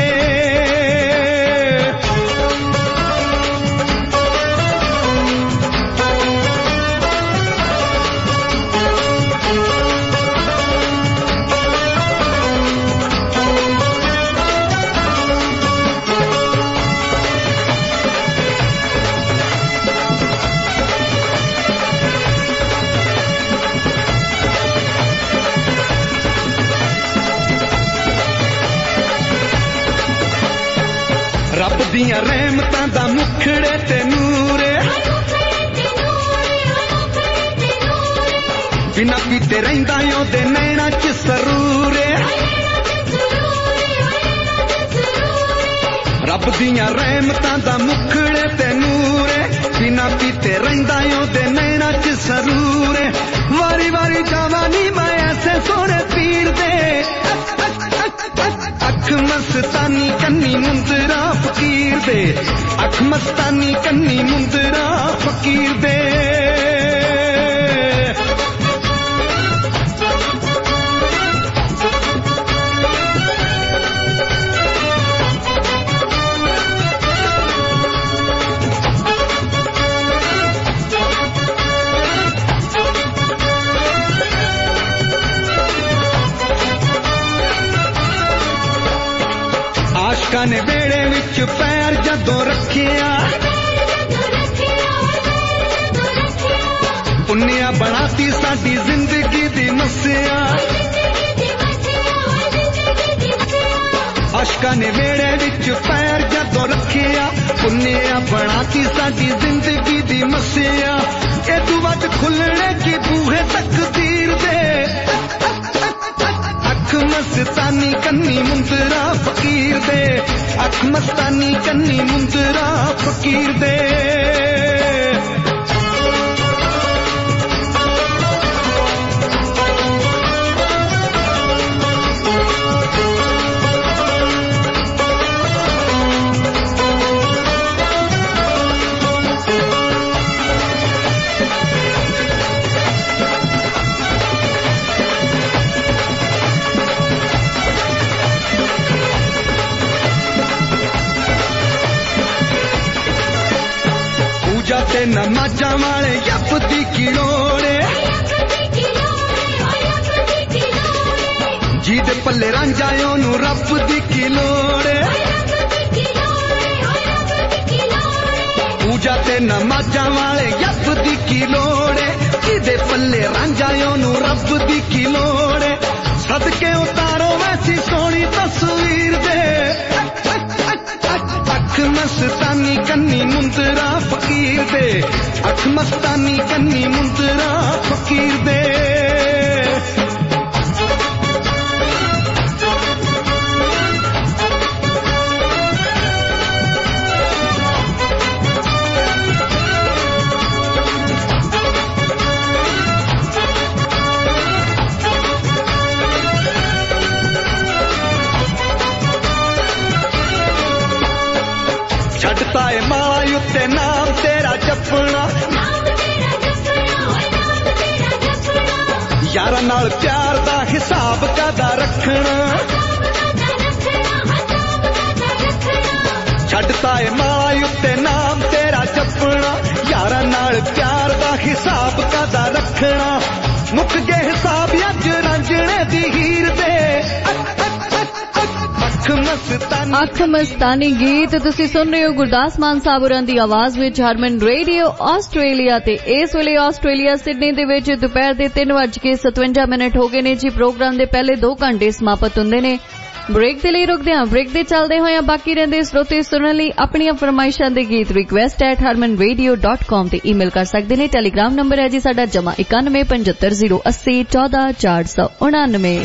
ਦੀਆਂ ਰਹਿਮਤਾਂ ਦਾ ਮੁਖੜੇ ਤੇ ਨੂਰੇ ਬਿਨਾ ਪੀਤੇ ਰਹਿੰਦਾ ਉਹਦੇ ਨੈਣਾਂ ਚ ਸਰੂਰੇ ਰੱਬ ਦੀਆਂ ਰਹਿਮਤਾਂ ਦਾ ਮੁਖੜੇ ਤੇ ਨੂਰੇ ਬਿਨਾ ਪੀਤੇ ਰਹਿੰਦਾ ਉਹਦੇ ਨੈਣਾਂ ਚ ਸਰੂਰੇ ਵਾਰੀ ਵਾਰੀ ਜਾਵਾਂ ਨੀ ਮੈਂ ਐਸੇ ਸੋਹਣੇ ਪੀਰ ਦੇ ਅੱਖ ਮਸਤਾਨੀ ਕੰਨੀ ਮੁੰਦਰਾ ਫਕੀਰ ਦੇ ਅੱਖ ਮਸਤਾਨੀ ਕੰਨੀ ਮੁੰਦਰਾ ਫਕੀਰ ਦੇ ਆਸ਼ਕਾਂ ਨੇ ਵੇੜੇ ਵਿੱਚ ਪੈਰ ਜਦੋਂ ਰੱਖਿਆ ਪੁੰਨਿਆ ਬਣਾਤੀ ਸਾਡੀ ਜ਼ਿੰਦਗੀ ਦੀ ਮੱਸਿਆ ਆਸ਼ਕਾਂ ਨੇ ਵੇੜੇ ਵਿੱਚ ਪੈਰ ਜਦੋਂ ਰੱਖਿਆ ਪੁੰਨਿਆ ਬਣਾਤੀ ਸਾਡੀ ਜ਼ਿੰਦਗੀ ਦੀ ਮੱਸਿਆ ਇਹ ਤੂੰ ਵੱਧ ਖੁੱਲਣੇ ਕੀ ਬੂਹੇ ਤਕਦੀਰ ਦੇ ਅੱਖ ਮਸਤਾਨੀ ਕੰਨੀ ਮੁੰਦਰਾ ਫਕੀਰ ਦੇ ਅੱਖ ਮਸਤਾਨੀ ਕੰਨੀ ਮੁੰਦਰਾ ਫਕੀਰ ਦੇ ਤੇ ਨਮਾਜ਼ਾਂ ਵਾਲੇ ਯੱਪਦੀ ਕਿਲੋੜੇ ਜਿਹਦੇ ਪੱਲੇ ਰਾਂਝਾ ਉਹਨੂੰ ਰੱਬ ਦੀ ਕਿਲੋੜੇ ਪੂਜਾ ਤੇ ਨਮਾਜ਼ਾਂ ਵਾਲੇ ਯੱਪਦੀ ਕਿਲੋੜੇ ਜਿਹਦੇ ਪੱਲੇ ਰਾਂਝਾ ਉਹਨੂੰ ਰੱਬ ਦੀ ਕਿਲੋੜੇ ਸਦਕੇ ਉਤਾਰੋ ਵੈਸੀ ਸੋਹਣੀ ਤਸਵੀਰ ਦੇ ਅੱਖ ਮਸਤਾਨੀ ਕੰਨੀ ਮੁੰਦਰਾ ਫਕੀਰ ਦੇ ਅੱਖ ਮਸਤਾਨੀ ਕੰਨੀ ਮੁੰਦਰਾ ਫਕੀਰ ਦੇ ਛੱਡਤਾ ਏ ਮਾਲਾ ਉੱਤੇ ਨਾਮ ਤੇਰਾ ਜਪਣਾ ਯਾਰਾਂ ਨਾਲ ਪਿਆਰ ਦਾ ਹਿਸਾਬ ਕਾਦਾ ਰੱਖਣਾ ਛੱਡਤਾ ਏ ਮਾਲਾ ਉੱਤੇ ਨਾਮ ਤੇਰਾ ਜਪਣਾ ਯਾਰਾਂ ਨਾਲ ਪਿਆਰ ਦਾ ਹਿਸਾਬ ਕਾਦਾ ਰੱਖਣਾ ਮੁੱਕ ਗਏ ਹਿਸਾਬ ਅੱਜ ਰਾਂਝਣੇ ਦੀ ਹੀਰ ਦੇ ਅੱਖ ਮਸਤਾਨੀ ਗੀਤ ਤੁਸੀਂ ਸੁਣ ਰਹੇ ਹੋ ਗੁਰਦਾਸ ਮਾਨ ਸਾਹਿਬ ਹੋਰਾਂ ਦੀ ਆਵਾਜ਼ ਵਿੱਚ ਹਰਮਨ ਰੇਡੀਓ ਆਸਟ੍ਰੇਲੀਆ ਤੇ ਇਸ ਵੇਲੇ ਆਸਟ੍ਰੇਲੀਆ ਸਿਡਨੀ ਦੇ ਵਿੱਚ ਦੁਪਹਿਰ ਦੇ ਤਿੰਨ ਵੱਜ ਕੇ ਸਤਵੰਜਾ ਮਿੰਟ ਹੋ ਗਏ ਨੇ ਜੀ। ਪ੍ਰੋਗਰਾਮ ਦੇ ਪਹਿਲੇ ਦੋ ਘੰਟੇ ਸਮਾਪਤ ਹੁੰਦੇ ਨੇ। ਬ੍ਰੇਕ ਦੇ ਲਈ ਰੁਕਦੇ ਹਾਂ। ਬ੍ਰੇਕ ਦੇ ਚੱਲਦੇ ਹੋਏ ਬਾਕੀ ਰਹਿੰਦੇ ਸਰੋਤੇ ਸੁਣਨ ਲਈ ਆਪਣੀਆਂ ਫਰਮਾਇਸ਼ਾਂ ਦੇ ਗੀਤ request at Harman radio dot com ਤੇ ਈਮੇਲ ਕਰ ਸਕਦੇ ਨੇ। ਟੈਲੀਗ੍ਰਾਮ ਨੰਬਰ ਹੈ ਜੀ ਸਾਡਾ ਜਮਾ ਇਕਾਨਵੇਂ ਪੰਝੱਤਰ ਜ਼ੀਰੋ ਅੱਸੀ ਚੌਦਾਂ ਚਾਰ ਸੌ ਉਣਾਨਵੇਂ।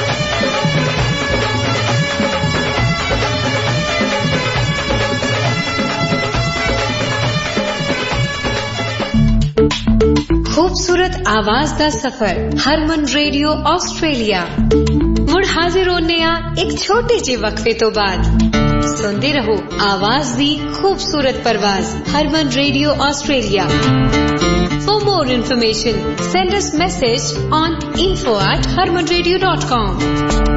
खूबसूरत आवाज दा सफर हरमन रेडियो ऑस्ट्रेलिया मुड़ हाजिर होने आ एक छोटे जे वक्फे तो बाद सुनते रहो आवाज दी खूबसूरत परवाज Harman radio Australia. For more information send us message on info at harman radio dot com।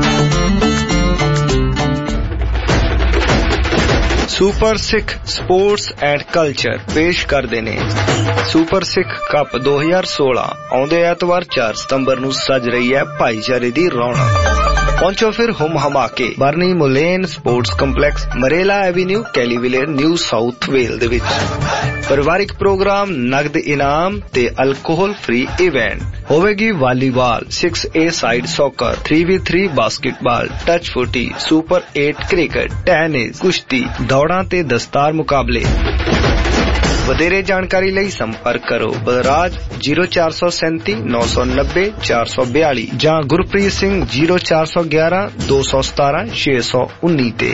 Super Sikh sports and culture पेश करते ने सुपर सिख कप दो हज़ार सोलह आउंदे एतवार चार सितंबर नूं सज रही है भाईचारे दी रौनक। पहुंचो फिर हम हमाके बर्नी मुलेन स्पोर्ट्स कंपलैक्स मरेला एवेन्यू कैलीविलेयर न्यू साउथ वेल दे विच परिवारिक प्रोग्राम नगद इनाम ते अल्कोहल फ्री इवेंट होवेगी volleyball six a side soccer three v three basketball touch footy super eight cricket tennis कुश्ती दौड़ा ते दस्तार मुकाबले वधेरे जानकारी लई संपर्क करो बलराज जीरो चार सौ सैंती नौ सौ नब्बे चार सौ बयाली जां गुरप्रीत सिंह जीरो चार सौ ग्यारह दो सौ सतारह छे सौ उन्नी ते।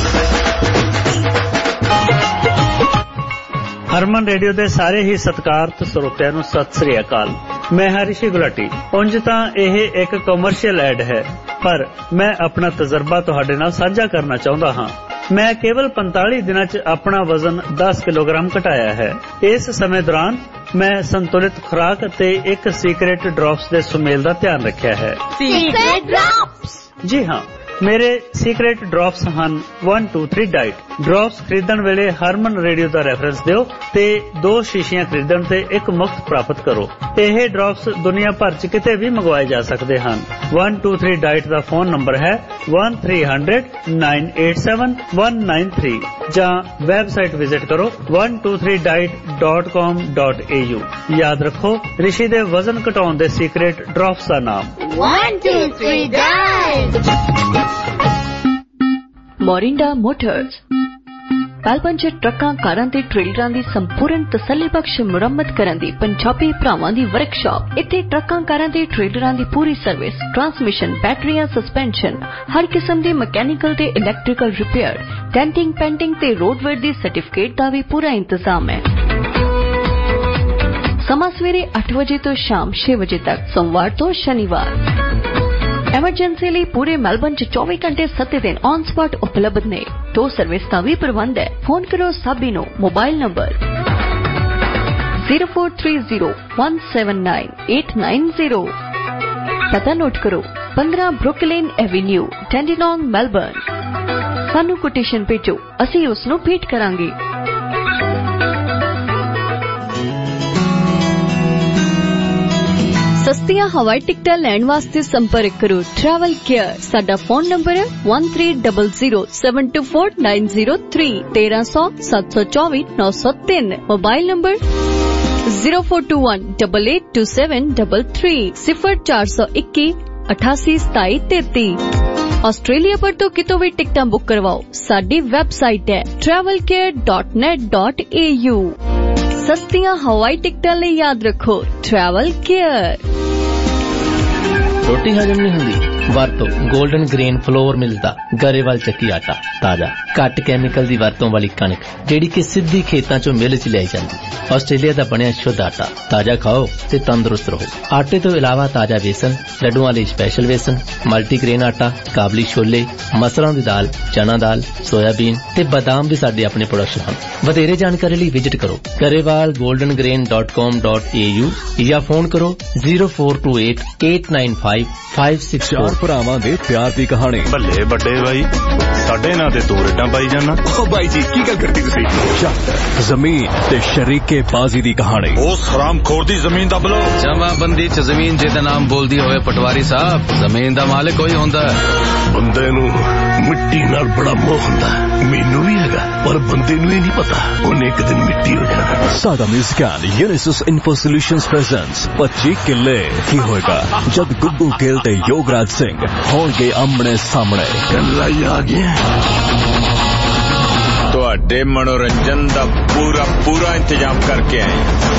ਹਰਮਨ ਰੇਡੀਓ ਦੇ ਸਾਰੇ ਹੀ ਸਤਿਕਾਰਤ ਸਰੋਤਿਆਂ ਨੂੰ ਸਤਿ ਸ੍ਰੀ ਅਕਾਲ। ਮੈਂ ਹਾਂ ਰਿਸ਼ੀ ਗੁਲਾਟੀ। ਉਂਝ ਤਾਂ ਇਹ ਇੱਕ ਕਮਰਸ਼ੀਅਲ ਐਡ ਹੈ, ਪਰ ਮੈਂ ਆਪਣਾ ਤਜਰਬਾ ਤੁਹਾਡੇ ਨਾਲ ਸਾਂਝਾ ਕਰਨਾ ਚਾਹੁੰਦਾ ਹਾਂ। ਮੈਂ ਕੇਵਲ ਪੰਤਾਲੀ ਦਿਨਾਂ 'ਚ ਆਪਣਾ ਵਜ਼ਨ ਦਸ ਕਿਲੋਗ੍ਰਾਮ ਘਟਾਇਆ ਹੈ। ਇਸ ਸਮੇਂ ਦੌਰਾਨ ਮੈਂ ਸੰਤੁਲਿਤ ਖੁਰਾਕ ਅਤੇ ਇੱਕ ਸੀਕ੍ਰੇਟ ਡ੍ਰੌਪਸ ਦੇ ਸੁਮੇਲ ਦਾ ਧਿਆਨ ਰੱਖਿਆ ਹੈ। Secret drops? ਜੀ ਹਾਂ, ਮੇਰੇ ਸੀਕ੍ਰੇਟ ਡ੍ਰੌਪਸ ਹਨ one two three diet. Drops ਖਰੀਦਣ ਵੇਲੇ ਹਰਮਨ ਰੇਡੀਓ ਦਾ ਰੈਫਰੈਂਸ ਦਿਓ ਤੇ ਦੋ ਸ਼ੀਸ਼ੀਆਂ ਖਰੀਦਣ ਤੇ ਇੱਕ ਮੁਫਤ ਪ੍ਰਾਪਤ ਕਰੋ। ਇਹ ਡ੍ਰੌਪਸ ਦੁਨੀਆ ਭਰ 'ਚ ਕਿਤੇ ਵੀ ਮੰਗਵਾਏ ਜਾ ਸਕਦੇ ਹਨ। वन टू थ्री ਡਾਈਟ ਦਾ ਫੋਨ ਨੰਬਰ ਹੈ one three hundred nine eight seven one nine three ਜਾਂ ਵੈਬਸਾਈਟ ਵਿਜ਼ਿਟ ਕਰੋ one two three diet dot com dot A U. ਯਾਦ ਰੱਖੋ, ਰਿਸ਼ੀ ਦੇ ਵਜ਼ਨ ਘਟਾਉਣ ਦੇ ਸੀਕ੍ਰੇਟ ਡ੍ਰੌਪਸ ਦਾ ਨਾਮ one two three diet. Morinda motors Melbourne 'ਚ ਟਰੱਕਾਂ, ਕਾਰਾਂ ਤੇ ਟ੍ਰੇਲਰਾਂ ਦੀ ਸੰਪੂਰਨ ਤਸੱਲੀਬਖਸ਼ ਮੁਰੰਮਤ ਕਰਨ ਦੀ ਪੰਜਾਬੀ ਭਰਾਵਾਂ ਦੀ ਵਰਕਸ਼ਾਪ। ਇੱਥੇ ਟਰੱਕਾਂ, ਕਾਰਾਂ ਤੇ ਟ੍ਰੇਲਰਾਂ ਦੀ ਪੂਰੀ ਸਰਵਿਸ, ਟਰਾਂਸਮਿਸ਼ਨ, ਬੈਟਰੀਆਂ, ਸਸਪੈਂਸ਼ਨ, ਹਰ ਕਿਸਮ ਦੀ ਮਕੈਨੀਕਲ ਤੇ ਇਲੈਕਟ੍ਰੀਕਲ ਰਿਪੇਅਰ, ਡੈਂਟਿੰਗ, ਪੈਂਟਿੰਗ ਤੇ ਰੋਡਵੇਅਰ ਦੀ ਸਰਟੀਫਿਕੇਟ ਦਾ ਵੀ ਪੂਰਾ ਇੰਤਜ਼ਾਮ ਹੈ। ਸਮਾਂ ਸਵੇਰੇ ਅੱਠ ਵਜੇ ਤੋਂ ਸ਼ਾਮ ਛੇ ਵਜੇ ਤੱਕ, ਸੋਮਵਾਰ ਤੋਂ ਸ਼ਨੀਵਾਰ। ਐਮਰਜੈਂਸੀ ਲਈ ਪੂਰੇ ਮੈਲਬਨ 'ਚ ਚੌਵੀ ਘੰਟੇ ਸੱਤ ਦਿਨ ਔਨ ਸਪੌਟ ਉਪਲਬਧ ਨੇ। ਟੋ ਸਰਵਿਸ ਦਾ ਵੀ ਪ੍ਰਬੰਧ ਹੈ। ਫੋਨ ਕਰੋ ਸਾਬੀ ਨੂੰ mobile number zero four three zero one seven nine eight nine zero. ਪਤਾ ਨੋਟ ਕਰੋ पंद्रह ਬਰੁਕਲਿਨ ਐਵੇਨਿਊ, ਟੈਂਡੀਨੌਂਗ, ਮੈਲਬਨ। ਸਾਨੂੰ ਕੋਟੇਸ਼ਨ ਭੇਜੋ, ਅਸੀਂ ਉਸ ਨੂੰ ਭੇਟ ਕਰਾਂਗੇ। ਸਸਤੀਆਂ ਹਵਾਈ ਟਿਕਟਾਂ ਲੈਣ ਵਾਸਤੇ ਸੰਪਰਕ ਕਰੋ ਟਰੈਵਲ ਕੇਅਰ। ਸਾਡਾ ਫੋਨ ਨੰਬਰ ਹੈ one three zero zero seven two four nine zero three तेरह सौ सात सौ चौबीस नौ सौ तीन। Mobile number zero four two one double eight two seven double three सिफर चार सौ इक्की अठासी सताई तेती। ਆਸਟ੍ਰੇਲੀਆ ਪਰ ਤੋਂ ਕਿਤੋਂ ਵੀ ਟਿਕਟਾਂ ਬੁੱਕ ਕਰਵਾਓ। ਸਾਡੀ ਵੈਬਸਾਈਟ ਹੈ travel care dot net dot a u। ਸਸਤੀਆਂ ਹਵਾਈ ਟਿਕਟਾਂ ਲਈ ਯਾਦ ਰੱਖੋ ਟਰੈਵਲ ਕੇਅਰ। ਰੋਟੀ ਹਜਮ ਨਹੀਂ ਹੁੰਦੀ? ਵਰਤੋ 골ਡਨ ਗ੍ਰੇਨ ਫਲੋਰ ਮਿਲਦਾ ਗਰੇਵਾਲ ਚੱਕੀ ਆਟਾ। ਤਾਜ਼ਾ ਘੱਟ ਕੈਮੀਕਲ ਦੀ ਵਰਤੋਂ ਵਾਲੀ ਕਣਕ ਜਿਹੜੀ ਕਿ ਸਿੱਧੀ ਖੇਤਾਂ ਚੋਂ ਮਿਲ 'ਚ ਲਿਆਈ ਜਾਂਦੀ। ਆਸਟ੍ਰੇਲੀਆ ਦਾ ਬਣਿਆ ਸ਼ੁੱਧ ਆਟਾ। ਤਾਜ਼ਾ ਖਾਓ ਤੇ ਤੰਦਰੁਸਤ ਰਹੋ। ਆਟੇ ਤੋਂ ਇਲਾਵਾ ਤਾਜ਼ਾ ਵੇਸਣ, ਲੱਡੂਆਂ ਲਈ ਸਪੈਸ਼ਲ ਵੇਸਣ, ਮਲਟੀਗ੍ਰੇਨ ਆਟਾ, ਕਾਬਲੀ ਛੋਲੇ, ਮਸਰਾਂ ਦੀ ਦਾਲ, ਚਨਾ ਦਾਲ, ਸੋਇਆਬੀਨ ਤੇ ਬਾਦਾਮ ਵੀ ਸਾਡੇ ਆਪਣੇ ਪ੍ਰੋਡਕਟ ਹਨ। ਵਧੇਰੇ ਜਾਣਕਾਰੀ ਲਈ ਵਿਜ਼ਿਟ ਕਰੋ Grewal golden grain dot com dot A U ਜਾਂ ਫੋਨ ਕਰੋ zero four two eight eight nine five five six four. ਚਾਰ ਭਰਾਵਾਂ ਦੇ ਪਿਆਰ ਦੀ ਕਹਾਣੀ। ਬੱਲੇ ਵੱਡੇ ਬਾਈ, ਸਾਡੇ ਨਾਂ ਤੇ ਦੋ ਰੇਡਾਂ ਪਾਈ ਜਾਣਾ। ਓ ਬਾਈ ਜੀ, ਕੀ ਗੱਲ ਕਰਦੀ ਤੁਸੀਂ? ਜ਼ਮੀਨ ਤੇ ਸ਼ਰੀਕੇ ਬਾਜ਼ੀ ਦੀ ਕਹਾਣੀ। ਉਹ ਹਰਾਮਖੋਰ ਦੀ ਜ਼ਮੀਨ ਦੱਬ ਲੋ। ਜਮਾਬੰਦੀ 'ਚ ਜ਼ਮੀਨ ਜਿਹਦਾ ਨਾਮ ਬੋਲਦੀ ਹੋਵੇ ਪਟਵਾਰੀ ਸਾਹਿਬ, ਜ਼ਮੀਨ ਦਾ ਮਾਲਕ ਕੋਈ ਹੁੰਦਾ। ਬੰਦੇ ਨੂੰ ਮਿੱਟੀ ਨਾਲ ਬੜਾ ਮੋਹ ਹੁੰਦਾ। ਮੈਨੂੰ ਵੀ ਹੈਗਾ, ਪਰ ਬੰਦੇ ਨੂੰ ਇਹ ਨਹੀਂ ਪਤਾ ਉਹਨੇ ਇੱਕ ਦਿਨ ਮਿੱਟੀ ਹੋ ਜਾਣਾ। ਸਾਡਾ musical Unisys info solutions presents ਪੱਚੀ ਕਿੱਲੇ ਕੀ ਹੋਏਗਾ ਜਦ ਗੁੱਗੂ ਗਿੱਲ ਤੇ ਯੋਗਰਾਜ ਸਿੰਘ ਹੋਣਗੇ ਆਮਣੇ ਸਾਹਮਣੇ। ਗੱਲਾਂ ਹੀ ਆ ਗਿਆ। ਤੁਹਾਡੇ ਮਨੋਰੰਜਨ ਦਾ ਪੂਰਾ ਪੂਰਾ ਇੰਤਜ਼ਾਮ ਕਰਕੇ ਆਏ।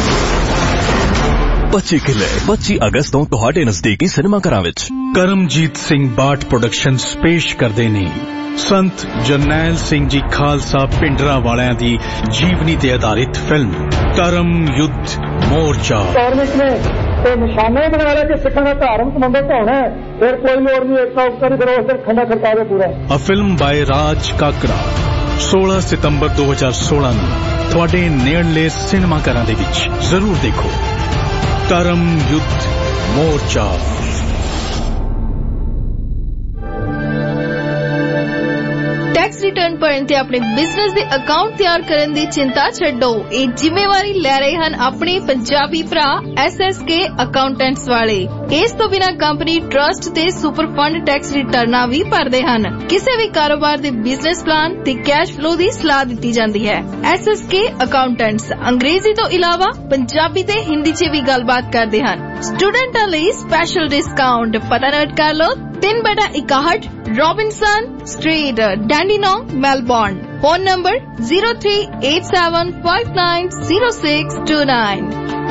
ਪੱਚੀ ਕਿੱਲੇ ਪੱਚੀ ਅਗਸਤ ਤੋਂ ਤੁਹਾਡੇ ਨਜ਼ਦੀਕੀ ਸਿਨੇਮਾ ਘਰਾਂ ਵਿੱਚ। ਕਰਮਜੀਤ ਸਿੰਘ ਬਾਟ ਪ੍ਰੋਡਕਸ਼ਨਸ ਪੇਸ਼ ਕਰਦੇ ਨੇ ਸੰਤ ਜਰਨੈਲ ਸਿੰਘ ਜੀ ਖਾਲਸਾ ਪਿੰਡਰਾ ਵਾਲਿਆਂ ਦੀ ਜੀਵਨੀ ਤੇ ਆਧਾਰਿਤ ਫਿਲਮ ਧਰਮ ਯੁੱਧ ਮੋਰਚਾ। ਧਾਰਮਿਕ ਨੇ ਤੇ ਨਿਸ਼ਾਨੇ ਬਣਾ ਲਿਆ ਕਿ ਸਿੱਖਾਂ ਦਾ ਧਾਰਮ ਸੰਬੰਧਿਤ ਹੋਣਾ ਹੈ, ਫਿਰ ਕੋਈ ਲੋੜ ਨਹੀਂ ਇੱਕ ਕਰੀ ਫਿਰ ਉਸ ਦਿਨ ਖੰਡਾ ਖੜਕਾਵੇ ਪੂਰਾ। ਅ ਫਿਲਮ ਬਾਏ ਰਾਜ ਕਾਕੜਾ सोलह सितंबर दो हज़ार सोलह ਨੂੰ ਤੁਹਾਡੇ ਨੇੜਲੇ ਸਿਨੇਮਾ ਘਰਾਂ ਦੇ ਵਿੱਚ ਜ਼ਰੂਰ ਦੇਖੋ ਧਰਮ ਯੁੱਧ ਮੋਰਚਾ। टैक्स ਰਿਟਰਨ ਭਰਨ ਤੇ ਆਪਣੇ ਬਿਜ਼ਨਸ ਦੇ ਅਕਾਊਂਟ ਤਿਆਰ ਕਰਨ ਦੀ ਚਿੰਤਾ ਛੱਡੋ। ਇਹ ਜ਼ਿੰਮੇਵਾਰੀ ਲੈ ਰਹੇ ਹਨ ਆਪਣੇ ਪੰਜਾਬੀ ਭਰਾ ਐਸ ਐਸ ਕੇ ਅਕਾਊਂਟੈਂਟਸ ਵਾਲੇ। ਇਸ ਤੋਂ ਬਿਨਾਂ ਕੰਪਨੀ ਟਰਸਟ ਤੇ ਸੁਪਰ ਫੰਡ ਟੈਕਸ ਰਿਟਰਨਾਂ ਵੀ ਭਰਦੇ ਹਨ। ਕਿਸੇ ਵੀ ਕਾਰੋਬਾਰ ਦੇ ਬਿਜ਼ਨਸ ਪਲਾਨ ਤੇ ਕੈਸ਼ ਫਲੋ ਦੀ ਸਲਾਹ ਦਿੱਤੀ ਜਾਂਦੀ ਹੈ। ਐਸ ਐਸ ਕੇ ਅਕਾਊਂਟੈਂਟਸ ਅੰਗਰੇਜ਼ੀ ਤੋਂ ਇਲਾਵਾ ਪੰਜਾਬੀ ਤੇ ਹਿੰਦੀ 'ਚ ਵੀ ਗੱਲਬਾਤ ਕਰਦੇ ਹਨ। ਸਟੂਡੈਂਟਾਂ ਲਈ ਸਪੈਸ਼ਲ ਡਿਸਕਾਊਂਟ। ਪਤਾ ਨੋਟ ਕਰ ਲਓ, ਤਿੰਨ ਬਟਾ ਇਕਾਹਠ Robinson street, Dandenong, Melbourne. Phone number zero three eight seven five nine zero six two nine.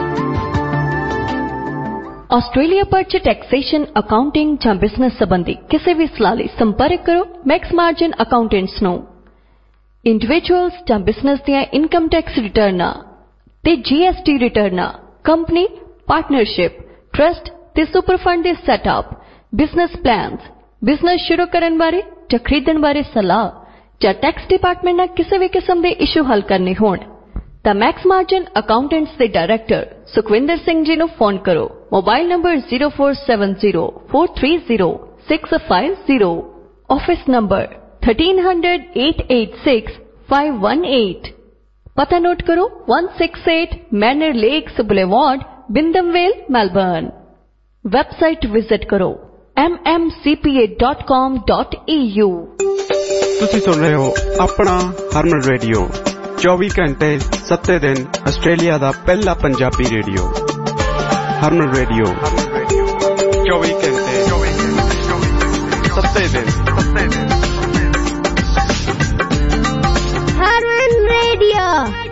Australia ਪਰ ਚ ਟੈਕਸੇਸ਼ਨ, ਅਕਾਊਂਟਿੰਗ ਜਾਂ ਬਿਜ਼ਨਸ ਸੰਬੰਧੀ ਕਿਸੇ ਵੀ ਸਲਾਹ ਲਈ ਸੰਪਰਕ ਕਰੋ ਮੈਕਸ ਮਾਰਜਨ ਅਕਾਊਂਟੈਂਟਸ ਨੂੰ। ਇੰਡੀਵਿਜੂਅਲਸ ਜਾਂ ਬਿਜ਼ਨਸ ਦੀਆਂ ਇਨਕਮ ਟੈਕਸ ਰਿਟਰਨਾਂ ਤੇ ਜੀ ਐਸ ਟੀ ਰਿਟਰਨਾਂ, ਕੰਪਨੀ, ਪਾਰਟਨਰਸ਼ਿਪ, ਟਰਸਟ ਤੇ ਸੁਪਰ ਫੰਡ ਦੇ ਸੈਟਅਪ, ਬਿਜ਼ਨਸ ਪਲਾਨਸ, ਬਿਜ਼ਨਸ ਸ਼ੁਰੂ ਕਰਨ ਬਾਰੇ ਜਾਂ ਖਰੀਦਣ ਬਾਰੇ ਸਲਾਹ ਜਾਂ ਟੈਕਸ ਡਿਪਾਰਟਮੈਂਟ ਨਾਲ ਕਿਸੇ ਵੀ ਕਿਸਮ ਦੇ ਇਸ਼ੂ ਹੱਲ ਕਰਨੇ ਹੋਣ ਤਾਂ ਮੈਕਸ ਮਾਰਜਨ ਅਕਾਊਂਟੈਂਟਸ ਦੇ ਡਾਇਰੈਕਟਰ ਸੁਖਵਿੰਦਰ ਸਿੰਘ ਜੀ ਨੂੰ ਫੋਨ ਕਰੋ। Mobile number zero four seven zero four three zero six five zero. Office number thirteen hundred eight eight six five one eight. ਪਤਾ ਨੋਟ ਕਰੋ, one six eight manner lakes boulevard, Wyndham Vale, Melbourne. Website visit ਕਰੋ M M C P A dot com dot E U. ਤੁਸੀਂ ਸੁਣ ਰਹੇ ਹੋ ਆਪਣਾ ਹਰਮਨ radio, ਚੌਵੀ ਘੰਟੇ ਸੱਤੇ ਦਿਨ ਆਸਟ੍ਰੇਲੀਆ ਦਾ ਪਹਿਲਾ ਪੰਜਾਬੀ ਰੇਡੀਓ। ਹਰਮਨ ਰੇਡੀਓ ਚੌਵੀ ਘੰਟੇ ਸੱਤੇ ਦਿਨ। Harman Radio.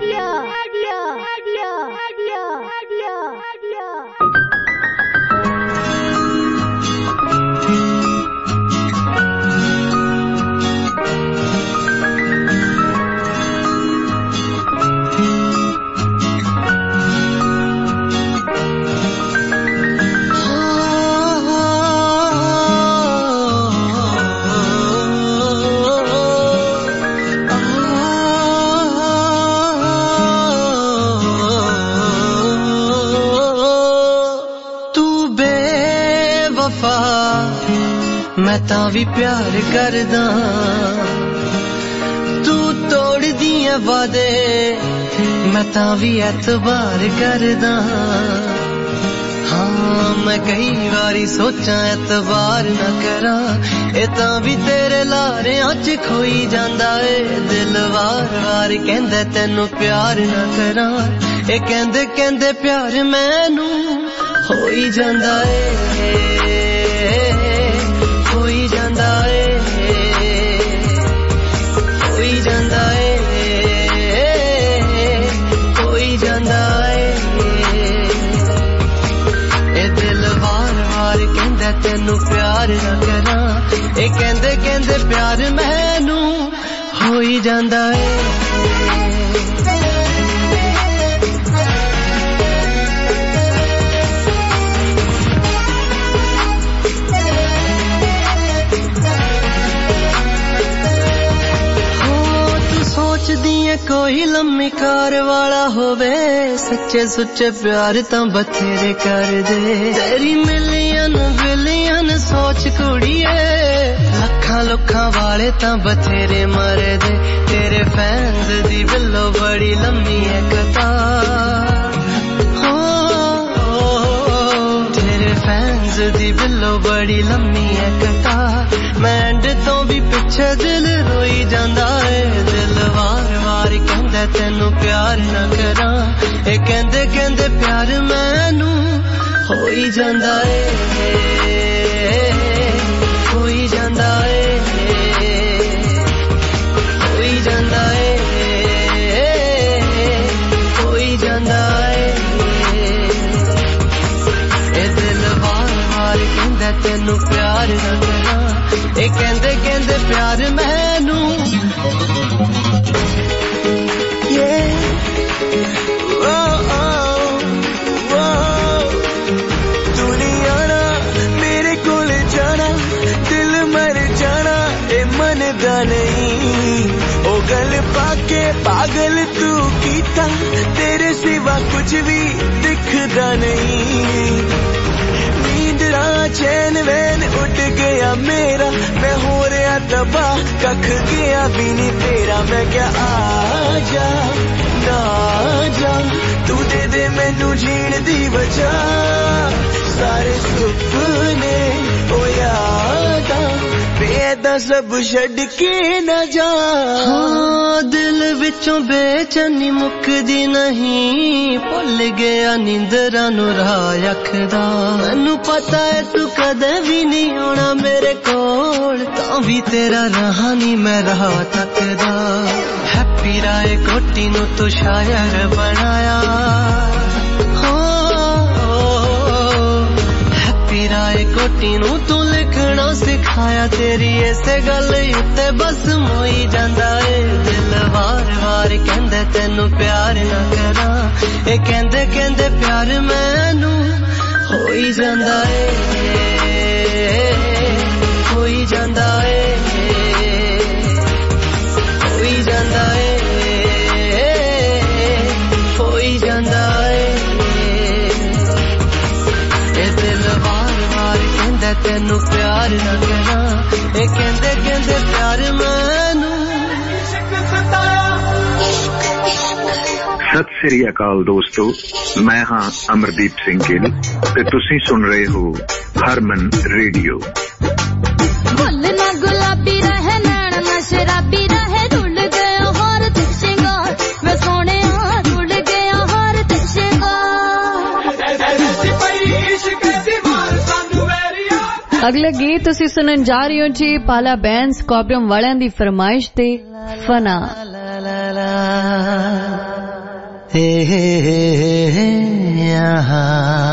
मैं तां भी प्यार करदा, तू तोड़ दिए वादे मैं तां भी एतबार करदा। हाँ मैं कई वारी सोचा एतबार ना करा, ए तां भी तेरे लारेआं च खोई जांदा ए। दिल वार वार कहंदा तैनू प्यार ना करा, ए कहंदे कहंदे प्यार मैनू होई जांदा ए, होई जांदा ए, होई जांदा ए, होई जांदा ए। ए दिल वार वार कहंदा तैनू प्यार ना करा, ए कहंदे कहंदे प्यार मैनू होई जांदा ए। कोई लम्मी कार वाला होवे, सच्चे सुच्चे प्यार तां बथेरे कर दे। तेरी मिलियन बिलियन सोच कुड़िए, लखां लुखां वाले तां बथेरे मर दे। तेरे फैंस दी बिल्लो बड़ी लम्मी है कतार, हो तेरे फैंस दी बिल्लो बड़ी लम्मी है कतार। मैं एंड तो भी पिछे दिल रोई जांदा है। दिल वार वार कहंदा तैनू प्यार ना करा, ए कहंदे कहंदे प्यार मैनू होई जांदा ए, होई जांदा ए, होई जांदा ए, होई जांदा ए। ए दिल वार वार कहंदा तैनू प्यार ना करा, ए कहंदे कहंदे प्यार मैनू पागल तू कीता, तेरे सिवा कुछ भी दिखदा नहीं। नींदरा चैन वैन उठ गया मेरा, मैं हो रहा रब्बा कख गया भी नहीं तेरा मैं क्या आ जा ना जा तू दे दे मैनू जीण दी वजह सारे सुपने ओ यादा बेदा सब छड़ के न जा हाँ दिल विचों बेचैनी मुकदी नहीं भुल गया नींदरां नूं राह अखदा मैनू पता है तू कदे भी नहीं आना मेरे कोल तां भी तेरा राह नहीं मैं राह तकदा हैप्पी राय कोटी नूं तू शायर बनाया राय कोटी नू तू लिखना सिखाया तेरी ऐसे गल उत्ते बस मोई जांदा ए दिल वार वार कहंदे तेनू प्यार ना करा ए कहंदे कहंदे प्यार मैनू होई जांदा ए होई जांदा ए होई जांदा ए होई जांदा ए तेनू प्यार ना करा ए कहंदे कहंदे प्यार मैनू सत श्री अकाल दोस्तों मैं हां अमरदीप सिंह गिल ते तुसी सुन रहे हो हरमन रेडियो फुल ना गुलाबी रहे नैन ना शराबी रहे रुल गया हार ते शिंगार मैं सोने रुल गया हार ते अगला गीत तुसी सुनन जा रही हो जी पाला बैंड स्कॉर्पियन वालियां दी फरमाइश ते फना हे हे हे आहा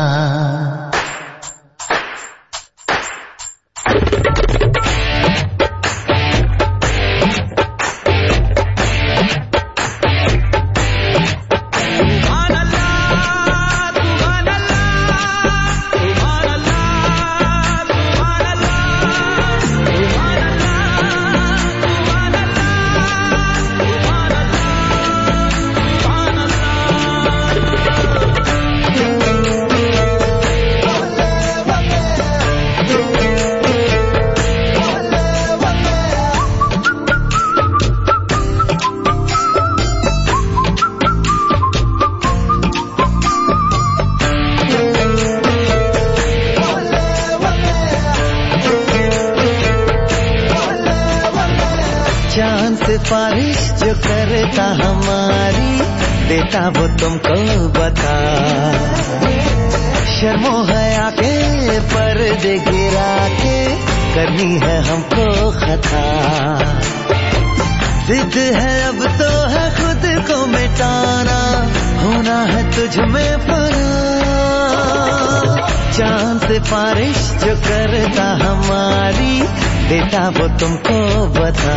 सिफारिश जो करता हमारी देता वो तुमको बता शर्मो हया के पर्दे गिरा के करनी है हमको खता जिद है अब तो है खुद को मिटाना होना है तुझ में फना चांद सिफारिश जो करता हमारी देता वो तुमको बता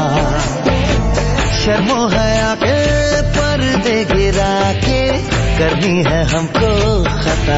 शर्मो हया के पर्दे गिरा के करनी है हमको खता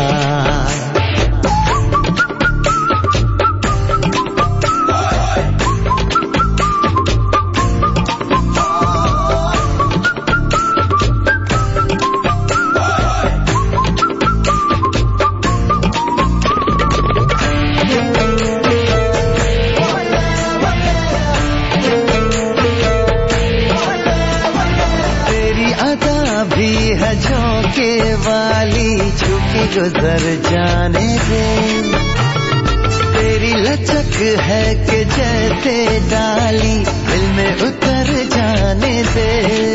झोंके वाली छुपी गुजर जाने दे तेरी लचक है कि जैसे डाली दिल में उतर जाने दे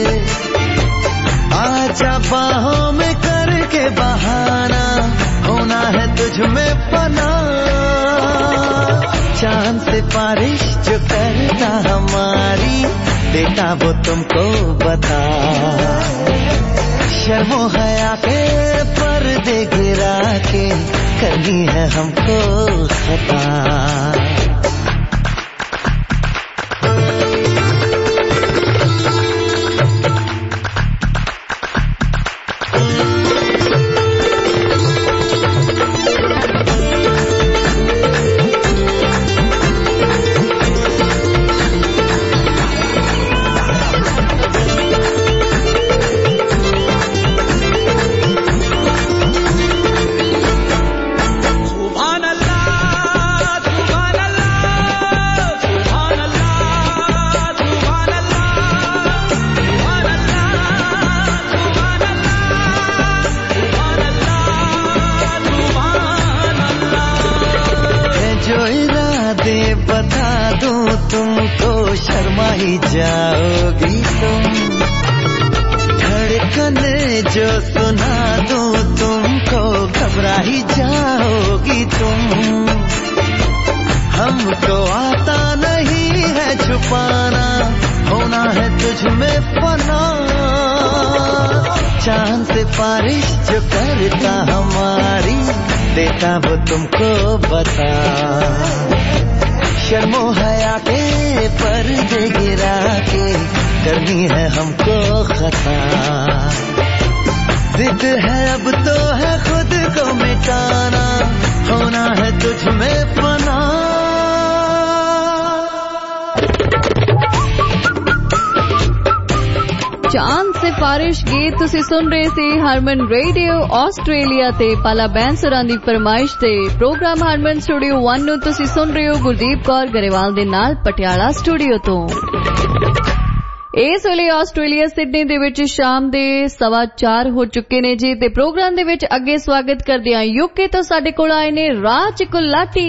आजा बाहों में करके बहाना होना है तुझ में पना चांद से बारिश जो करता हमारी देता वो तुमको बता शर्मो हया के पर्दे गिरा के करनी है हमको खता सुभान अल्लाह बातें बता दूं तुमको शर्मा ही जाओगी तुम धड़कन जो सुना दूं तुमको घबरा ही जाओगी तुम हमको आता नहीं है छुपाना होना है तुझ में फना चांद से बारिश जो करता हमारी देता वो तुमको बता शर्मो हया के पर्दे गिरा के करनी है हमको खता जिद है अब तो है खुद को मिटाना होना है तुझ में फना चांद सिफारिश गीत तुसी सुन रहे थे हरमन रेडियो आस्ट्रेलिया ते पाला बैंसरां दी फरमाइश ते प्रोग्राम हरमन स्टूडियो वन नु तुसी सुन रहे हो गुरदीप कौर गरेवाल दे नाल पटियाला स्टूडियो तो इस वेले आस्ट्रेलिया सिडनी दे विच शाम दे सवा चार हो चुके ने जी ते प्रोग्राम दे विच अगे स्वागत करदे आ यूके तो साडे कोल आए ने राज गुलाटी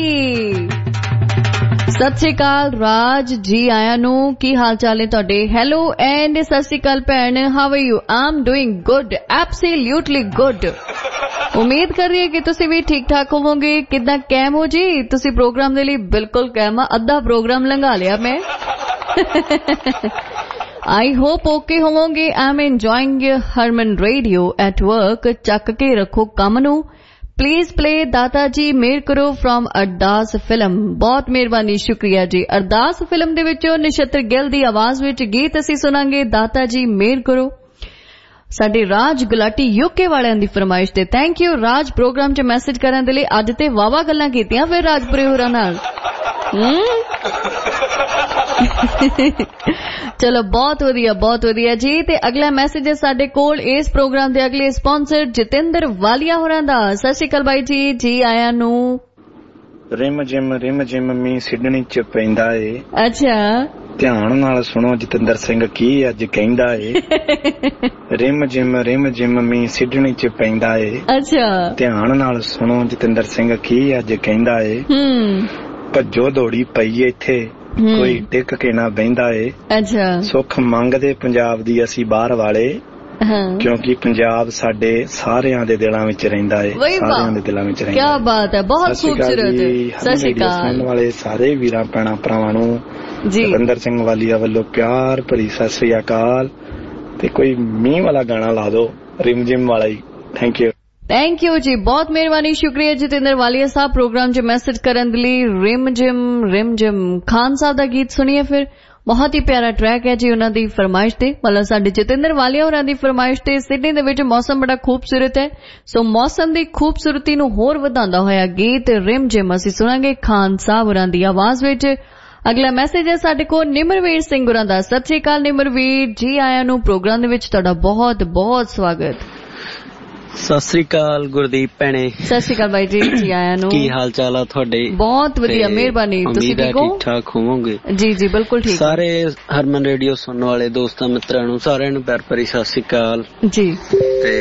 सत श्री अकाल राज जी आया नू की हाल चाल है तुहाडे हेलो एंड सत श्री अकाल भैन how are you I am doing good absolutely good उम्मीद कर रही है कि तुसी भी ठीक ठाक होवोगे कितना कैम हो जी तुसी प्रोग्राम दे लई बिल्कुल कैम आ अद्धा प्रोग्राम लंघा लिया मैं आई होप ओके होवोगे I am enjoying Harman radio at work चक के रखो कम नू प्लीज प्ले दाता जी मेर करो फ्रॉम अरदास फिल्म बहुत मेहरबानी शुक्रिया जी अरदास फिल्म दे विचों नक्षत्र गिल दी आवाज विच गीत असी सुनांगे दाता जी मेर करो साडे राज गुलाटी यूके वालियां दी फरमाइश ते थैंक यू राज प्रोग्राम च मैसेज करन दे लई अज ते वावा गल्लां कीतियां फिर राजपुरे होरां नाल चलो बहुत वधिया बहुत वधिया जी ते अगला मैसेज है साडे कोल इस प्रोग्राम दे अगले स्पॉन्सर जितेंद्र वालिया होरां दा सत श्री अकाल बाई जी जी आया नू रिम जिम रिम जिम मी सिडनी च पैंदा ए अच्छा ध्यान नाल सुनो जितेंद्र सिंह की अज कहंदा ए रिम जिम रिम जिम मी सिडनी च पैंदा ए अच्छा ध्यान नाल सुनो जितेंद्र सिंह की अज कहंदा ए हम्म भज्जो दौड़ी पई इत्थे कोई टिक के ना बहिंदा ए अच्छा सुख मंगदे पंजाब दी असी बाहर वाले क्योंकि पंजाब साडे सारियां दे दिलां विच रहिंदा है सारियां दे दिलां विच रहिंदा क्या बात है बहुत खूबसूरत सत श्री अकाल सुनने वाले सारे वीरां भैणां भरावां नूं जितेंद्र सिंह वालिया वालों प्यार भरी सत श्री अकाल ते कोई मींह वाला गाना ला दो रिम जिम वाला ही थैंक यू थैंक यू जी बहुत मेहरबानी शुक्रिया जितेंद्र वालिया साहब प्रोग्राम च मैसेज करन दे लई रिम जिम रिम जिम खान साहब दा गीत सुनिए फिर बहुत ही प्यारा ट्रैक है जी उन्हां दी फरमाइश ते मतलब साडे जितेंद्र वालिया होरां दी फरमाइश ते सिडनी दे विच मौसम बड़ा खूबसूरत है सो मौसम दी खूबसूरती नूं होर वधांदा होया गीत रिम जिम असीं सुणांगे खान साहब होरां दी आवाज विच अगला मैसेज है साडे कोल निमरवीर सिंह होरां दा सत श्री अकाल निमरवीर जी आया नूं प्रोग्राम दे विच तुहाडा बहुत बहुत स्वागत सत श्री अकाल गुरदीप भैणे सत श्री अकाल भाई जी जी आया नु की हाल चाल आ ਤੁਹਾਡੇ बहुत ਵਧੀਆ ਮਿਹਰਬਾਨੀ ਤੁਸੀਂ ਠੀਕ ਹੋ ਠੀਕ ਠਾਕ ਹੋਵੋਗੇ ਜੀ ਜੀ ਬਿਲਕੁਲ ਠੀਕ ਸਾਰੇ ਹਰਮਨ ਰੇਡੀਓ ਸੁਣਨ ਵਾਲੇ ਦੋਸਤਾਂ ਮਿੱਤਰਾਂ ਨੂੰ ਸਾਰਿਆਂ ਨੂੰ ਪਿਆਰ ਭਰੀ ਸਤਿ श्री ਅਕਾਲ ਜੀ ਤੇ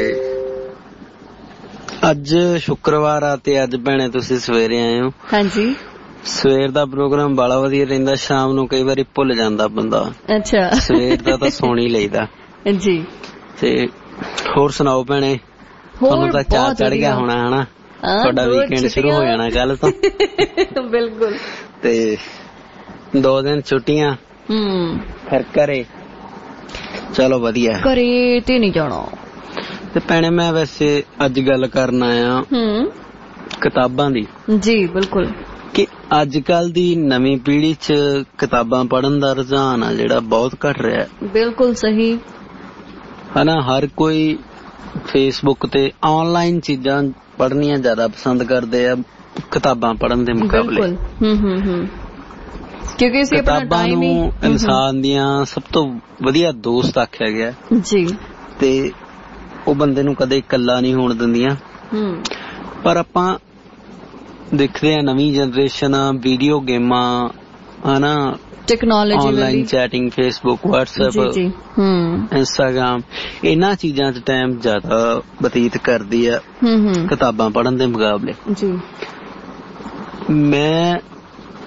ਅੱਜ ਸ਼ੁੱਕਰਵਾਰ ਆ ਤੇ ਅੱਜ ਭੈਣੇ ਤੁਸੀਂ ਸਵੇਰੇ ਆਏ ਹੋ ਹਾਂਜੀ ਸਵੇਰ ਦਾ ਪ੍ਰੋਗਰਾਮ ਬੜਾ ਵਧੀਆ ਰਹਿੰਦਾ ਸ਼ਾਮ ਨੂੰ ਕਈ ਵਾਰੀ ਭੁੱਲ ਜਾਂਦਾ ਬੰਦਾ ਅੱਛਾ ਸਵੇਰ ਦਾ ਤਾਂ ਸੌਣ ਹੀ ਲਈਦਾ ਜੀ ਤੇ ਹੋਰ ਸੁਣਾਓ ਭੈਣੇ ਤੁਹਾਨੂੰ ਤਾਂ ਚਾਹ ਚੜ ਗਿਆ ਹੋਣਾ ਹਨਾ ਤੁਹਾਡਾ ਵੀਕਐਂਡ ਸ਼ੁਰੂ ਹੋ ਜਾਣਾ ਕੱਲ ਤੋਂ ਬਿਲਕੁਲ ਤੇ ਦੋ ਦਿਨ ਛੁੱਟੀਆਂ ਹੂੰ ਫਿਰ ਘਰੇ ਚਲੋ ਵਧੀਆ ਘਰੇ ਤੇ ਨਹੀਂ ਜਾਣਾ ਤੇ ਭੈਣੇ ਮੈਂ ਵੈਸੇ ਅੱਜ ਗੱਲ ਕਰਨ ਆਇਆ ਹੂੰ ਕਿਤਾਬਾਂ ਦੀ ਜੀ ਬਿਲਕੁਲ ਕਿ ਅੱਜ ਕੱਲ ਦੀ ਨਵੀਂ ਪੀੜ੍ਹੀ ਚ ਕਿਤਾਬਾਂ ਪੜ੍ਹਨ ਦਾ ਰੁਝਾਨ ਆ ਜਿਹੜਾ ਬਹੁਤ ਘਟ ਰਿਹਾ ਬਿਲਕੁਲ ਸਹੀ ਹਨਾ ਹਰ ਕੋਈ फेसबुक ते ऑनलाइन चीजां पढ़नियां ज्यादा पसंद करदे आ किताबां पढ़न दे मुकाबले हम्म हम्म हम्म क्योंकि इसे अपना टाइम ही इंसान दियां सब तो वधिया दोस्त आख्या गया जी ते ओ बंदे नूं कदे इकल्ला नहीं होण दिंदियां पर आपां देखदे आ नवीं जनरेशन वीडियो गेमां हना technology online chatting Facebook WhatsApp Instagram इन्हां चीजां च टाइम ज्यादा बतीत करदी है किताबां पढ़न दे मुकाबले जी मैं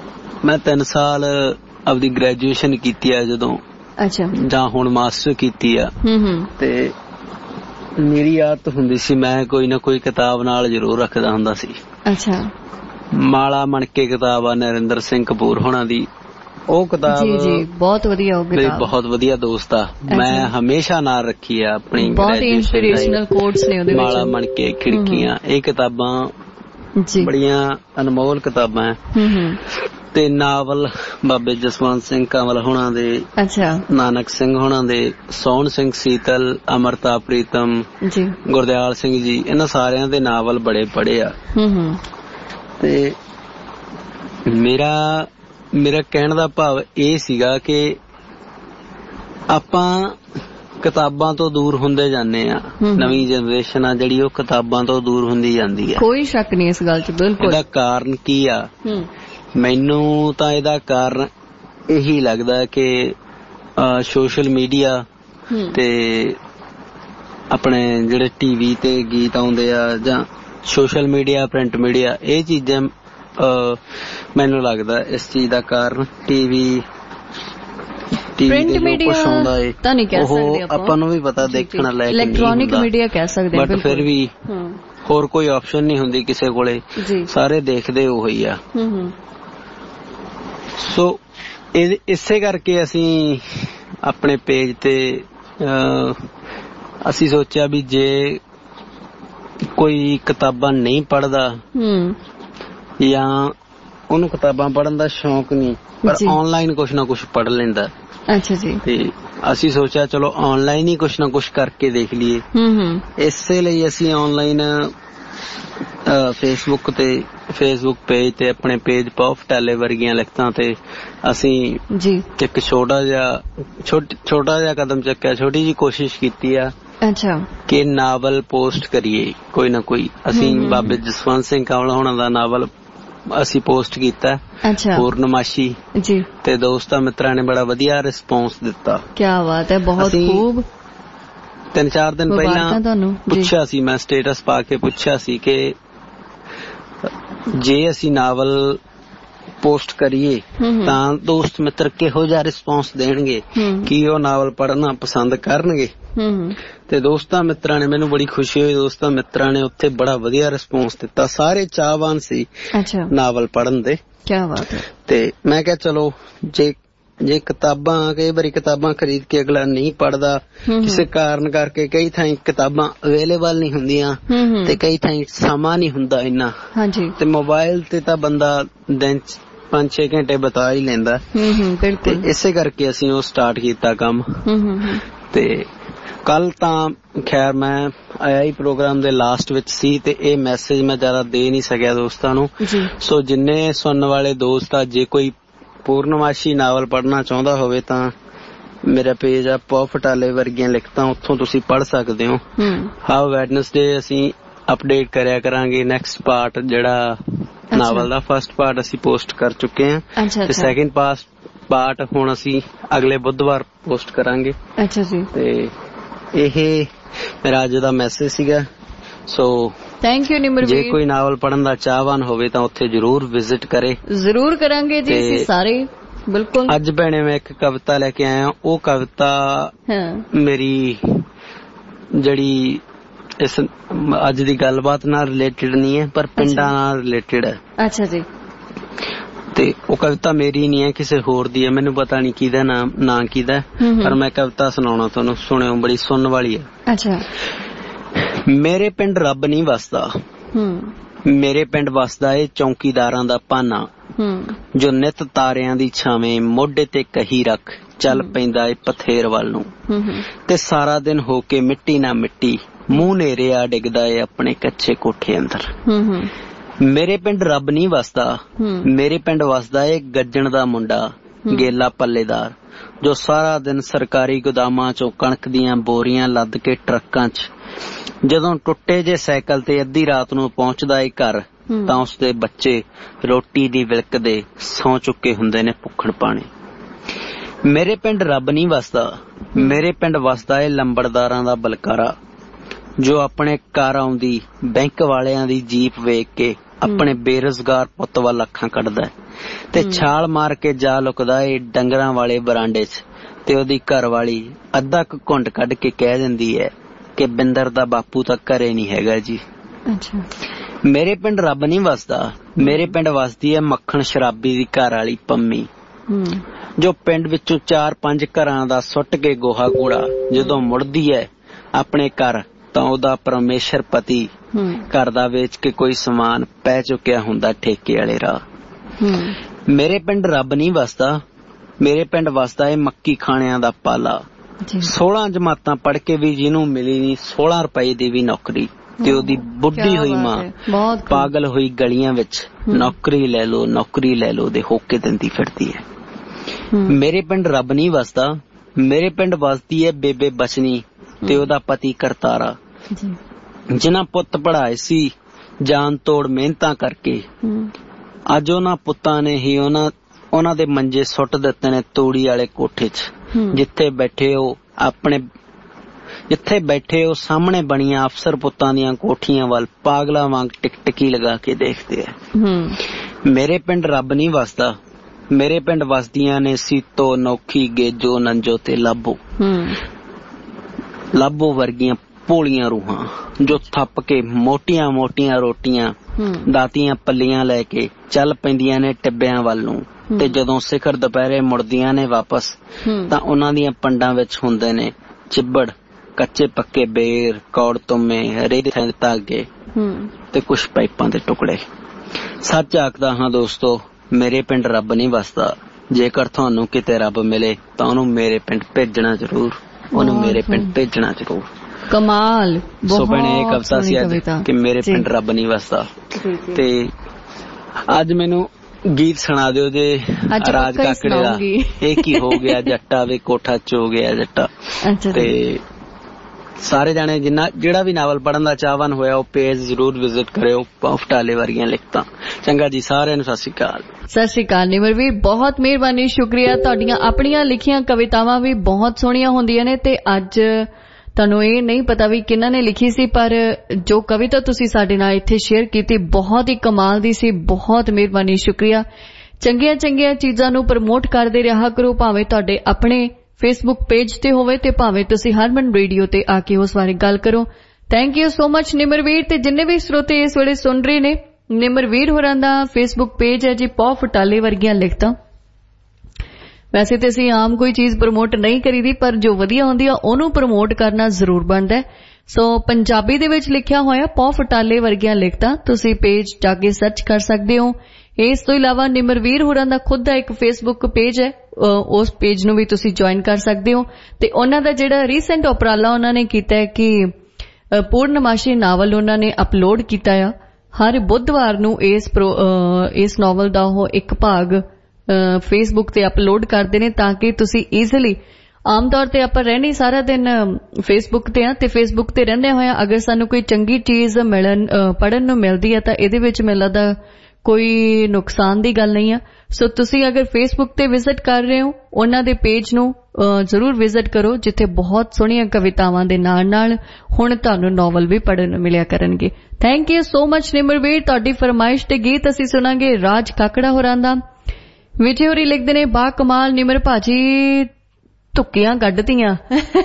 ਮੈਂ ਤਿੰਨ ਸਾਲ ਆਪਦੀ ਗ੍ਰੈਜੂਏਸ਼ਨ ਕੀਤੀ ਆ ਜਦੋਂ, ਅੱਛਾ, ਜਾਂ ਹੁਣ ਮਾਸਟਰ ਕੀਤੀ ਆ, ਤੇ ਮੇਰੀ ਆਦਤ ਹੁੰਦੀ ਸੀ ਮੈਂ ਕੋਈ ਨਾ ਕੋਈ ਕਿਤਾਬ ਨਾਲ ਜ਼ਰੂਰ ਰੱਖਦਾ ਹੁੰਦਾ ਸੀ। ਅੱਛਾ। ਮਾਲਾ ਮਣਕੇ ਕਿਤਾਬ ਆ ਨਰਿੰਦਰ ਸਿੰਘ ਕਪੂਰ ਹੋਣਾ ਦੀ, ਉਹ ਕਿਤਾਬ ਜੀ ਜੀ ਬਹੁਤ ਵਧੀਆ, ਉਹ ਕਿਤਾਬ ਬਹੁਤ ਵਧੀਆ ਦੋਸਤ ਆ, ਮੈਂ ਹਮੇਸ਼ਾ ਨਾਲ ਰੱਖੀ ਆ ਆਪਣੀ। ਬਹੁਤ ਇੰਸਪੀਰੇਸ਼ਨਲ ਕੋਟਸ ਨੇ ਉਹਦੇ ਵਿੱਚ। ਮਾਲਾ ਮਣਕੇ, ਖਿੜਕੀਆਂ, ਇਹ ਕਿਤਾਬਾਂ ਬੜੀਆਂ ਅਨਮੋਲ ਕਿਤਾਬਾਂ ਹੈ। ਤੇ ਨਾਵਲ ਬਾਬੇ ਜਸਵੰਤ ਸਿੰਘ ਕੰਵਲ ਹੋਣਾ ਦੇ, ਅੱਛਾ, ਨਾਨਕ ਸਿੰਘ ਹੋਣਾ ਦੇ, ਸੋਹਣ ਸਿੰਘ ਸੀਤਲ, ਅਮਰਤਾ ਪ੍ਰੀਤਮ ਜੀ, ਗੁਰਦਿਆਲ ਸਿੰਘ ਜੀ, ਇਹਨਾਂ ਸਾਰਿਆਂ ਦੇ ਨਾਵਲ ਬੜੇ ਪੜ੍ਹੇ ਆ। ਤੇ ਮੇਰਾ ਮੇਰਾ ਕਹਿਣ ਦਾ ਭਾਵ ਇਹ ਸੀਗਾ ਕਿ ਆਪਾਂ ਕਿਤਾਬਾਂ ਤੋਂ ਦੂਰ ਹੁੰਦੇ ਜਾਂਦੇ ਆ, ਨਵੀਂ ਜਨਰੇਸ਼ਨ ਆ ਜਿਹੜੀ ਉਹ ਕਿਤਾਬਾਂ ਤੋਂ ਦੂਰ ਹੁੰਦੀ ਜਾਂਦੀ ਆ। ਕੋਈ ਸ਼ੱਕ ਨਹੀਂ ਇਸ ਗੱਲ 'ਚ, ਬਿਲਕੁਲ। ਇਹਦਾ ਕਾਰਨ ਕੀ ਆ? ਮੈਨੂੰ ਤਾਂ ਇਹਦਾ ਕਾਰਨ ਇਹੀ ਲੱਗਦਾ ਕਿ ਸੋਸ਼ਲ ਮੀਡੀਆ ਤੇ ਆਪਣੇ ਜਿਹੜੇ ਟੀਵੀ ਤੇ ਗੀਤ ਆਉਂਦੇ ਆ, ਜਾਂ ਸੋਸ਼ਲ ਮੀਡੀਆ, ਪ੍ਰਿੰਟ ਮੀਡੀਆ, ਇਹ ਚੀਜ਼ਾਂ ਮੈਨੂੰ ਲੱਗਦਾ ਇਸ ਚੀਜ਼ ਦਾ ਕਾਰਨ ਟੀਵੀ ਪ੍ਰਿੰਟ ਮੀਡੀਆ ਤਾਂ ਨਹੀਂ ਕਹਿ ਸਕਦੇ ਆਪਾਂ, ਆਪਾਂ ਨੂੰ ਵੀ ਪਤਾ ਦੇਖਣ ਲੈ ਇਲੈਕਟ੍ਰੋਨਿਕ ਮੀਡੀਆ ਕਹਿ ਸਕਦੇ, ਬਟ ਫਿਰ ਵੀ ਹੋਰ ਕੋਈ ਆਪਸ਼ਨ ਨਹੀਂ ਹੁੰਦੀ ਕਿਸੇ ਕੋਲੇ, ਸਾਰੇ ਦੇਖਦੇ ਉਹੀ ਆ। ਸੋ ਇਸੇ ਕਰਕੇ ਅਸੀਂ ਆਪਣੇ ਪੇਜ ਤੇ ਅਸੀਂ ਸੋਚਿਆ ਵੀ ਜੇ ਕੋਈ ਕਿਤਾਬਾਂ ਨਹੀਂ ਪੜ੍ਹਦਾ ਜਾਂ ਉਹਨੂੰ ਕਿਤਾਬਾਂ ਪੜ੍ਹਨ ਦਾ ਸ਼ੌਂਕ ਨਹੀਂ, ਪਰ ਆਨਲਾਈਨ ਕੁਛ ਨਾ ਕੁਛ ਪੜ੍ਹ ਲੈਂਦਾ। ਅੱਛਾ ਜੀ। ਤੇ ਅਸੀਂ ਸੋਚਿਆ ਚਲੋ ਆਨਲਾਈਨ ਹੀ ਕੁਛ ਨਾ ਕੁਛ ਕਰਕੇ ਦੇਖ ਲਈਏ। ਇਸੇ ਲਈ ਅਸੀਂ ਆਨਲਾਈਨ ਫੇਸਬੁੱਕ ਤੇ ਫੇਸਬੁੱਕ ਪੇਜ ਤੇ ਆਪਣੇ ਪੇਜ ਪੌਫ ਟੈਲੇ ਵਰਗੀਆਂ ਲਿਖਤਾਂ ਤੇ ਅਸੀਂ ਜੀ ਇੱਕ ਛੋਟਾ ਜਿਹਾ ਛੋਟਾ ਜਿਹਾ ਕਦਮ ਚੱਕਿਆ, ਛੋਟੀ ਜਿਹੀ ਕੋਸ਼ਿਸ਼ ਕੀਤੀ ਆ। ਅੱਛਾ। ਕਿ ਨਾਵਲ ਪੋਸਟ ਕਰੀਏ ਕੋਈ ਨਾ ਕੋਈ। ਅਸੀਂ ਬਾਬੇ ਜਸਵੰਤ ਸਿੰਘ ਕੰਵਲ ਹੋਣਾ ਦਾ ਨਾਵਲ ਅਸੀਂ ਪੋਸਟ ਕੀਤਾ, ਪੂਰਨਮਾਸ਼ੀ ਜੀ, ਤੇ ਦੋਸਤਾਂ ਮਿੱਤਰਾਂ ਨੇ ਬੜਾ ਵਧੀਆ ਰਿਸਪੌਂਸ ਦਿੱਤਾ। ਕੀ ਬਾਤ ਹੈ, ਬਹੁਤ ਖੂਬ। ਤਿੰਨ ਚਾਰ ਦਿਨ ਪਹਿਲਾਂ ਪੁੱਛਿਆ ਸੀ ਮੈਂ, ਸਟੇਟਸ ਪਾ ਕੇ ਪੁੱਛਿਆ ਸੀ ਕਿ ਜੇ ਅਸੀਂ ਨਾਵਲ ਪੋਸਟ ਕਰੀਏ ਤਾਂ ਦੋਸਤ ਮਿੱਤਰ ਕਿਹੋ ਜਿਹਾ ਰਿਸਪੌਂਸ ਦੇਣਗੇ, ਕੀ ਉਹ ਨਾਵਲ ਪੜ੍ਹਨਾ ਪਸੰਦ ਕਰਨਗੇ। ਤੇ ਦੋਸਤਾਂ ਮਿੱਤਰਾਂ ਨੇ, ਮੈਨੂੰ ਬੜੀ ਖੁਸ਼ੀ ਹੋਈ, ਦੋਸਤਾਂ ਮਿੱਤਰਾਂ ਨੇ ਉੱਥੇ ਬੜਾ ਵਧੀਆ ਰਿਸਪੌਂਸ ਦਿੱਤਾ, ਸਾਰੇ ਚਾਹਵਾਨ ਸੀ ਨਾਵਲ ਪੜ੍ਹਨ ਦੇ। ਕੀ ਬਾਤ ਹੈ। ਤੇ ਮੈਂ ਕਿਹਾ ਚਲੋ ਜੇ ਜੇ ਕਿਤਾਬਾਂ, ਕਈ ਵਾਰੀ ਕਿਤਾਬਾਂ ਖਰੀਦ ਕੇ ਅਗਲਾ ਨਹੀਂ ਪੜ੍ਹਦਾ, ਕਿਸੇ ਕਾਰਨ ਕਰਕੇ ਕਈ ਥਾਈਂ ਕਿਤਾਬਾਂ ਅਵੇਲੇਬਲ ਨਹੀਂ ਹੁੰਦੀਆਂ ਤੇ ਕਈ ਥਾਈਂ ਸਮਾਂ ਨਹੀਂ ਹੁੰਦਾ ਇੰਨਾ, ਤੇ ਮੋਬਾਇਲ ਤੇ ਤਾਂ ਬੰਦਾ ਦਿਨ ਚ ਪੰਜ ਛੇ ਘੰਟੇ ਬਿਤਾ ਹੀ ਲੈਂਦਾ। ਤੇ ਇਸੇ ਕਰਕੇ ਅਸੀਂ ਉਹ ਸਟਾਰਟ ਕੀਤਾ ਕੰਮ। ਤੇ ਕੱਲ ਤਾਂ ਖੈਰ ਮੈਂ ਆਇਆ ਹੀ ਪ੍ਰੋਗਰਾਮ ਦੇ ਲਾਸਟ ਵਿੱਚ ਸੀ ਤੇ ਇਹ ਮੈਸੇਜ ਮੈਂ ਜ਼ਿਆਦਾ ਦੇ ਨਹੀਂ ਸਕਿਆ ਦੋਸਤਾਂ ਨੂੰ। ਸੋ ਜਿੰਨੇ ਸੁਣਨ ਵਾਲੇ ਦੋਸਤ ਆ, ਜੇ ਕੋਈ ਪੂਰਨਮਾਸ਼ੀ ਨਾਵਲ ਪੜ੍ਹਨਾ ਚਾਹੁੰਦਾ ਹੋਵੇ ਤਾਂ ਮੇਰਾ ਪੇਜ ਆ ਪੌਫ ਟਾਲੇ ਵਰਗੀਆਂ ਲਿਖਤਾਂ, ਉੱਥੋਂ ਤੁਸੀਂ ਪੜ੍ਹ ਸਕਦੇ ਹੋ। ਹਾਂ, ਵੈਡਨਸਡੇ ਅਸੀਂ ਅਪਡੇਟ ਕਰਿਆ ਕਰਾਂਗੇ ਨੈਕਸਟ ਪਾਰਟ, ਜਿਹੜਾ ਨਾਵਲ ਦਾ ਫਸਟ ਪਾਰਟ ਅਸੀਂ ਪੋਸਟ ਕਰ ਚੁੱਕੇ ਹਾਂ ਤੇ ਸੈਕਿੰਡ ਪਾਰਟ ਹੁਣ ਅਸੀਂ ਅਗਲੇ ਬੁੱਧਵਾਰ ਪੋਸਟ ਕਰਾਂਗੇ। ਅੱਛਾ ਜੀ। ਤੇ ਇਹ ਮੇਰਾ ਅੱਜ ਦਾ ਮੈਸੇਜ ਸੀਗਾ। ਸੋ ਥੈਂਕ ਯੂ ਨਿਮਰ ਵੀਰ। ਜੇ ਕੋਈ ਨਾਵਲ ਪੜ੍ਹਨ ਦਾ ਚਾਹਵਾਨ ਹੋਵੇ ਤਾਂ ਉੱਥੇ ਜ਼ਰੂਰ ਵਿਜ਼ਿਟ ਕਰੇ। ਜ਼ਰੂਰ ਕਰਾਂਗੇ ਜੀ ਅਸੀਂ ਸਾਰੇ, ਬਿਲਕੁਲ। ਅੱਜ ਭੈਣੇ ਮੈਂ ਇੱਕ ਕਵਿਤਾ ਲੈ ਕੇ ਆਇਆ, ਉਹ ਕਵਿਤਾ ਮੇਰੀ ਜਿਹੜੀ ਇਸ ਅੱਜ ਦੀ ਗੱਲਬਾਤ ਨਾਲ ਰਿਲੇਟਡ ਨਹੀਂ ਹੈ, ਪਰ ਪਿੰਡਾਂ ਨਾਲ ਰਿਲੇਟਡ ਹੈ। ਅੱਛਾ ਜੀ। ਤੇ ਉਹ ਕਵਿਤਾ ਮੇਰੀ ਨਹੀਂ ਹੈ, ਕਿਸੇ ਹੋਰ ਦੀ ਹੈ, ਮੈਨੂੰ ਪਤਾ ਨਹੀਂ ਕਿਹਦਾ ਨਾਮ ਨਾਂ ਕਿਹਦਾ, ਪਰ ਮੈਂ ਕਵਿਤਾ ਸੁਣਾਉਣਾ ਤੁਹਾਨੂੰ, ਸੁਣਿਓ, ਬੜੀ ਸੁਣਨ ਵਾਲੀ ਹੈ। ਅੱਛਾ। ਮੇਰੇ ਪਿੰਡ ਰੱਬ ਨਹੀਂ ਵਸਦਾ, ਮੇਰੇ ਪਿੰਡ ਵਸਦਾ ਏ ਚੌਂਕੀਦਾਰਾਂ ਦਾ ਪਾਨਾ, ਜੋ ਨਿਤ ਤਾਰਿਆਂ ਦੀ ਛਾਵੇਂ ਮੋਢੇ ਤੇ ਕਹੀ ਰੱਖ ਚੱਲ ਪੈਂਦਾ ਏ ਪਥੇਰ ਵੱਲ ਨੂੰ, ਤੇ ਸਾਰਾ ਦਿਨ ਹੋ ਕੇ ਮਿੱਟੀ ਨਾ ਮਿੱਟੀ ਮੂੰਹ ਨੇਰਿਆ ਡਿੱਗਦਾ ਏ ਆਪਣੇ ਕੱਚੇ ਕੋਠੇ ਅੰਦਰ। ਮੇਰੇ ਪਿੰਡ ਰੱਬ ਨਹੀਂ ਵਸਦਾ, ਮੇਰੇ ਪਿੰਡ ਵਸਦਾ ਏ ਗੱਜਣ ਦਾ ਮੁੰਡਾ, ਗੇਲਾ ਪੱਲੇਦਾਰ, ਜੋ ਸਾਰਾ ਦਿਨ ਸਰਕਾਰੀ ਗੋਦਾਮਾਂ ਚੋਂ ਕਣਕ ਦੀਆਂ ਬੋਰੀਆਂ ਲੱਦ ਕੇ ਟਰੱਕਾਂ 'ਚ ਜਦੋਂ ਟੁੱਟੇ ਜੇ ਸਾਈਕਲ ਤੇ ਅੱਧੀ ਰਾਤ ਨੂੰ ਪਹੁੰਚਦਾ ਏ ਘਰ, ਤਾਂ ਉਸਦੇ ਬੱਚੇ ਰੋਟੀ ਦੀ ਵਿਲਕਦੇ ਸੌਂ ਚੁੱਕੇ ਹੁੰਦੇ ਨੇ ਭੁੱਖਣ ਪਾਣੇ। ਮੇਰੇ ਪਿੰਡ ਰੱਬ ਨਹੀਂ ਵਸਦਾ, ਮੇਰੇ ਪਿੰਡ ਵਸਦਾ ਏ ਲੰਬੜਦਾਰਾਂ ਦਾ ਬਲਕਾਰਾ, ਜੋ ਆਪਣੇ ਘਰ ਆਉਂਦੀ ਬੈਂਕ ਵਾਲਿਆਂ ਦੀ ਜੀਪ ਵੇਖ ਕੇ ਆਪਣੇ ਬੇਰੁਜ਼ਗਾਰ ਪੁੱਤ ਵੱਲ ਅੱਖਾਂ ਕੱਢਦਾ ਤੇ ਛਾਲ ਮਾਰ ਕੇ ਜਾ ਲੁਕਦਾ ਏ ਡੰਗਰਾਂ ਵਾਲੇ ਬਰਾਂਡੇ 'ਚ ਤੇ ਉਹਦੀ ਘਰ ਵਾਲੀ ਅੱਧਾ ਕੁ ਘੁੰਡ ਕੱਢ ਕੇ ਕਹਿ ਦਿੰਦੀ ਹੈ ਕਿ ਬਿੰਦਰ ਦਾ ਬਾਪੂ ਤਾਂ ਘਰੇ ਨਹੀਂ ਹੈਗਾ ਜੀ। ਮੇਰੇ ਪਿੰਡ ਰੱਬ ਨਹੀਂ ਵਸਦਾ, ਮੇਰੇ ਪਿੰਡ ਵਸਦੀ ਹੈ ਮੱਖਣ ਸ਼ਰਾਬੀ ਦੀ ਘਰ ਵਾਲੀ ਪੰਮੀ, ਜੋ ਪਿੰਡ ਵਿੱਚੋਂ ਚਾਰ ਪੰਜ ਘਰਾਂ ਦਾ ਸੁੱਟ ਕੇ ਗੋਹਾ ਕੂੜਾ ਜਦੋਂ ਮੁੜਦੀ ਹੈ ਆਪਣੇ ਘਰ ਤਾਂ ਉਹਦਾ ਪਰਮੇਸ਼ਰ ਪਤੀ ਘਰ ਦਾ ਵੇਚ ਕੇ ਕੋਈ ਸਮਾਨ ਪੈ ਚੁੱਕਿਆ ਹੁੰਦਾ ਠੇਕੇ ਵਾਲੇ ਰਾਹ। ਮੇਰੇ ਪਿੰਡ ਰੱਬ ਨਹੀਂ ਵਸਦਾ, ਮੇਰੇ ਪਿੰਡ ਵਸਦਾ ਏ ਮੱਕੀ ਖਾਣਿਆਂ ਦਾ ਪਾਲਾ। ਸੋਲਾਂ ਜਮਾਤਾਂ ਪੜ੍ਹ ਕੇ ਵੀ ਜਿਹਨੂੰ ਮਿਲੀ ਨੀ ਸੋਲਾਂ ਰੁਪਏ ਦੀ ਵੀ ਨੌਕਰੀ ਤੇ ਉਹਦੀ ਬੁੱਢੀ ਹੋਈ ਮਾਂ ਪਾਗਲ ਹੋਈ ਗਲੀਆਂ ਵਿੱਚ ਨੌਕਰੀ ਲੈ ਲੋ ਨੌਕਰੀ ਲੈ ਲੋ ਦੇ ਹੋਕੇ ਦਿੰਦੀ ਫਿਰਦੀ ਹੈ। ਮੇਰੇ ਪਿੰਡ ਰੱਬ ਨਹੀਂ ਵਸਦਾ, ਮੇਰੇ ਪਿੰਡ ਵਸਦੀ ਹੈ ਬੇਬੇ ਬਚਨੀ ਤੇ ਉਹਦਾ ਪਤੀ ਕਰਤਾਰਾ, ਜਿਨ੍ਹਾਂ ਪੁੱਤ ਪੜ੍ਹਾਏ ਸੀ ਜਾਨ ਤੋੜ ਮਿਹਨਤਾਂ ਕਰਕੇ। ਅੱਜ ਉਹਨਾਂ ਪੁੱਤਾਂ ਨੇ ਹੀ ਉਹਨਾਂ ਉਹਨਾਂ ਦੇ ਮੰਜੇ ਸੁੱਟ ਦਿੱਤੇ ਨੇ ਤੂੜੀ ਵਾਲੇ ਕੋਠੇ 'ਚ, ਜਿੱਥੇ ਬੈਠੇ ਉਹ ਆਪਣੇ ਜਿੱਥੇ ਬੈਠੇ ਉਹ ਸਾਹਮਣੇ ਬਣੀਆਂ ਅਫਸਰ ਪੁੱਤਾਂ ਦੀਆਂ ਕੋਠੀਆਂ ਵੱਲ ਪਾਗਲਾਂ ਵਾਂਗ ਟਿਕਟਕੀ ਲਗਾ ਕੇ ਦੇਖਦੇ ਆ। ਮੇਰੇ ਪਿੰਡ ਰੱਬ ਨਹੀਂ ਵਸਦਾ, ਮੇਰੇ ਪਿੰਡ ਵਸਦੀਆਂ ਨੇ ਸੀਤੋ ਨੌਖੀ ਗੇਜੋ ਨੰਜੋ ਤੇ ਲਾਭੋ, ਲਾਭੋ ਵਰਗੀਆਂ ਭੋਲੀਆਂ ਰੂਹਾਂ ਜੋ ਥੱਪ ਕੇ ਮੋਟੀਆਂ ਮੋਟੀਆਂ ਰੋਟੀਆਂ ਦਾਤੀਆਂ ਪੱਲੀਆਂ ਲੈ ਕੇ ਚੱਲ ਪੈਂਦੀਆਂ ਨੇ ਟਿੱਬਿਆਂ ਵੱਲ ਨੂੰ, ਤੇ ਜਦੋਂ ਸਿਖਰ ਦੁਪਹਿਰੇ ਮੁੜਦੀਆਂ ਨੇ ਵਾਪਸ ਤਾਂ ਉਹਨਾਂ ਦੀਆਂ ਪੰਡਾਂ ਵਿੱਚ ਹੁੰਦੇ ਨੇ ਚਿੱਬੜ, ਕੱਚੇ ਪੱਕੇ ਬੇਰ, ਕੌੜ ਤੁੰਮੇ, ਰੇਤ ਦੇ ਧਾਗੇ ਤੇ ਕੁਛ ਪਾਈਪਾਂ ਦੇ ਟੁਕੜੇ। ਸੱਚ ਆਖਦਾ ਹਾਂ ਦੋਸਤੋ, ਮੇਰੇ ਪਿੰਡ ਰੱਬ ਨਹੀਂ ਵਸਦਾ। ਜੇਕਰ ਤੁਹਾਨੂੰ ਕਿਤੇ ਰੱਬ ਮਿਲੇ ਤਾਂ ਉਹਨੂੰ ਮੇਰੇ ਪਿੰਡ ਭੇਜਣਾ ਜ਼ਰੂਰ, ਉਹਨੂੰ ਮੇਰੇ ਪਿੰਡ ਭੇਜਣਾ ਜ਼ਰੂਰ। ਕਮਾਲ। ਸੋ ਭੈਣੇ ਇਹ ਕਵਿਤਾ ਸੀ ਅੱਜ ਕਿ ਮੇਰੇ ਪਿੰਡ ਰੱਬ ਨਹੀਂ ਵਸਦਾ। ਤੇ ਅੱਜ ਮੈਨੂੰ ਗੀਤ ਸੁਣਾ ਦਿਓ ਜੇ ਰਾਜ ਕਾਕੜੇ ਦਾ, ਇਹ ਕੀ ਹੋ ਗਿਆ ਜੱਟਾ ਵੇ ਕੋਠਾ ਚੋ ਗਿਆ ਜੱਟਾ। ਤੇ ਸਾਰੇ ਜਾਣੇ ਜਿੰਨਾ ਜਿਹੜਾ ਵੀ ਨਾਵਲ ਪੜ੍ਹਨ ਦਾ ਚਾਹਵਾਨ ਹੋਇਆ ਉਹ ਪੇਜ ਜ਼ਰੂਰ ਵਿਜ਼ਿਟ ਕਰਿਓ, ਪੌਫਟਾਲੇ ਵਰਗੀਆਂ ਲਿਖਤਾਂ। ਚੰਗਾ ਜੀ, ਸਾਰਿਆਂ ਨੂੰ ਸਤਿ ਸ਼੍ਰੀ ਅਕਾਲ। ਸਤਿ ਸ਼੍ਰੀ ਅਕਾਲ ਨਿਮਰ ਵੀਰ, ਬਹੁਤ ਮਿਹਰਬਾਨੀ, ਸ਼ੁਕਰੀਆ। ਤੁਹਾਡੀਆਂ ਆਪਣੀਆਂ ਲਿਖੀਆਂ ਕਵਿਤਾਵਾਂ ਵੀ ਬਹੁਤ ਸੋਹਣੀਆਂ ਹੁੰਦੀਆਂ ਨੇ ਤੇ ਅੱਜ ਤੁਹਾਨੂੰ ਇਹ ਨਹੀਂ ਪਤਾ ਵੀ ਕਿਹਨਾਂ ਨੇ ਲਿਖੀ ਸੀ, ਪਰ ਜੋ ਕਵਿਤਾ ਤੁਸੀਂ ਸਾਡੇ ਨਾਲ ਇੱਥੇ ਸ਼ੇਅਰ ਕੀਤੀ ਬਹੁਤ ਹੀ ਕਮਾਲ ਦੀ ਸੀ। ਬਹੁਤ ਮਿਹਰਬਾਨੀ, ਸ਼ੁਕਰੀਆ। ਚੰਗੀਆਂ ਚੰਗੀਆਂ ਚੀਜ਼ਾਂ ਨੂੰ ਪ੍ਰਮੋਟ ਕਰਦੇ ਰਿਹਾ ਕਰੋ, ਭਾਵੇਂ ਤੁਹਾਡੇ ਆਪਣੇ ਫੇਸਬੁੱਕ ਪੇਜ ਤੇ ਹੋਵੇ ਤੇ ਭਾਵੇਂ ਤੁਸੀਂ ਹਰਮਨ ਰੇਡੀਓ ਤੇ ਆ ਕੇ ਉਸ ਬਾਰੇ ਗੱਲ ਕਰੋ। ਥੈਂਕ ਯੂ ਸੋ ਮਚ ਨਿਮਰ ਵੀਰ। ਤੇ ਜਿੰਨੇ ਵੀ ਸਰੋਤੇ ਇਸ ਵੇਲੇ ਸੁਣ ਰਹੇ ਨੇ, ਨਿਮਰ ਵੀਰ ਹੋਰਾਂ ਦਾ ਫੇਸਬੁੱਕ ਪੇਜ ਹੈ ਜੀ ਪੌ ਫਟਾਲੇ ਵਰਗੀਆਂ ਲਿਖਤਾਂ। ਵੈਸੇ ਤੇ ਅਸੀਂ ਆਮ ਕੋਈ ਚੀਜ਼ ਪ੍ਰਮੋਟ ਨਹੀਂ ਕਰੀਦੀ, ਪਰ ਜੋ ਵਧੀਆ ਹੁੰਦੀ ਆ ਉਹਨੂੰ ਪ੍ਰਮੋਟ ਕਰਨਾ ਜ਼ਰੂਰ ਬਣਦਾ। ਸੋ ਪੰਜਾਬੀ ਦੇ ਵਿੱਚ ਲਿਖਿਆ ਹੋਇਆ ਪੌ ਫਟਾਲੇ ਵਰਗੀਆਂ ਲਿਖਤਾਂ ਤੁਸੀਂ ਪੇਜ ਜਾ ਕੇ ਸਰਚ ਕਰ ਸਕਦੇ ਹੋ। ਇਸ ਤੋਂ ਇਲਾਵਾ ਨਿਮਰਵੀਰ ਹੋਰਾਂ ਦਾ ਖੁਦ ਦਾ ਇੱਕ ਫੇਸਬੁੱਕ ਪੇਜ ਹੈ, ਉਸ ਪੇਜ ਨੂੰ ਵੀ ਤੁਸੀਂ ਜੁਆਇਨ ਕਰ ਸਕਦੇ ਹੋ। ਤੇ ਉਹਨਾਂ ਦਾ ਜਿਹੜਾ ਰੀਸੈਂਟ ਉਪਰਾਲਾ ਉਹਨਾਂ ਨੇ ਕੀਤਾ ਹੈ ਕਿ ਪੂਰਨਮਾਸ਼ੀ ਨਾਵਲ ਉਹਨਾਂ ਨੇ ਅਪਲੋਡ ਕੀਤਾ ਆ। ਹਰ ਬੁੱਧਵਾਰ ਨੂੰ ਇਸ ਇਸ ਨਾਵਲ ਦਾ ਉਹ ਇੱਕ ਭਾਗ ਫੇਸਬੁੱਕ ਤੇ ਅਪਲੋਡ ਕਰਦੇ ਨੇ ਤਾਂ ਕਿ ਤੁਸੀਂ ਈਜ਼ੀਲੀ, ਆਮ ਤੌਰ ਤੇ ਆਪਾਂ ਰਹਿਣੀ ਸਾਰਾ ਦਿਨ ਫੇਸਬੁੱਕ ਤੇ ਆ ਤੇ ਫੇਸਬੁੱਕ ਤੇ ਰਹਿੰਦੇ ਹੋਇਆ ਅਗਰ ਸਾਨੂੰ ਕੋਈ ਚੰਗੀ ਚੀਜ਼ ਮਿਲਣ ਪੜ੍ਹਨ ਨੂੰ ਮਿਲਦੀ ਹੈ ਤਾਂ ਇਹਦੇ ਵਿੱਚ ਮੈਨੂੰ ਲੱਗਦਾ ਕੋਈ ਨੁਕਸਾਨ ਦੀ ਗੱਲ ਨਹੀਂ ਆ। ਸੋ ਤੁਸੀਂ ਅਗਰ ਫੇਸਬੁੱਕ ਤੇ ਵਿਜ਼ਿਟ ਕਰ ਰਹੇ ਹੋ, ਉਹਨਾਂ ਦੇ ਪੇਜ ਨੂੰ ਜ਼ਰੂਰ ਵਿਜ਼ਿਟ ਕਰੋ, ਜਿੱਥੇ ਬਹੁਤ ਸੋਹਣੀਆਂ ਕਵਿਤਾਵਾਂ ਦੇ ਨਾਲ ਨਾਲ ਹੁਣ ਤੁਹਾਨੂੰ ਨਾਵਲ ਵੀ ਪੜ੍ਹਨ ਨੂੰ ਮਿਲਿਆ ਕਰਨਗੇ। Thank you so much Nimarveer. ਤੁਹਾਡੀ ਫਰਮਾਇਸ਼ ਤੇ ਗੀਤ ਅਸੀਂ ਸੁਣਾਂਗੇ ਰਾਜ ਕਾਕੜਾ ਹੋਰਾਂ ਦਾ। ਵਿਜੇ ਹੋਰੀ ਲਿਖਦੇ ਨੇ, ਬਾ ਕਮਾਲ ਨਿਮਰ ਭਾਜੀ, ਧੁੱਕੀਆਂ ਕੱਢਤੀਆਂ।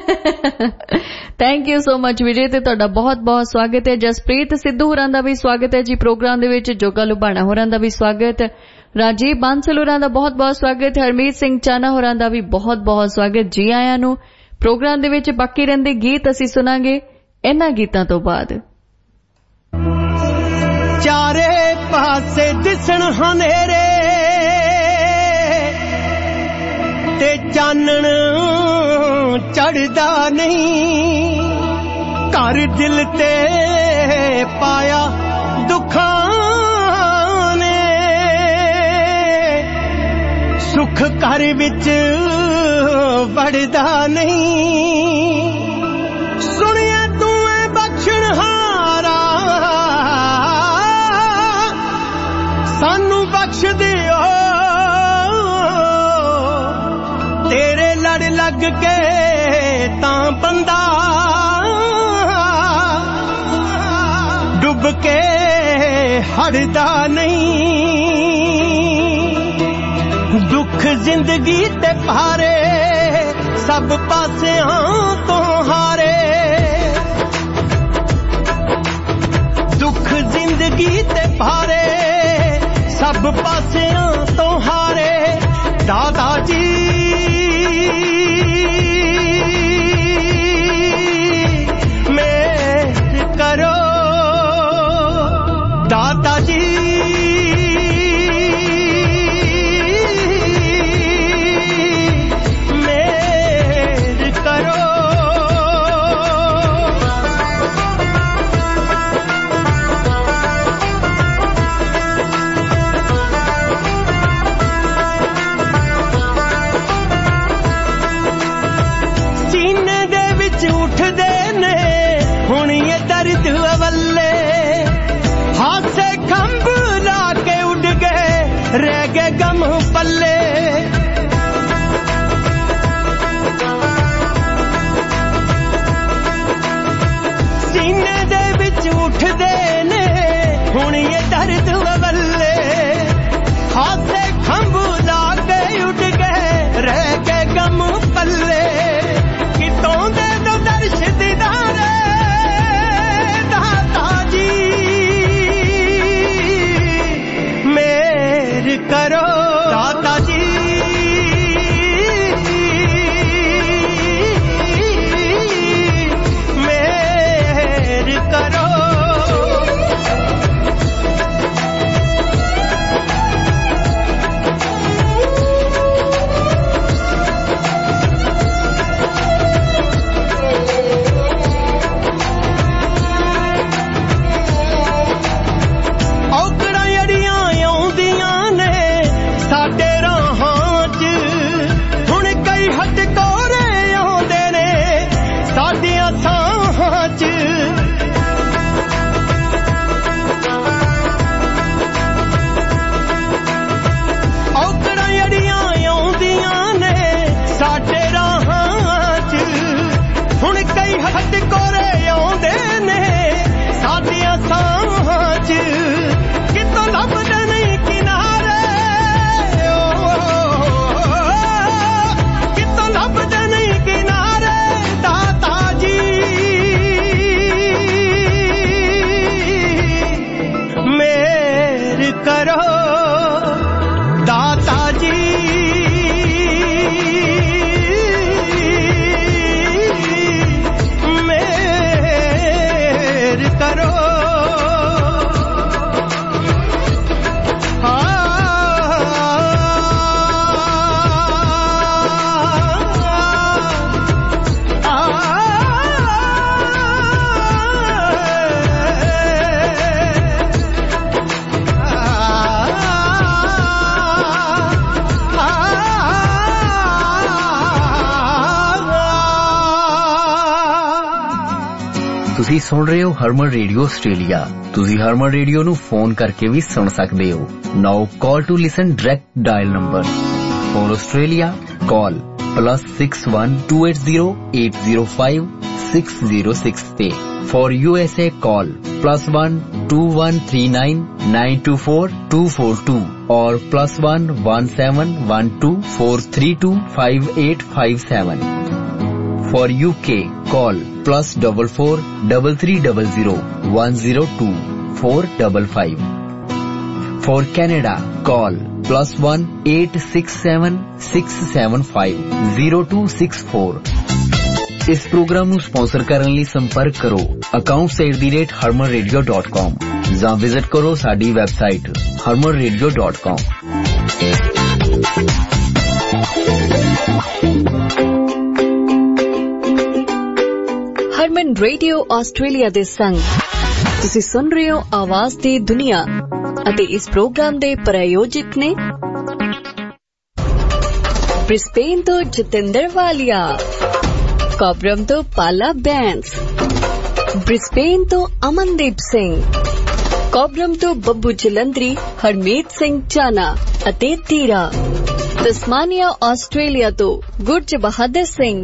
Thank you so much Vijay, ਤੇ ਤੁਹਾਡਾ ਬਹੁਤ ਬਹੁਤ ਸਵਾਗਤ ਹੈ। ਜਸਪ੍ਰੀਤ ਸਿੱਧੂ ਹੋਰਾਂ ਦਾ ਵੀ ਸਵਾਗਤ ਹੈ ਜੀ ਪ੍ਰੋਗਰਾਮ ਦੇ ਵਿੱਚ। ਜੋਗਾ ਲੁਬਾਣਾ ਹੋਰਾਂ ਦਾ ਵੀ ਸਵਾਗਤ। ਰਾਜੀਵ ਬਾਂਸਲ ਹੋਰਾਂ ਦਾ ਬਹੁਤ ਬਹੁਤ ਸਵਾਗਤ। ਹਰਮੀਤ ਸਿੰਘ ਚਾਨਾ ਹੋਰਾਂ ਦਾ ਵੀ ਬਹੁਤ ਬਹੁਤ ਸਵਾਗਤ। ਜੀ ਆਇਆਂ ਨੂੰ ਪ੍ਰੋਗਰਾਮ ਦੇ ਵਿੱਚ। ਬਾਕੀ ਰਹਿੰਦੇ ਗੀਤ ਅਸੀਂ ਸੁਣਾਂਗੇ ਇਹਨਾਂ ਗੀਤਾਂ ਤੋਂ ਬਾਅਦ। ਚਾਰੇ ਪਾਸੇ ਦਿਸਣ ਹਨੇਰੇ ਤੇ ਚਾਨਣ ਚੜਦਾ ਨਹੀਂ, ਘਰ ਦਿਲ ਤੇ ਪਾਇਆ ਦੁੱਖਾਂ ਨੇ, ਸੁੱਖ ਘਰ ਵਿੱਚ ਵੜਦਾ ਨਹੀਂ। ਸੁਣਿਆ ਤੂੰ ਐ ਬਖਸ਼ਣਹਾਰਾ, ਸਾਨੂੰ ਬਖਸ਼ ਦਿਓ, ਤੇਰੇ ਲੜ ਲੱਗ ਕੇ ਤਾਂ ਬੰਦਾ ਡੁੱਬ ਕੇ हटदा नहीं दुख जिंदगी ते भारे सब पासियां तो हारे दुख जिंदगी ते भारे सब पासियां तो हारे दादा जी मेहर करो दादा जी मेहर करो उठदे ने हुण ये दर्द अवल्ले हासे खंभ ला के उड़ गए रह गए गम पल्ले सीने दे विच उठदे ने हुण ये दर्द अवल्ले हासे खंभ ला के उड़ गए रह गए गम पल्ले कितों दे दर्श दीदारे दाता जी मेहर करो दाता जी मेहर करो कितों लभदे नहीं किनारे कितों लभदे नहीं किनारे दाता जी मेहर करो दाता जी मेहर करो ਤੁਸੀਂ ਸੁਣ ਰਹੇ ਹੋ ਹਰਮਨ ਰੇਡੀਓ ਆਸਟ੍ਰੇਲੀਆ ਤੁਸੀਂ ਹਰਮਨ ਰੇਡੀਓ ਨੂੰ ਫੋਨ ਕਰਕੇ ਵੀ ਸੁਣ ਸਕਦੇ ਹੋ now call to listen direct dial number for Australia call plus six one two eight zero eight zero five six zero six ਤੇ for U S A call plus one two one three nine nine two four two four two or plus one one seven one two four three two five eight five seven. For U K, call plus double four double three double zero one zero two four double five. For Canada, call plus one eight six seven six seven five zero two six four. इस programme ਨੂੰ sponsor ਕਰਨ ਲਈ ਸੰਪਰਕ ਕਰੋ accounts at the rate harman radio dot com ਜਾਂ visit ਕਰੋ ਸਾਡੀ website harman radio dot com. Harman radio Australia ਦੇ ਸੰਗ ਤੁਸੀਂ ਸੁਣ ਰਹੇ ਹੋ ਆਵਾਜ਼ ਦੀ ਦੁਨੀਆ ਅਤੇ ਇਸ ਪ੍ਰੋਗਰਾਮ ਦੇ ਪ੍ਰਾਯੋਜਕ ਨੇ ਬ੍ਰਿਸਬੇਨ ਤੋਂ ਜਤਿੰਦਰ ਵਾਲੀਆ, ਕੋਬਰਮ ਤੋਂ ਪਾਲਾ ਬੈਂਸ, ਬ੍ਰਿਸਬੇਨ ਤੋਂ ਅਮਨਦੀਪ ਸਿੰਘ, ਕੋਬਰਮ ਤੋਂ ਬੱਬੂ ਜਲੰਧਰੀ, ਹਰਮੀਤ ਸਿੰਘ ਚਾਨਾ ਅਤੇ ਤੀਰਾ, ਤਸਮਾਨੀਆ ਆਸਟ੍ਰੇਲੀਆ ਤੋਂ ਗੁਰਜ ਬਹਾਦਰ ਸਿੰਘ।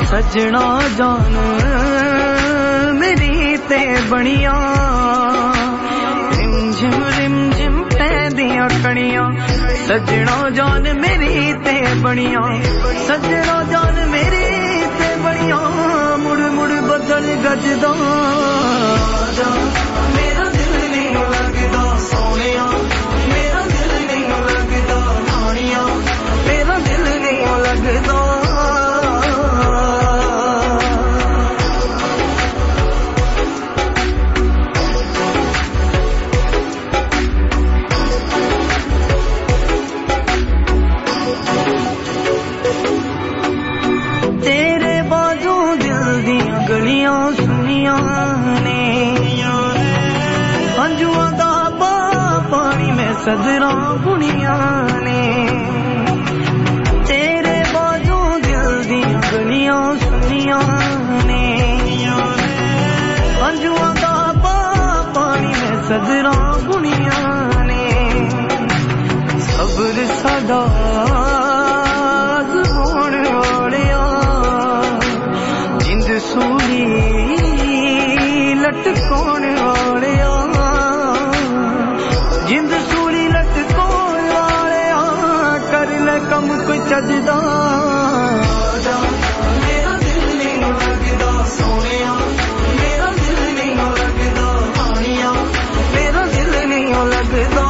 सजना जान मेरी ते बनिया रिम झिम रिम झिम पैंदियां कणियां सजना जान मेरी ते बनिया सजना जान मेरी ते बनिया मुड़ मुड़ बदल गजदा मेरा दिल नहीं लगदा सोनिया मेरा दिल नहीं लगदा हानिया मेरा दिल नहीं लगदा सुनिया ने अंजुआं दा पानी में सदरा बुनिया ने तेरे बाजू दिल दी गलियां सुनिया ने अंजुआं दा पानी में सदरा बुनिया ने सब्र साडा ज़ुबान वालिया जिंद सूली लटकोण वालिया जिंद सूली लटकोण वालिया कर ले कम कोई चजदा मेरा दिल नहीं लगदा सोनिया मेरा दिल नहीं लगदा हानिया मेरा दिल नहीं लगदा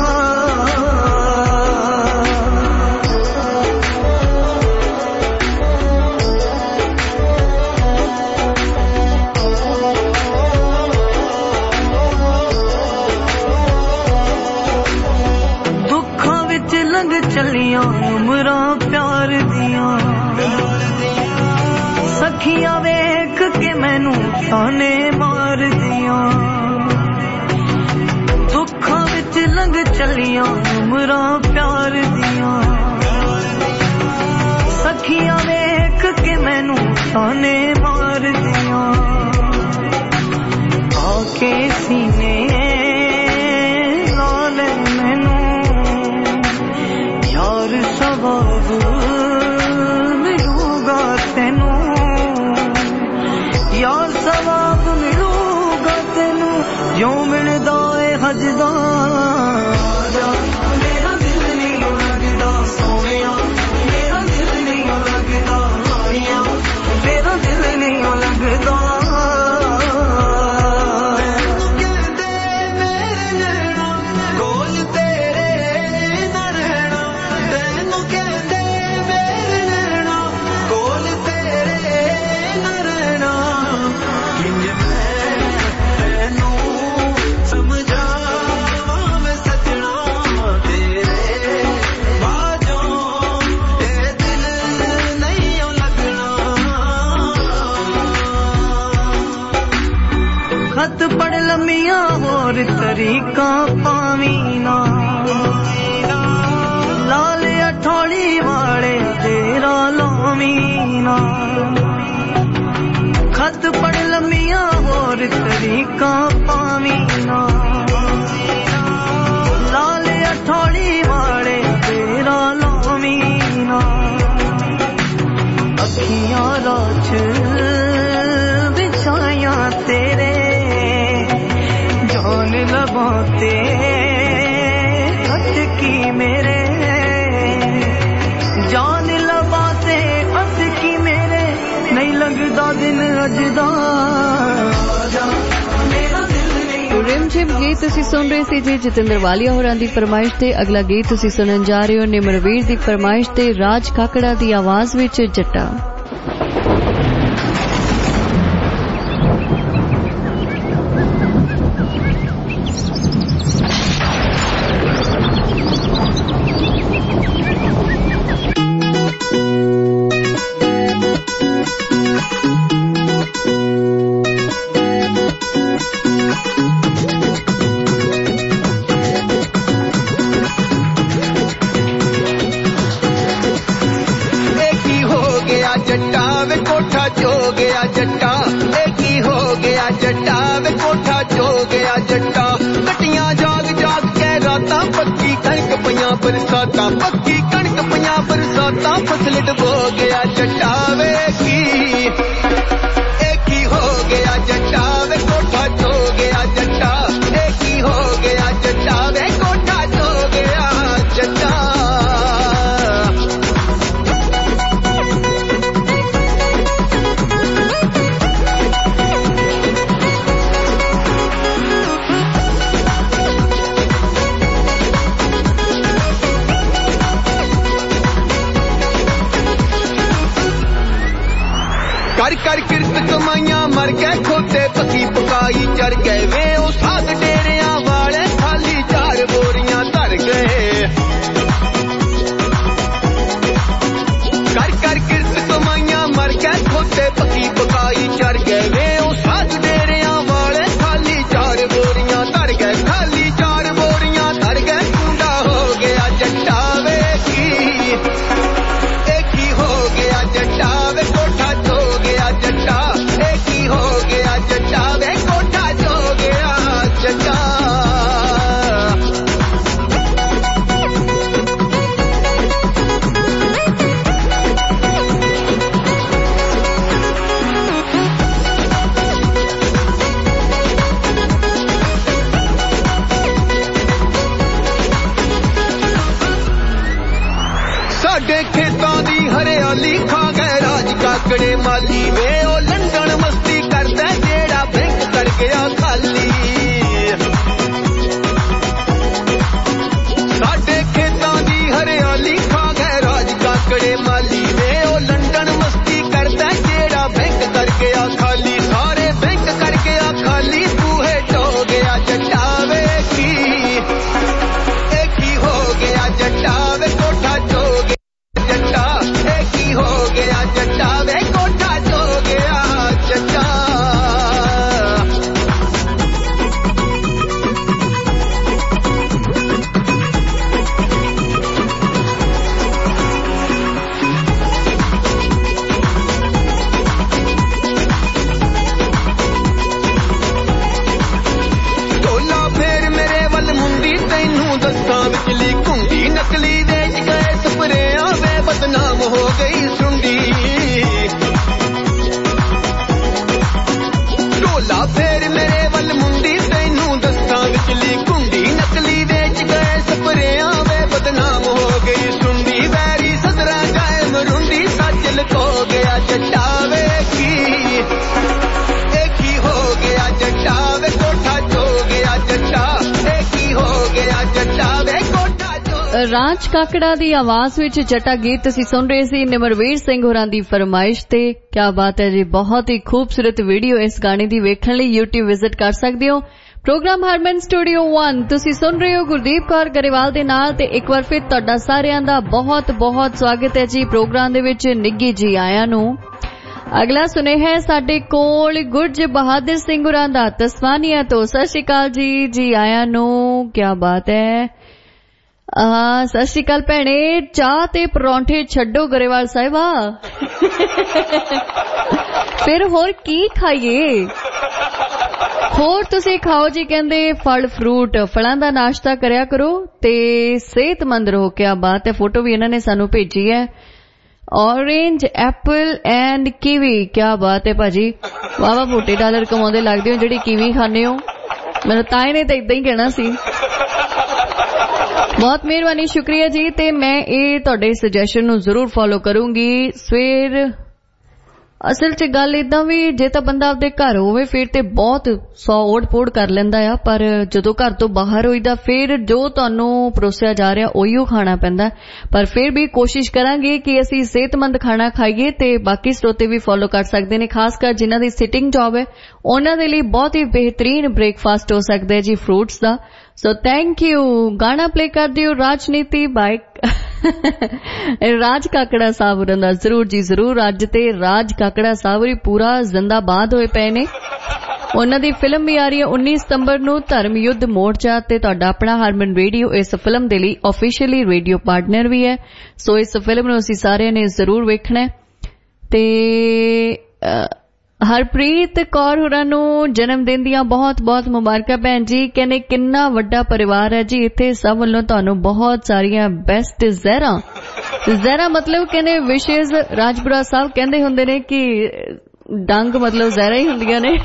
चलियां उमरां प्यार दियां सखियां वेख के मैनू ताने मार दियां दुखां विच लंघ चलियां उमरां प्यार दियां सखियां वेख के मैनू ताने मार दियां आके सीने नाल मैनू यार सवाब मिलूगा तेनू यार सवाब मिलूगा तेनू जो मिलदा है हजदा मेरा दिल नहीं लगदा सोनिया मेरा दिल नहीं लगदा हानिया मेरा दिल नहीं लगदा पढ़ लम्मिया और तरीका पावी ना लाल अठौली वाले तेरा लामी ना खत पढ़ लम्मिया और तरीका पावी ना लाल अठौली वाले तेरा लामी ना अखियां राज बिछाया तेरे जान लबाते अटकी मेरे जान लबाते अटकी मेरे नहीं लगदा दिन अजदा रिमझिम गीत तुसी सुन रहे सी जी जितेंद्र वालिया होरां दी फरमाइश ते अगला गीत तुसी सुनन जा रहे हो निमरवीर दी फरमाइश ते राज काकड़ा दी आवाज विच जट्टा बरसाता पक्की कणक पया बरसाता फसल डबो गया जट्टा वे की कर कर किरत कमाइया मर गए खोते पकी पकाई चढ़ गए वे ओ साध डेरिया वाले खाली चार बोरियां धर गए कर कर किरत कमाइया मर गए खोते पकी पकाई चढ़ गए वे ओ साध डेरिया वाले खाली चार बोरियां धर गए खाली चार बोरियां धर गए कुंडा हो गया जट्टा वे की एक ही हो गया जट्टा वे कोठा जो गया जट्टा एक ही हो गया जट्टा वे कोठा जो गया जट्टा साडे खेतां दी हरियाली खा गए राज काकड़े माली वे ओ लंडन मस्ती करदा जेड़ा बैंक कर गया खाली साडे खेतां दी हरियाली खा गए राज काकड़े माली वे ओ लंडन मस्ती करदा जेड़ा बैंक कर गया खाली सारे बैंक कर गया खाली बूहे टो गया जट्टा वे की एक ही हो गया जट्टा वे कोठा जो जट्टा एक ही हो गया जट्टा वे कोठा जो गया जट्टा ਢੋਲਾ ਫੇਰ ਮੇਰੇ ਵੱਲ ਮੁੰਡੀ ਤੈਨੂੰ ਦੱਸਾਂ ਵਿਚਲੀ ਘੁੰਡੀ ਨਕਲੀ ਵੇਚ ਗਏ ਸਪਰੇਆਂ ਵੇ ਬਦਨਾਮ ਹੋ ਗਈ ਸੁੰਡੀ ਢੋਲਾ ਫੇਰ ਮੇਰੇ ਵੱਲ ਮੁੰਡੀ ਤੈਨੂੰ ਦੱਸਾਂ ਵਿਚਲੀ ਘੁੰਡੀ ਨਕਲੀ ਵੇਚ ਗਏ ਸਪਰੇਆਂ ਵੇ ਬਦਨਾਮ ਹੋ ਗਈ ਸੁੰਡੀ ਵੈਰੀ ਸਦਰਾ ਜਾਏ ਮਰੁੰਡੀ ਸੱਚ ਲਕੋ ਗਿਆ ਜੱਟਾ ਵੇ ਕੀ ਇੱਕ ਹੀ ਹੋ ਗਿਆ ਜੱਟਾ ਵੇ ਕੋਠਾ ਜੋ ਗਿਆ ਜੱਟਾ ਇੱਕ ਹੀ ਹੋ ਗਿਆ ਜੱਟਾ ਵੇ ਕੋਠਾ ਰਾਜ ਕਾਕੜਾ ਦੀ ਆਵਾਜ਼ ਵਿੱਚ ਜੱਟਾ ਗੀਤ ਤੁਸੀਂ ਸੁਣ ਰਹੇ ਸੀ ਨਿਮਰਵੀਰ ਸਿੰਘ ਹੋਰਾਂ ਦੀ ਫਰਮਾਇਸ਼ ਤੇ। ਕਿਆ ਬਾਤ ਹੈ ਜੀ, ਬਹੁਤ ਹੀ ਖੂਬਸੂਰਤ ਵੀਡੀਓ ਇਸ ਗਾਣੇ ਦੀ ਵੇਖਣ ਲਈ YouTube ਵਿਜ਼ਿਟ ਕਰ ਸਕਦੇ ਹੋ। ਪ੍ਰੋਗਰਾਮ ਹਰਮਨ ਸਟੂਡੀਓ ਇੱਕ ਤੁਸੀਂ ਸੁਣ ਰਹੇ ਹੋ ਗੁਰਦੀਪ ਕੌਰ ਗਰੇਵਾਲ ਦੇ ਨਾਲ ਤੇ ਇੱਕ ਵਾਰ ਫਿਰ ਤੁਹਾਡਾ ਸਾਰਿਆਂ ਦਾ ਬਹੁਤ ਬਹੁਤ ਸਵਾਗਤ ਹੈ ਜੀ ਪ੍ਰੋਗਰਾਮ ਦੇ ਵਿੱਚ। ਨਿੱਗੀ ਜੀ ਆਇਆਂ ਨੂੰ। ਅਗਲਾ ਸੁਨੇਹਾ ਹੈ ਸਾਡੇ ਕੋਲ ਗੁਰਜ ਬਹਾਦਰ ਸਿੰਘ ਹੋਰਾਂ ਦਾ ਤਸਮਾਨੀਆ ਤੋਂ। ਸਤਿ ਸ਼੍ਰੀ ਅਕਾਲ ਜੀ, ਜੀ ਆਇਆਂ ਨੂੰ। ਕਿਆ ਬਾਤ ਹੈ। ਹਾਂ ਸਤਿ ਸ਼੍ਰੀ ਅਕਾਲ ਭੈਣੇ। ਚਾਹ ਤੇ ਪਰੌਂਠੇ ਛੱਡੋ ਗਰੇਵਾਲ ਸਾਹਿਬਾ, ਫਿਰ ਹੋਰ ਕੀ ਖਾਈਏ। ਹੋਰ ਤੁਸੀਂ ਖਾਓ ਜੀ, ਕਹਿੰਦੇ ਫਲ ਫਰੂਟ, ਫਲਾਂ ਦਾ ਨਾਸ਼ਤਾ ਕਰਿਆ ਕਰੋ ਤੇ ਸਿਹਤਮੰਦ ਰਹੋ। ਕਿਆ ਬਾਤ ਹੈ। ਫੋਟੋ ਵੀ ਇਹਨਾਂ ਨੇ ਸਾਨੂੰ ਭੇਜੀ ਹੈ। Orange apple and kiwi. क्या बात है भाजी, वाह वाह मोटे डॉलर कमाਉਂਦੇ ਲੱਗਦੇ ਹੋ ਜਿਹੜੀ कीवी ਖਾਣੇ ਹੋ। ਮੇਰਾ ਤਾਏ ਨੇ ਤਾਂ ਇਦਾਂ ਹੀ ਕਹਿਣਾ ਸੀ। ਬਹੁਤ ਮਿਹਰਬਾਨੀ, ਸ਼ੁਕਰੀਆ ਜੀ। ਤੇ ਮੈਂ ਇਹ ਤੁਹਾਡੇ ਸੁਜੈਸ਼ਨ ਨੂੰ ਜ਼ਰੂਰ ਫੋਲੋ ਕਰੂੰਗੀ। ਸਵੇਰ ਅਸਲ 'ਚ ਗੱਲ ਏਦਾਂ ਵੀ ਜੇ ਤਾਂ ਬੰਦਾ ਆਪਦੇ ਘਰ ਹੋਵੇ ਫਿਰ ਤੇ ਬਹੁਤ ਸੌ ਓੜ ਪੋੜ ਕਰ ਲੈਂਦਾ ਆ, ਪਰ ਜਦੋਂ ਘਰ ਤੋਂ ਬਾਹਰ ਹੋਈਦਾ ਫਿਰ ਜੋ ਤੁਹਾਨੂੰ ਪਰੋਸਿਆ ਜਾ ਰਿਹਾ ਉਹੀਓ ਖਾਣਾ ਪੈਂਦਾ। ਪਰ ਫਿਰ ਵੀ ਕੋਸ਼ਿਸ਼ ਕਰਾਂਗੇ ਕਿ ਅਸੀਂ ਸਿਹਤਮੰਦ ਖਾਣਾ ਖਾਈਏ ਤੇ ਬਾਕੀ ਸਰੋਤੇ ਵੀ ਫੋਲੋ ਕਰ ਸਕਦੇ ਨੇ, ਖਾਸ ਕਰ ਜਿਨ੍ਹਾਂ ਦੀ ਸਿਟਿੰਗ ਜੌਬ ਹੈ ਉਹਨਾਂ ਦੇ ਲਈ ਬਹੁਤ ਹੀ ਬਿਹਤਰੀਨ ਬ੍ਰੇਕਫਾਸਟ ਹੋ ਸਕਦਾ ਹੈ ਜੀ ਫਰੂਟਸ ਦਾ। So thank you. ਗਾਣਾ ਪਲੇ ਕਰ ਦਿਓ ਰਾਜਨੀਤੀ ਬਾਈਕ ਰਾਜ ਕਾਕੜਾ ਸਾਹਿਬ ਹੋਰਾਂ ਦਾ। ਜ਼ਰੂਰ ਜੀ ਜ਼ਰੂਰ। ਅੱਜ ਤੇ ਰਾਜ ਕਾਕੜਾ ਸਾਹਿਬ ਵੀ ਪੂਰਾ ਜ਼ਿੰਦਾਬਾਦ ਹੋਏ ਪਏ ਨੇ। ਉਹਨਾਂ ਦੀ ਫਿਲਮ ਵੀ ਆ ਰਹੀ ਹੈ ਉੱਨੀ ਸਤੰਬਰ ਨੂੰ, ਧਰਮ ਯੁੱਧ ਮੋਰਚਾ, ਤੇ ਤੁਹਾਡਾ ਆਪਣਾ ਹਰਮਨ ਰੇਡੀਓ ਇਸ ਫਿਲਮ ਦੇ ਲਈ ਆਫੀਸ਼ੀਅਲੀ ਰੇਡੀਓ ਪਾਰਟਨਰ ਵੀ ਹੈ। ਸੋ ਇਸ ਫਿਲਮ ਨੂੰ ਅਸੀਂ ਸਾਰਿਆਂ ਨੇ ਜ਼ਰੂਰ ਵੇਖਣਾ। ਤੇ ਹਰਪ੍ਰੀਤ ਕੌਰ ਹੋਰਾਂ ਨੂੰ ਜਨਮ ਦਿਨ ਦੀਆਂ ਬਹੁਤ ਬਹੁਤ ਮੁਬਾਰਕਾਂ ਭੈਣ ਜੀ। ਕਹਿੰਦੇ ਕਿੰਨਾ ਵੱਡਾ ਪਰਿਵਾਰ ਹੈ ਜੀ ਇੱਥੇ, ਸਭ ਵੱਲੋਂ ਤੁਹਾਨੂੰ ਬਹੁਤ ਸਾਰੀਆਂ ਬੈਸਟ ਜ਼ਹਿਰਾਂ। ਜ਼ਹਿਰਾ ਮਤਲਬ ਕਹਿੰਦੇ ਵਿਸ਼ੇਜ਼। ਰਾਜਪੁਰਾ ਸਾਹਿਬ ਕਹਿੰਦੇ ਹੁੰਦੇ ਨੇ ਕਿ ਡੰਗ ਮਤਲਬ ਜ਼ਹਿਰਾ ਹੀ ਹੁੰਦੀਆਂ ਨੇ।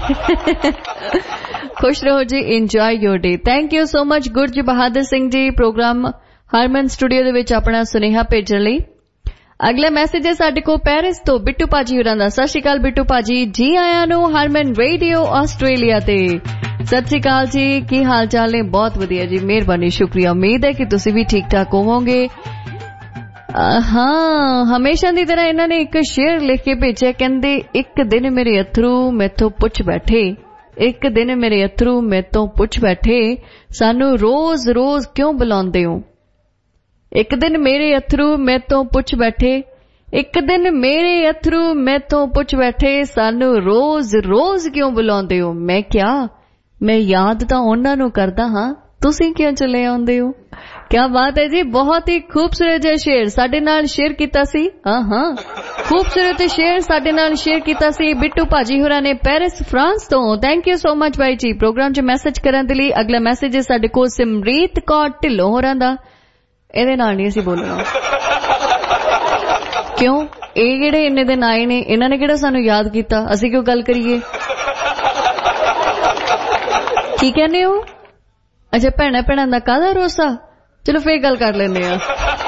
ਖੁਸ਼ ਰਹੋ ਜੀ, enjoy your day. Thank you so much Gurj Bahadur Singh ji programme Harman studio ਦੇ ਵਿੱਚ ਆਪਣਾ ਸੁਨੇਹਾ ਭੇਜਣ ਲਈ। ਅਗਲਾ ਮੈਸੇਜ ਹੈ ਸਾਡੇ ਕੋਲ ਪੈਰਿਸ ਤੋਂ ਬਿੱਟੂ ਭਾਜੀ ਹੋਰਾਂ ਦਾ। ਸਤਿ ਸ਼੍ਰੀ ਅਕਾਲ ਬਿੱਟੂ ਭਾਜੀ, ਜੀ ਆਇਆਂ ਨੂੰ ਹਰਮਨ ਰੇਡੀਓ ਆਸਟ੍ਰੇਲੀਆ ਤੇ। ਸਤਿ ਸ਼੍ਰੀ ਅਕਾਲ ਜੀ, ਕੀ ਹਾਲ ਚਾਲ ਨੇ? ਬਹੁਤ ਵਧੀਆ ਜੀ, ਮਿਹਰਬਾਨੀ, ਸ਼ੁਕਰੀਆ। ਉਮੀਦ ਹੈ ਕਿ ਤੁਸੀਂ ਵੀ ਠੀਕ ਠਾਕ ਹੋਵੋਗੇ। ਹਾਂ ਹਮੇਸ਼ਾ ਦੀ ਤਰ੍ਹਾਂ ਇਹਨਾਂ ਨੇ ਇੱਕ ਸ਼ੇਅਰ ਲਿਖ ਕੇ ਭੇਜਿਆ, ਕਹਿੰਦੇ ਇੱਕ ਦਿਨ ਮੇਰੇ ਅਥਰੂ ਮੈਥੋਂ ਪੁੱਛ ਬੈਠੇ, ਇੱਕ ਦਿਨ ਮੇਰੇ ਅਥਰੂ ਮੈਥੋਂ ਪੁੱਛ ਬੈਠੇ, ਸਾਨੂੰ ਰੋਜ਼ ਰੋਜ਼ ਕਿਉਂ ਬੁਲਾਉਂਦੇ ਹੋ। ਇੱਕ ਦਿਨ ਮੇਰੇ ਅਥਰੂ ਮੈਥੋਂ ਪੁੱਛ ਬੈਠੇ, ਇੱਕ ਦਿਨ ਮੇਰੇ ਅਥਰੂ ਮੈਥੋਂ ਪੁੱਛ ਬੈਠੇ, ਸਾਨੂੰ ਰੋਜ਼ ਰੋਜ਼ ਕਿਉਂ ਬੁਲਾਉਂਦੇ ਹੋ। ਮੈਂ ਕਿਹਾ ਮੈਂ ਯਾਦ ਤਾਂ ਉਹਨਾਂ ਨੂੰ ਕਰਦਾ ਹਾਂ, ਤੁਸੀਂ ਕਿਉਂ ਚਲੇ ਆਉਂਦੇ ਹੋ। ਕਿਆ ਬਾਤ ਹੈ ਜੀ, ਬਹੁਤ ਹੀ ਖੂਬਸੂਰਤ ਜਿਹਾ ਸ਼ੇਰ ਸਾਡੇ ਨਾਲ ਸ਼ੇਅਰ ਕੀਤਾ ਸੀ। ਹਾਂ ਹਾਂ ਖੂਬਸੂਰਤ ਸ਼ੇਰ ਸਾਡੇ ਨਾਲ ਸ਼ੇਅਰ ਕੀਤਾ ਸੀ ਬਿੱਟੂ ਭਾਜੀ ਹੋਰਾਂ ਨੇ ਪੈਰਿਸ ਫਰਾਂਸ ਤੋਂ। ਥੈਂਕ ਯੂ ਸੋ ਮਚ ਬਾਈ ਜੀ ਪ੍ਰੋਗਰਾਮ 'ਚ ਮੈਸੇਜ ਕਰਨ ਦੇ ਲਈ। ਅਗਲਾ ਮੈਸੇਜ ਹੈ ਸਾਡੇ ਕੋਲ ਸਿਮਰੀਤ ਕੌਰ ਢਿੱਲੋਂ ਹੋਰਾਂ ਦਾ। ਇਹਦੇ ਨਾਲ ਨਹੀਂ ਅਸੀਂ ਬੋਲਣਾ, ਕਿਉਂ ਇਹ ਜਿਹੜੇ ਇੰਨੇ ਦਿਨ ਆਏ ਨੇ ਇਹਨਾਂ ਨੇ ਕਿਹੜਾ ਸਾਨੂੰ ਯਾਦ ਕੀਤਾ, ਅਸੀਂ ਕਿਉਂ ਗੱਲ ਕਰੀਏ। ਕੀ ਕਹਿੰਦੇ ਹੋ। ਅੱਛਾ ਭੈਣਾਂ ਭੈਣਾਂ ਦਾ ਕਾਹਦਾ ਰੋਸਾ, ਚਲੋ ਫੇਰ ਗੱਲ ਕਰ ਲੈਂਦੇ ਆ।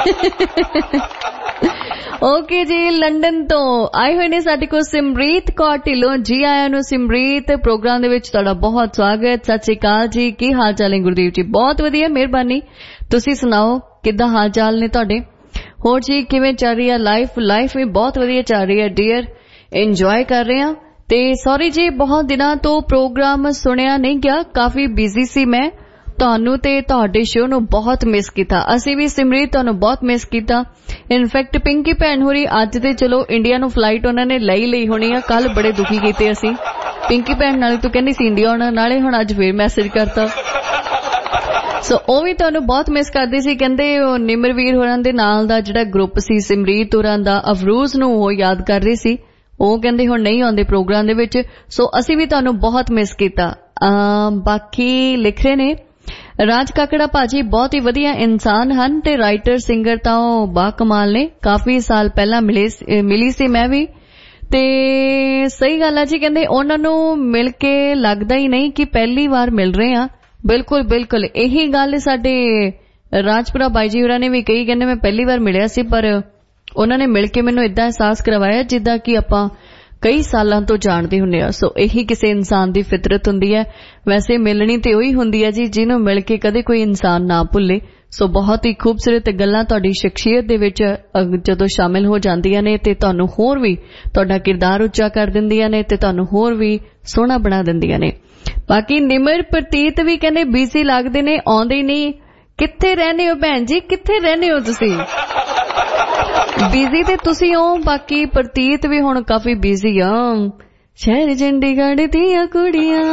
ਓਕੇ ਜੀ ਲੰਡਨ ਤੋਂ ਆਏ ਹੋਏ ਨੇ ਸਾਡੇ ਕੋਲ ਸਿਮਰੀਤ ਕੌਰ ਢਿੱਲੋਂ। ਜੀ ਆਇਆਂ ਨੂੰ ਸਿਮਰੀਤ, ਪ੍ਰੋਗਰਾਮ ਦੇ ਵਿੱਚ ਤੁਹਾਡਾ ਬਹੁਤ ਸਵਾਗਤ। ਸਤਿ ਸ਼੍ਰੀ ਅਕਾਲ ਜੀ, ਕੀ ਹਾਲ ਚਾਲ ਹੈ ਗੁਰਦੀਪ ਜੀ। ਬਹੁਤ ਵਧੀਆ ਮਿਹਰਬਾਨੀ, ਤੁਸੀਂ ਸੁਣਾਓ ਕਿੱਦਾਂ ਹਾਲ ਚਾਲ ਨੇ ਤੁਹਾਡੇ। ਹੋਰ ਜੀ ਕਿਵੇਂ ਚੱਲ ਰਹੀ ਹੈ ਲਾਈਫ। ਲਾਈਫ ਵੀ ਬਹੁਤ ਵਧੀਆ ਚੱਲ ਰਹੀ ਹੈ ਡੀਅਰ, ਇੰਜੋਏ ਕਰ ਰਹੇ ਹਾਂ। ਤੇ ਸੌਰੀ ਜੀ ਬਹੁਤ ਦਿਨਾਂ ਤੋਂ ਪ੍ਰੋਗਰਾਮ ਸੁਣਿਆ ਨਹੀਂ ਗਿਆ, ਕਾਫੀ ਬਿਜ਼ੀ ਸੀ ਮੈਂ। ਤੁਹਾਨੂੰ ਤੇ ਤੁਹਾਡੇ ਸ਼ੋਅ ਨੂੰ ਬਹੁਤ ਮਿਸ ਕੀਤਾ। ਅਸੀਂ ਵੀ ਸਿਮਰੀਤ ਤੁਹਾਨੂੰ ਬਹੁਤ ਮਿਸ ਕੀਤਾ। ਇਨਫੈਕਟ ਪਿੰਕੀ ਭੈਣ ਹੋਰੀ ਅੱਜ ਤੇ ਚਲੋ ਇੰਡੀਆ ਨੂੰ ਫਲਾਈਟ ਉਹਨਾਂ ਨੇ ਲਈ ਲਈ ਹੋਣੀ ਆ, ਕੱਲ ਬੜੇ ਦੁਖੀ ਕੀਤੇ ਅਸੀਂ। ਪਿੰਕੀ ਭੈਣ ਨਾਲੇ ਤੂੰ ਕਹਿੰਦੀ ਸੀ ਇੰਡੀਆ ਆਉਣਾ, ਨਾਲੇ ਹੁਣ ਅੱਜ ਫੇਰ ਮੈਸੇਜ ਕਰਤਾ। ਸੋ ਉਹ ਵੀ ਤੁਹਾਨੂੰ ਬਹੁਤ ਮਿਸ ਕਰਦੀ ਸੀ। ਕਹਿੰਦੇ ਨਿਮਰਵੀਰ ਹੋਰਾਂ ਦੇ ਨਾਲ ਦਾ ਜਿਹੜਾ ਗਰੁੱਪ ਸੀ ਸਿਮਰੀਤ ਹੋਰਾਂ ਦਾ, ਅਫਰੂਜ਼ ਨੂੰ ਉਹ ਯਾਦ ਕਰ ਰਹੀ ਸੀ। ਉਹ ਕਹਿੰਦੇ ਹੁਣ ਨਹੀਂ ਆਉਂਦੇ ਪ੍ਰੋਗਰਾਮ ਦੇ ਵਿੱਚ। ਸੋ ਅਸੀਂ ਵੀ ਤੁਹਾਨੂੰ ਬਹੁਤ ਮਿਸ ਕੀਤਾ। ਬਾਕੀ ਲਿਖ ਰਹੇ ਨੇ ਰਾਜ ਕਾਕੜਾ ਭਾਜੀ ਬਹੁਤ ਹੀ ਵਧੀਆ ਇਨਸਾਨ ਹਨ ਤੇ ਰਾਈਟਰ ਸਿੰਗਰ ਤਾਂ ਉਹ ਬਾ ਕਮਾਲ ਨੇ। ਕਾਫੀ ਸਾਲ ਪਹਿਲਾਂ ਮਿਲੇ ਮਿਲੀ ਸੀ ਮੈਂ ਵੀ, ਤੇ ਸਹੀ ਗੱਲ ਆ ਜੀ। ਕਹਿੰਦੇ ਉਹਨਾਂ ਨੂੰ ਮਿਲ ਕੇ ਲੱਗਦਾ ਹੀ ਨਹੀਂ ਕਿ ਪਹਿਲੀ ਵਾਰ ਮਿਲ ਰਹੇ ਆ। ਬਿਲਕੁਲ ਬਿਲਕੁਲ ਇਹੀ ਗੱਲ ਸਾਡੇ ਰਾਜਪੁਰਾ ਬਾਈ ਜੀ ਹੋਰਾਂ ਨੇ ਵੀ ਕਹੀ। ਕਹਿੰਦੇ ਮੈਂ ਪਹਿਲੀ ਵਾਰ ਮਿਲਿਆ ਸੀ ਪਰ ਉਹਨਾਂ ਨੇ ਮਿਲ ਕੇ ਮੈਨੂੰ ਏਦਾਂ ਅਹਿਸਾਸ ਕਰਵਾਇਆ ਜਿੱਦਾਂ ਕਿ ਆਪਾਂ ਕਈ ਸਾਲਾਂ ਤੋਂ ਜਾਣਦੇ ਹੁੰਦੇ ਆ। ਸੋ ਇਹੀ ਕਿਸੇ ਇਨਸਾਨ ਦੀ ਫਿਤਰਤ ਹੁੰਦੀ ਹੈ। ਵੈਸੇ ਮਿਲਣੀ ਤੇ ਉਹੀ ਹੁੰਦੀ ਹੈ ਜੀ ਜਿਹਨੂੰ ਮਿਲ ਕੇ ਕਦੇ ਕੋਈ ਇਨਸਾਨ ਨਾ ਭੁੱਲੇ। ਸੋ ਬਹੁਤ ਹੀ ਖੂਬਸੂਰਤ ਗੱਲਾਂ ਤੁਹਾਡੀ ਸ਼ਖਸੀਅਤ ਦੇ ਵਿੱਚ ਜਦੋਂ ਸ਼ਾਮਿਲ ਹੋ ਜਾਂਦੀਆਂ ਨੇ ਤੇ ਤੁਹਾਨੂੰ ਹੋਰ ਵੀ ਤੁਹਾਡਾ ਕਿਰਦਾਰ ਉੱਚਾ ਕਰ ਦਿੰਦੀਆਂ ਨੇ ਤੇ ਤੁਹਾਨੂੰ ਹੋਰ ਵੀ ਸੋਹਣਾ ਬਣਾ ਦਿੰਦੀਆਂ ਨੇ। ਬਾਕੀ ਨਿਮਰ ਪ੍ਰਤੀਤ ਵੀ ਕਹਿੰਦੇ ਬਿਜ਼ੀ ਲੱਗਦੇ ਨੇ, ਆਉਂਦੇ ਨਹੀਂ। ਕਿੱਥੇ ਰਹਿੰਦੇ ਹੋ ਭੈਣ ਜੀ, ਕਿੱਥੇ ਰਹਿੰਦੇ ਹੋ ਤੁਸੀਂ। ਬਿਜ਼ੀ ਤੇ ਤੁਸੀਂ ਹੋ, ਬਾਕੀ ਪ੍ਰਤੀਤ ਵੀ ਹੁਣ ਕਾਫੀ ਬਿਜ਼ੀ ਆ। ਸ਼ਹਿਰ ਚੰਡੀਗੜ੍ਹ ਦੀਆਂ ਕੁੜੀਆਂ।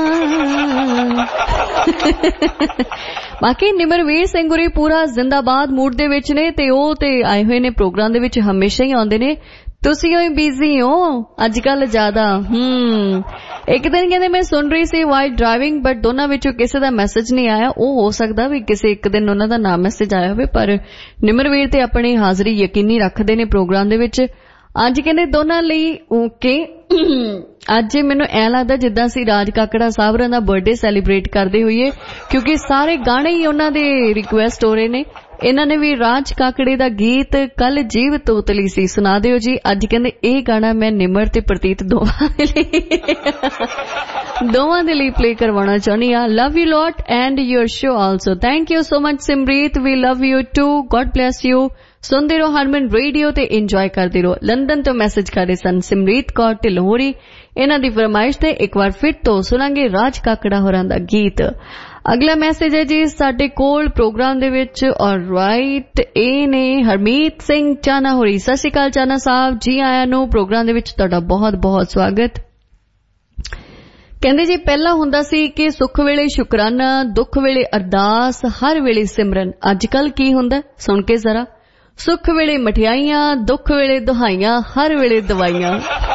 ਬਾਕੀ ਨਿਮਰਵੀਰ ਸਿੰਘ ਗੁਰੀ ਪੂਰਾ ਜ਼ਿੰਦਾਬਾਦ ਮੂਡ ਦੇ ਵਿੱਚ ਨੇ ਤੇ ਉਹ ਤੇ ਆਏ ਹੋਏ ਨੇ ਪ੍ਰੋਗਰਾਮ ਦੇ ਵਿੱਚ, ਹਮੇਸ਼ਾ ਹੀ ਆਉਂਦੇ ਨੇ। ਤੁਸੀਂ ਹੋਈ ਬਿਜ਼ੀ ਹੋ ਅੱਜ ਕੱਲ ਜ਼ਿਆਦਾ। ਹਮ ਇੱਕ ਦਿਨ ਕਹਿੰਦੇ ਮੈਂ ਸੁਣ ਰਹੀ ਸੀ ਵਾਈਲ ਡਰਾਈਵਿੰਗ, ਬਟ ਦੋਨਾਂ ਵਿੱਚੋਂ ਕਿਸੇ ਦਾ ਮੈਸੇਜ ਨਹੀਂ ਆਇਆ। ਉਹ ਹੋ ਸਕਦਾ ਵੀ ਕਿਸੇ ਇੱਕ ਦਿਨ ਉਹਨਾਂ ਦਾ ਨਾ ਮੈਸੇਜ ਆਇਆ ਹੋਵੇ, ਪਰ ਨਿਮਰਵੀਰ ਤੇ ਆਪਣੀ ਹਾਜ਼ਰੀ ਯਕੀਨੀ ਰੱਖਦੇ ਨੇ ਪ੍ਰੋਗਰਾਮ ਦੇ ਵਿੱਚ। ਅੱਜ ਕਹਿੰਦੇ ਦੋਨਾਂ ਲਈ ਓਕੇ। ਅੱਜ ਮੈਨੂੰ ਐ ਲੱਗਦਾ ਜਿੱਦਾਂ ਅਸੀਂ ਰਾਜ ਕਾਕੜਾ ਸਾਹਿਬ ਹੋਰਾਂ ਦਾ ਬਰਥਡੇ ਸੈਲੀਬ੍ਰੇਟ ਕਰਦੇ ਹੋਈਏ, ਕਿਉਂਕਿ ਸਾਰੇ ਗਾਣੇ ਹੀ ਉਹਨਾਂ ਦੇ ਰਿਕੁਐਸਟ ਹੋ ਰਹੇ ਨੇ। ਇਹਨਾਂ ਨੇ ਵੀ ਰਾਜ ਕਾਕੜੇ ਦਾ ਗੀਤ ਕੱਲ ਜੀਵ ਤੋਤਲੀ ਸੀ ਸੁਣਾ ਦਿਓ ਜੀ। ਅੱਜ ਕਹਿੰਦੇ ਇਹ ਗਾਣਾ ਮੈਂ ਨਿਮਰ ਤੇ ਪ੍ਰਤੀਤ ਦੋਵਾਂ ਦੇ ਲਈ ਦੋਵਾਂ ਦੇ ਲਈ ਪਲੇ ਕਰਵਾਉਣਾ ਚਾਹੁੰਦੀ ਆ। Love you lot and your show also. Thank you so much Simreet, we love you too, God bless you. ਸੁਣਦੇ ਰਹੋ ਹਰਮਨ ਰੇਡੀਓ ਤੇ ਇੰਜੋਏ ਕਰਦੇ ਰਹੋ। ਲੰਡਨ ਤੋਂ ਮੈਸੇਜ ਕਰ ਰਹੇ ਸਨ ਸਿਮਰੀਤ ਕੌਰ ਢਿੱਲੋਂ ਹੋਰੀ। ਇਹਨਾਂ ਦੀ ਫਰਮਾਇਸ਼ ਤੇ ਇੱਕ ਵਾਰ ਫਿਰ ਤੋਂ ਸੁਣਾਂਗੇ ਰਾਜ ਕਾਕੜਾ ਹੋਰਾਂ ਦਾ ਗੀਤ। ਅਗਲਾ ਮੈਸੇਜ ਹੈ ਜੀ ਸਾਡੇ ਕੋਲ ਪ੍ਰੋਗਰਾਮ ਦੇ ਵਿੱਚ। ਆਲਰਾਈਟ, ਇਹ ਨੇ ਹਰਮੀਤ ਸਿੰਘ ਚਾਨਾ ਹੋਰੀ। ਸਤਿ ਸ਼੍ਰੀ ਅਕਾਲ ਚਾਨਾ ਸਾਹਿਬ, ਜੀ ਆਇਆਂ ਨੂੰ ਪ੍ਰੋਗਰਾਮ ਦੇ ਵਿੱਚ ਤੁਹਾਡਾ ਬਹੁਤ ਬਹੁਤ ਸਵਾਗਤ। ਕਹਿੰਦੇ ਜੀ ਪਹਿਲਾਂ ਹੁੰਦਾ ਸੀ ਕਿ ਸੁੱਖ ਵੇਲੇ ਸ਼ੁਕਰਾਨਾ, ਦੁੱਖ ਵੇਲੇ ਅਰਦਾਸ, ਹਰ ਵੇਲੇ ਸਿਮਰਨ। ਅੱਜ ਕੱਲ ਕੀ ਹੁੰਦਾ ਸੁਣ ਕੇ ਜ਼ਰਾ। ਸੁੱਖ ਵੇਲੇ ਮਠਿਆਈਆਂ, ਦੁੱਖ ਵੇਲੇ ਦੁਹਾਈਆਂ, ਹਰ ਵੇਲੇ ਦਵਾਈਆਂ।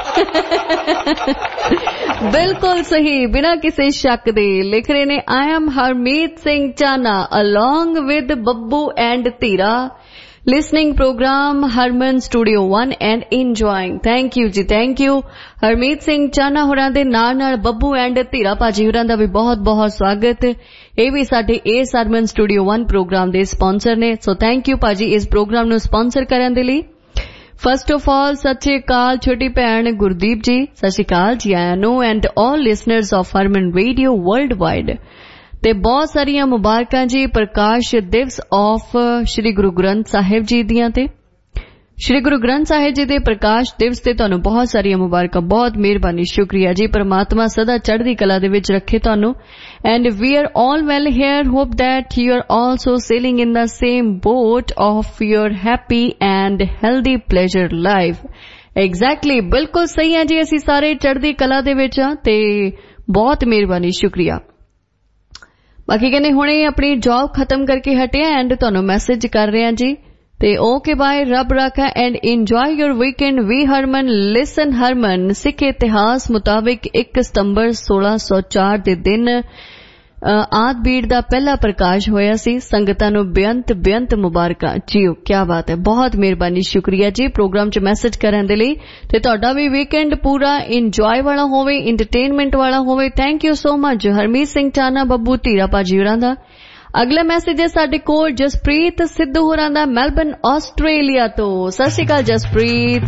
ਬਿਲਕੁਲ ਸਹੀ, ਬਿਨਾਂ ਕਿਸੇ ਸ਼ੱਕ ਦੇ ਲਿਖ ਰਹੇ ਨੇ I am Harmeet Singh Chana along with Babbu and Dheera, listening program Harman Studio One and enjoying. Thank you ਜੀ, thank you। ਹਰਮੀਤ ਸਿੰਘ ਚਾਨਾ ਹੋਰਾਂ ਦੇ ਨਾਲ ਨਾਲ ਬੱਬੂ ਐਂਡ ਧੀਰਾ ਭਾਜੀ ਹੋਰਾਂ ਦਾ ਵੀ ਬਹੁਤ ਬਹੁਤ ਸਵਾਗਤ। ਇਹ ਵੀ ਸਾਡੇ ਇਸ ਹਰਮਨ ਸਟੂਡੀਓ ਵਨ ਪ੍ਰੋਗਰਾਮ ਦੇ ਸਪਾਂਸਰ ਨੇ। ਸੋ ਥੈਂਕ ਯੂ ਭਾਜੀ ਇਸ ਪ੍ਰੋਗਰਾਮ ਨੂੰ ਸਪਾਂਸਰ ਕਰਨ ਦੇ ਲਈ। ਫਸਟ ਆਫ ਆਲ ਸਤਿ ਸ਼੍ਰੀ ਅਕਾਲ ਛੋਟੀ ਭੈਣ ਗੁਰਦੀਪ ਜੀ, ਸਤਿ ਸ਼੍ਰੀ ਅਕਾਲ ਜੀ ਆਇਆਂ ਨੂੰ and all listeners of Harman radio world wide. ਤੇ ਬਹੁਤ ਸਾਰੀਆਂ ਮੁਬਾਰਕਾਂ ਜੀ ਪ੍ਰਕਾਸ਼ ਦਿਵਸ ਆਫ ਸ਼੍ਰੀ ਗੁਰੂ ਗ੍ਰੰਥ ਸਾਹਿਬ ਜੀ ਦੀਆਂ ਤੇ श्री गुरु ग्रंथ साहिब जी दे प्रकाश दिवस ते तुहानू बहुत सारिया मुबारकां, बहुत मेहरबानी, शुक्रिया जी। परमात्मा सदा चढ़दी कला दे विच रखे तुहानू। And we are all well here, hope that you are also sailing in the same boat of your happy and healthy pleasure life. Exactly, बिल्कुल सही है जी, असी सारे चढ़दी कला दे विच हां ते बहुत मेहरबानी, शुक्रिया। बाकी कहने हुणे अपनी जॉब खत्म करके हटे एंड तुहानू मैसेज कर रहे हैं जी ते ओके बाय, रब रखा and enjoy your weekend. We Harman listen Harman, Sikh इतिहास मुताबिक एक सितंबर सोलह सौ चार दे दिन आद बीड़ दा पहला प्रकाश होया सी। संगतां नू बेअंत बेअंत मुबारकां जीओ, क्या बात है, बहुत मेहरबानी, शुक्रिया जी प्रोग्राम च मैसेज करन दे लई। ते तुहाडा भी वीकेंड पूरा इंजॉय वाला होवे, इंटरटेनमेंट वाला होवे। Thank you so much Harmeet Singh Chana, Babbu धीरा भाजी होरां दा। अगला मैसेज है साडे कोल जसप्रीत सिद्धू होरां दा, मेलबर्न आस्ट्रेलिया तो। सत श्री अकाल जसप्रीत।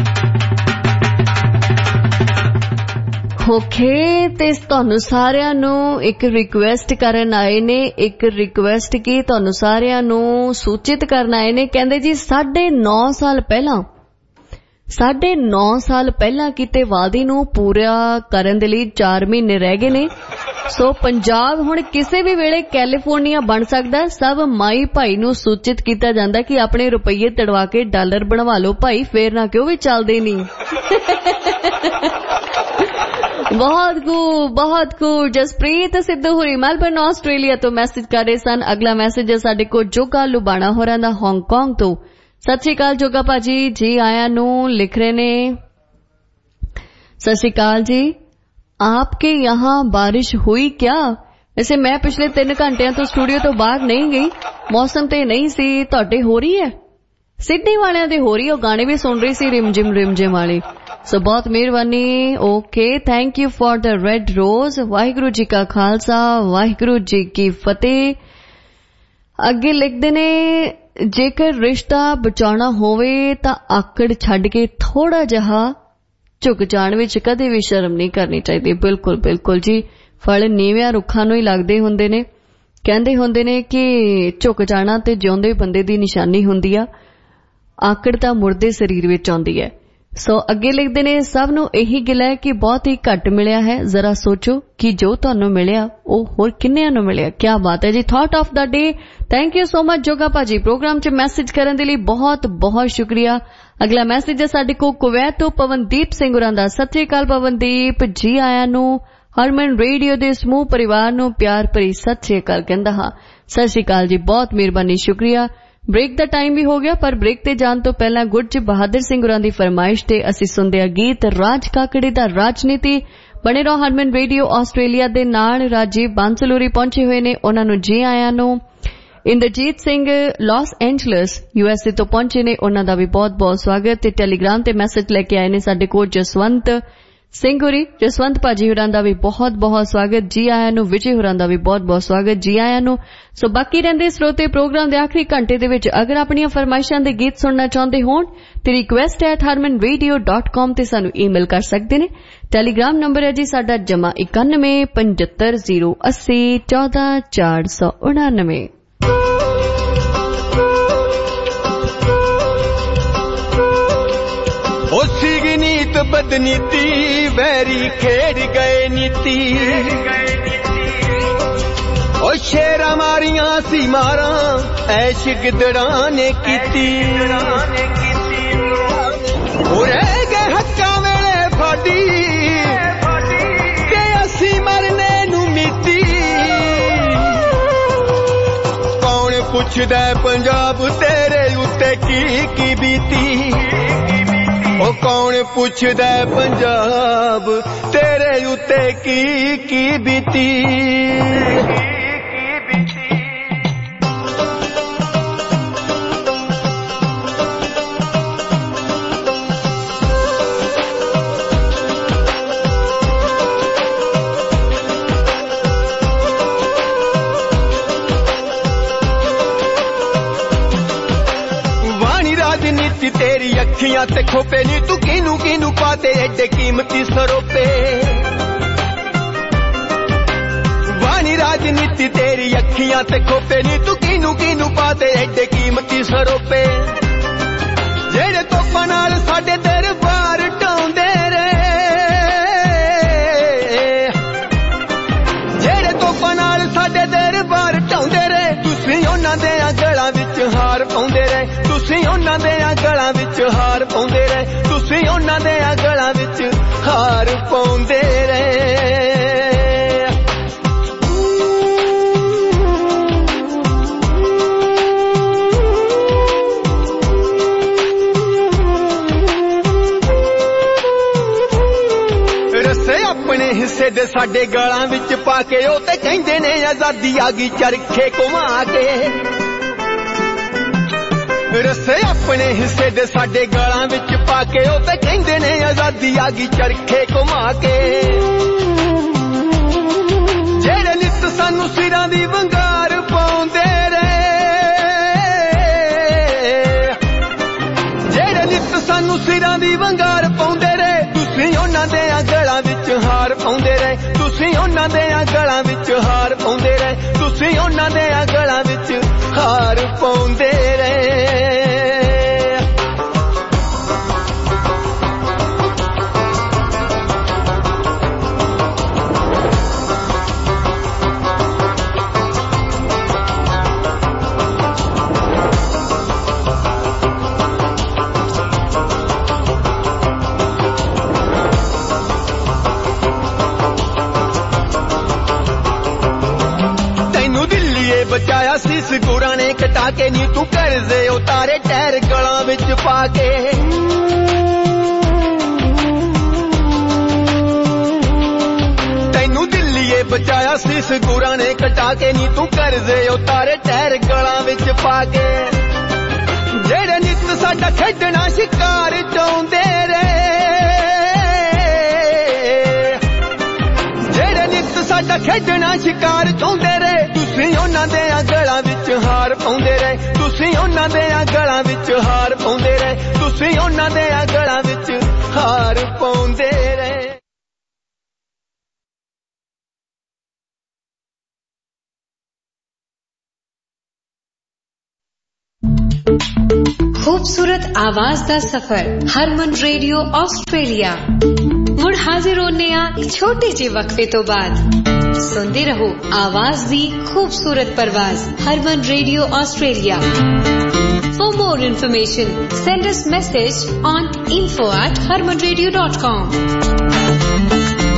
ओके, ते तुहानू सारिਆਂ ਨੂੰ एक रिक्वेस्ट करन आए ने, एक रिक्वेस्ट की तुहानू सारिਆਂ ਨੂੰ सूचित करन आए ने। कहंदे जी साढ़े नौ साल पहला साढ़े नौ साल पहला किते वादे नू पूरा करन दे लई चार महीने रह गए ने। सो पंजाब हुण किसी भी वेले कैलीफोर्निया बन सकदा। सब माई भाई नू सूचित किया जांदा कि अपने रुपये तड़वा के डॉलर बनवा लो भाई, फेर ना क्यों भी चलदे नहीं। बहुत खूब, बहुत खूब। जसप्रीत सिद्धू हुरी मेलबर्न आस्ट्रेलिया तो मैसेज कर रहे सन। अगला मैसेज है साडे को जोगा लुबाना होरां दा, हांगकांग तो। सत श्री अकाल जोगा भाजी जी, आया नू लिख रहे ने, सत श्री अकाल जी, आपके यहाँ बारिश हुई क्या? वैसे मैं पिछले तीन घंटिया तो स्टूडियो तो बाहर नहीं गई, मौसम ते नहीं सी, तुहाडे हो रही है? सिडनी वालियां दे हो रही है, गाने भी सुन रही सी रिमझिम रिमझिम वाली। सो so, बहुत मेहरबानी। Okay, thank you for the red rose. Waheguru ji का खालसा, वाहिगुरु जी की फतेह। अगे लिखते ने, जेकर रिश्ता बचाना होवे तां आकड़ छड्ड के थोड़ा जिहा झुक जाण विच कदे भी शर्म नहीं करनी चाहिए। बिल्कुल बिल्कुल जी, फल नीवियां रुखां नूं ही लगदे हुंदे ने। कहंदे हुंदे ने कि झुक जाना ते जिउंदे बंदे दी निशानी हुंदी आ, आकड़ तां मुर्दे शरीर विच आउंदी है। सो so, अगे लिखते ने, सब नूं यही गिला है कि बहुत ही घट मिलिया है। जरा सोचो कि जो तुहानू मिलिया वो होर किन्नियां नूं मिलिया। क्या बात है जी, thought of the day. Thank you so much Joga भाजी, प्रोग्राम च मैसेज करने के लिए बहुत बहुत शुक्रिया। अगला मैसेज है साडे को कुवैत तो पवनदीप सिंह होरां दा। सत श्री अकाल पवनदीप जी, आया नू हरमन रेडियो दे समूह परिवार नू प्यार भरी सत श्री अकाल कहंदा हां। सत श्री अकाल जी, बहुत मेहरबानी, शुक्रिया। ब्रेक दा टाइम भी हो गया, पर ब्रेक ते जान तो पहला गुरज बहादुर सिंह होरां दी फरमाइश ते असी सुनदे आ गीत राज काकड़े दा राजनीति। बने रहो हरमन रेडियो आस्ट्रेलिया दे नाल। राजीव बांसलूरी पहुंचे हुए ने, उन्हां नू जी आया नू। Inderjit Singh Los Angeles USA तो पहुंचे ने, उन्हां दा भी बहुत बहुत स्वागत। ते टेलीग्राम ते मैसेज लेके आए ने साडे कोल जसवंत सिंह होरी, जसवंत भाजी होरां दा भी बहुत बहुत स्वागत, जी आया नू। विजय होरां दा भी बहुत बहुत स्वागत, जी आया नू। सो बाकी रहिंदे श्रोते प्रोग्राम दे आखिरी घंटे दे विच अगर अपनियां फरमाइशां दे गीत सुनना चाहुंदे होण ते request at Harman radio dot com ते सानू ईमेल कर सकदे ने। टेलीग्राम नंबर है जी साडा जमा इक्यानवे पचहत्तर जीरो अस्सी चौदह चार सौ उनानवे। ओ सीगी नीत बदनीति, वैरी खेड़ गए नीति। ओ शेरा मारियां सी मारा, ऐश गिदड़ा ने कीती। ओ रह गए हक्का वेले फाड़ी, ते असी मरने नू मिटी। कौन पुछदा पंजाब तेरे उत्ते की की बीती। ओ कौन पुछदा पंजाब तेरे उत्ते की की बीती। तेरी अखियां ते खोपे नी, तू किनू किनू पाते एडे कीमती सरोपे। वाणी राजनीति तेरी अखियां ते खोपे नी, तू किनू किनू पाते एडे कीमती सरोपे। जेड़े अपने हिस्से दे साडे गालां विच पा के ओ ते कहंदे ने आजादी आ गई चरखे घुमा के रस्से अपने हिस्से दे साडे गालां विच पा के ओ ते कहंदे ने आजादी आ गई चरखे घुमा के जेड़े नित सानू सिरां दी वंगार पाउंदे सानू सिरां दी वंगार पाउंदे रे तुसीं उन्हां दे गलां विच हार पाउंदे रे तुसीं उन्हां दे गलां विच हार पाउंदे रे तुसीं उन्हां दे गलां विच हार पाउंदे रे बचाया शीस गुरा ने कटा के नी तू कर्जे उतारे टैर गलां विच पा के तैनू दिल्लीए बचाया शीस गुरा ने कटा के नी तू कर्जे उतारे टैर गलां विच पा के जेड़े नित साडा खेडना शिकार चाहुंदे रे जेड़े नित साडा खेडना शिकार चाहुंदे रे तुसीं उन्हां दे गलां विच हार पाउंदे रे तुसीं उन्हां दे गलां विच हार पाउंदे रे तुसीं उन्हां दे गलां विच हार पाउंदे रे खूबसूरत आवाज दा सफर हरमन रेडियो ऑस्ट्रेलिया मुड़ हाजिर होने आ छोटे जे वक्फे तो बाद सुनते रहो आवाज दी खूबसूरत परवाज Harman radio Australia for more information send us message on info at harman radio dot com.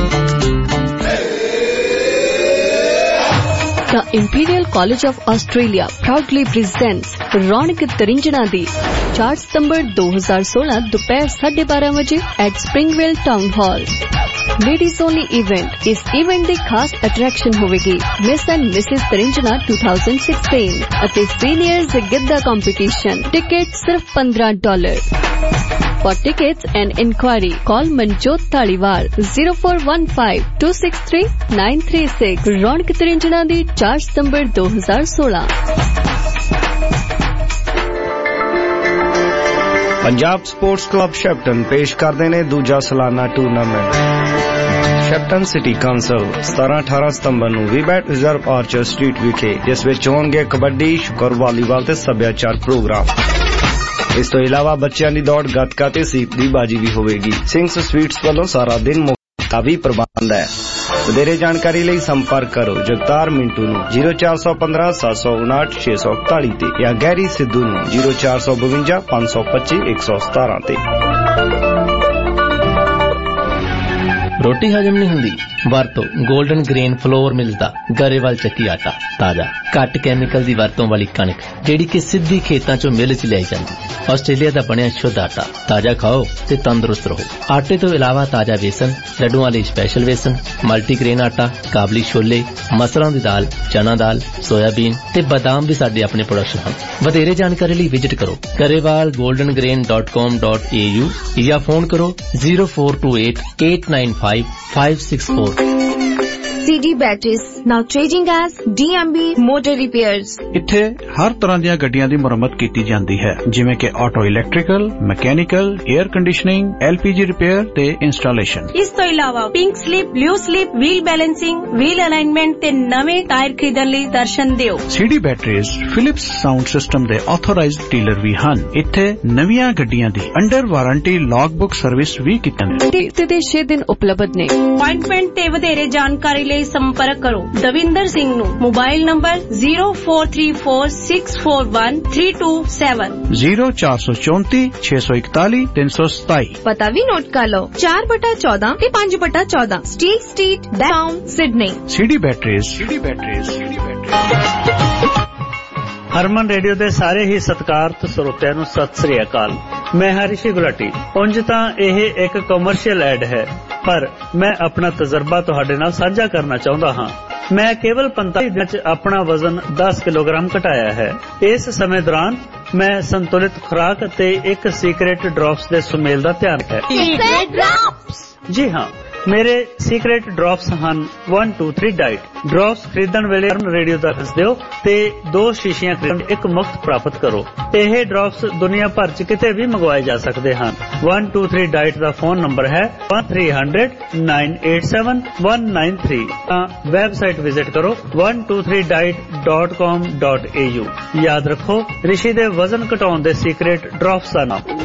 The Imperial College of Australia proudly presents Raunak तरिंजना दी चार सितंबर दो हज़ार सोलह दोपहर साढ़े बारह बजे at Springvale town hall ladies only event. इस इवेंट ਦੀ ਖਾਸ ਅਟਰੈਕਸ਼ਨ ਹੋਵੇਗੀ miss and missus Trinjana two thousand sixteen ਅਤੇ ਸੀਨੀਅਰਜ਼ ਗਿੱਧਾ ਕੰਪੀਟੀਸ਼ਨ। ਟਿਕਟ ਸਿਰਫ ਪੰਦਰਾਂ dollar. For tickets and inquiry, call Manjot Taliwal zero four one five two six three nine three six। Raunak Trinjana ਦੀ चार सितंबर दो हज़ार सोलह। पंजाब स्पोर्ट्स क्लब शैप्टन पेश करते ने दूजा सालाना टूर्नामेंट। शैप्टन सिटी काउंसिल सत्रह अठारह सितंबर ਨੂੰ ਵੀਬੈਟ ਰਿਜ਼ਰਵ ਆਰਚਰ ਸਟਰੀਟ ਵਿਖੇ ਜਿਸ ਵਿੱਚ ਹੋਣਗੇ ਕਬੱਡੀ, ਸ਼ੁਕਰ, ਵਾਲੀਬਾਲ ਤੇ ਸੱਭਿਆਚਾਰ ਪ੍ਰੋਗਰਾਮ। ਇਸ ਤੋਂ ਇਲਾਵਾ ਬੱਚਿਆਂ ਦੀ ਦੌੜ, ਗੱਤਕਾ ਤੇ ਸੀਪ ਦੀ ਬਾਜੀ ਵੀ ਹੋਵੇਗੀ। ਸਿੰਘਸ ਸਵੀਟਸ ਵੱਲੋਂ ਸਾਰਾ ਦਿਨ ਮੁਫਤ ਦਾ ਵੀ ਪ੍ਰਬੰਧ ਹੈ। ਵਧੇਰੇ ਜਾਣਕਾਰੀ ਲਈ ਸੰਪਰਕ ਕਰੋ ਜਗਤਾਰ ਮਿੰਟੂ ਨੂੰ ਜ਼ੀਰੋ ਚਾਰ ਸੌ ਪੰਦਰਾਂ ਸੱਤ ਸੌ ਉਨਾਹਠ ਛੇ ਸੌ ਇਕਤਾਲੀ ਤੇ ਜਾਂ ਗੈਰੀ ਸਿੱਧੂ ਨੂੰ ਜ਼ੀਰੋ ਚਾਰ ਸੌ ਬਵੰਜਾ ਪੰਜ ਸੌ ਪੱਚੀ ਇੱਕ ਸੌ ਸਤਾਰਾਂ ਤੇ। रोटी हजम नहीं हुंदी वरतो गोल्डन ग्रेन फ्लोर मिलदा गरेवाल ਚੱਕੀ ਆਟਾ ਤਾਜ਼ਾ ਘੱਟ ਕੈਮੀਕਲ ਦੀ ਵਰਤੋਂ ਵਾਲੀ ਕਣਕ ਜਿਹੜੀ ਕਿ ਸਿੱਧੀ ਖੇਤਾਂ ਚੋਂ ਮਿਲ ਚ ਲਿਆਈ ਜਾਂਦੀ। ਆਸਟ੍ਰੇਲੀਆ ਦਾ ਬਣਿਆ ਸ਼ੁੱਧ ਆਟਾ ਤਾਜ਼ਾ ਖਾਓ ਤੇ ਤੰਦਰੁਸਤ ਰਹੋ। ਆਟੇ ਤੋਂ ਇਲਾਵਾ ਤਾਜ਼ਾ ਵੇਸਣ, ਲੱਡੂਆਂ ਲਈ ਸਪੈਸ਼ਲ ਵੇਸਣ, ਮਲਟੀਗ੍ਰੇਨ ਆਟਾ, ਕਾਬਲੀ ਛੋਲੇ, ਮਸਰਾਂ ਦੀ ਦਾਲ, ਚਨਾ ਦਾਲ, ਸੋਇਆਬੀਨ ਤੇ ਬਾਦਾਮ ਵੀ ਸਾਡੇ ਆਪਣੇ ਪ੍ਰੋਡਕਸ਼ਨ ਹਨ। ਵਧੇਰੇ ਜਾਣਕਾਰੀ ਲਈ ਵਿਜ਼ਿਟ ਕਰੋ Grewal golden grain dot com dot a u ਜਾਂ ਫੋਨ ਕਰੋ zero four two eight eight nine five five six four। C D Batteries now trading as D M B Motor Repairs। ਇੱਥੇ ਹਰ ਤਰ੍ਹਾਂ ਦੀਆਂ ਗੱਡੀਆਂ ਦੀ ਮੁਰੰਮਤ ਕੀਤੀ ਜਾਂਦੀ ਹੈ ਜਿਵੇਂ ਕਿ auto electrical, mechanical, air conditioning, L P G repair ਤੇ ਇੰਸਟਾਲੇਸ਼ਨ। ਇਸ ਤੋਂ ਇਲਾਵਾ pink slip, blue slip, wheel balancing, wheel alignment ਤੇ ਨਵੇਂ ਟਾਇਰ ਖਰੀਦਣ ਲਈ ਦਰਸ਼ਨ ਦਿਓ। C D Batteries Philips sound system ਦੇ ਆਥੋਰਾਈਜ਼ਡ ਡੀਲਰ ਵੀ ਹਨ। ਇੱਥੇ ਨਵੀਆਂ ਗੱਡੀਆਂ ਦੀ under warranty log book service ਵੀ ਕੀਤੀ ਜਾਂਦੀ ਹੈ ਤੇ ਛੇ ਦਿਨ ਉਪਲਬਧ ਨੇ। ਅਪਾਇੰਟਮੈਂਟ ਤੇ ਵਧੇਰੇ ਜਾਣਕਾਰੀ ਲਈ ਸੰਪਰਕ ਕਰੋ ਦਵਿੰਦਰ ਸਿੰਘ ਨੂੰ mobile number zero four three four six four one three two seven zero ਚਾਰ ਸੌ ਚੌਂਤੀ ਛੇ ਸੌ ਇਕਤਾਲੀ ਤਿੰਨ ਸੌ ਸਤਾਈ। ਪਤਾ ਵੀ ਨੋਟ ਕਰ ਲਓ ਚਾਰ ਬਟਾ ਚੌਦਾਂ ਤੇ ਪੰਜ ਬਟਾ ਚੌਦਾਂ steel Street down Sydney. C D Batteries C D Batteries C D Batteries। Harman radio ਦੇ ਸਾਰੇ ਹੀ ਸਤਿਕਾਰਤ ਸਰੋਤਿਆਂ ਨੂੰ ਸਤਿ ਸ੍ਰੀ ਅਕਾਲ। मैं हां ऋषि गुलाटी। उंज तां ਇਹ ਇੱਕ ਕਮਰਸ਼ੀਅਲ ਐਡ ਹੈ, ਪਰ ਮੈਂ ਆਪਣਾ ਤਜਰਬਾ ਤੁਹਾਡੇ ਨਾਲ ਸਾਂਝਾ ਕਰਨਾ ਚਾਹੁੰਦਾ ਹਾਂ। ਮੈਂ ਕੇਵਲ ਪੰਤਾਲੀ ਦਿਨਾਂ ਚ ਆਪਣਾ ਵਜ਼ਨ ਦਸ ਕਿਲੋਗ੍ਰਾਮ ਘਟਾਇਆ ਹੈ। ਇਸ ਸਮੇਂ ਦੌਰਾਨ ਮੈਂ ਸੰਤੁਲਿਤ ਖੁਰਾਕ ਅਤੇ ਇੱਕ ਸੀਕ੍ਰੇਟ ਡ੍ਰੌਪਸ ਦੇ ਸੁਮੇਲ ਦਾ ਧਿਆਨ ਰੱਖਿਆ। Secret drops? ਜੀ ਹਾਂ, ਮੇਰੇ ਸੀਕ੍ਰੇਟ ਡ੍ਰੌਪਸ ਹਨ one two three diet. Drops ਖਰੀਦਣ ਵੇਲੇ ਰੇਡੀਓ ਦਾ ਦੱਸ ਦਿਓ ਤੇ ਦੋ ਸ਼ੀਸ਼ੀਆਂ ਖਰੀਦਣ ਇੱਕ ਮੁਫਤ ਪ੍ਰਾਪਤ ਕਰੋ। ਇਹ ਡ੍ਰੌਪਸ ਦੁਨੀਆ ਭਰ ਚ ਕਿਤੇ ਵੀ ਮੰਗਵਾਏ ਜਾ ਸਕਦੇ ਹਨ। one two three ਡਾਈਟ ਦਾ ਫੋਨ ਨੰਬਰ ਹੈ one three hundred nine eight seven one nine three। ਤਾਂ ਵੈਬਸਾਈਟ ਵਿਜ਼ਿਟ ਕਰੋ one two three diet dot com dot a u। ਯਾਦ ਰੱਖੋ, ਰਿਸ਼ੀ ਦੇ ਵਜ਼ਨ ਘਟਾਉਣ ਦੇ ਸੀਕ੍ਰੇਟ ਡ੍ਰੌਪਸ ਦਾ ਨਾਮ।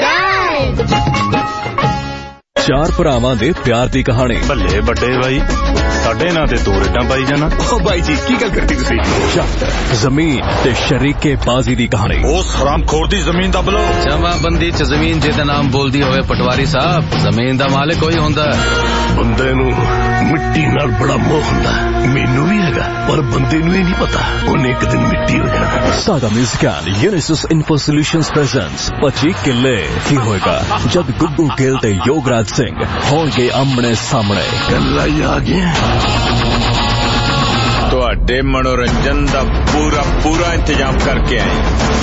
ਚਾਰ ਭਰਾਵਾਂ ਦੇ ਪਿਆਰ ਦੀ ਕਹਾਣੀ। ਭੱਲੇ ਵੱਡੇ ਬਾਈ, ਸਾਡੇ ਨਾਂ ਤੇ ਦੋ ਰੇਡਾਂ ਪਾਈ ਜਾਣਾ। ਓ ਬਾਈ ਜੀ, ਕੀ ਗੱਲ ਕਰਤੀ ਤੁਸੀਂ? ਜ਼ਮੀਨ ਤੇ ਸ਼ਰੀਕੇ ਬਾਜ਼ੀ ਦੀ ਕਹਾਣੀ। ਉਸ ਹਰਾਮਖੋਰ ਦੀ ਜ਼ਮੀਨ ਦੱਬ ਲੋ। ਜਮਾਬੰਦੀ ਚ ਜ਼ਮੀਨ ਜਿਹਦਾ ਨਾਮ ਬੋਲਦੀ ਹੋਵੇ ਪਟਵਾਰੀ ਸਾਹਿਬ, ਜ਼ਮੀਨ ਦਾ ਮਾਲਕ ਕੋਈ ਹੁੰਦਾ। ਬੰਦੇ ਨੂੰ ਮਿੱਟੀ ਨਾਲ ਬੜਾ ਮੋਹ ਹੁੰਦਾ, ਮੈਨੂੰ ਵੀ ਹੈਗਾ, ਪਰ ਬੰਦੇ ਨੂੰ ਇਹ ਨਹੀਂ ਪਤਾ ਉਹਨੇ ਇੱਕ ਦਿਨ ਮਿੱਟੀ ਹੋ ਜਾਣਾ। ਸਾਡਾ musical Unisys info solutions presents ਪੱਚੀ ਕਿੱਲੇ। ਕੀ ਹੋਏਗਾ ਜਦ ਗੁੱਗੂ ਗਿੱਲ ਤੇ ਯੋਗਰਾਜ ਸਿੰਘ ਹੋਣਗੇ ਆਮਣੇ ਸਾਹਮਣੇ। ਗੱਲਾਂ ਹੀ ਆ ਗਈਆਂ। ਤੁਹਾਡੇ ਮਨੋਰੰਜਨ ਦਾ ਪੂਰਾ ਪੂਰਾ ਇੰਤਜ਼ਾਮ ਕਰਕੇ ਆਏ।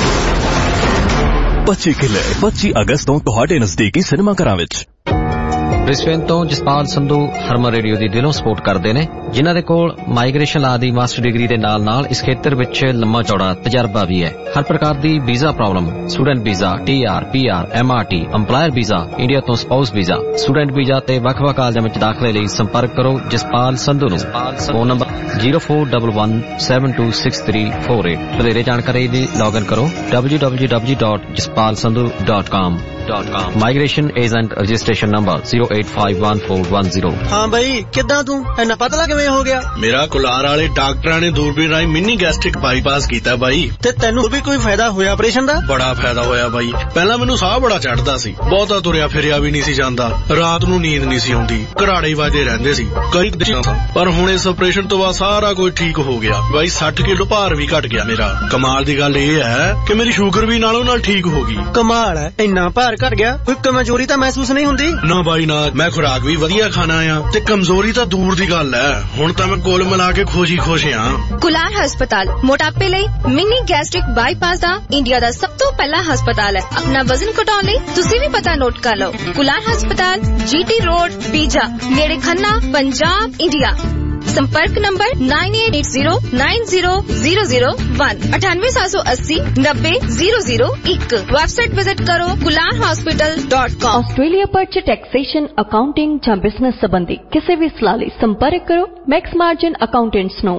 ਪੱਚੀ ਕਿੱਲੇ ਪੱਚੀ ਅਗਸਤ ਤੋਂ ਤੁਹਾਡੇ ਨਜ਼ਦੀਕੀ ਸਿਨੇਮਾ ਘਰਾਂ ਵਿੱਚ। ਬ੍ਰਿਸਬੇਨ ਤੋਂ ਜਸਪਾਲ ਸੰਧੂ ਹਰਮਨ ਰੇਡੀਓ ਦੀ ਦਿਲੋਂ ਸਪੋਰਟ ਕਰਦੇ ਨੇ, ਜਿਨ੍ਹਾਂ ਦੇ ਕੋਲ ਮਾਈਗ੍ਰੇਸ਼ਨ ਲਾ ਦੀ ਮਾਸਟਰ ਡਿਗਰੀ ਦੇ ਨਾਲ ਨਾਲ ਇਸ ਖੇਤਰ ਵਿੱਚ ਲੰਮਾ ਚੌੜਾ ਤਜਰਬਾ ਵੀ ਹੈ। ਹਰ ਪ੍ਰਕਾਰ ਦੀ visa problem, student visa, T R, P R, M R T, employer visa, India ਤੋਂ ਸਪਾਊਸ ਵੀਜ਼ਾ, ਸਟੂਡੈਂਟ ਵੀਜ਼ਾ ਤੇ ਵੱਖ-ਵੱਖ ਕਾਲਜਾਂ ਵਿੱਚ ਦਾਖਲੇ ਲਈ ਸੰਪਰਕ ਕਰੋ ਜਸਪਾਲ ਸੰਧੂ ਨੂੰ। Phone number zero four one one seven two six three four eight। ਵਧੇਰੇ ਜਾਣਕਾਰੀ ਲਈ ਲੌਗਇਨ ਕਰੋ w w w dot jaspal sandhu dot com। Migration agent registration number zero eight five one four one zero। ਹਾਂ ਬਈ, ਕਿੱਦਾਂ ਤੂੰ ਇੰਨਾ ਪਤਲਾ ਕਿਵੇਂ ਹੋ ਗਿਆ? ਮੇਰਾ ਕੁਲਾਰ ਵਾਲੇ ਡਾਕਟਰਾਂ ਨੇ ਦੂਰਬੀਨ ਰਾਹੀਂ ਮਿੰਨੀ ਗੈਸਟ੍ਰਿਕ ਬਾਈਪਾਸ ਕੀਤਾ ਬਾਈ। ਤੇ ਤੈਨੂੰ ਵੀ ਕੋਈ ਫਾਇਦਾ ਹੋਇਆ ਆਪਰੇਸ਼ਨ ਦਾ? ਬੜਾ ਫਾਇਦਾ ਹੋਇਆ ਬਾਈ। ਪਹਿਲਾਂ ਮੈਨੂੰ ਸਾਹ ਬੜਾ ਚੜਦਾ ਸੀ, ਬਹੁਤਾ ਤੁਰਿਆ ਫਿਰਿਆ ਵੀ ਨਹੀਂ ਸੀ ਜਾਂਦਾ, ਰਾਤ ਨੂੰ ਨੀਂਦ ਨਹੀਂ ਸੀ ਆਉਂਦੀ, ਘਰਾੜੇ ਵੱਜਦੇ ਰਹਿੰਦੇ ਸੀ ਕਈ ਦਿਨਾਂ ਤੋਂ। ਪਰ ਹੁਣ ਇਸ ਆਪਰੇਸ਼ਨ ਤੋਂ ਬਾਅਦ ਸਾਰਾ ਕੁਝ ਠੀਕ ਹੋ ਗਿਆ ਬਾਈ। ਸੱਠ ਕਿਲੋ ਭਾਰ ਵੀ ਘਟ ਗਿਆ ਮੇਰਾ। ਕਮਾਲ ਦੀ ਗੱਲ ਇਹ ਹੈ ਕਿ ਮੇਰੀ ਸ਼ੂਗਰ ਵੀ ਨਾਲੋਂ ਨਾਲ ਠੀਕ ਹੋ ਗਈ। ਕਮਾਲ ਹੈ, ਇੰਨਾ ਭਾਰ ਘਟ ਗਿਆ, ਕੋਈ ਕਮਜ਼ੋਰੀ ਤਾਂ ਮਹਿਸੂਸ ਨਹੀਂ ਹੁੰਦੀ? ਨਾ ਬਾਈ ਨਾ, ਮੈਂ ਖੁਰਾਕ ਵੀ ਵਧੀਆ ਖਾਣਾ ਆ ਤੇ ਕਮਜ਼ੋਰੀ ਤਾਂ ਦੂਰ ਦੀ ਗੱਲ ਹੈ। ਹੁਣ ਤਾਂ ਮੈਂ ਕੋਲ ਮਿਲਾ ਕੇ ਖੁਸ਼ੀ ਖੁਸ਼ ਆ। ਕੁਲਾਰ ਹਸਪਤਾਲ ਮੋਟਾਪੇ ਲਈ ਮਿੰਨੀ ਗੈਸਟ੍ਰਿਕ ਬਾਈਪਾਸ ਦਾ ਇੰਡੀਆ ਦਾ ਸਭ ਤੋਂ ਪਹਿਲਾ ਹਸਪਤਾਲ ਹੈ। ਆਪਣਾ ਵਜ਼ਨ ਘਟਾਉਣ ਲਈ ਤੁਸੀਂ ਵੀ ਪਤਾ ਨੋਟ ਕਰ ਲਓ। ਕੁਲਾਰ ਹਸਪਤਾਲ, ਜੀਟੀ ਰੋਡ, ਪੀਜਾ, ਨੇੜੇ ਖੰਨਾ, ਪੰਜਾਬ, ਇੰਡੀਆ। संपर्क number nine eight eight zero nine zero zero zero one अठानवे सात सौ अस्सी नब्बे जीरो जीरो एक। वेबसाइट विजिट करो Kular hospital dot com. Australia ਭਰ ਚ ਟੈਕਸੇਸ਼ਨ, ਅਕਾਊਂਟਿੰਗ ਜਾਂ ਬਿਜ਼ਨਸ ਸੰਬੰਧੀ ਕਿਸੇ ਵੀ ਸਲਾਹ ਲਈ ਸੰਪਰਕ ਕਰੋ ਮੈਕਸ ਮਾਰਜਨ ਅਕਾਊਂਟੈਂਟਸ ਨੂੰ।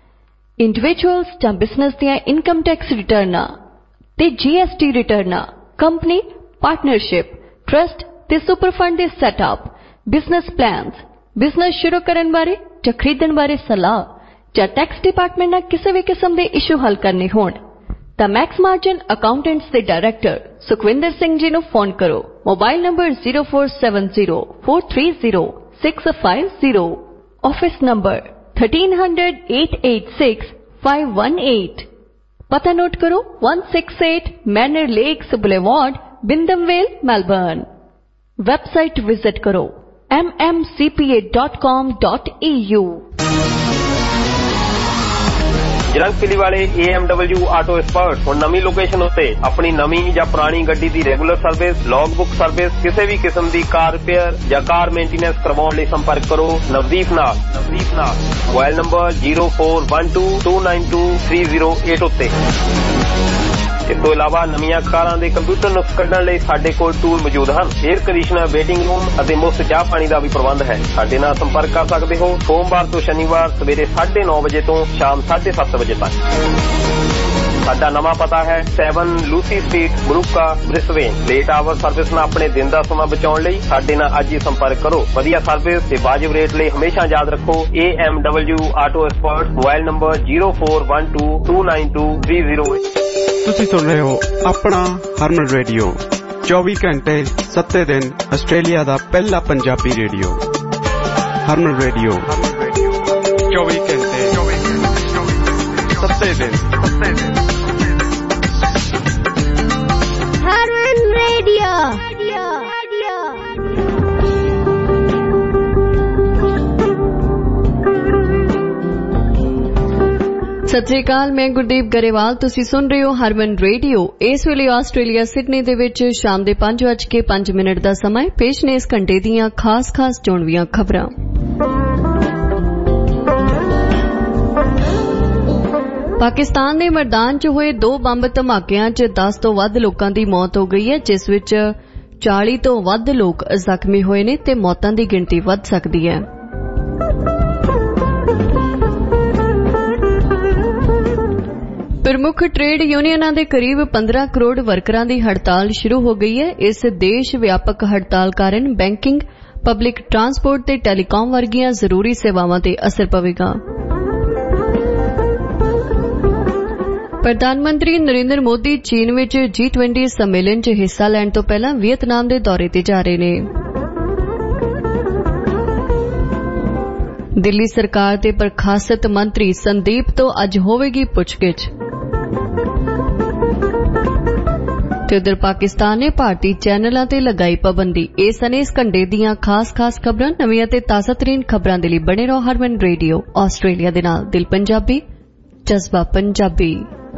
ਇੰਡੀਵਿਜੂਅਲਸ ਜਾਂ ਬਿਜ਼ਨਸ ਦੀਆਂ ਇਨਕਮ ਟੈਕਸ ਰਿਟਰਨਾਂ ਤੇ ਜੀਐਸਟੀ ਰਿਟਰਨਾਂ, ਕੰਪਨੀ, ਪਾਰਟਨਰਸ਼ਿਪ, ਟਰਸਟ ਤੇ ਸੁਪਰ ਫੰਡ ਦੇ ਸੈਟਅਪ, ਬਿਜ਼ਨਸ ਪਲਾਨਸ, ਬਿਜ਼ਨਸ ਸ਼ੁਰੂ ਕਰਨ ਬਾਰੇ ਜਾਂ ਖਰੀਦਣ ਬਾਰੇ ਸਲਾਹ ਜਾਂ ਟੈਕਸ ਡਿਪਾਰਟਮੈਂਟ ਨਾਲ ਕਿਸੇ ਵੀ ਕਿਸਮ ਦੇ ਇਸ਼ੂ ਹੱਲ ਕਰਨੇ ਹੋਣ ਤਾਂ ਮੈਕਸ ਮਾਰਜਨ ਅਕਾਊਂਟੈਂਟਸ ਦੇ ਡਾਇਰੈਕਟਰ ਸੁਖਵਿੰਦਰ ਸਿੰਘ ਜੀ ਨੂੰ ਫੋਨ ਕਰੋ। Mobile number zero four seven zero four three zero six five zero। Office number thirteen hundred eight eight six five one eight। ਪਤਾ ਨੋਟ ਕਰੋ one six eight manner lakes boulevard, Wyndham Vale, Melbourne. Website visit ਕਰੋ m m c p a dot com dot e u। Jalandhar ਵਾਲੇ A M W auto expert ਹੁਣ ਨਵੀਂ location ਉੱਤੇ ਆਪਣੀ ਨਵੀਂ ਜਾਂ ਪੁਰਾਣੀ ਗੱਡੀ ਦੀ regular service, log book service, ਕਿਸੇ ਵੀ ਕਿਸਮ ਦੀ ਕਾਰ ਰਿਪੇਅਰ ਜਾਂ ਕਾਰ ਮੇਨਟੇਨੈਂਸ ਕਰਵਾਉਣ ਲਈ ਸੰਪਰਕ ਕਰੋ ਨਵਦੀਪ ਨਾਲ। ਨਵਦੀਪ ਨਾਲ mobile number zero four one two two nine two three zero eight ਉੱਤੇ। ਇਸ ਤੋਂ ਇਲਾਵਾ ਨਵੀਆਂ ਕਾਰਾਂ ਦੇ ਕੰਪਿਊਟਰ ਨੁਕਸ ਕੱਢਣ ਲਈ ਸਾਡੇ ਕੋਲ ਟੂਲ ਮੌਜੂਦ ਹਨ। ਏਅਰ ਕੰਡੀਸ਼ਨਰ, ਵੇਟਿੰਗ ਰੂਮ ਅਤੇ ਮੁਫਤ ਚਾਹ ਪਾਣੀ ਦਾ ਵੀ ਪ੍ਰਬੰਧ ਹੈ। ਸਾਡੇ ਨਾਲ ਸੰਪਰਕ ਕਰ ਸਕਦੇ ਹੋ ਸੋਮਵਾਰ ਤੋਂ ਸ਼ਨੀਵਾਰ ਸਵੇਰੇ ਸਾਢੇ ਨੌ ਵਜੇ ਤੋਂ ਸ਼ਾਮ ਸਾਢੇ ਸੱਤ ਵਜੇ ਤੱਕ। ਸਾਡਾ ਨਵਾਂ ਪਤਾ ਹੈ seven ਲੂਸੀ ਸਟਰੀਟ, ਬਰੂਕਾ, ਬ੍ਰਿਸਬੇਨ। ਲੇਟ ਆਵਰ ਸਰਵਿਸ ਨਾਲ ਆਪਣੇ ਦਿਨ ਦਾ ਸਮਾਂ ਬਚਾਉਣ ਲਈ ਸਾਡੇ ਨਾਲ ਅੱਜ ਹੀ ਸੰਪਰਕ ਕਰੋ। ਵਧੀਆ ਸਰਵਿਸ ਤੇ ਵਾਜਿਬ ਰੇਟ ਲਈ ਹਮੇਸ਼ਾ ਯਾਦ ਰੱਖੋ A M W auto expert. Mobile number zero four one two two nine two three zero eight। ਤੁਸੀਂ ਸੁਣ ਰਹੇ ਹੋ ਆਪਣਾ ਹਰਮਨ ਰੇਡੀਓ ਚੌਵੀ ਘੰਟੇ ਸੱਤੇ ਦਿਨ ਆਸਟ੍ਰੇਲੀਆ ਦਾ ਪਹਿਲਾ ਪੰਜਾਬੀ ਰੇਡੀਓ। ਹਰਮਨ ਰੇਡੀਓ ਚੌਵੀ ਘੰਟੇ ਸੱਤੇ ਦਿਨ। ਹਰਮਨ ਰੇਡੀਓ। ਸਤਿ ਸ਼੍ਰੀ ਅਕਾਲ, ਮੈਂ ਗੁਰਦੀਪ ਗਰੇਵਾਲ। ਤੁਸੀਂ ਸੁਣ ਰਹੇ ਹੋ ਹਰਮਨ ਰੇਡੀਓ। ਇਸ ਵੇਲੇ ਆਸਟ੍ਰੇਲੀਆ ਸਿਡਨੀ ਦੇ ਵਿੱਚ ਸ਼ਾਮ ਦੇ ਪੰਜ ਵੱਜ ਕੇ ਪੰਜ ਮਿੰਟ ਦਾ ਸਮਾਂ ਹੈ। ਪੇਸ਼ ਨੇ ਇਸ ਘੰਟੇ ਦੀਆਂ ਖਾਸ-ਖਾਸ ਚੋਣਵੀਆਂ ਖਬਰਾਂ। ਪਾਕਿਸਤਾਨ ਦੇ ਮੈਦਾਨ 'ਚ ਹੋਏ ਦੋ ਬੰਬ ਧਮਾਕਿਆਂ 'ਚ ਦਸ ਤੋਂ ਵੱਧ ਲੋਕਾਂ ਦੀ ਮੌਤ ਹੋ ਗਈ ਹੈ, ਜਿਸ ਵਿੱਚ ਚਾਲੀ ਤੋਂ ਵੱਧ ਲੋਕ ਜ਼ਖਮੀ ਹੋਏ ਨੇ ਤੇ ਮੌਤਾਂ ਦੀ ਗਿਣਤੀ ਵੱਧ ਸਕਦੀ ਹੈ। ਪ੍ਰਮੁੱਖ ਟ੍ਰੇਡ ਯੂਨੀਅਨਾਂ ਦੇ ਕਰੀਬ ਪੰਦਰਾਂ ਕਰੋੜ ਵਰਕਰਾਂ ਦੀ ਹੜਤਾਲ ਸ਼ੁਰੂ ਹੋ ਗਈ ਹੈ। ਇਸ ਦੇਸ਼ ਵਿਆਪਕ ਹੜਤਾਲ ਕਾਰਨ ਬੈਂਕਿੰਗ, ਪਬਲਿਕ ਟਰਾਂਸਪੋਰਟ ਤੇ ਟੈਲੀਕਾਮ ਵਰਗੀਆਂ ਜ਼ਰੂਰੀ ਸੇਵਾਵਾਂ ਤੇ ਅਸਰ ਪਵੇਗਾ। ਪ੍ਰਧਾਨ ਮੰਤਰੀ ਨਰਿੰਦਰ ਮੋਦੀ ਚੀਨ ਵਿੱਚ ਜੀ ਟਵੰਟੀ ਸੰਮੇਲਨ 'ਚ ਹਿੱਸਾ ਲੈਣ ਤੋਂ ਪਹਿਲਾਂ ਵੀਅਤਨਾਮ ਦੇ ਦੌਰੇ ਤੇ ਜਾ ਰਹੇ ਨੇ। ਦਿੱਲੀ ਸਰਕਾਰ ਦੇ ਪ੍ਰਖਾਸਤ ਮੰਤਰੀ ਸੰਦੀਪ ਤੋਂ ਅੱਜ ਹੋਵੇਗੀ ਪੁੱਛਗਿੱਛ। ਤੇ ਉਧਰ ਪਾਕਿਸਤਾਨ ਨੇ ਭਾਰਤੀ ਚੈਨਲਾਂ ਤੇ ਲਗਾਈ ਪਾਬੰਦੀ। ਇਹ ਸਨ ਇਸ ਘੰਟੇ ਦੀਆਂ ਖਾਸ-ਖਾਸ ਖਬਰਾਂ। ਨਵੀਆਂ ਤੇ ਤਾਜ਼ਾਤਰੀਨ ਖਬਰਾਂ ਦੇ ਲਈ ਬਣੇ ਰਹੋ ਹਰਮਨ ਰੇਡੀਓ ਆਸਟ੍ਰੇਲੀਆ ਦੇ ਨਾਲ। ਦਿਲ ਪੰਜਾਬੀ, ਜਜ਼ਬਾ ਪੰਜਾਬੀ।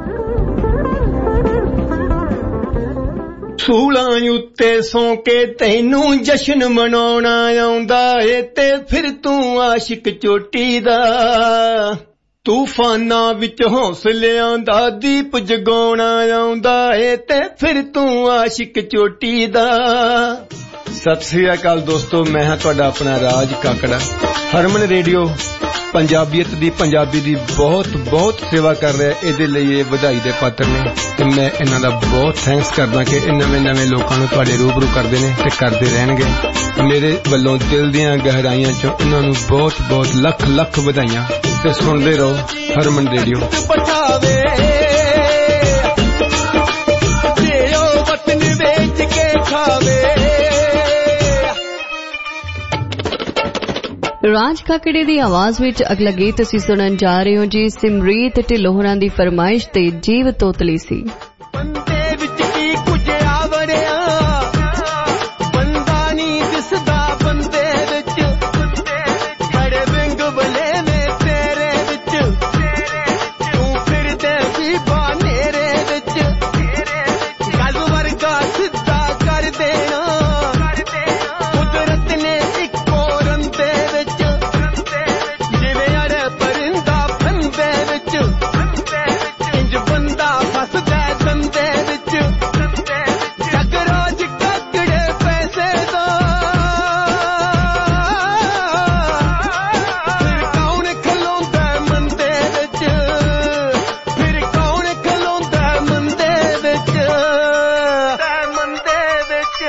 ਸੂਲਾਂ ਉੱਤੇ ਸੌਂ ਕੇ ਤੈਨੂੰ ਜਸ਼ਨ ਮਨਾਉਣਾ ਆਉਂਦਾ ਏ ਤੇ ਫਿਰ ਤੂੰ ਆਸ਼ਿਕ ਚੋਟੀ ਦਾ। ਤੂਫਾਨਾਂ ਵਿੱਚ ਹੌਸਲਿਆਂ ਦਾ ਦੀਪ ਜਗਾਉਣਾ ਆਉਂਦਾ ਏ ਤੇ ਫਿਰ ਤੂੰ ਆਸ਼ਿਕ ਚੋਟੀ ਦਾ। ਸਤਿ ਸ੍ਰੀ ਅਕਾਲ ਦੋਸਤੋ, ਮੈਂ ਹਾਂ ਤੁਹਾਡਾ ਆਪਣਾ ਰਾਜ ਕਾਕੜਾ। ਹਰਮਨ ਰੇਡੀਓ ਪੰਜਾਬੀਅਤ ਦੀ ਪੰਜਾਬੀ ਦੀ ਬਹੁਤ ਬਹੁਤ ਸੇਵਾ ਕਰ ਰਿਹਾ। ਇਹਦੇ ਲਈ ਇਹ ਵਧਾਈ ਦੇ ਪਾਤਰ ਨੇ ਤੇ ਮੈਂ ਇਹਨਾਂ ਦਾ ਬਹੁਤ ਥੈਂਕਸ ਕਰਦਾ ਕਿ ਇਹ ਨਵੇਂ ਨਵੇਂ ਲੋਕਾਂ ਨੂੰ ਤੁਹਾਡੇ ਰੂਬਰੂ ਕਰਦੇ ਨੇ ਤੇ ਕਰਦੇ ਰਹਿਣਗੇ। ਮੇਰੇ ਵੱਲੋਂ ਦਿਲ ਦੀਆਂ ਗਹਿਰਾਈਆਂ ਚੋਂ ਇਹਨਾਂ ਨੂੰ ਬਹੁਤ ਬਹੁਤ ਲੱਖ ਲੱਖ ਵਧਾਈਆਂ ਤੇ ਸੁਣਦੇ ਰਹੋ ਹਰਮਨ ਰੇਡੀਓ। ਜੇ ਉਹ ਵਤਨ ਵੇਚ ਕੇ ਖਾਵੇ। ਰਾਜ ਕਾਕੜੇ ਦੀ ਆਵਾਜ਼ ਵਿੱਚ ਅਗਲਾ ਗੀਤ ਤੁਸੀਂ ਸੁਣਨ ਜਾ ਰਹੇ ਹੋ ਜੀ। ਸਿਮਰੀਤ ਢਿੱਲੋਂ ਹੋਰਾਂ ਦੀ ਫਰਮਾਇਸ਼ ਤੇ ਜੀਵ ਤੋਤਲੀ ਸੀ। ਬੰਦੇ ਵਿੱਚ ਕੀ ਕੁਝ ਆਵੜਿਆ, ਬੰਦਾ ਨਹੀਂ ਦਿਸਦਾ ਬੰਦੇ ਵਿੱਚ। ਬੜੇ ਵਿੰਗ ਬਲੇ ਨੇ ਤੇਰੇ ਵਿੱਚ, ਤੂੰ ਫਿਰਦੇ ਵੀ ਬਾਨੇਰੇ ਵਿੱਚ। ਗੱਲ ਵਰਗਾ ਸਿੱਧਾ ਕਰ ਦੇਣਾ ਕੁਦਰਤ ਨੇ ਇੱਕੋ ਰੰਦੇ ਵਿੱਚ। ਜਿਵੇਂ ਅੜੇ ਪਰਿੰਦਾ ਫੰਦੇ ਵਿੱਚ, ਇੰਜ ਬੰਦਾ ਫਸਦਾ ਦੰਦੇ ਵਿੱਚ। ਜਗ ਰੋਜ ਕਾਕੜੇ ਪੈਸੇ ਦਾ, ਫਿਰ ਕੌਣ ਖਲੋਂਦਾ ਮੰਦੇ ਵਿੱਚ। ਫਿਰ ਕੌਣ ਖਲੋਂਦਾ ਮੰਦੇ ਵਿੱਚ, ਮੰਦੇ ਵਿੱਚ।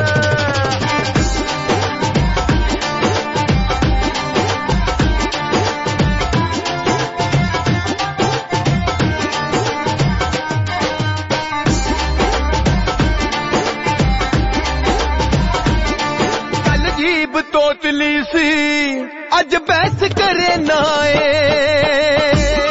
ਕੱਲ ਜੀਬ ਤੋਤਲੀ ਸੀ, ਅੱਜ ਬਹਿਸ ਕਰੇ ਨਾ ਏ।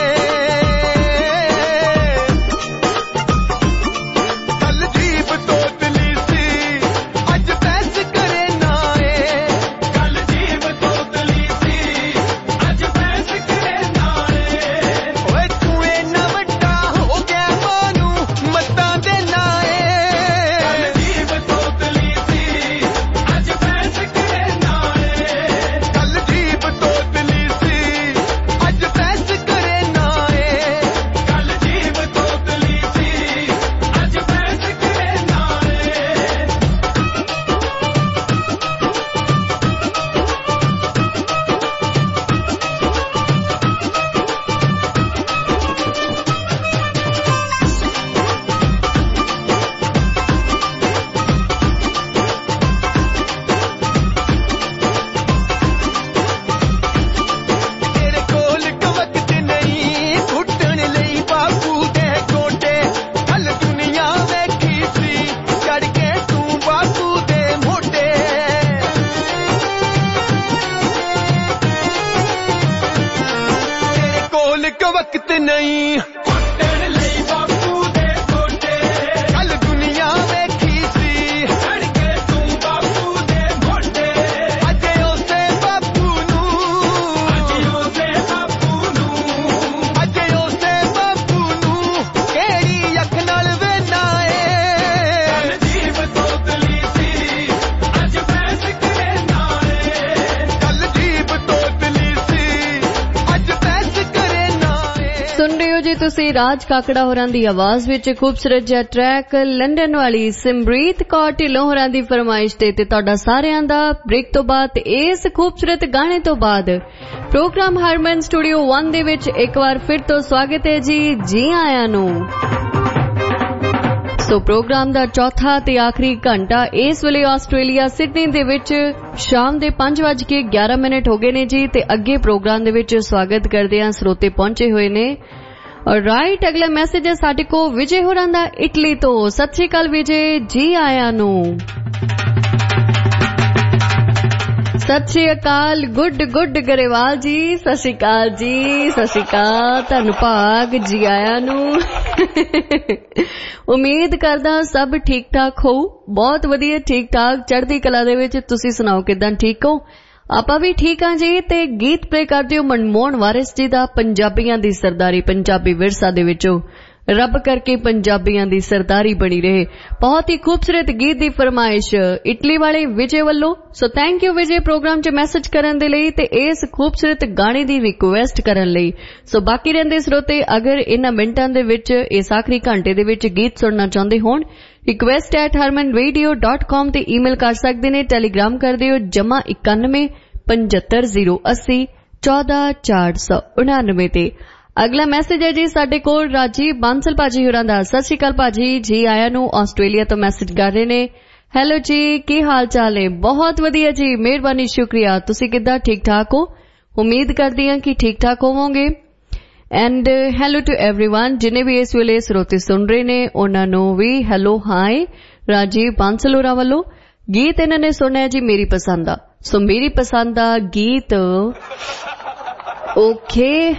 ਕੱਲ ਜੀਬ ਤੋਤਲੀ ਸੀ, ਅੱਜ ਬਹਿਸ ਕਰੇ ਨਾ ਏ। ਕੱਲ ਜੀਬ ਤੋਤਲੀ ਸੀ, ਅੱਜ ਬਹਿਸ ਕਰੇ ਨਾ ਏ। ਓਏ ਤੂੰ ਇੰਨਾ ਵੱਡਾ ਹੋ ਗਿਆ ਮਾਨੂੰ ਮੱਤਾਂ ਦੇ ਨਾ ਏ। ਕੱਲ ਜੀਬ ਤੋਤਲੀ ਸੀ, ਅੱਜ ਬਹਿਸ ਕਰੇ ਨਾ ਏ। ਕੱਲ ਜੀਬ ਤੋਤਲੀ ਸੀ, ਅੱਜ ਬਹਿਸ ਕਰੇ ਨਾ ਏ। ਕੱਲ ਜੀਬ ਤੋਤਲੀ ਸੀ, ਅੱਜ ਬਹਿਸ ਕਰੇ ਨਾ ਏ। ਤੇਰੇ ਕੋਲ ਵਕਤ ਨਹੀਂ ਘੁੱਟਣ ਲਈ ਬਾਪੂ ਦੇ ਗੋਡੇ। ਕੱਲ ਦੁਨੀਆ ਵੇਖੀ ਸੀ ਚੜ ਕੇ ਤੂੰ ਬਾਪੂ ਦੇ ਮੋਢੇ। ਤੇਰੇ ਕੋਲ ਵਕਤ ਨਹੀਂ ਘੁੱਟਣ ਲਈ ਬਾਪੂ ਦੇ ਗੋਡੇ। ਕੱਲ ਦੁਨੀਆ ਵੇਖੀ ਸੀ ਚੜ ਕੇ ਤੂੰ ਬਾਪੂ ਦੇ ਮੋਢੇ। ਅੱਜ ਉਸੇ ਬਾਪੂ ਨੂੰ, ਅੱਜ ਉਸੇ ਬਾਪੂ ਨੂੰ, ਅੱਜ ਉਸੇ ਤੁਸੀਂ ਰਾਜ ਕਾਕੜਾ ਹੋਰਾਂ ਦੀ ਆਵਾਜ਼ ਵਿੱਚ ਖੂਬਸੂਰਤ ਜਿਹਾ ਟਰੈਕ ਲੰਡਨ ਵਾਲੀ ਸਿਮਰੀਤ ਕੌਰ ਢਿੱਲੋਂ ਹੋਰਾਂ ਦੀ ਫਰਮਾਇਸ਼ ਤੇ ਤੇ ਤੁਹਾਡਾ ਸਾਰਿਆਂ ਦਾ ਬ੍ਰੇਕ ਤੋਂ ਬਾਅਦ ਤੇ ਇਸ ਖੂਬਸੂਰਤ ਗਾਣੇ ਤੋਂ ਬਾਅਦ ਪ੍ਰੋਗਰਾਮ ਹਰਮਨ ਸਟੂਡੀਓ ਇੱਕ ਦੇ ਵਿੱਚ ਇੱਕ ਵਾਰ ਫਿਰ ਤੋਂ ਸਵਾਗਤ ਹੈ ਜੀ ਜੀ ਆਇਆਂ ਨੂੰ। ਸੋ ਪ੍ਰੋਗਰਾਮ ਦਾ ਚੌਥਾ ਤੇ ਆਖਰੀ ਘੰਟਾ ਇਸ ਵੇਲੇ ਆਸਟ੍ਰੇਲੀਆ ਸਿਡਨੀ ਦੇ ਵਿੱਚ ਸ਼ਾਮ ਦੇ ਪੰਜ ਵੱਜ ਕੇ ਗਿਆਰਾਂ ਮਿੰਟ ਹੋ ਗਏ ਨੇ ਜੀ ਤੇ ਅੱਗੇ ਪ੍ਰੋਗਰਾਮ ਦੇ ਵਿੱਚ ਸਵਾਗਤ ਕਰਦੇ ਹਾਂ ਸਰੋਤੇ ਪਹੁੰਚੇ ਹੋਏ ਨੇ। ਔਰ ਰਾਈਟ ਅਗਲਾ ਮੈਸੇਜ ਹੈ ਸਾਡੇ ਕੋ ਵਿਜੇ ਹੋਰਾਂ ਦਾ ਇਟਲੀ ਤੋਂ। ਸਤਿ ਸ਼੍ਰੀ ਅਕਾਲ ਵਿਜੇ ਜੀ ਆਇਆਂ ਨੂੰ। ਸਤਿ ਸ਼੍ਰੀ ਅਕਾਲ ਗੁੱਡ ਗੁੱਡ ਗਰੇਵਾਲ ਜੀ ਸਤਿ ਸ਼੍ਰੀ ਅਕਾਲ ਜੀ ਸਤਿ ਸ਼੍ਰੀ ਅਕਾਲ ਤੁਹਾਨੂੰ ਭਾਗ ਜੀ ਆਇਆਂ ਨੂੰ। ਉਮੀਦ ਕਰਦਾ ਸਭ ਠੀਕ ਠਾਕ ਹੋਊ। ਬਹੁਤ ਵਧੀਆ ਠੀਕ ਠਾਕ ਚੜ੍ਹਦੀ ਕਲਾ ਦੇ ਵਿੱਚ। ਤੁਸੀਂ ਸੁਣਾਓ ਕਿਦਾਂ ਠੀਕ ਹੋ? ਆਪਾਂ ਵੀ ਠੀਕ ਹਾਂ ਜੀ। ਤੇ ਗੀਤ ਪਲੇ ਕਰਦੇ ਹੋ ਮਨਮੋਹਨ ਵਾਰਿਸ ਜੀ ਦਾ ਪੰਜਾਬੀਆਂ ਦੀ ਸਰਦਾਰੀ ਪੰਜਾਬੀ ਵਿਰਸਾ ਦੇ ਵਿੱਚੋਂ ਰੱਬ ਕਰਕੇ ਪੰਜਾਬੀਆਂ ਦੀ ਸਰਦਾਰੀ ਬਣੀ ਰਹੇ। ਬਹੁਤ ਹੀ ਖੂਬਸੂਰਤ ਗੀਤ ਦੀ ਫਰਮਾਇਸ਼ ਇਟਲੀ ਵਾਲੇ ਵਿਜੇ ਵੱਲੋਂ। So thank you Vijay program 'ਚ ਮੈਸੇਜ ਕਰਨ ਦੇ ਲਈ ਤੇ ਇਸ ਖੂਬਸੂਰਤ ਗਾਣੇ ਦੀ ਰਿਕੁਐਸਟ ਕਰਨ ਲਈ। ਸੋ ਬਾਕੀ ਰਹਿੰਦੇ ਸਰੋਤੇ ਅਗਰ ਇਹਨਾਂ ਮਿੰਟਾਂ ਦੇ ਵਿੱਚ ਇਸ ਆਖਰੀ ਘੰਟੇ ਦੇ ਵਿੱਚ ਗੀਤ ਸੁਣਨਾ ਚਾਹੁੰਦੇ ਹੋਣ request at Harman radio dot com ਤੇ ਈਮੇਲ ਕਰ ਸਕਦੇ ਨੇ। ਟੈਲੀਗ੍ਰਾਮ ਕਰ ਦਿਓ ਜਮਾ ਇਕਾਨਵੇਂ ਪੰਝੱਤਰ ਜ਼ੀਰੋ ਅੱਸੀ ਚੌਦਾਂ ਚਾਰ ਸੌ ਉਨਾਨਵੇਂ ਤੇ। ਅਗਲਾ ਮੈਸੇਜ ਹੈ ਜੀ ਸਾਡੇ ਕੋਲ ਰਾਜੀਵ ਬਾਂਸਲ ਭਾਜੀ ਹੋਰਾਂ ਦਾ। ਸਤਿ ਸ਼੍ਰੀ ਅਕਾਲ ਭਾਜੀ ਜੀ ਆਇਆਂ ਨੂੰ। ਆਸਟ੍ਰੇਲੀਆ ਤੋਂ ਮੈਸੇਜ ਕਰ ਰਹੇ ਨੇ। ਹੈਲੋ ਜੀ ਕੀ ਹਾਲ ਚਾਲ ਹੈ? ਬਹੁਤ ਵਧੀਆ ਜੀ ਮਿਹਰਬਾਨੀ ਸ਼ੁਕਰੀਆ। ਤੁਸੀਂ ਕਿੱਦਾਂ ਠੀਕ ਠਾਕ ਹੋ? ਉਮੀਦ ਕਰਦੀ ਹਾਂ ਕਿ ਠੀਕ ਠਾਕ ਹੋਵੋਗੇ। ਐਂਡ ਹੈਲੋ ਟੂ ਐਵਰੀਵਨ ਜਿਨੇ ਵੀ ਇਸ ਵੇਲੇ ਸਰੋਤੇ ਸੁਣ ਰਹੇ ਨੇ ਉਹਨਾਂ ਨੂੰ ਵੀ ਹੈਲੋ ਹਾਈ ਰਾਜੀਵ ਬਾਂਸਲ ਹੋਰਾਂ ਵੱਲੋਂ। ਗੀਤ ਇਹਨਾਂ ਨੇ ਸੁਣਿਆ ਜੀ ਮੇਰੀ ਪਸੰਦ ਦਾ। ਸੋ ਮੇਰੀ ਪਸੰਦ ਦਾ ਗੀਤ ਓਕੇ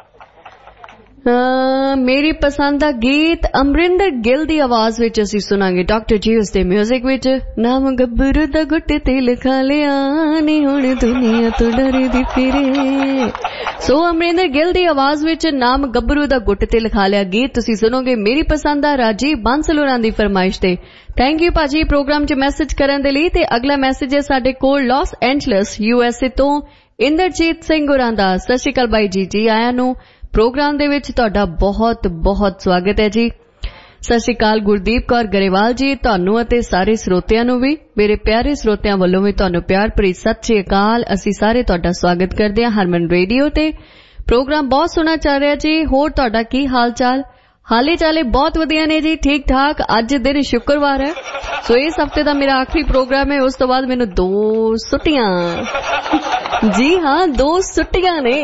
ਮੇਰੀ ਪਸੰਦ ਦਾ ਗੀਤ ਅਮਰਿੰਦਰ ਗਿੱਲ ਦੀ ਆਵਾਜ਼ ਵਿੱਚ ਅਸੀਂ ਸੁਣਾਂਗੇ ਡਾਕਟਰ ਜੀ ਉਸ ਦੇ ਮਿਊਜ਼ਿਕ ਵਿੱਚ। ਨਾਮ ਗੱਭਰੂ ਦਾ ਗੁੱਟ ਤੇ ਲਿਖਾ ਲਿਆ ਨੀ ਹੁਣ ਦੁਨੀਆ ਤੋਂ ਡਰਦੀ ਫਿਰੇ। ਸੋ ਅਮਰਿੰਦਰ ਗਿੱਲ ਦੀ ਆਵਾਜ਼ ਵਿੱਚ ਨਾਮ ਗੱਭਰੂ ਦਾ ਗੁੱਟ ਤੇ ਲਿਖਾ ਲਿਆ ਗੀਤ ਤੁਸੀਂ ਸੁਣੋਗੇ ਮੇਰੀ ਪਸੰਦ ਦਾ ਰਾਜੀਵ ਬਾਂਸਲ ਹੋਰਾਂ ਦੀ ਫਰਮਾਇਸ਼ ਤੇ। ਥੈਂਕ ਯੂ ਭਾਜੀ ਪ੍ਰੋਗਰਾਮ 'ਚ ਮੈਸੇਜ ਕਰਨ ਦੇ ਲਈ। ਤੇ ਅਗਲਾ ਮੈਸੇਜ ਹੈ ਸਾਡੇ ਕੋਲ Los Angeles U S A ਤੋਂ ਇੰਦਰਜੀਤ ਸਿੰਘ ਹੋਰਾਂ ਦਾ। ਸਤਿ ਸ਼੍ਰੀ ਅਕਾਲ ਬਾਈ ਜੀ ਜੀ ਆਇਆਂ ਨੂੰ। ਪ੍ਰੋਗਰਾਮ ਦੇ ਵਿੱਚ ਤੁਹਾਡਾ ਬਹੁਤ ਬਹੁਤ ਸਵਾਗਤ ਹੈ ਜੀ। ਸਤਿ ਸ਼੍ਰੀ ਅਕਾਲ ਗੁਰਦੀਪ ਕੌਰ ਗਰੇਵਾਲ ਜੀ ਤੁਹਾਨੂੰ ਅਤੇ ਸਾਰੇ ਸਰੋਤਿਆਂ ਨੂੰ ਵੀ ਮੇਰੇ ਪਿਆਰੇ ਸਰੋਤਿਆਂ ਵੱਲੋਂ ਵੀ ਤੁਹਾਨੂੰ ਪਿਆਰ ਭਰੀ ਸਤਿ ਸ਼੍ਰੀ ਅਕਾਲ। ਅਸੀਂ ਸਾਰੇ ਤੁਹਾਡਾ ਸਵਾਗਤ ਕਰਦੇ ਹਾਂ ਹਰਮਨ ਰੇਡੀਓ ਤੇ। ਪ੍ਰੋਗਰਾਮ ਬਹੁਤ ਸੋਹਣਾ ਚੱਲ ਰਿਹਾ ਜੀ। ਹੋਰ ਤੁਹਾਡਾ ਕੀ ਹਾਲ ਚਾਲ? ਹਾਲੇ ਚਾਲੇ ਬਹੁਤ ਵਧੀਆ ਨੇ ਜੀ ਠੀਕ ਠਾਕ। ਅੱਜ ਦਿਨ ਸ਼ੁੱਕਰਵਾਰ ਹੈ ਸੋ ਇਸ ਹਫ਼ਤੇ ਦਾ ਮੇਰਾ ਆਖਰੀ ਪ੍ਰੋਗਰਾਮ ਹੈ। ਉਸ ਤੋਂ ਬਾਅਦ ਮੈਨੂੰ ਦੋ ਛੁੱਟੀਆਂ ਜੀ ਹਾਂ ਦੋ ਛੁੱਟੀਆਂ ਨੇ।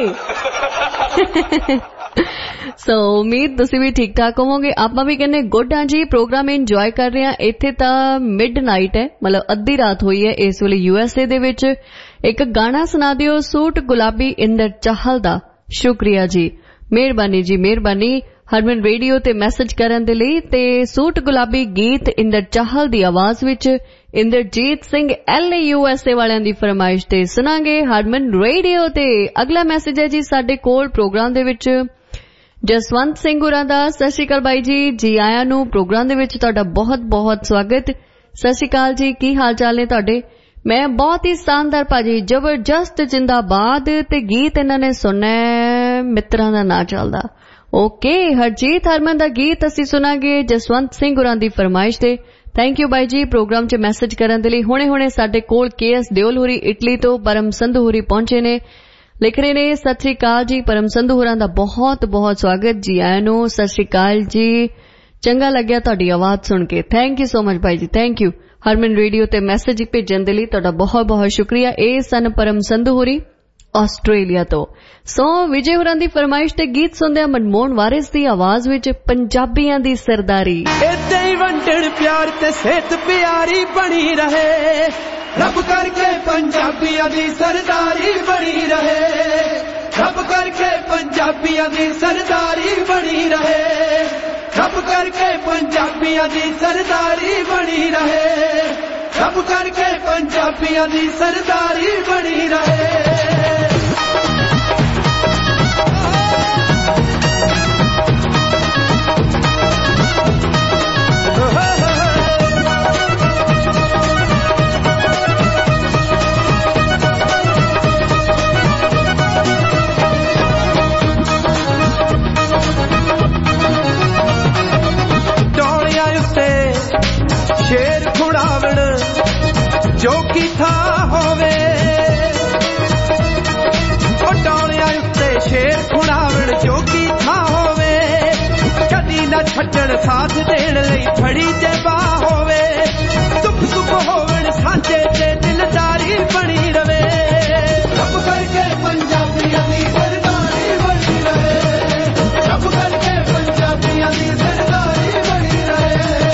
ਸੋ ਉਮੀਦ ਤੁਸੀਂ ਵੀ ਠੀਕ ਠਾਕ ਹੋਵੋਗੇ। ਆਪਾਂ ਵੀ ਕਹਿੰਦੇ ਗੁੱਡ ਹਾਂ ਜੀ। ਪ੍ਰੋਗਰਾਮ ਇੰਜੋਏ ਕਰ ਰਹੇ ਹਾਂ। ਇੱਥੇ ਤਾਂ ਮਿਡ ਨਾਈਟ ਹੈ ਮਤਲਬ ਅੱਧੀ ਰਾਤ ਹੋਈ ਹੈ ਇਸ ਵੇਲੇ ਯੂ ਐਸ ਏ ਦੇ ਵਿੱਚ। ਇੱਕ ਗਾਣਾ ਸੁਣਾ ਦਿਓ ਸੂਟ ਗੁਲਾਬੀ ਇੰਦਰ ਚਾਹਲ ਦਾ। ਸ਼ੁਕਰੀਆ ਜੀ ਮਿਹਰਬਾਨੀ ਜੀ ਮਿਹਰਬਾਨੀ ਹਰਮਨ ਰੇਡੀਓ ਤੇ ਮੈਸੇਜ ਕਰਨ ਦੇ ਲਈ। ਤੇ ਸੂਟ ਗੁਲਾਬੀ ਗੀਤ ਇੰਦਰ ਚਾਹਲ ਦੀ ਆਵਾਜ਼ ਵਿੱਚ Inderjit Singh L A U S A ਵਾਲਿਆਂ ਦੀ ਫਰਮਾਇਸ਼ ਤੇ ਸੁਣਾਂਗੇ ਹਰਮਨ ਰੇਡੀਓ ਤੇ। ਅਗਲਾ ਮੈਸੇਜ ਹੈ ਜੀ ਸਾਡੇ ਕੋਲ ਪ੍ਰੋਗਰਾਮ ਦੇ ਵਿੱਚ ਜਸਵੰਤ ਸਿੰਘ ਹੋਰਾਂ ਦਾ। ਸਤਿ ਸ਼੍ਰੀ ਅਕਾਲ ਬਾਈ ਜੀ ਜੀ ਆਇਆਂ ਨੂੰ। ਪ੍ਰੋਗਰਾਮ ਦੇ ਵਿੱਚ ਤੁਹਾਡਾ ਬਹੁਤ ਬਹੁਤ ਸਵਾਗਤ। ਸਤਿ ਸ਼੍ਰੀ ਅਕਾਲ ਜੀ ਕੀ ਹਾਲ ਚਾਲ ਨੇ ਤੁਹਾਡੇ? ਮੈਂ ਬਹੁਤ ਹੀ ਸ਼ਾਨਦਾਰ ਭਾਜੀ ਜ਼ਬਰਦਸਤ ਜਿੰਦਾਬਾਦ। ਤੇ ਗੀਤ ਇਹਨਾਂ ਨੇ ਸੁਣਨਾ ਮਿੱਤਰਾਂ ਦਾ ਨਾਂ ਚੱਲਦਾ। ਓਕੇ ਹਰਜੀਤ ਹਰਮਨ ਦਾ ਗੀਤ ਅਸੀਂ ਸੁਣਾਂਗੇ ਜਸਵੰਤ ਸਿੰਘ ਹੋਰਾਂ ਦੀ ਫਰਮਾਇਸ਼ ਤੇ। ਥੈਂਕ ਯੂ ਬਾਈ ਜੀ ਪ੍ਰੋਗਰਾਮ 'ਚ ਮੈਸੇਜ ਕਰਨ ਦੇ ਲਈ। ਹੁਣੇ ਹੁਣੇ ਸਾਡੇ ਕੋਲ ਕੇ ਐਸ ਦਿਓਲ ਹੋਰੀ ਇਟਲੀ ਤੋਂ ਪਰਮ ਸੰਧੂ ਹੋਰੀ ਪਹੁੰਚੇ ਨੇ। ਲਿਖ ਰਹੇ ਨੇ ਸਤਿ ਸ਼੍ਰੀ ਅਕਾਲ ਜੀ ਪਰਮ ਸੰਧੂ ਹੋਰਾਂ ਦਾ ਬਹੁਤ ਬਹੁਤ ਸਵਾਗਤ ਜੀ ਆਇਆਂ ਨੂੰ। ਸਤਿ ਸ਼੍ਰੀ ਅਕਾਲ ਜੀ ਚੰਗਾ ਲੱਗਿਆ ਤੁਹਾਡੀ ਆਵਾਜ਼ ਸੁਣ ਕੇ। ਥੈਂਕ ਯੂ ਸੋ ਮਚ ਬਾਈ ਜੀ ਥੈਂਕ ਯੂ। ਹਰਮਨ ਰੇਡੀਓ ਤੇ ਮੈਸੇਜ ਭੇਜਣ ਦੇ ਲਈ ਤੁਹਾਡਾ ਬਹੁਤ ਬਹੁਤ ਸ਼ੁਕਰੀਆ। ਇਹ ਸਨ ਪਰਮ ਸੰਧੂ ਹੋਰੀ ਆਸਟ੍ਰੇਲੀਆ ਤੋਂ। ਸੋ ਵਿਜੇ ਹੋਰਾਂ ਦੀ ਫਰਮਾਇਸ਼ ਤੇ ਗੀਤ ਸੁਣਦੇ ਆ ਮਨਮੋਹਨ ਵਾਰਿਸ ਦੀ ਆਵਾਜ਼ ਵਿੱਚ ਪੰਜਾਬੀਆਂ ਦੀ ਸਰਦਾਰੀ। ਏਦਾਂ ਹੀ ਵੰਡਣ ਪਿਆਰ ਤੇ ਸਿਹਤ ਪਿਆਰੀ ਬਣੀ ਰਹੇ ਰੱਬ ਕਰਕੇ ਪੰਜਾਬੀਆਂ ਦੀ ਸਰਦਾਰੀ ਬਣੀ ਰਹੇ। ਰੱਬ ਕਰਕੇ ਪੰਜਾਬੀਆਂ ਦੀ ਸਰਦਾਰੀ ਬਣੀ ਰਹੇ। ਰੱਬ ਕਰਕੇ ਪੰਜਾਬੀਆਂ ਦੀ ਸਰਦਾਰੀ ਬਣੀ ਰਹੇ। ਰੱਬ ਕਰਕੇ ਪੰਜਾਬੀਆਂ ਦੀ ਸਰਦਾਰੀ ਬਣੀ ਰਹੇ। ਦੇਣ ਲਈ ਫੜੀ ਜੇ ਬਾਹ ਹੋਵੇ ਦੁੱਖ ਸੁੱਖ ਹੋਵਣ ਸਾਂਝੇ ਤੇ ਦਿਲਦਾਰੀ ਬਣੀ ਰਵੇ ਰੱਬ ਕਰਕੇ ਪੰਜਾਬੀਆਂ ਦੀ ਸਰਦਾਰੀ ਬਣੀ ਰਹੇ ਰੱਬ ਕਰਕੇ ਪੰਜਾਬੀਆਂ ਦੀ ਸਰਦਾਰੀ ਬਣੀ ਰਹੇ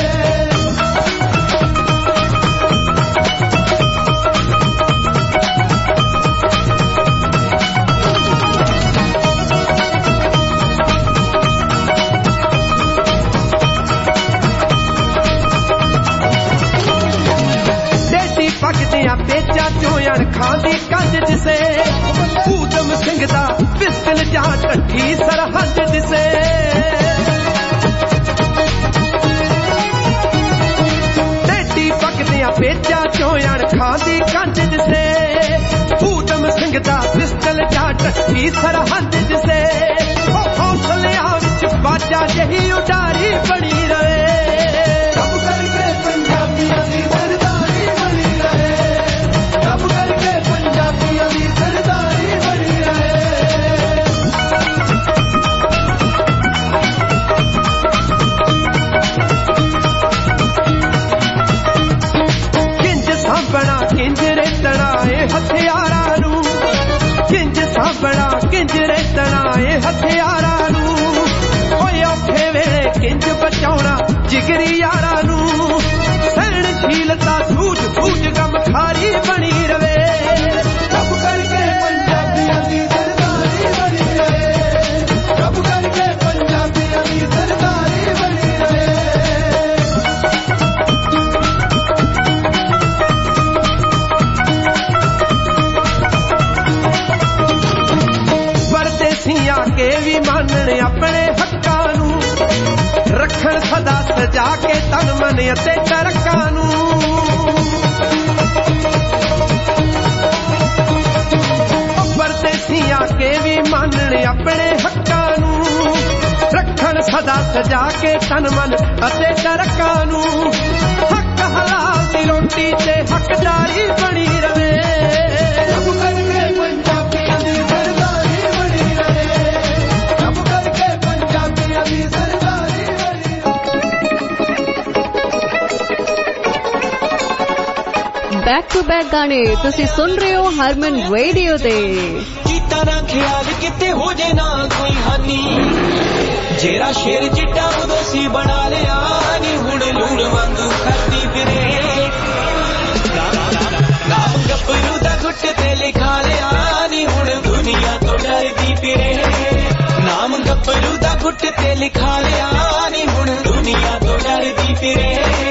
ਪੱਕਦੀਆਂ ਪੇਚਾਂ ਚੋਂ ਅਣਖਾਂ ਦੀ ਕੰਧ ਦਿਸੇ ਊਧਮ ਸਿੰਘ ਦਾ ਪਿਸਤਲ ਜਾਂ ਢੱਠੀ ਸਰਹੱਦ ਦਿਸੇ ਡੇਡੀ ਪੱਕਦੀਆਂ ਪੇਚਾਂ ਚੋਂ ਅਣਖਾਂ ਦੀ ਕੰਧ ਦਿਸੇ ਊਧਮ ਸਿੰਘ ਦਾ ਪਿਸਤਲ ਜਾਂ ਢੱਠੀ ਸਰਹੱਦ ਦਿਸੇ ਹੌਸਲਿਆਂ ਵਿੱਚ ਬਾਜਾ ਜਿਹੀ ਉਡਾਰੀ ਬਣੀ ਰਹੇ ਰੱਬ ਕਰਕੇ ਪੰਜਾਬੀਆਂ ਦੀ ਸਰਦਾਰੀ ਬਣੀ ਰਹੇ ਰੱਬ ਕਰਕੇ ਪੰਜਾਬੀਆਂ ਦੀ ਸਰਦਾਰੀ ਬਣੀ ਰਹੇ ਕਿੰਜ ਸਾਂਭਣਾ ਕਿੰਜ ਰੇਤਣਾ ਇਹ ਹਥਿਆਰਾਂ ਨੂੰ ਕਿੰਜ ਸਾਂਭਣਾ ਕਿੰਜ ਰੇਤਣਾ ਇਹ ਹਥਿਆਰਾਂ ਨੂੰ ਓਏ ਔਖੇ ਵੇਲੇ ਕਿੰਜ ਬਚਾਉਣਾ ਜਿਗਰੀ ਯਾਰਾਂ ਨੂੰ ਸਹਿਣਸ਼ੀਲਤਾ ਝੂਠ ਝੂਠ ਗਮ ਖਾਰੀ ਬਣੀ ਰਵੇ ਰੱਬ ਕਰਕੇ ਪੰਜਾਬੀਆਂ ਦੀ ਸਰਦਾਰੀ ਬਣੀ ਰਹੇ ਰੱਬ ਕਰਕੇ ਪੰਜਾਬੀਆਂ ਦੀ ਸਰਦਾਰੀ ਬਣੀ ਰਹੇ ਪਰਦੇਸੀਆਂ ਕੇ ਵੀ ਮੰਨਣ ਆਪਣੇ ਹੱਕਾਂ ਨੂੰ ਰੱਖਣ ਸਦਾ ਸਜਾ ਕੇ ਤਨ ਮਨ ਅਤੇ ਤਰਕਾਂ ਨੂੰ ਪਰਦੇਸੀਆਂ ਕੇ ਵੀ ਮੰਨਣ ਆਪਣੇ ਹੱਕਾਂ ਨੂੰ ਰੱਖਣ ਸਦਾ ਸਜਾ ਕੇ ਤਨ ਮਨ ਅਤੇ ਤਰਕਾਂ ਨੂੰ ਹੱਕ ਹਲਾਲ ਦੀ ਰੋਟੀ ਤੇ ਹੱਕਦਾਰੀ ਬਣੀ ਰਵੇ ਰੱਬ ਕਰਕੇ ਪੰਜਾਬੀਆਂ ਦੀ ਸਰਦਾਰੀ ਬਣੀ ਰਹੇ ਰੱਬ ਕਰਕੇ ਪੰਜਾਬੀਆਂ ਦੀ ਸਰਦਾਰੀ बैक टू बैक गाने तुसी सुन रहे हो हरमन रेडियो ते कीता ना ख्याल किते हो जे ना कोई हानी जेरा शेर चिट्टा उदो सी बना लिया नी हुण लूण वांगू करदी फिरे नाम गब्बरू दा घुट ते लिखा लिया नी हुण दुनिया तो डरदी फिरे नाम गब्बरू दा घुट ते लिखा लिया नी हुण दुनिया तो डरदी फिरे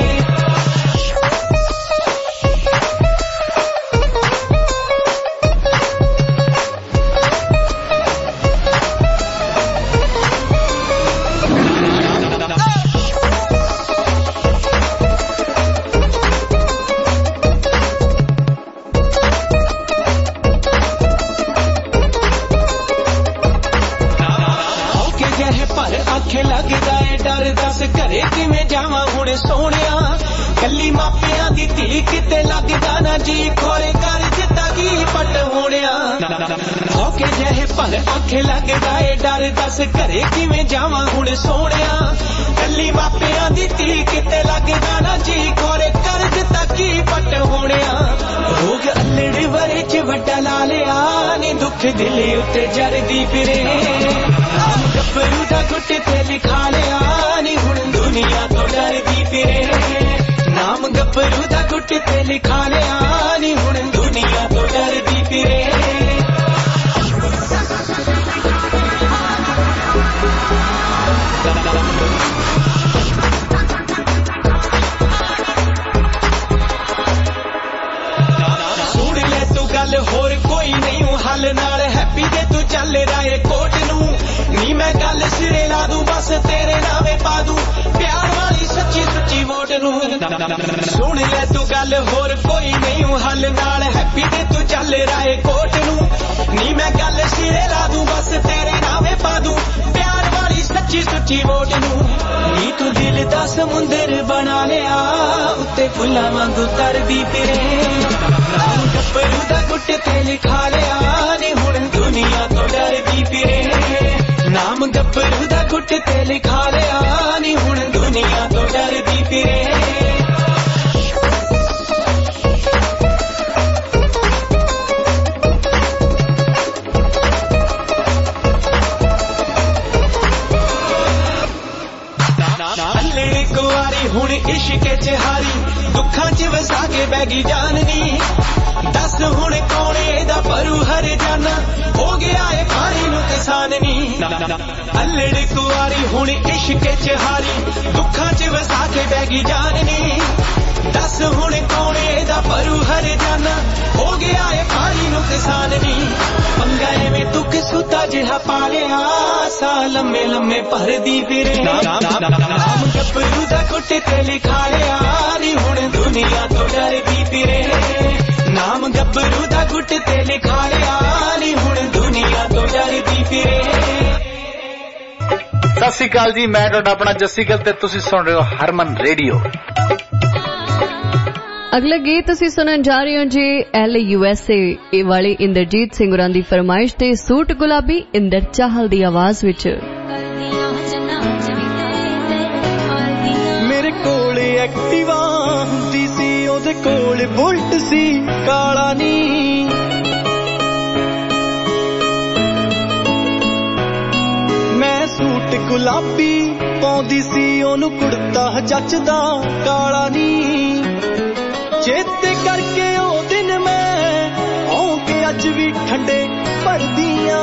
ਕੱਲੀ ਮਾਪਿਆਂ ਦੀ ਧੀ ਕਿਤੇ ਲੱਗਦਾ ਨਾ ਜੀ ਖੋਰੇ ਕਰ ਜਿੱਤਾ ਕੀ ਪਟ ਹੋਣਿਆ ਔਕੇ ਜਿਹੇ ਭਰ ਆਖੇ ਲੱਗਦਾ ਏ ਡਰ ਦੱਸ ਘਰੇ ਕਿਵੇਂ ਜਾਵਾਂ ਹੁਣ ਸੋਹਣਿਆ ਕੱਲੀ ਮਾਪਿਆਂ ਦੀ ਧੀ ਕਿਤੇ ਲੱਗਦਾ ਨਾ ਜੀ ਖੋਰੇ ਕਰ ਜਿੱਤਾ ਕੀ ਪਟ ਹੋਣਿਆ ਰੋਗ ਅਲੜ ਵਰੇ ਚ ਵੱਡਾ ਲਾ ਲਿਆ ਨੀ ਦੁੱਖ ਦਿਲ ਉੱਤੇ ਜਰਦੀ ਫਿਰੇ ਆਮ ਗੱਭਰੂ ਦਾ ਘੁੱਟ ਤੇ ਲਿਖਾ ਲਿਆ ਨੀ ਹੁਣ ਦੁਨੀਆ ਤੋਂ ਡਰਦੀ ਫਿਰੇ ਨਾਮ ਗੱਭਰੂ ਦਾ ਘੁੱਟ ਤੇ ਲਿਖਾ ਲਿਆ ਨੀ ਹੁਣ ਦੁਨੀਆ ਤੋਂ ਡਰਦੀ ਫਿਰੇ ਸੁਣ ਲੈ ਤੂੰ ਗੱਲ ਹੋਰ ਕੋਈ ਨਹੀਂ ਹੱਲ ਨਾਲ ਹੈਪੀ ਦੇ ਤੂੰ ਚੱਲ ਰਾਏ ਕੋਟ ਨੂੰ ਨੀ ਮੈਂ ਗੱਲ ਸਿਰੇ ਲਾ ਦੂੰ ਬਸ ਤੇਰੇ ਨਾਵੇਂ ਪਾ ਦੂੰ ਪਿਆਰ ਵਾਲੀ ਸੱਚੀ ਸੁੱਚੀ ਵੋਟ ਨੂੰ ਸੁਣ ਲੈ ਤੂੰ ਗੱਲ ਹੋਰ ਕੋਈ ਨਹੀਂ ਹੱਲ ਨਾਲ ਹੈਪੀ ਦੇ ਤੂੰ ਚੱਲ ਰਾਏ ਕੋਟ ਨੂੰ ਨੀ ਮੈਂ ਗੱਲ ਸਿਰੇ ਲਾ ਦੂੰ ਬਸ ਤੇਰੇ ਨਾਵੇਂ ਪਾ ਦੂੰ ਪਿਆਰ ਵਾਲੀ ਸੱਚੀ ਸੁੱਚੀ ਵੋਟ ਨੂੰ ਨੀ ਤੂੰ ਦਿਲ ਦਾ ਸਮੁੰਦਰ ਬਣਾ ਲਿਆ ਉੱਤੇ ਫੁੱਲਾਂ ਵਾਂਗੂ ਤਰਦੀ ਫਿਰੇ ਨਾਮ ਗੱਭਰੂ ਦਾ ਘੁੱਟ ਤੇ ਲਿਖਾ ਲਿਆ ਨੀ ਹੁਣ ਦੁਨੀਆ ਤੋਂ ਡਰਦੀ ਫਿਰੇ ਨਾਮ ਗੱਭਰੂ ਦਾ ਘੁੱਟ ਤੇ ਲਿਖਾ ਲਿਆ ਨੀ ਹੁਣ ਦੁਨੀਆ ਹੁਣ ਇਸ਼ਕ ਚ ਹਾਰੀ ਦੁੱਖਾਂ ਚ ਵਸਾ ਕੇ ਬਹਿ ਗਈ ਜਾਨਨੀ ਦੱਸ ਹੁਣ ਕੌਣ ਇਹਦਾ ਪਰੂ ਹਰ ਜਾਨਾ ਹੋ ਗਿਆ ਏ ਪਾਣੀ ਨੂੰ ਕਿਸਾਨਨੀ ਅਲੜ ਕੁਆਰੀ ਹੁਣ ਇਸ਼ਕ ਚ ਹਾਰੀ ਦੁੱਖਾਂ ਚ ਵਸਾ ਕੇ ਬਹਿ ਗਈ ਜਾਨਨੀ ਦੱਸ ਹੁਣ ਕੌਣ ਇਹਦਾ ਪਰੂ ਹਰ ਜਾਨਾ ਹੋ ਗਿਆ ਏ ਪਾਣੀ ਨੂੰ ਕਿਸਾਨਨੀ ਪੰਗਾ ਐਵੇਂ ਤੂੰ ਕਿਸੂਤਾ ਜਿਹਾ ਪਾਲਿਆ ਸਾ ਲੰਮੇ ਲੰਮੇ ਭਰਦੀ ਫਿਰੇ ਨਾਮ ਗੱਭਰੂ ਦਾ ਕੁੱਟ ਤੇ ਲਿਖਾ ਲਿਆ ਨੀ ਹੁਣ ਦੁਨੀਆ ਤੋਂ ਡਰਦੀ ਫਿਰੇ ਨਾਮ ਗੱਭਰੂ ਦਾ ਗੁੱਟ ਤੇ ਲਿਖਾ ਲਿਆ ਨੀ ਹੁਣ ਦੁਨੀਆ ਤੋਂ ਡਰਦੀ ਫਿਰੇ। ਸਤਿ ਸ਼੍ਰੀ ਅਕਾਲ ਜੀ, ਮੈਂ ਤੁਹਾਡਾ ਆਪਣਾ ਜੱਸੀ ਗਿੱਲ ਤੇ ਤੁਸੀਂ ਸੁਣ ਰਹੇ ਹੋ ਹਰਮਨ ਰੇਡੀਓ। ਅਗਲਾ ਗੀਤ ਤੁਸੀਂ ਸੁਣਨ ਜਾ ਰਹੇ ਹੋ ਜੀ ਐਲ ਯੂ ਐਸ ਏ ਵਾਲੇ ਇੰਦਰਜੀਤ ਸਿੰਘ ਹੋਰਾਂ ਦੀ ਫਰਮਾਇਸ਼ ਤੇ ਸੂਟ ਗੁਲਾਬੀ ਇੰਦਰ ਚਾਹਲ ਦੀ ਆਵਾਜ਼ ਵਿੱਚ। ਮੇਰੇ ਕੋਲ ਐਕਟਿਵਾ ਹੁੰਦੀ ਸੀ ਉਹਦੇ ਕੋਲ ਬੁਲਟ ਸੀ ਕਾਲਾ ਨੀ ਮੈਂ ਸੂਟ ਗੁਲਾਬੀ ਪਾਉਂਦੀ ਸੀ ਉਹਨੂੰ ਕੁੜਤਾ ਜੱਚਦਾ ਕਾਲਾ ਨੀ ਚੇਤੇ ਕਰਕੇ ਉਹ ਦਿਨ ਮੈਂ ਆਉਂਕੇ ਅੱਜ ਵੀ ਠੰਡੇ ਭਰਦੀਆਂ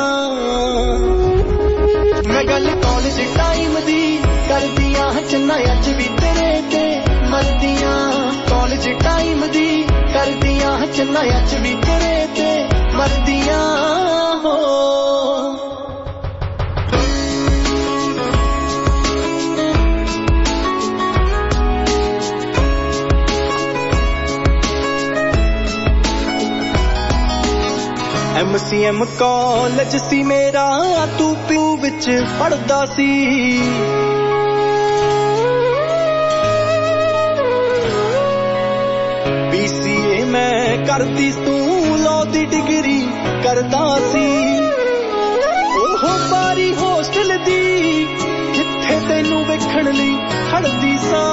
ਮੈਂ ਗੱਲ ਕਾਲਜ ਟਾਈਮ ਦੀ ਕਰਦੀਆਂ ਚੰਨਾ ਅੱਜ ਵੀ ਤੇਰੇ ਤੇ ਮਰਦੀਆਂ ਕਾਲਜ ਟਾਈਮ ਦੀ ਕਰਦੀਆਂ ਚੰਨਾ ਅੱਜ ਵੀ ਤੇਰੇ ਤੇ ਮਰਦੀਆਂ ਹੋ ਐਮ ਸੀ ਐਮ ਕਾਲਜ ਸੀ ਮੇਰਾ ਤੂੰ ਪਿਊ ਵਿੱਚ ਪੜਦਾ ਸੀ ਬੀ ਸੀ ਏ ਮੈਂ ਕਰਦੀ ਤੂੰ ਲੋ ਦੀ ਡਿਗਰੀ ਕਰਦਾ ਸੀ ਉਹ ਬਾਰੀ ਹੋਸਟਲ ਦੀ ਜਿੱਥੇ ਤੈਨੂੰ ਵੇਖਣ ਲਈ ਖੜਦੀ ਸਾਂ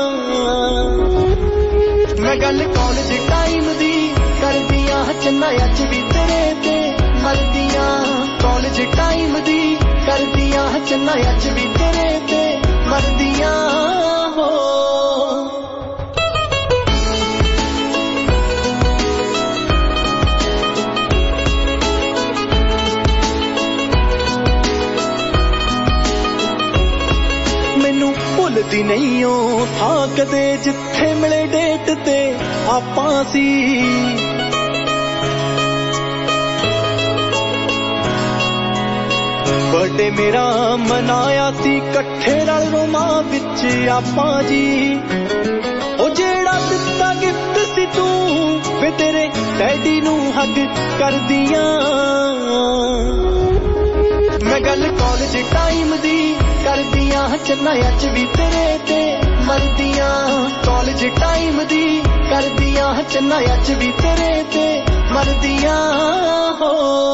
ਮੈਂ ਗੱਲ ਕਾਲਜ ਟਾਈਮ ਦੀ ਕਰਦੀਆਂ ਚੰਨਾ ਅੱਜ ਵੀ ਤੇਰੇ ਤੇ ਮਰਦੀਆਂ ਕਾਲਜ ਟਾਈਮ ਦੀ ਕਰਦੀਆਂ ਚੰਨਾ ਅੱਜ ਵੀ ਤੇਰੇ ਤੇ ਮਰਦੀਆਂ ਹੋ ਮੈਨੂੰ ਭੁੱਲਦੀ ਨਹੀਂ ਉਹ ਥਾਂ ਕਦੇ ਜਿੱਥੇ ਮਿਲੇ ਡੇਟ ਤੇ ਆਪਾਂ ਸੀ ਬਰਥਡੇ ਮੇਰਾ ਮਨਾਇਆ ਸੀ ਇਕੱਠੇ ਰਲ ਰੋਮਾਂ ਵਿੱਚ ਆਪਾਂ ਜੀ ਉਹ ਜਿਹੜਾ ਦਿੱਤਾ ਗਿਫਟ ਸੀ ਤੂੰ ਵੇ ਤੇਰੇ ਡੈਡੀ ਨੂੰ ਹੱਗ ਕਰਦੀਆਂ ਮੈਂ ਗੱਲ ਕਾਲਜ ਟਾਈਮ ਦੀ ਕਰਦੀਆਂ ਚੰਨਾ ਅੱਜ ਵੀ ਤੇਰੇ ਤੇ ਮਰਦੀਆਂ ਕਾਲਜ ਟਾਈਮ ਦੀ ਕਰਦੀਆਂ ਚੰਨਾ ਅੱਜ ਵੀ ਤੇਰੇ ਤੇ ਮਰਦੀਆਂ ਹੋ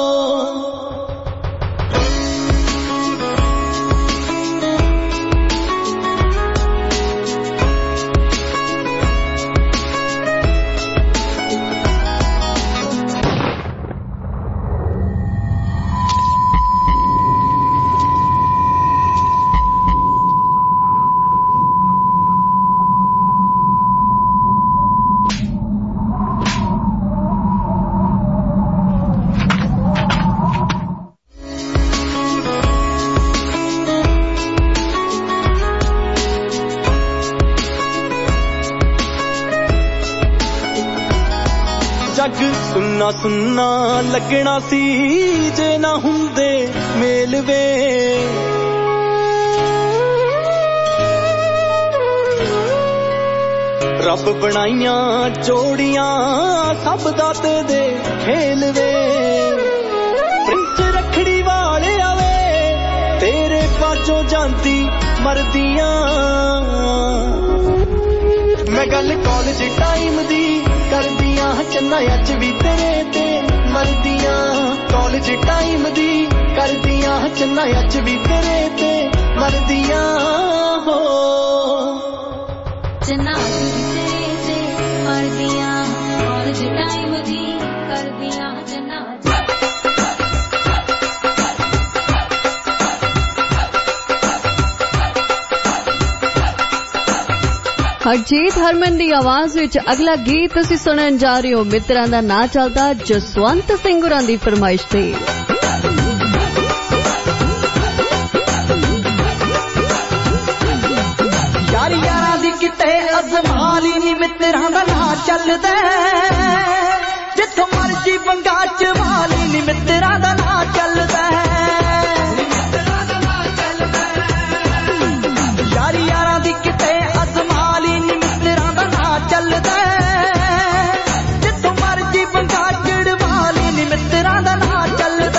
ਸੁੰਨਾ ਸੁੰਨਾ ਲੱਗਣਾ ਸੀ ਜੇ ਨਾ ਹੁੰਦੇ ਮੇਲਵੇ ਰੱਬ ਬਣਾਈਆਂ ਜੋੜੀਆਂ ਸਭ ਦਾਤੇ ਦੇ ਖੇਲਵੇ ਪ੍ਰਿੰਸ ਰੱਖੜੀ ਵਾਲੇ ਆਵੇ ਤੇਰੇ ਬਾਝੋਂ ਜਾਂਦੀ ਮਰਦੀਆਂ ਮੈਂ ਗੱਲ ਕਾਲਜ ਟਾਈਮ ਦੀ ਕਰਦੀਆਂ ਚੰਨਾ ਅੱਜ ਵੀ ਤੇਰੇ ਤੇ ਮਰਦੀਆਂ ਕਾਲਜ ਟਾਈਮ ਦੀ ਕਰਦੀਆਂ ਚੰਨਾ ਅੱਜ ਵੀ ਤੇਰੇ ਤੇ ਮਰਦੀਆਂ ਹੋ ਚੰਨਾ ਅੱਜ ਵੀ ਤੇਰੇ ਤੇ ਮਰਦੀਆਂ ਕਾਲਜ ਟਾਈਮ ਦੀ ਕਰਦੀਆਂ ਚੰਨਾ ਹਰਜੀਤ ਹਰਮਨ ਦੀ ਆਵਾਜ਼ ਵਿੱਚ ਅਗਲਾ ਗੀਤ ਤੁਸੀਂ ਸੁਣਨ ਜਾ ਰਹੇ ਹੋ ਮਿੱਤਰਾਂ ਦਾ ਨਾਂ ਚੱਲਦਾ ਜਸਵੰਤ ਸਿੰਘ ਹੋਰਾਂ ਦੀ ਫਰਮਾਇਸ਼ ਤੇ। ਯਾਰੀ ਯਾਰਾਂ ਦੀ ਕਿਤੇ ਅਜ਼ਮਾਲੀ ਨੀ ਮਿੱਤਰਾਂ ਦਾ ਨਾਂ ਚੱਲਦਾ ਜਿੱਥੋਂ ਮਰਜੀ ਬੰਗਾ ਚ ਵਾਲੀ ਨੀ ਮਿੱਤਰਾਂ ਦਾ ਨਾਂ ਚੱਲਦਾ ਯਾਰੀ ਯਾਰਾਂ ਦੀ ਕਿਤੇ ਅਜ਼ਮਾਲੀ ਨੀ ਮਿੱਤਰਾਂ ਦਾ ਨਾਂ ਚੱਲਦਾ ਜਿੱਥੋਂ ਮਰਜੀ ਬੰਗਾ ਚੜਵਾਲੀ ਨੀ ਮਿੱਤਰਾਂ ਦਾ ਨਾਂ ਚੱਲਦਾ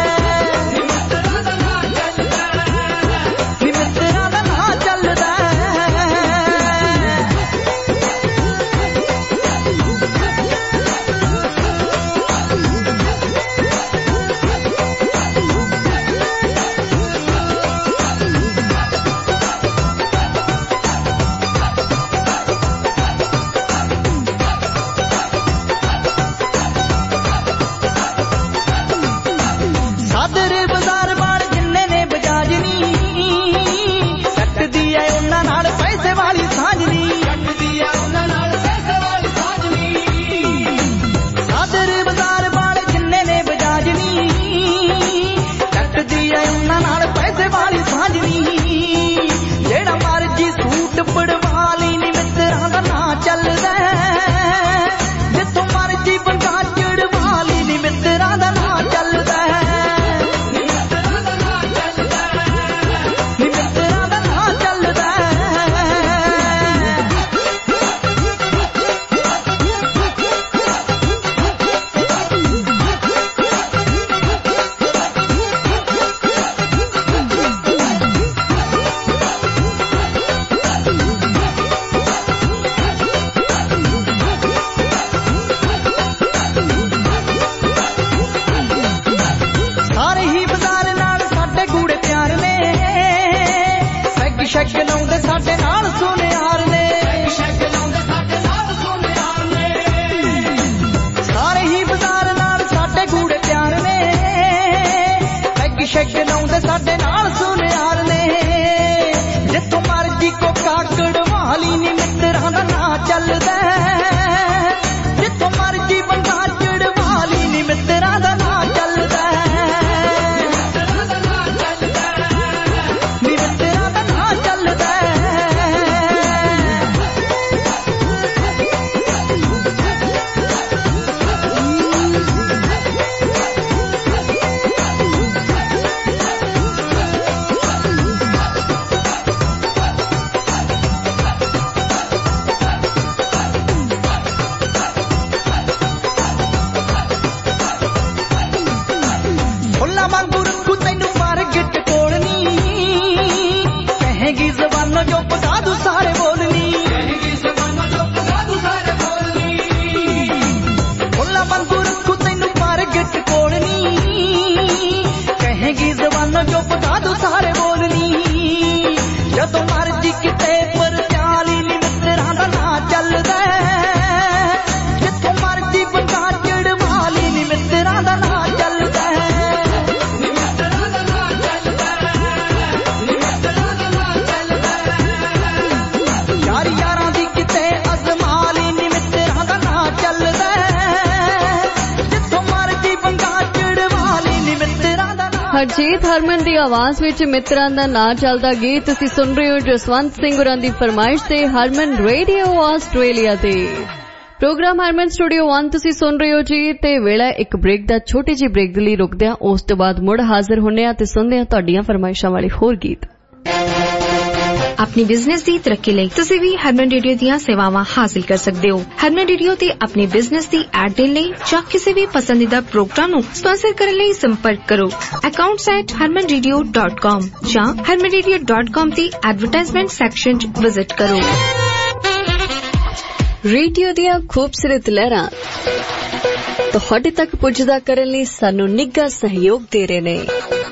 ਹਰਜੀਤ ਹਰਮਨ ਦੀ ਆਵਾਜ਼ ਵਿੱਚ ਮਿੱਤਰਾਂ ਦਾ ਨਾਂ ਚੱਲਦਾ ਗੀਤ ਤੁਸੀਂ ਸੁਣ ਰਹੇ ਹੋ ਜਸਵੰਤ ਸਿੰਘ ਹੋਰਾਂ ਦੀ ਫਰਮਾਇਸ਼ ਤੇ ਹਰਮਨ ਰੇਡੀਓ ਆਸਟ੍ਰੇਲੀਆ ਤੇ। ਪ੍ਰੋਗਰਾਮ ਹਰਮਨ ਸਟੂਡੀਓ ਇੱਕ ਤੁਸੀਂ ਸੁਣ ਰਹੇ ਹੋ ਜੀ ਤੇ ਵੇਲਾ ਇੱਕ ਬ੍ਰੇਕ ਦਾ, ਛੋਟੀ ਜਿਹੀ ਬ੍ਰੇਕ ਦੇ ਲਈ ਰੁਕਦੇ ਹਾਂ, ਉਸ ਤੋਂ ਬਾਅਦ ਮੁੜ ਹਾਜ਼ਰ ਹੁੰਨੇ ਆ ਤੇ ਸੁਣਦੇ ਹਾਂ ਤੁਹਾਡੀਆਂ ਫਰਮਾਇਸ਼ਾਂ ਵਾਲੇ ਹੋਰ ਗੀਤ। अपनी बिजनेस की तरक्की ਲਈ ਤੁਸੀਂ ਵੀ ਹਰਮਨ ਰੇਡੀਓ ਦੀਆਂ ਸੇਵਾਵਾਂ ਹਾਸਲ ਕਰ ਸਕਦੇ ਹੋ। ਹਰਮਨ ਰੇਡੀਓ ਤੇ ਆਪਣੇ ਬਿਜ਼ਨਸ ਦੀ ਐਡ ਦੇਣ ਲਈ ਜਾਂ ਕਿਸੇ ਵੀ ਪਸੰਦੀਦਾ ਪ੍ਰੋਗਰਾਮ ਨੂੰ ਸਪਾਂਸਰ ਕਰਨ ਲਈ ਸੰਪਰਕ ਕਰੋ accounts at harman radio dot com ਜਾਂ harman radio dot com ਦੀ ਐਡਵਰਟਾਈਜ਼ਮੈਂਟ ਸੈਕਸ਼ਨ 'ਚ ਵਿਜ਼ਿਟ ਕਰੋ। ਰੇਡੀਓ ਦੀਆਂ ਖੂਬਸੂਰਤ ਲਹਿਰਾਂ ਤੁਹਾਡੇ ਤੱਕ ਪੁੱਜਦਾ ਕਰਨ ਲਈ ਸਾਨੂੰ ਨਿੱਘਾ ਸਹਿਯੋਗ ਦੇ ਰਹੇ ਨੇ।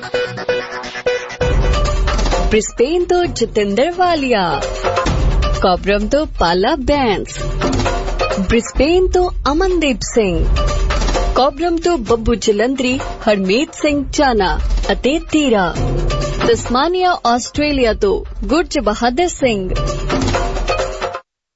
ब्रिस्बेन तो जतिंदर वालिया, कॉबरम तो पाला बैंस, ब्रिस्बेन तो अमनदीप सिंह, कॉबरम तो बब्बू जलंधरी, हरमीत सिंह चाना अते तीरा, तस्मानिया ऑस्ट्रेलिया तो गुरज बहादुर सिंह।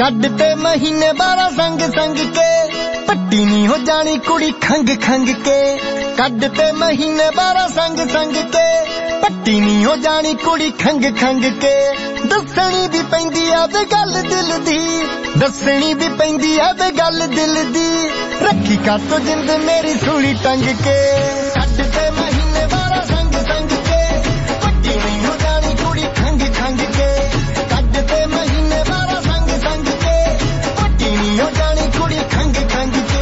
ਕੱਢਤੇ ਮਹੀਨੇ ਬਾਰਾਂ ਸੰਗ ਸੰਗ ਕੇ ਪੱਟੀ ਨਹੀਂ ਹੋ ਜਾਣੀ ਕੁੜੀ ਖੰਗ ਖੰਗ ਕੇ ਕੱਢਤੇ ਮਹੀਨੇ ਬਾਰਾਂ ਸੰਗ ਸੰਗ ਕੇ ਪੱਟੀ ਨਹੀਂ ਹੋ ਜਾਣੀ ਕੁੜੀ ਖੰਗ ਖੰਗ ਕੇ ਦੱਸਣੀ ਵੀ ਪੈਂਦੀ ਆ ਵੇ ਗੱਲ ਦਿਲ ਦੀ ਦੱਸਣੀ ਵੀ ਪੈਂਦੀ ਆ ਵੇ ਗੱਲ ਦਿਲ ਦੀ ਰੱਖੀ ਕਾਤੋਂ ਜਿੰਦ ਮੇਰੀ ਸੂਲੀ ਟੰਗ ਕੇ ਕੱਢਤੇ ਮਹੀਨੇ ਬਾਰਾਂ ਸੰਗ ਸੰਗ ਕੇ ਪੱਟੀ ਨਹੀਂ ਹੋ ਜਾਣੀ ਕੁੜੀ ਖੰਗ ਖੰਗ ਕੇ ਕੱਢਤੇ ਮਹੀਨੇ ਬਾਰਾਂ ਸੰਗ ਸੰਗ ਕੇ ਪੱਟੀ ਨਹੀਂ ਹੋ ਜਾਣੀ ਕੁੜੀ ਖੰਗ ਖੰਗ ਕੇ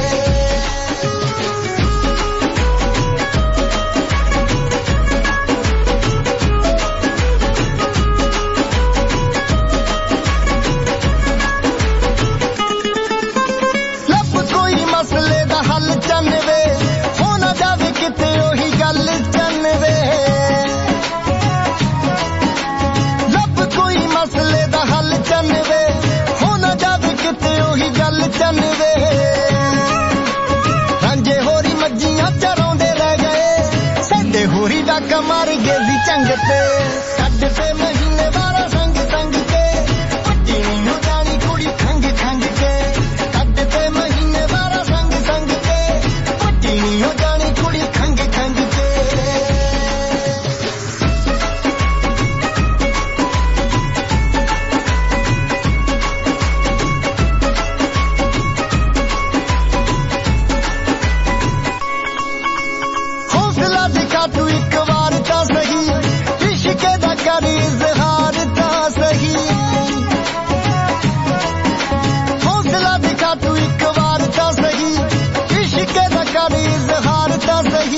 ਰਾਂਝੇ ਹੋਰੀ ਮੱਝੀਆਂ ਚਰਾਉਂਦੇ ਰਹਿ ਗਏ ਸੈਦੇ ਹੋਰੀ ਡਾਕਾ ਮਾਰ ਗਏ ਸੀ ਚੰਗ ਤੇ ਕੱਢਤੇ ਮਹੀਨੇ ਬਾਰਾਂ ਸੰਗ ਸੰਗ ਕੇ ਪੱਟੀ ਨਹੀਂ ਹੋ ਜਾਣੀ ਕੁੜੀ ਖੰਗ ਖੰਗ ਕੇ ਕੱਢਤੇ ਮਹੀਨੇ ਬਾਰਾਂ ਸੰਗ ਸੰਗ ਕੇ ਪੱਟੀ ਨਹੀਂ ਹੋ ਜਾਣੀ ਕੁੜੀ ਖੰਗ ਖੰਗ ਕੇ ਤੂੰ ਇੱਕ ਵਾਰ ਤਾਂ ਸਹੀ ਇਸ਼ਕ ਦਾ ਕਰ ਇਜ਼ਹਾਰ ਤਾਂ ਸਹੀ ਹੌਸਲਾ ਦਿਖਾ ਤੂੰ ਇੱਕ ਵਾਰ ਤਾਂ ਸਹੀ ਇਸ਼ਕ ਦਾ ਕਰ ਇਜ਼ਹਾਰ ਤਾਂ ਸਹੀ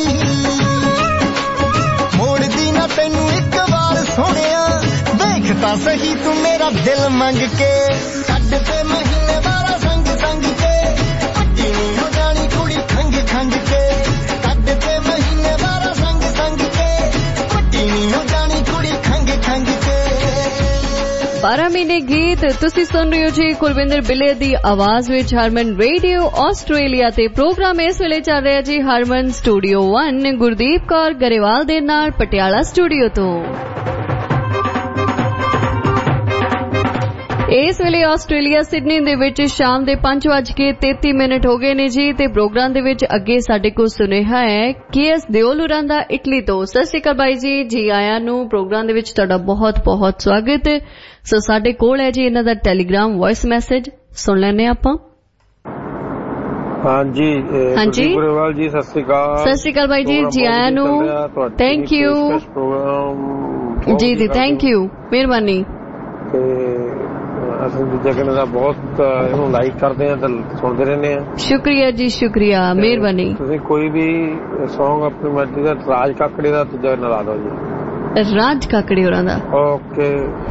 ਮੋੜਦੀ ਨਾ ਤੈਨੂੰ ਇੱਕ ਵਾਰ ਸੋਹਣਿਆ ਦੇਖ ਤਾਂ ਸਹੀ ਤੂੰ ਮੇਰਾ ਦਿਲ ਮੰਗ ਕੇ ਕੱਢਤੇ ਮਹੀਨੇ ਬਾਰਾਂ ਸੰਗ ਸੰਗ ਕੇ ਪੱਟੀ ਨਹੀਂ ਹੋ ਜਾਣੀ ਕੁੜੀ ਖੰਗ ਖੰਗ ਕੇ ਕੱਢਤੇ ਮਹੀਨੇ ਬਾਰਾਂ ਸੰਗ ਸੰਗ ਕੇ ਪੱਟੀ ਨਹੀਂ ਹੋ ਜਾਣੀ ਕੁੜੀ ਖੰਗ ਖੰਗ ਕੇ बारह महीने गीत तुसी सुन रहे हो जी कुलविंदर बिले दी आवाज विच हरमन रेडियो आस्ट्रेलिया ते प्रोग्राम इस वेले चल रहा जी हरमन स्टूडियो वन गुरदीप कौर गरेवाल दे नाल पटियाला स्टूडियो तो इस वेले आस्ट्रेलिया सिडनी दे विच शाम दे पांच वज के तैती मिनट हो गए ने जी ते प्रोग्राम दे विच अगे साडे को सुनेहा है के एस दिओल होरां दा इटली तो सत श्री अकाल बाई जी जी आया नू प्रोग्राम दे विच तुहाडा बहुत बहुत स्वागत सो साडे कोल है जी इन्हां दा टेलीग्राम वॉइस मैसेज सुन लैने आपां हाँ जी हाँ जी गुरेवाल जी सत श्री अकाल सत श्री अकाल भाई जी जी आया नू थैंक यू जी जी थैंक यू मेहरबानी ਅਸੀਂ ਦੂਜਾ ਕਹਿੰਦੇ ਦਾ ਬਹੁਤ ਇਹਨੂੰ ਲਾਈਕ ਕਰਦੇ ਆ ਤੇ ਸੁਣਦੇ ਰਹਿੰਦੇ ਆ ਸ਼ੁਕਰੀਆ ਜੀ ਸ਼ੁਕਰੀਆ ਮਿਹਰਬਾਨੀ ਤੁਸੀਂ ਕੋਈ ਵੀ Song ਆਪਣੀ ਮਰਜ਼ੀ ਦਾ ਰਾਜ ਕਾਕੜੇ ਦਾ ਦੂਜਾ ਨਾਲ ਲਾ ਦਿਓ ਜੀ ਰਾਜ ਕਾਕੜੇ ਹੋਰਾਂ ਦਾ ਓਕੇ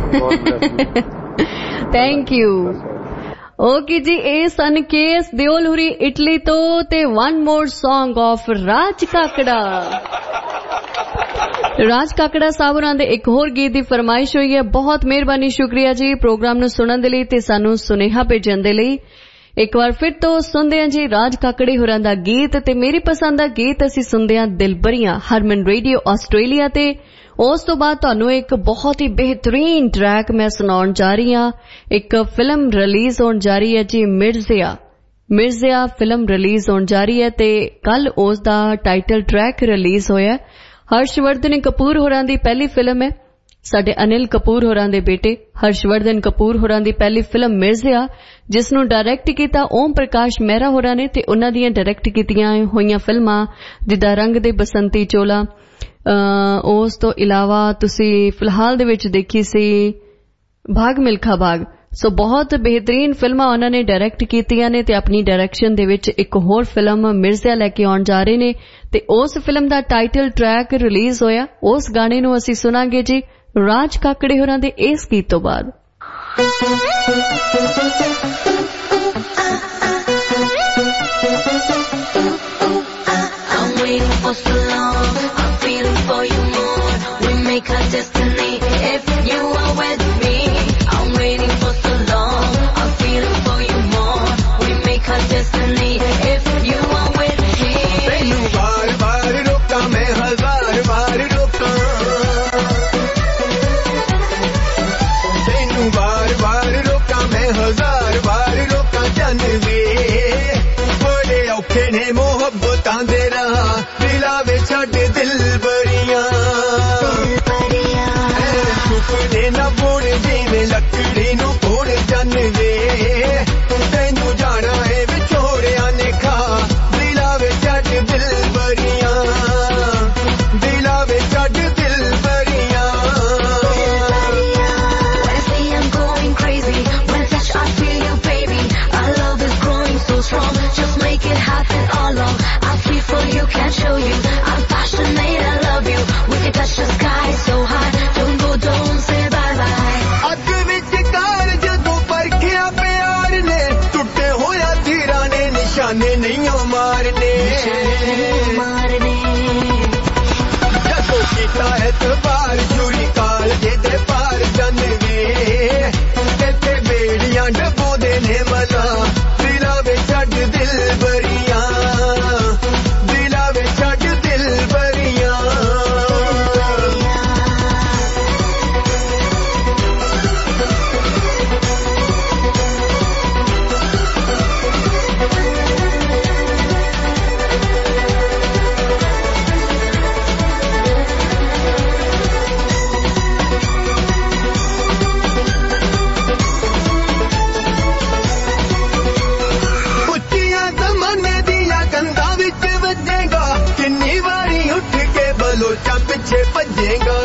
ਥੈਂਕ ਯੂ ओके जी ए सन केस दियोलहुरी इटली तो ते one more song of Raj Kakra Raj Kakra साहब होरां दे एक होर गीत दी फरमाइश हुई है बहुत मेहरबानी शुक्रिया जी प्रोग्राम नू सुनन दे लई ते सानू सुनेहा भेजण दे लई एक बार फिर तो सुनदे हां जी राज काकड़े होरां दा गीत ते मेरी पसंद दा गीत असीं सुनदे हां दिलबरियां हरमन रेडियो आस्ट्रेलिया ते उस तो बाद तुहानू एक बहुत ही बेहतरीन ट्रैक मैं सुनाउण जा रही हां एक फिल्म रिलीज होण जा रही है जी मिर्जिया मिर्जिया फिल्म रिलीज होण जा रही है ते कल उस दा टाइटल ट्रैक रिलीज होया हर्षवर्धन कपूर होरां दी पहली फिल्म है साडे अनिल कपूर होरां दे बेटे हर्षवर्धन कपूर होरां दी पहली फिल्म मिर्जिया जिसनू डायरेक्ट कीता ओम प्रकाश मेहरा होरां ने ते उन्हां दियां डायरेक्ट कीतियां होईयां फिल्मां जिद्दां रंग दे बसंती चोला उस तो इलावा तुसी फिलहाल दे विच देखी सी भाग मिल्खा भाग सो बहुत बेहतरीन फिल्मां उन्होंने डायरेक्ट कीतियां ने ते अपनी डायरेक्शन दे विच एक होर फिल्म मिर्जिया लैके आउण जा रहे ने ते उस फिल्म दा टाइटल ट्रैक रिलीज होया उस गाने नू असीं सुनांगे जी राज काकड़े होरां दे इस गीत तो बाद Make a destiny if you are with me. I'm waiting for so long. I'm feeling for you more. We make a destiny if you are with me. तैनू बार बार रोका मैं हजार बार रोका तैनू बार बार रोका मैं हजार ਅਖਬਾਰ ਚੋਰੀ ਕਾਲਜੇ ਦੇ ਪਾਰ ਜਾਣਵੇ ਇੱਥੇ ਬੇੜੀਆਂ ਡਬੋਦੇ ਨੇ ਮਲਾ ਦਿਲਾਂ ਵਿੱਚ ਛੱਡ ਦਿਲ ਬਰੀਆਂ ਦਿਲਾਂ ਵਿੱਚ ਛੱਡ ਦਿਲ ਬਰੀਆਂ ਪਿੱਛੇ ਭੱਜੇਗਾ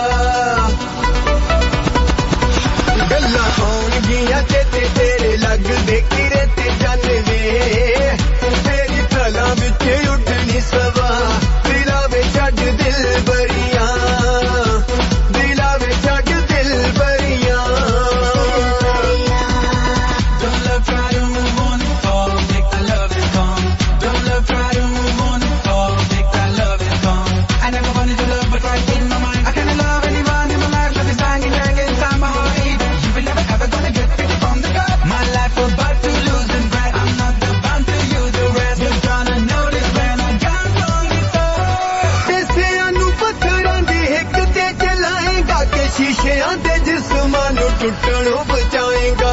ਗੱਲਾਂ ਹੋਣਗੀਆਂ ਚੇਤੇ ਤੇਰੇ ਲੱਗਦੇ ਕਿਰੇ ਤੇ ਜਾਣਵੇ ਤੇਰੀ ਥਲਾਂ ਵਿੱਚ ਉੱਡਣੀ ਸਵਾ ਦਿਲਾਂ ਵਿੱਚ ਛੱਡ ਦਿਲ ਬਰੀਆਂ ਦਿਲਾਂ ਵਿੱਚ ਛੱਡ ਦਿਲ ਬਰੀਆਂ Don't love try to move on oh make the love is gone Don't love try to move on oh make that love is gone I never wanted to love, but right in my mind, I can't love anyone in my life. Love is dying and dying inside my heart. You will never ever gonna get it from the gut. My life about to lose and breath. I'm not the bound to you the rest. You're gonna notice when I got wrong it all. Tesiyan nu patharan di hik te chalayenga ke sheesheyan de jisman nu tuttanੋਂ ਬਚਾਏਗਾ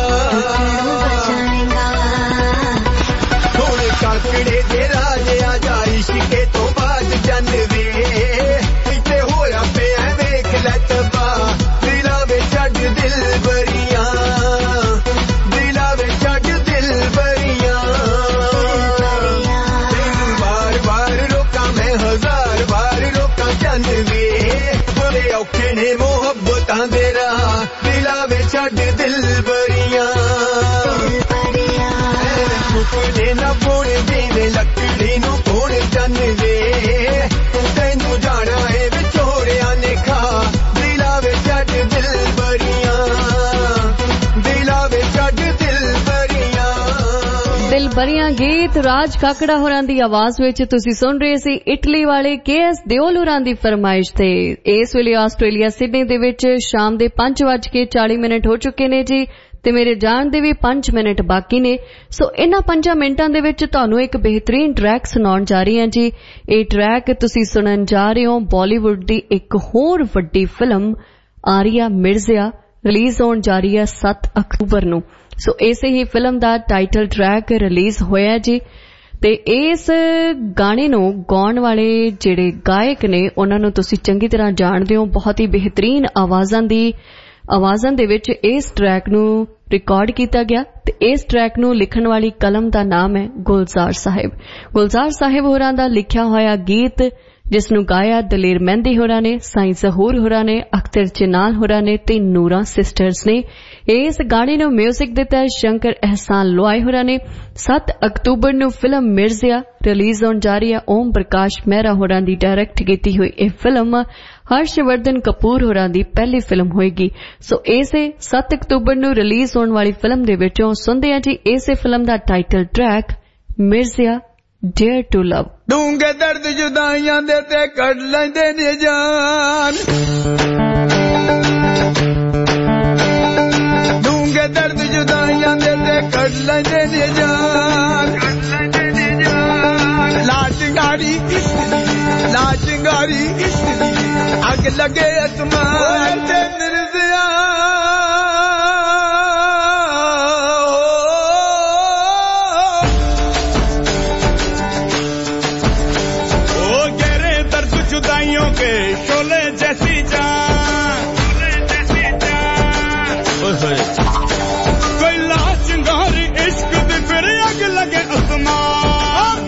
ਥੋੜੇ ਕਾਕੜੇ ਦੇ ਰਾਜ ਆ ਜਾ ਇਸ਼ਕੇ ਤੋਂ ਬਾਅਦ ਜਨਵੇ ਇੱਥੇ ਹੋਇਆ ਪਿਆ ਵੇਖ ਲੈ ਤਬਾ ਦਿਲਾਂ ਵਿੱਚ ਛੱਡ ਦਿਲ ਬਰੀਆਂ ਦਿਲਾਂ ਵਿੱਚ ਛੱਡ ਦਿਲ ਬਰੀਆਂ ਤੈਨੂੰ ਵਾਰ ਵਾਰ ਰੋਕਾਂ ਮੈਂ ਹਜ਼ਾਰ ਵਾਰ ਰੋਕਾਂ ਜਨਵੇ ਬੜੇ ਔਖੇ ਨੇ ਮੁਹੱਬਤਾਂ ਦੇ ਰਾਹ ਦਿਲਾਂ ਵਿੱਚ ਛੱਡ ਦਿਲ ਬਰੀਆਂ ਸੁਪਨੇ ਨਾ ਪੋਣ ਜਿਵੇਂ ਲੱਕੜੀ ਨੂੰ ਪੋਣ ਜਨਵੇ ਤੈਨੂੰ ਜਾਣਾ ਏ ਵਿਚੋੜਿਆਂ ਨੇ ਖਾ ਦਿਲਾਂ ਵਿੱਚ ਛੱਡ ਦਿਲ ਬਰੀਆਂ ਦਿਲਾਂ ਵਿੱਚ ਛੱਡ ਦਿਲ ਬਰੀਆਂ ਦਿਲ ਬਰੀਆਂ ਗੀਤ ਰਾਜ ਕਾਕੜਾ ਹੋਰਾਂ ਦੀ ਆਵਾਜ਼ ਵਿੱਚ ਤੁਸੀਂ ਸੁਣ ਰਹੇ ਸੀ ਇਟਲੀ ਵਾਲੇ ਕੇ ਐਸ ਦਿਓਲ ਹੋਰਾਂ ਦੀ ਫਰਮਾਇਸ਼ ਤੇ ਇਸ ਵੇਲੇ ਆਸਟ੍ਰੇਲੀਆ ਸਿਡਨੀ ਦੇ ਵਿੱਚ ਸ਼ਾਮ ਦੇ ਪੰਜ ਵੱਜ ਕੇ ਚਾਲੀ ਮਿੰਟ ਹੋ ਚੁੱਕੇ ਨੇ ਜੀ ਤੇ ਮੇਰੇ ਜਾਣ ਦੇ ਵੀ ਪੰਜ ਮਿੰਟ ਬਾਕੀ ਨੇ ਸੋ ਇਹਨਾਂ ਪੰਜਾਂ ਮਿੰਟਾਂ ਦੇ ਵਿੱਚ ਤੁਹਾਨੂੰ ਇੱਕ ਬਿਹਤਰੀਨ ਟਰੈਕ ਸੁਣਾਉਣ ਜਾ ਰਹੀ ਹਾਂ ਜੀ ਇਹ ਟਰੈਕ ਤੁਸੀਂ ਸੁਣਨ ਜਾ ਰਹੇ ਹੋ ਬਾਲੀਵੁੱਡ ਦੀ ਇੱਕ ਹੋਰ ਵੱਡੀ ਫਿਲਮ ਆਰੀਆ ਮਿਰਜ਼ਾ ਰਿਲੀਜ਼ ਹੋਣ ਜਾ ਰਹੀ ਹੈ ਸੱਤ ਅਕਤੂਬਰ ਨੂੰ ਸੋ ਇਸੇ ਹੀ ਫਿਲਮ ਦਾ ਟਾਈਟਲ ਟਰੈਕ ਰਿਲੀਜ਼ ਹੋਇਆ ਜੀ ਤੇ ਇਸ ਗਾਣੇ ਨੂੰ ਗਾਉਣ ਵਾਲੇ ਜਿਹੜੇ ਗਾਇਕ ਨੇ ਉਹਨਾਂ ਨੂੰ ਤੁਸੀਂ ਚੰਗੀ ਤਰ੍ਹਾਂ ਜਾਣਦੇ ਹੋ ਬਹੁਤ ਹੀ ਬਿਹਤਰੀਨ ਆਵਾਜ਼ਾਂ ਦੀ ਆਵਾਜ਼ਾਂ ਦੇ ਵਿੱਚ ਇਸ ਟਰੈਕ ਨੂੰ ਰਿਕਾਰਡ ਕੀਤਾ ਗਿਆ ਤੇ ਇਸ ਟਰੈਕ ਨੂੰ ਲਿਖਣ ਵਾਲੀ ਕਲਮ ਦਾ ਨਾਮ ਹੈ ਗੁਲਜ਼ਾਰ ਸਾਹਿਬ ਗੁਲਜ਼ਾਰ ਸਾਹਿਬ ਹੋਰਾਂ ਦਾ ਲਿਖਿਆ ਹੋਇਆ ਗੀਤ ਜਿਸ ਨੂੰ ਗਾਇਆ ਦਲੇਰ ਮਹਿੰਦੀ ਹੋਰਾਂ ਨੇ ਸਾਈਂ ਜ਼ਹੂਰ ਹੋਰਾਂ ਨੇ ਅਖਤਰ ਚਨਾਲ ਹੋਰਾਂ ਨੇ ਤੇ ਨੂਰਾ ਸਿਸਟਰਸ ਨੇ ਇਸ ਗਾਣੇ ਨੂੰ ਮਿਊਜ਼ਿਕ ਦਿੱਤਾ ਹੈ ਸ਼ੰਕਰ ਅਹਿਸਾਨ ਲੋਆਏ ਹੋਰਾਂ ਨੇ ਸੱਤ ਅਕਤੂਬਰ ਨੂੰ ਫਿਲਮ ਮਿਰਜ਼ਾ ਰਿਲੀਜ਼ ਹੋਣ ਜਾ ਰਹੀ ਹੈ ਓਮ ਪ੍ਰਕਾਸ਼ ਮਹਿਰਾ ਹੋਰਾਂ ਦੀ ਡਾਇਰੈਕਟ ਕੀਤੀ ਹੋਈ ਇਹ ਫਿਲਮ ਹਰਸ਼ਵਰਧਨ ਕਪੂਰ ਹੋਰਾਂ ਦੀ ਪਹਿਲੀ ਫਿਲਮ ਹੋਏਗੀ ਸੋ ਇਸੇ ਸੱਤ ਅਕਤੂਬਰ ਨੂੰ ਰਿਲੀਜ਼ ਹੋਣ ਵਾਲੀ ਫਿਲਮ ਦੇ ਵਿੱਚੋਂ ਸੁਣਦੇ ਹਾਂ ਜੀ ਇਸੇ ਫਿਲਮ ਦਾ title track Mirza Dare to Love ਡੂੰਘੇ ਦਰਦ ਜੁਦਾਈਆਂ ਦੇ ਤੇ ਕੱਢ ਲੈਂਦੇ ਨੇ ਜਾਨ ਡੂੰਘੇ ਦਰਦ ਜੁਦਾਈਆਂ ਦੇ ਤੇ ਕੱਢ ਲੈਂਦੇ ਨੇ ਜਾਨ ਲਾ ਚਿੰਗਾਰੀ ਲਾ ਚਿੰਗਾਰੀ ਅੱਗ ਲੱਗੇ ਅਸਮਾਨ ਤੇ ਮਿਰਜ਼ਾ जुदाइयों के शोले जैसी जान कोई लाश चिंगारी इश्क दी फिर अग लगे आसमान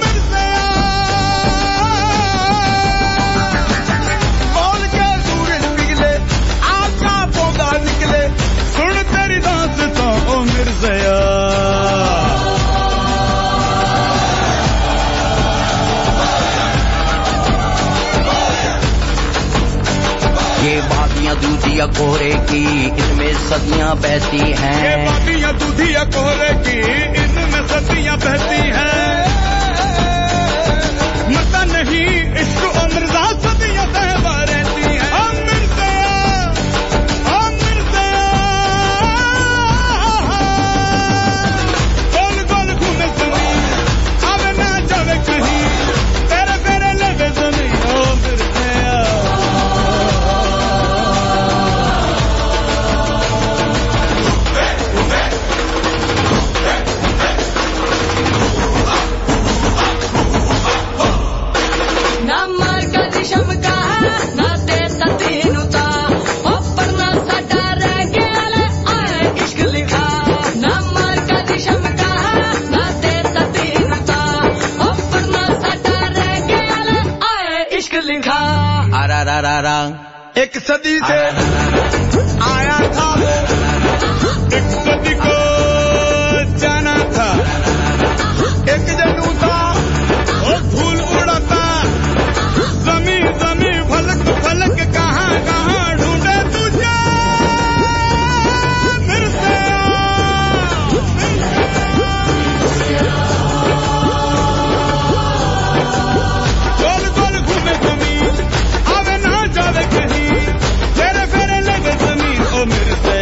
बोल के सूरज पिघले आका पौधा निकले सुन तेरी दास्तां ओ मिर्ज़ा ये वादियाँ दूधिया कोहरे की इसमें सदियाँ बहती हैं ये वादियाँ दूधिया कोहरे की इसमें सदियाँ बहती हैं मता नहीं इश्क उम्र सदियाँ तहवा रहती हैं एक सदी से आया था वो, एक सदी को जाना था, एक जनू था वो धूल उड़ाता, जमी जमी फलक फलक कहाँ कहाँ ढूंढे तुझे फिर से गोल गोल घूमे जमीन, आवे ना जावे कहीं, फेरे फेरे लगे जमीन ओ मेरे से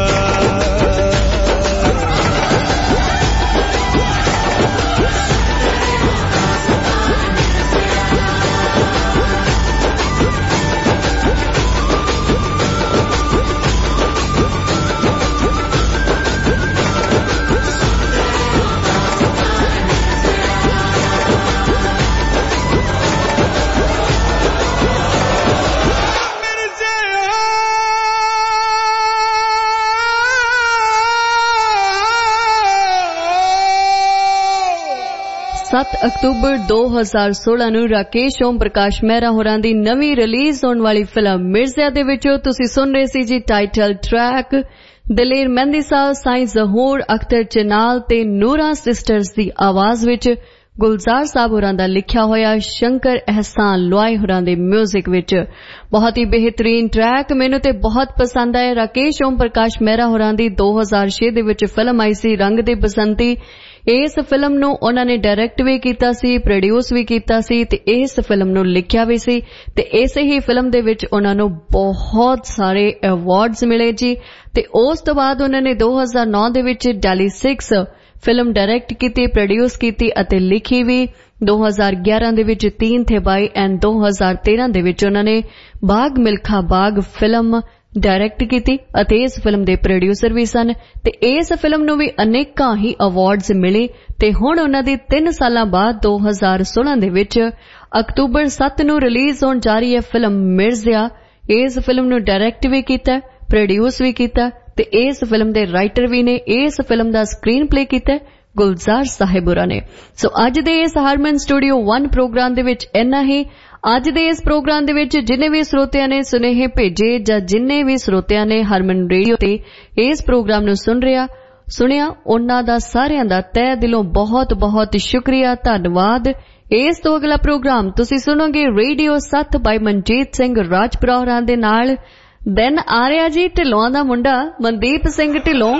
ਸੱਤ ਅਕਤੂਬਰ ਦੋ ਹਜ਼ਾਰ ਸੋਲਾਂ ਨੂੰ ਰਾਕੇਸ਼ ਓਮ ਪ੍ਰਕਾਸ਼ ਮਹਿਰਾ ਹੋਰਾਂ ਦੀ ਨਵੀਂ ਰਿਲੀਜ਼ ਹੋਣ ਵਾਲੀ ਫਿਲਮ ਮਿਰਜ਼ਾ ਦੇ ਵਿੱਚੋਂ ਤੁਸੀਂ ਸੁਣ ਰਹੇ ਸੀ ਜੀ ਟਾਈਟਲ ਟਰੈਕ ਦਲੇਰ ਮਹਿੰਦੀ ਸਾਹਿਬ, ਸਾਈਂ ਜ਼ਹੂਰ ਅਖਤਰ ਚਨਾਲ ਤੇ ਨੂਰਾ ਸਿਸਟਰਸ ਦੀ ਆਵਾਜ਼ ਵਿੱਚ ਗੁਲਜ਼ਾਰ ਸਾਹਿਬ ਹੋਰਾਂ ਦਾ ਲਿਖਿਆ ਹੋਇਆ ਸ਼ੰਕਰ ਅਹਿਸਾਨ ਲੋਆਏ ਹੋਰਾਂ ਦੇ ਮਿਊਜ਼ਿਕ ਵਿੱਚ ਬਹੁਤ ਹੀ ਬਿਹਤਰੀਨ ਟਰੈਕ ਮੈਨੂੰ ਤੇ ਬਹੁਤ ਪਸੰਦ ਆਇਆ। ਰਾਕੇਸ਼ ਓਮ ਪ੍ਰਕਾਸ਼ ਮਹਿਰਾ ਹੋਰਾਂ ਦੀ ਦੋ ਹਜ਼ਾਰ ਛੇ ਦੇ ਵਿੱਚ ਫਿਲਮ ਆਈ ਸੀ ਰੰਗ ਦੇ ਬਸੰਤੀ। ਇਸ ਫਿਲਮ ਨੂੰ ਉਹਨਾਂ ਨੇ ਡਾਇਰੈਕਟ ਵੀ ਕੀਤਾ ਸੀ, ਪ੍ਰੋਡਿਊਸ ਵੀ ਕੀਤਾ ਸੀ ਤੇ ਇਸ ਫਿਲਮ ਨੂੰ ਲਿਖਿਆ ਵੀ ਸੀ ਤੇ ਇਸੇ ਹੀ ਫਿਲਮ ਦੇ ਵਿੱਚ ਉਹਨਾਂ ਨੂੰ ਬਹੁਤ ਸਾਰੇ ਅਵਾਰਡਸ ਮਿਲੇ ਜੀ। ਤੇ ਉਸ ਤੋਂ ਬਾਅਦ ਉਹਨਾਂ ਨੇ ਦੋ ਹਜ਼ਾਰ ਨੌ ਦੇ ਵਿੱਚ ਡੈਲੀ ਸਿਕਸ ਫਿਲਮ ਡਾਇਰੈਕਟ ਕੀਤੀ, ਪ੍ਰੋਡਿਊਸ ਕੀਤੀ ਅਤੇ ਲਿਖੀ ਵੀ। ਦੋ ਹਜ਼ਾਰ ਗਿਆਰਾਂ ਦੇ ਵਿੱਚ ਤੀਨ ਥੇ ਬਾਈ ਐਂਡ ਦੋ ਹਜ਼ਾਰ ਤੇਰਾਂ ਦੇ ਵਿੱਚ ਉਹਨਾਂ ਨੇ ਬਾਗ ਮਿਲਖਾ ਬਾਗ ਫਿਲਮ ਡਾਇਰੈਕਟ ਕੀਤੀ ਅਤੇ ਇਸ ਫਿਲਮ ਦੇ ਪ੍ਰੋਡਿਊਸਰ ਵੀ ਸਨ ਤੇ ਇਸ ਫਿਲਮ ਨੂੰ ਵੀ ਅਨੇਕਾਂ ਹੀ ਅਵਾਰਡਸ ਮਿਲੇ ਤੇ ਹੁਣ ਉਹਨਾਂ ਦੀ ਤਿੰਨ ਸਾਲਾਂ ਬਾਅਦ ਦੋ ਹਜ਼ਾਰ ਸੋਲਾਂ ਦੇ ਵਿੱਚ ਅਕਤੂਬਰ ਸੱਤ ਨੂੰ ਰਿਲੀਜ਼ ਹੋਣ ਜਾ ਰਹੀ ਹੈ ਫਿਲਮ ਮਿਰਜ਼ਾ। ਇਸ ਫਿਲਮ ਨੂੰ ਡਾਇਰੈਕਟ ਵੀ ਕੀਤਾ, ਪ੍ਰੋਡਿਊਸ ਵੀ ਕੀਤਾ ਤੇ ਇਸ ਫਿਲਮ ਦੇ ਰਾਈਟਰ ਵੀ ਨੇ। ਇਸ ਫਿਲਮ ਦਾ ਸਕਰੀਨ ਪਲੇ ਕੀਤਾ ਗੁਲਜ਼ਾਰ ਸਾਹਿਬ ਹੋਰਾਂ ਨੇ। ਸੋ ਅੱਜ ਦੇ ਇਸ ਹਰਮਨ ਸਟੂਡੀਓ ਵਨ ਪ੍ਰੋਗਰਾਮ ਦੇ ਵਿੱਚ ਇੰਨਾ ਹੀ। ਅੱਜ ਦੇ ਇਸ ਪ੍ਰੋਗਰਾਮ ਦੇ ਵਿੱਚ ਜਿੰਨੇ ਵੀ ਸਰੋਤਿਆਂ ਨੇ ਸੁਨੇਹੇ ਭੇਜੇ ਜਾਂ ਜਿੰਨੇ ਵੀ ਸਰੋਤਿਆਂ ਨੇ ਹਰਮਨ ਰੇਡੀਓ ਤੇ ਇਸ ਪ੍ਰੋਗਰਾਮ ਨੂੰ ਸੁਣ ਰਿਹਾ ਸੁਣਿਆ ਉਹਨਾਂ ਦਾ ਸਾਰਿਆਂ ਦਾ ਤਹਿ ਦਿਲੋਂ ਬਹੁਤ ਬਹੁਤ ਸ਼ੁਕਰੀਆ, ਧੰਨਵਾਦ। ਇਸ ਤੋਂ ਅਗਲਾ ਪ੍ਰੋਗਰਾਮ ਤੁਸੀਂ ਸੁਣੋਗੇ ਰੇਡੀਓ ਸੱਤ ਬਾਈ ਮਨਜੀਤ ਸਿੰਘ ਰਾਜਪੁਰਾ ਹੋਰਾਂ ਦੇ ਨਾਲ। ਦਿਨ ਆ ਰਿਹਾ ਜੀ ਢਿੱਲੋਂ ਦਾ ਮੁੰਡਾ ਮਨਦੀਪ ਸਿੰਘ ਢਿੱਲੋਂ,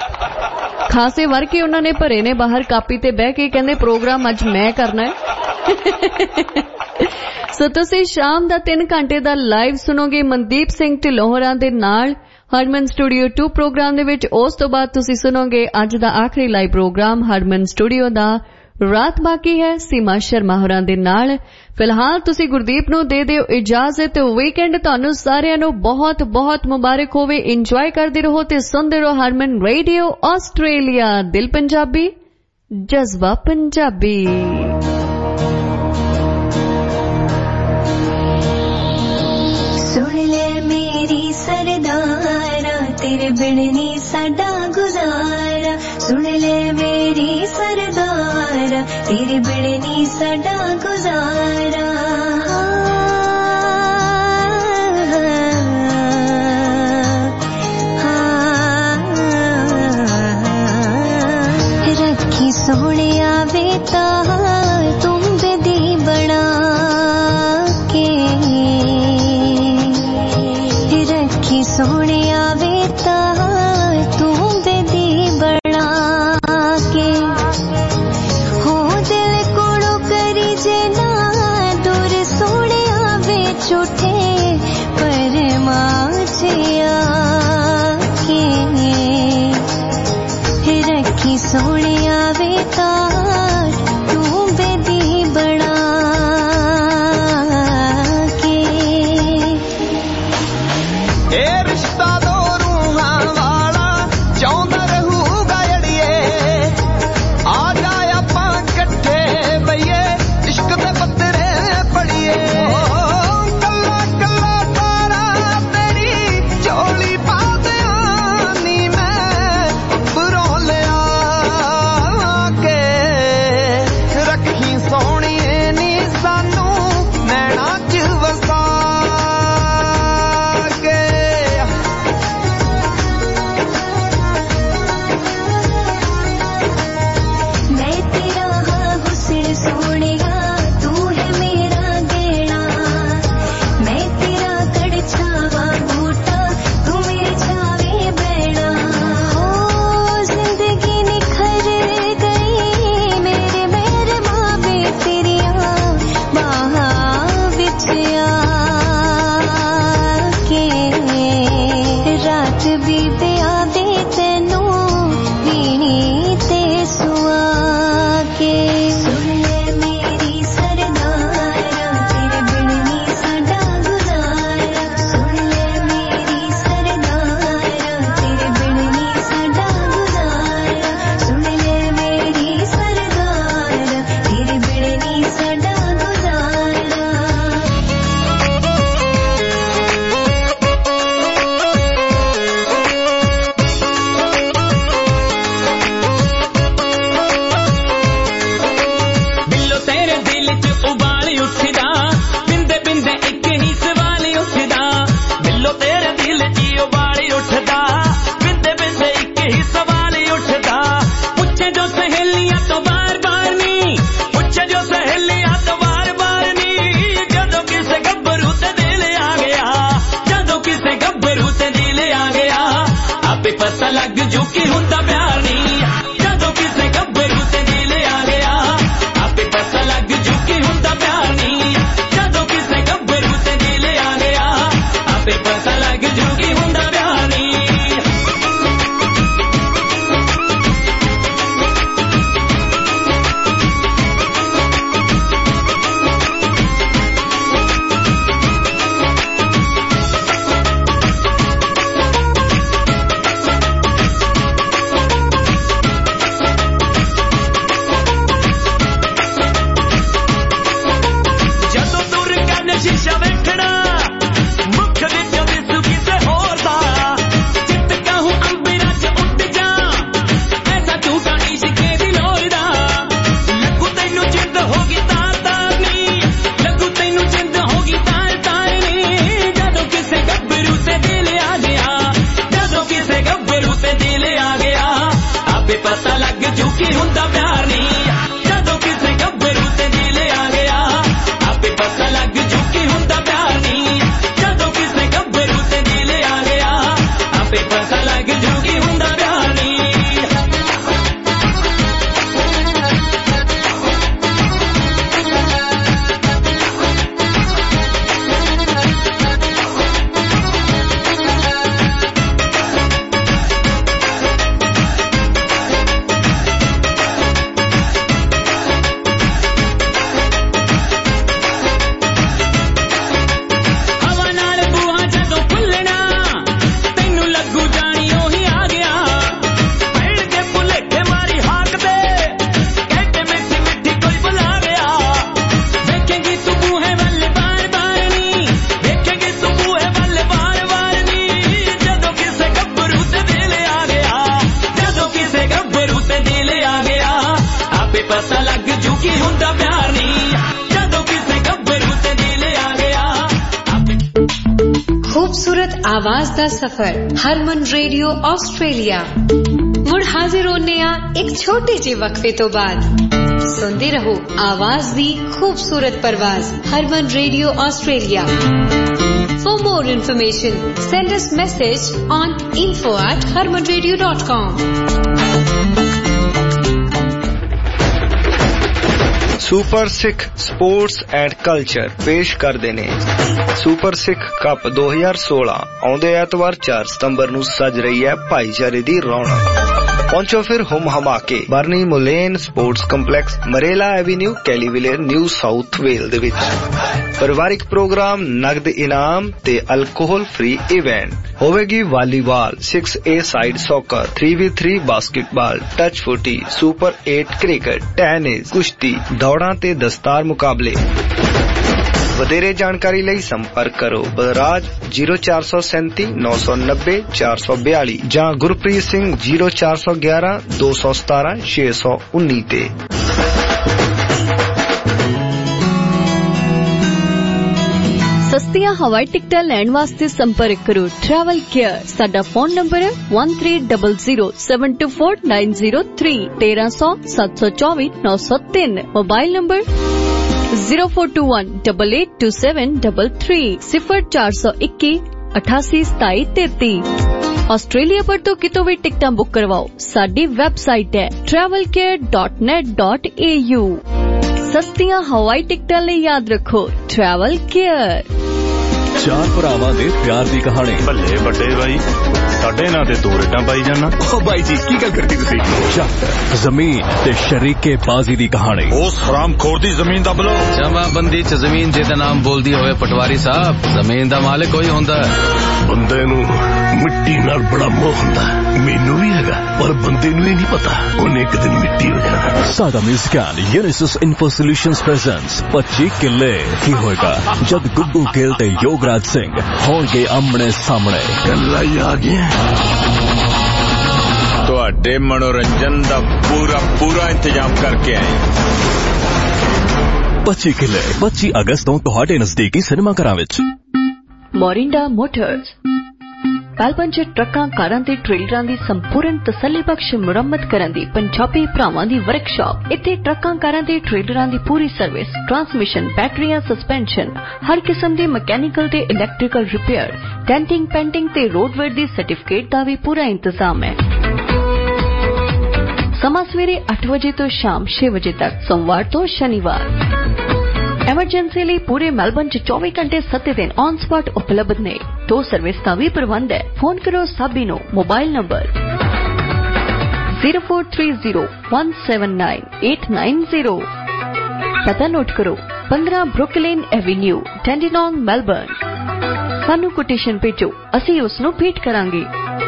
ਖਾਸੇ ਵਰ ਕੇ ਉਹਨਾਂ ਨੇ ਭਰੇ ਨੇ ਬਾਹਰ ਕਾਪੀ ਤੇ ਬਹਿ ਕੇ, ਕਹਿੰਦੇ ਪ੍ਰੋਗਰਾਮ ਅੱਜ ਮੈਂ ਕਰਨਾ ਹੈ। ਸੋ ਤੁਸੀਂ ਸ਼ਾਮ ਦਾ ਤਿੰਨ ਘੰਟੇ ਦਾ ਲਾਈਵ ਸੁਣੋਗੇ ਮਨਦੀਪ ਸਿੰਘ ਢਿੱਲੋਂ ਹੋਰਾਂ ਦੇ ਨਾਲ ਹਰਮਨ ਸਟੂਡੀਓ ਟੂ ਪ੍ਰੋਗਰਾਮ ਦੇ ਵਿੱਚ। ਉਸ ਤੋਂ ਬਾਅਦ ਤੁਸੀਂ ਸੁਣੋਗੇ ਅੱਜ ਦਾ ਆਖਰੀ ਲਾਈਵ ਪ੍ਰੋਗਰਾਮ ਹਰਮਨ ਸਟੂਡੀਓ ਦਾ ਰਾਤ ਬਾਕੀ ਹੈ ਸੀਮਾ ਸ਼ਰਮਾ ਹੋਰਾਂ ਦੇ ਨਾਲ। ਫਿਲਹਾਲ ਤੁਸੀਂ ਗੁਰਦੀਪ ਨੂੰ ਦੇ ਦਿਓ ਇਜਾਜ਼ਤ। ਵੀਕਐਂਡ ਤੁਹਾਨੂੰ ਸਾਰਿਆਂ ਨੂੰ ਬਹੁਤ ਬਹੁਤ ਮੁਬਾਰਕ ਹੋਵੇ। ਇੰਜੋਏ ਕਰਦੇ ਰਹੋ ਤੇ ਸੁਣਦੇ ਰਹੋ ਹਰਮਨ ਰੇਡੀਓ ਆਸਟ੍ਰੇਲੀਆ। ਦਿਲ ਪੰਜਾਬੀ, ਜਜ਼ਬਾ ਪੰਜਾਬੀ। सुन ले मेरी सरदारा तेरे बिन नी साडा गुजारा, सुन ले मेरी सरदारा तेरे बिन नी साडा गुजारा। रखी सोने आवे तार तुम बेदी बना के, रखी सोने आवे तार तू बेदी बना के। हो दिल कोड़ो करी जे ना दूर सोने आवे झूठे पर माचिया के, रखी सोने आवे तार तू बेदी बना के। ए रिश्ता दो रूहां वाला चाहुंदा रहूगा अड़िए, आ जाए आपां इकट्ठे बईए इश्क दे पत्तरे पढ़िए। कल्ला कल्ला तारा तेरी झोली पा दियां नी मैं, बरों लिया पता लग जूगी हुंदा प्यार नी आवाज दा सफर हरमन रेडियो ऑस्ट्रेलिया मुड़ हाजिर होने आ एक छोटे जे वक्फे तो बाद सुनते रहो आवाज दी खूबसूरत परवाज Harman radio Australia for more information send us message on info at harman radio dot com super Sikh sports and culture पेश करदे ने सुपर सिख कप दो हज़ार सोलह आउंदे एतवार चार सितंबर नूं सज रही है भाईचारे दी रौनक पहुंचो फिर हुम हमाके बर्नी मुलेन स्पोर्ट्स कंपलैक्स मरेला एवेन्यू कैलीविलेयर न्यू साउथ वेल दे विच परिवारिक प्रोग्राम नगद इनाम ते अल्कोहल फ्री इवेंट होवेगी volleyball six a side soccer three v three basketball touch footy super eight cricket tennis कुश्ती दौड़ां ते दस्तार मुकाबले वधेरे जानकारी लई संपर्क करो बलराज जीरो चार सौ सैंती नौ सौ नब्बे चार सौ बयाली जां गुरप्रीत सिंह जीरो चार सौ ग्यारह दो सौ सतारह छे सौ उन्नी ते सस्तियां हवाई टिकटां लैण वास्ते संपर्क करो ट्रैवल केयर साडा फोन नंबर है one three double zero seven two four nine zero three तेरह सौ सात सौ चौबीस नौ सौ तीन mobile number zero four two one double eight two seven double three सिफर चार सौ इक्की अठासी सताई तेती ऑस्ट्रेलिया पर तो कितों भी टिकटां बुक करवाओ साडी वेबसाइट है travel care dot net dot A U सस्तियां हवाई टिकटां ਲਈ याद रखो ट्रैवल केयर चार भरावां दे प्यार दी कहानी भले बड़े भाई साडे नां ते दो रेटां पाई जाना ओ भाई जी की गल करदी तुसी जट जमीन ते शरीके बाजी दी कहानी उस हरामखोर दी जमीन दा बलो जमाबंदी च जमीन जेदा नाम बोलदी होवे पटवारी साहब जमीन दा मालिक कोई हुंदा बंदे नूं मिट्टी नाल बड़ा मोह हुंदा मैनू भी हैगा पर बंदे नूं नहीं पता उन्हें एक दिन मिट्टी हो जाना साडा musical Unisys info solutions presents पच्चीस किले की होएगा जब गुग्गू गिल ते योगराज सिंह होंगे आमने सामने गल्ला ही आ गया ਤੁਹਾਡੇ मनोरंजन ਦਾ पूरा पूरा इंतजाम करके आए पच्चीस किले पच्चीस अगस्त ਤੋਂ ਤੁਹਾਡੇ ਨਜ਼ਦੀਕੀ ਸਿਨੇਮਾ ਘਰਾਂ ਵਿੱਚ ਮੋਰਿੰਡਾ ਮੋਟਰਸ ਮੈਲਬਨ ਚ ਟਰੱਕਾਂ ਕਾਰਾਂ ਤੇ ਟ੍ਰੇਲਰਾਂ ਦੀ ਸੰਪੂਰਨ ਤਸੱਲੀਬਖਸ਼ ਮੁਰੰਮਤ ਕਰਨ ਦੀ ਪੰਜਾਬੀ ਭਰਾਵਾਂ ਦੀ ਵਰਕਸ਼ਾਪ ਇੱਥੇ ਟਰੱਕਾਂ ਕਾਰਾਂ ਤੇ ਟ੍ਰੇਲਰਾਂ ਦੀ ਪੂਰੀ ਸਰਵਿਸ ਟਰਾਂਸਮਿਸ਼ਨ ਬੈਟਰੀਆਂ ਸਸਪੈਂਸ਼ਨ ਹਰ ਕਿਸਮ ਦੀ ਮਕੈਨੀਕਲ ਤੇ ਇਲੈਕਟ੍ਰੀਕਲ ਰਿਪੇਅਰ ਡੈਂਟਿੰਗ ਪੈਂਟਿੰਗ ਤੇ ਰੋਡਵੇਅਰ ਦੀ ਸਰਟੀਫਿਕੇਟ ਦਾ ਵੀ ਪੂਰਾ ਇੰਤਜ਼ਾਮ ਹੈ ਸਮਾਂ ਸਵੇਰੇ ਅੱਠ ਵਜੇ ਤੋਂ ਸ਼ਾਮ ਛੇ ਵਜੇ ਤੱਕ ਸੋਮਵਾਰ ਤੋਂ ਸ਼ਨੀਵਾਰ ਐਮਰਜੈਂਸੀ ਲਈ ਪੂਰੇ ਮੈਲਬਨ ਚ ਚੌਵੀ ਘੰਟੇ ਸੱਤ ਦਿਨ ਔਨ ਸਪੌਟ ਉਪਲਬਧ ਨੇ टो सर्विस का भी प्रबंध है। फोन करो साबी नो mobile number zero four three zero one seven nine eight nine zero. पता नोट करो पंद्रह ब्रुकलेन एवेन्यू टेंडिनोंग मेलबर्न। सानू कोटेशन भेजो असी उसनू भेंट करांगे।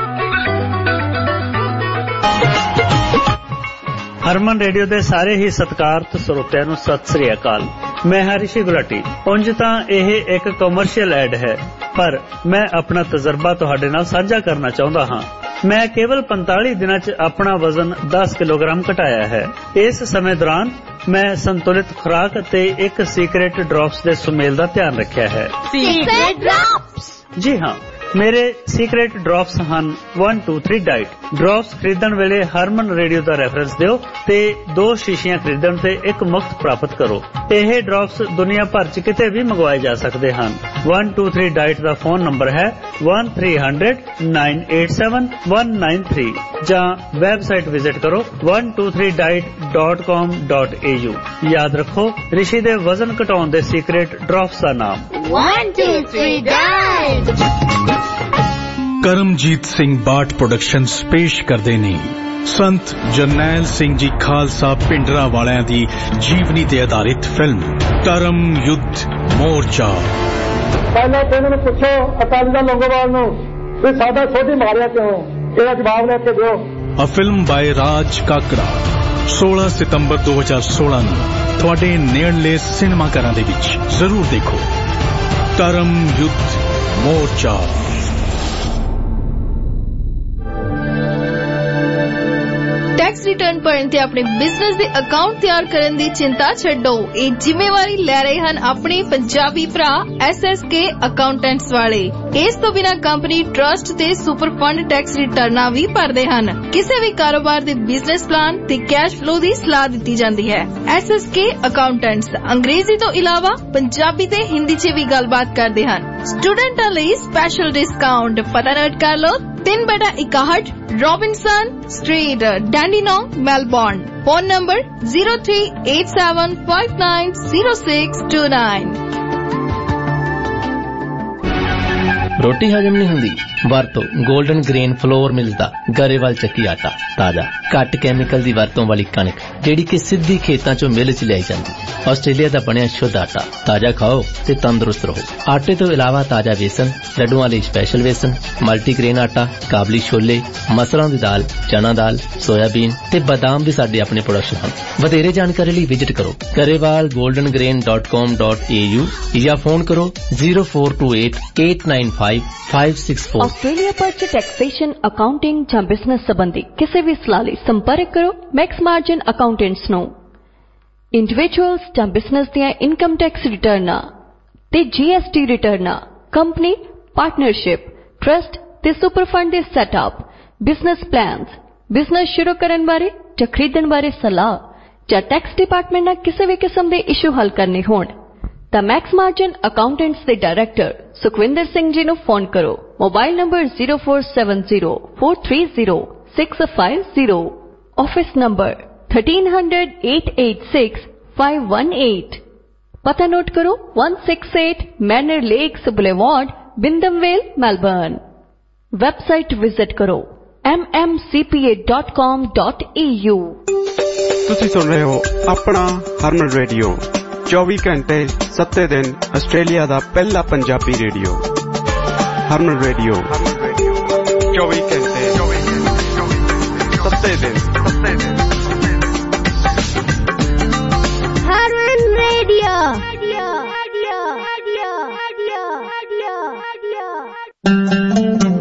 हरमन रेडियो दे सारे ही सत्कारत ਸਰੋਤਿਆਂ ਨੂੰ सत श्री अकाल। मैं हां रिशी गुलाटी। उंज तां ਇਹ एक कमर्शियल एड है पर मैं अपना तजर्बा ਤੁਹਾਡੇ ਨਾਲ ਸਾਂਝਾ ਕਰਨਾ ਚਾਹੁੰਦਾ ਹਾਂ। मैं केवल पैंतालीस दिनों च अपना वजन दस किलोग्राम घटाया है। इस समय दौरान मैं संतुलित खुराक ते एक सीक्रेट ड्रॉप्स दे सुमेल दा ध्यान रखा है। Secret drops? जी हाँ, मेरे सीक्रेट ड्रॉप्स ਹਨ one two three diet. Drops खरीदਣ ਵੇਲੇ ਹਰਮਨ ਰੇਡੀਓ ਦਾ ਰੈਫਰੈਂਸ ਦਿਓ ਤੇ ਦੋ ਸ਼ੀਸ਼ੀਆਂ ਖਰੀਦਣ ਤੇ ਇੱਕ ਮੁਫਤ ਪ੍ਰਾਪਤ ਕਰੋ। ਇਹ ਡ੍ਰੌਪਸ ਦੁਨੀਆ ਭਰ ਚ ਕਿਤੇ ਵੀ ਮੰਗਵਾਏ ਜਾ ਸਕਦੇ ਹਨ। वन टू थ्री डाइट ਦਾ ਫੋਨ ਨੰਬਰ ਹੈ one three hundred nine eight seven one nine three ਜਾਂ ਵੈਬਸਾਈਟ ਵਿਜ਼ਿਟ ਕਰੋ one two three diet dot com dot A U. ਯਾਦ ਰੱਖੋ ਰਿਸ਼ੀ ਦੇ ਵਜ਼ਨ ਘਟਾਉਣ ਦੇ ਸੀਕ੍ਰੇਟ ਡ੍ਰੌਪਸ ਦਾ ਨਾਮ one two three diet. Karamjit Singh Batth productions ਪੇਸ਼ ਕਰਦੇ ਨੇ ਸੰਤ ਜਰਨੈਲ ਸਿੰਘ ਜੀ ਖਾਲਸਾ ਪਿੰਡਰਾ ਵਾਲਿਆਂ ਦੀ ਜੀਵਨੀ ਤੇ ਆਧਾਰਿਤ ਫਿਲਮ ਕਰਮ ਯੁੱਧ ਮੋਰਚਾ। ਪਹਿਲਾਂ ਤੇ ਇਹਨਾਂ ਨੂੰ ਪੁੱਛੋ ਅਕਾਲੀ ਦਲ ਲੰਗੋਵਾਲ ਨੂੰ ਵੀ ਸਾਡਾ ਸੋਧੀ ਮਾਰਿਆ ਕਿਉਂ, ਇਹਦਾ ਜਵਾਬ ਲੈ ਕੇ ਦਿਓ। ਅ ਫਿਲਮ ਬਾਏ ਰਾਜ ਕਾਕੜਾ सोलह सितंबर दो हज़ार सोलह ਨੂੰ ਤੁਹਾਡੇ ਨੇੜਲੇ ਸਿਨੇਮਾ ਘਰਾਂ ਦੇ ਵਿੱਚ ਜ਼ਰੂਰ ਦੇਖੋ। ਕਰਮ ਯੁੱਧ ਮੋਰਚਾ। टैक्स रिटर्न भरन ते अपने बिजनेस दे अकाउंट तैयार करन दी चिंता छड्डो। ਇਹ ਜ਼ਿੰਮੇਵਾਰੀ ਲੈ ਰਹੇ ਹਨ ਆਪਣੇ ਪੰਜਾਬੀ ਭਰਾ एस एस के ਅਕਾਊਂਟੈਂਟਸ ਵਾਲੇ। ਇਸ ਤੋਂ ਬਿਨਾਂ ਕੰਪਨੀ ਟਰਸਟ ਤੇ ਸੁਪਰ ਫੰਡ ਟੈਕਸ ਰਿਟਰਨਾਂ ਵੀ ਭਰਦੇ ਹਨ। ਕਿਸੇ ਵੀ ਕਾਰੋਬਾਰ ਦੇ ਬਿਜ਼ਨਸ ਪਲਾਨ ਤੇ ਕੈਸ਼ ਫਲੋ ਦੀ ਸਲਾਹ ਦਿੱਤੀ ਜਾਂਦੀ ਹੈ। एस एस के ਅਕਾਊਂਟੈਂਟਸ ਅੰਗਰੇਜ਼ੀ ਤੋਂ ਇਲਾਵਾ ਪੰਜਾਬੀ ਤੇ ਹਿੰਦੀ 'ਚ ਵੀ ਗੱਲਬਾਤ ਕਰਦੇ ਹਨ। ਸਟੂਡੈਂਟਾਂ ਲਈ ਸਪੈਸ਼ਲ ਡਿਸਕਾਊਂਟ ਪਤਾ ਨੋਟ ਕਰ ਲਓ तीन बटा इकाहठ Robinson Street Dandenong Melbourne. Phone number zero three eight seven five nine zero six two nine. रोटी हजम नहीं हुंदी वरतो गोल्डन ग्रेन फ्लोर मिलदा गरेवाल ਚੱਕੀ ਆਟਾ ਤਾਜ਼ਾ ਘੱਟ ਕੈਮੀਕਲ ਦੀ ਵਰਤੋਂ ਵਾਲੀ ਕਣਕ ਜਿਹੜੀ ਕਿ ਸਿੱਧੀ ਖੇਤਾਂ ਚੋਂ ਮਿਲ ਚ ਲਿਆਈ ਜਾਂਦੀ। ਆਸਟ੍ਰੇਲੀਆ ਦਾ ਬਣਿਆ ਸ਼ੁੱਧ ਆਟਾ ਤਾਜ਼ਾ ਖਾਓ ਤੇ ਤੰਦਰੁਸਤ ਰਹੋ। ਆਟੇ ਤੋਂ ਇਲਾਵਾ ਤਾਜ਼ਾ ਵੇਸਣ, ਲੱਡੂਆਂ ਲਈ ਸਪੈਸ਼ਲ ਵੇਸਣ, ਮਲਟੀਗ੍ਰੇਨ ਆਟਾ, ਕਾਬਲੀ ਛੋਲੇ, ਮਸਰਾਂ ਦੀ ਦਾਲ, ਚਨਾ ਦਾਲ, ਸੋਇਆਬੀਨ ਤੇ ਬਾਦਾਮ ਵੀ ਸਾਡੇ ਆਪਣੇ ਪ੍ਰੋਡਕਸ਼ਨ ਹਨ। ਵਧੇਰੇ ਜਾਣਕਾਰੀ ਲਈ ਵਿਜ਼ਿਟ ਕਰੋ Grewal golden grain dot com dot A U ਜਾਂ ਫੋਨ ਕਰੋ zero four two eight eight nine five five six four. Australia ਭਰ ਚ ਟੈਕਸੇਸ਼ਨ, ਅਕਾਊਂਟਿੰਗ ਜਾਂ ਬਿਜ਼ਨਸ ਸੰਬੰਧੀ ਕਿਸੇ ਵੀ ਸਲਾਹ ਲਈ ਸੰਪਰਕ ਕਰੋ ਮੈਕਸ ਮਾਰਜਨ ਅਕਾਊਂਟੈਂਟਸ ਨੂੰ। ਇੰਡੀਵਿਜੂਅਲਸ ਜਾਂ ਬਿਜ਼ਨਸ ਦੀਆਂ ਇਨਕਮ ਟੈਕਸ ਰਿਟਰਨਾਂ ਤੇ ਜੀ ਐਸ ਟੀ ਰਿਟਰਨਾਂ, ਕੰਪਨੀ, ਪਾਰਟਨਰਸ਼ਿਪ, ਟਰਸਟ ਤੇ ਸੁਪਰ ਫੰਡ ਦੇ ਸੈਟਅਪ, ਬਿਜ਼ਨਸ ਪਲਾਨਸ, ਬਿਜ਼ਨਸ ਸ਼ੁਰੂ ਕਰਨ ਬਾਰੇ ਜਾਂ ਖਰੀਦਣ ਬਾਰੇ ਸਲਾਹ ਜਾਂ ਟੈਕਸ ਡਿਪਾਰਟਮੈਂਟ ਨਾਲ ਕਿਸੇ ਵੀ ਕਿਸਮ ਦੇ ਇਸ਼ੂ ਹੱਲ ਕਰਨੇ ਹੋਣ ਤਾਂ ਮੈਕਸ ਮਾਰਜਨ ਅਕਾਊਂਟੈਂਟਸ ਦੇ ਡਾਇਰੈਕਟਰ ਸੁਖਵਿੰਦਰ ਸਿੰਘ ਜੀ ਨੂੰ ਫੋਨ ਕਰੋ। Mobile number zero four seven zero four three zero six five zero. Office number thirteen hundred eight eight six five one eight. पता नोट करो one six eight Manor lakes boulevard Wyndham Vale Melbourne. Website visit करो M M C P A dot com dot E U. ਤੁਸੀਂ ਸੁਣ ਰਹੇ ਹੋ ਆਪਣਾ ਹਰਮਨ radio चौबी घंटे सत्ते दिन आस्ट्रेलिया दा पहला पंजाबी रेडियो हरमन रेडियो चौबी घंटे सत्ते दिन हरमन रेडियो। रेडियो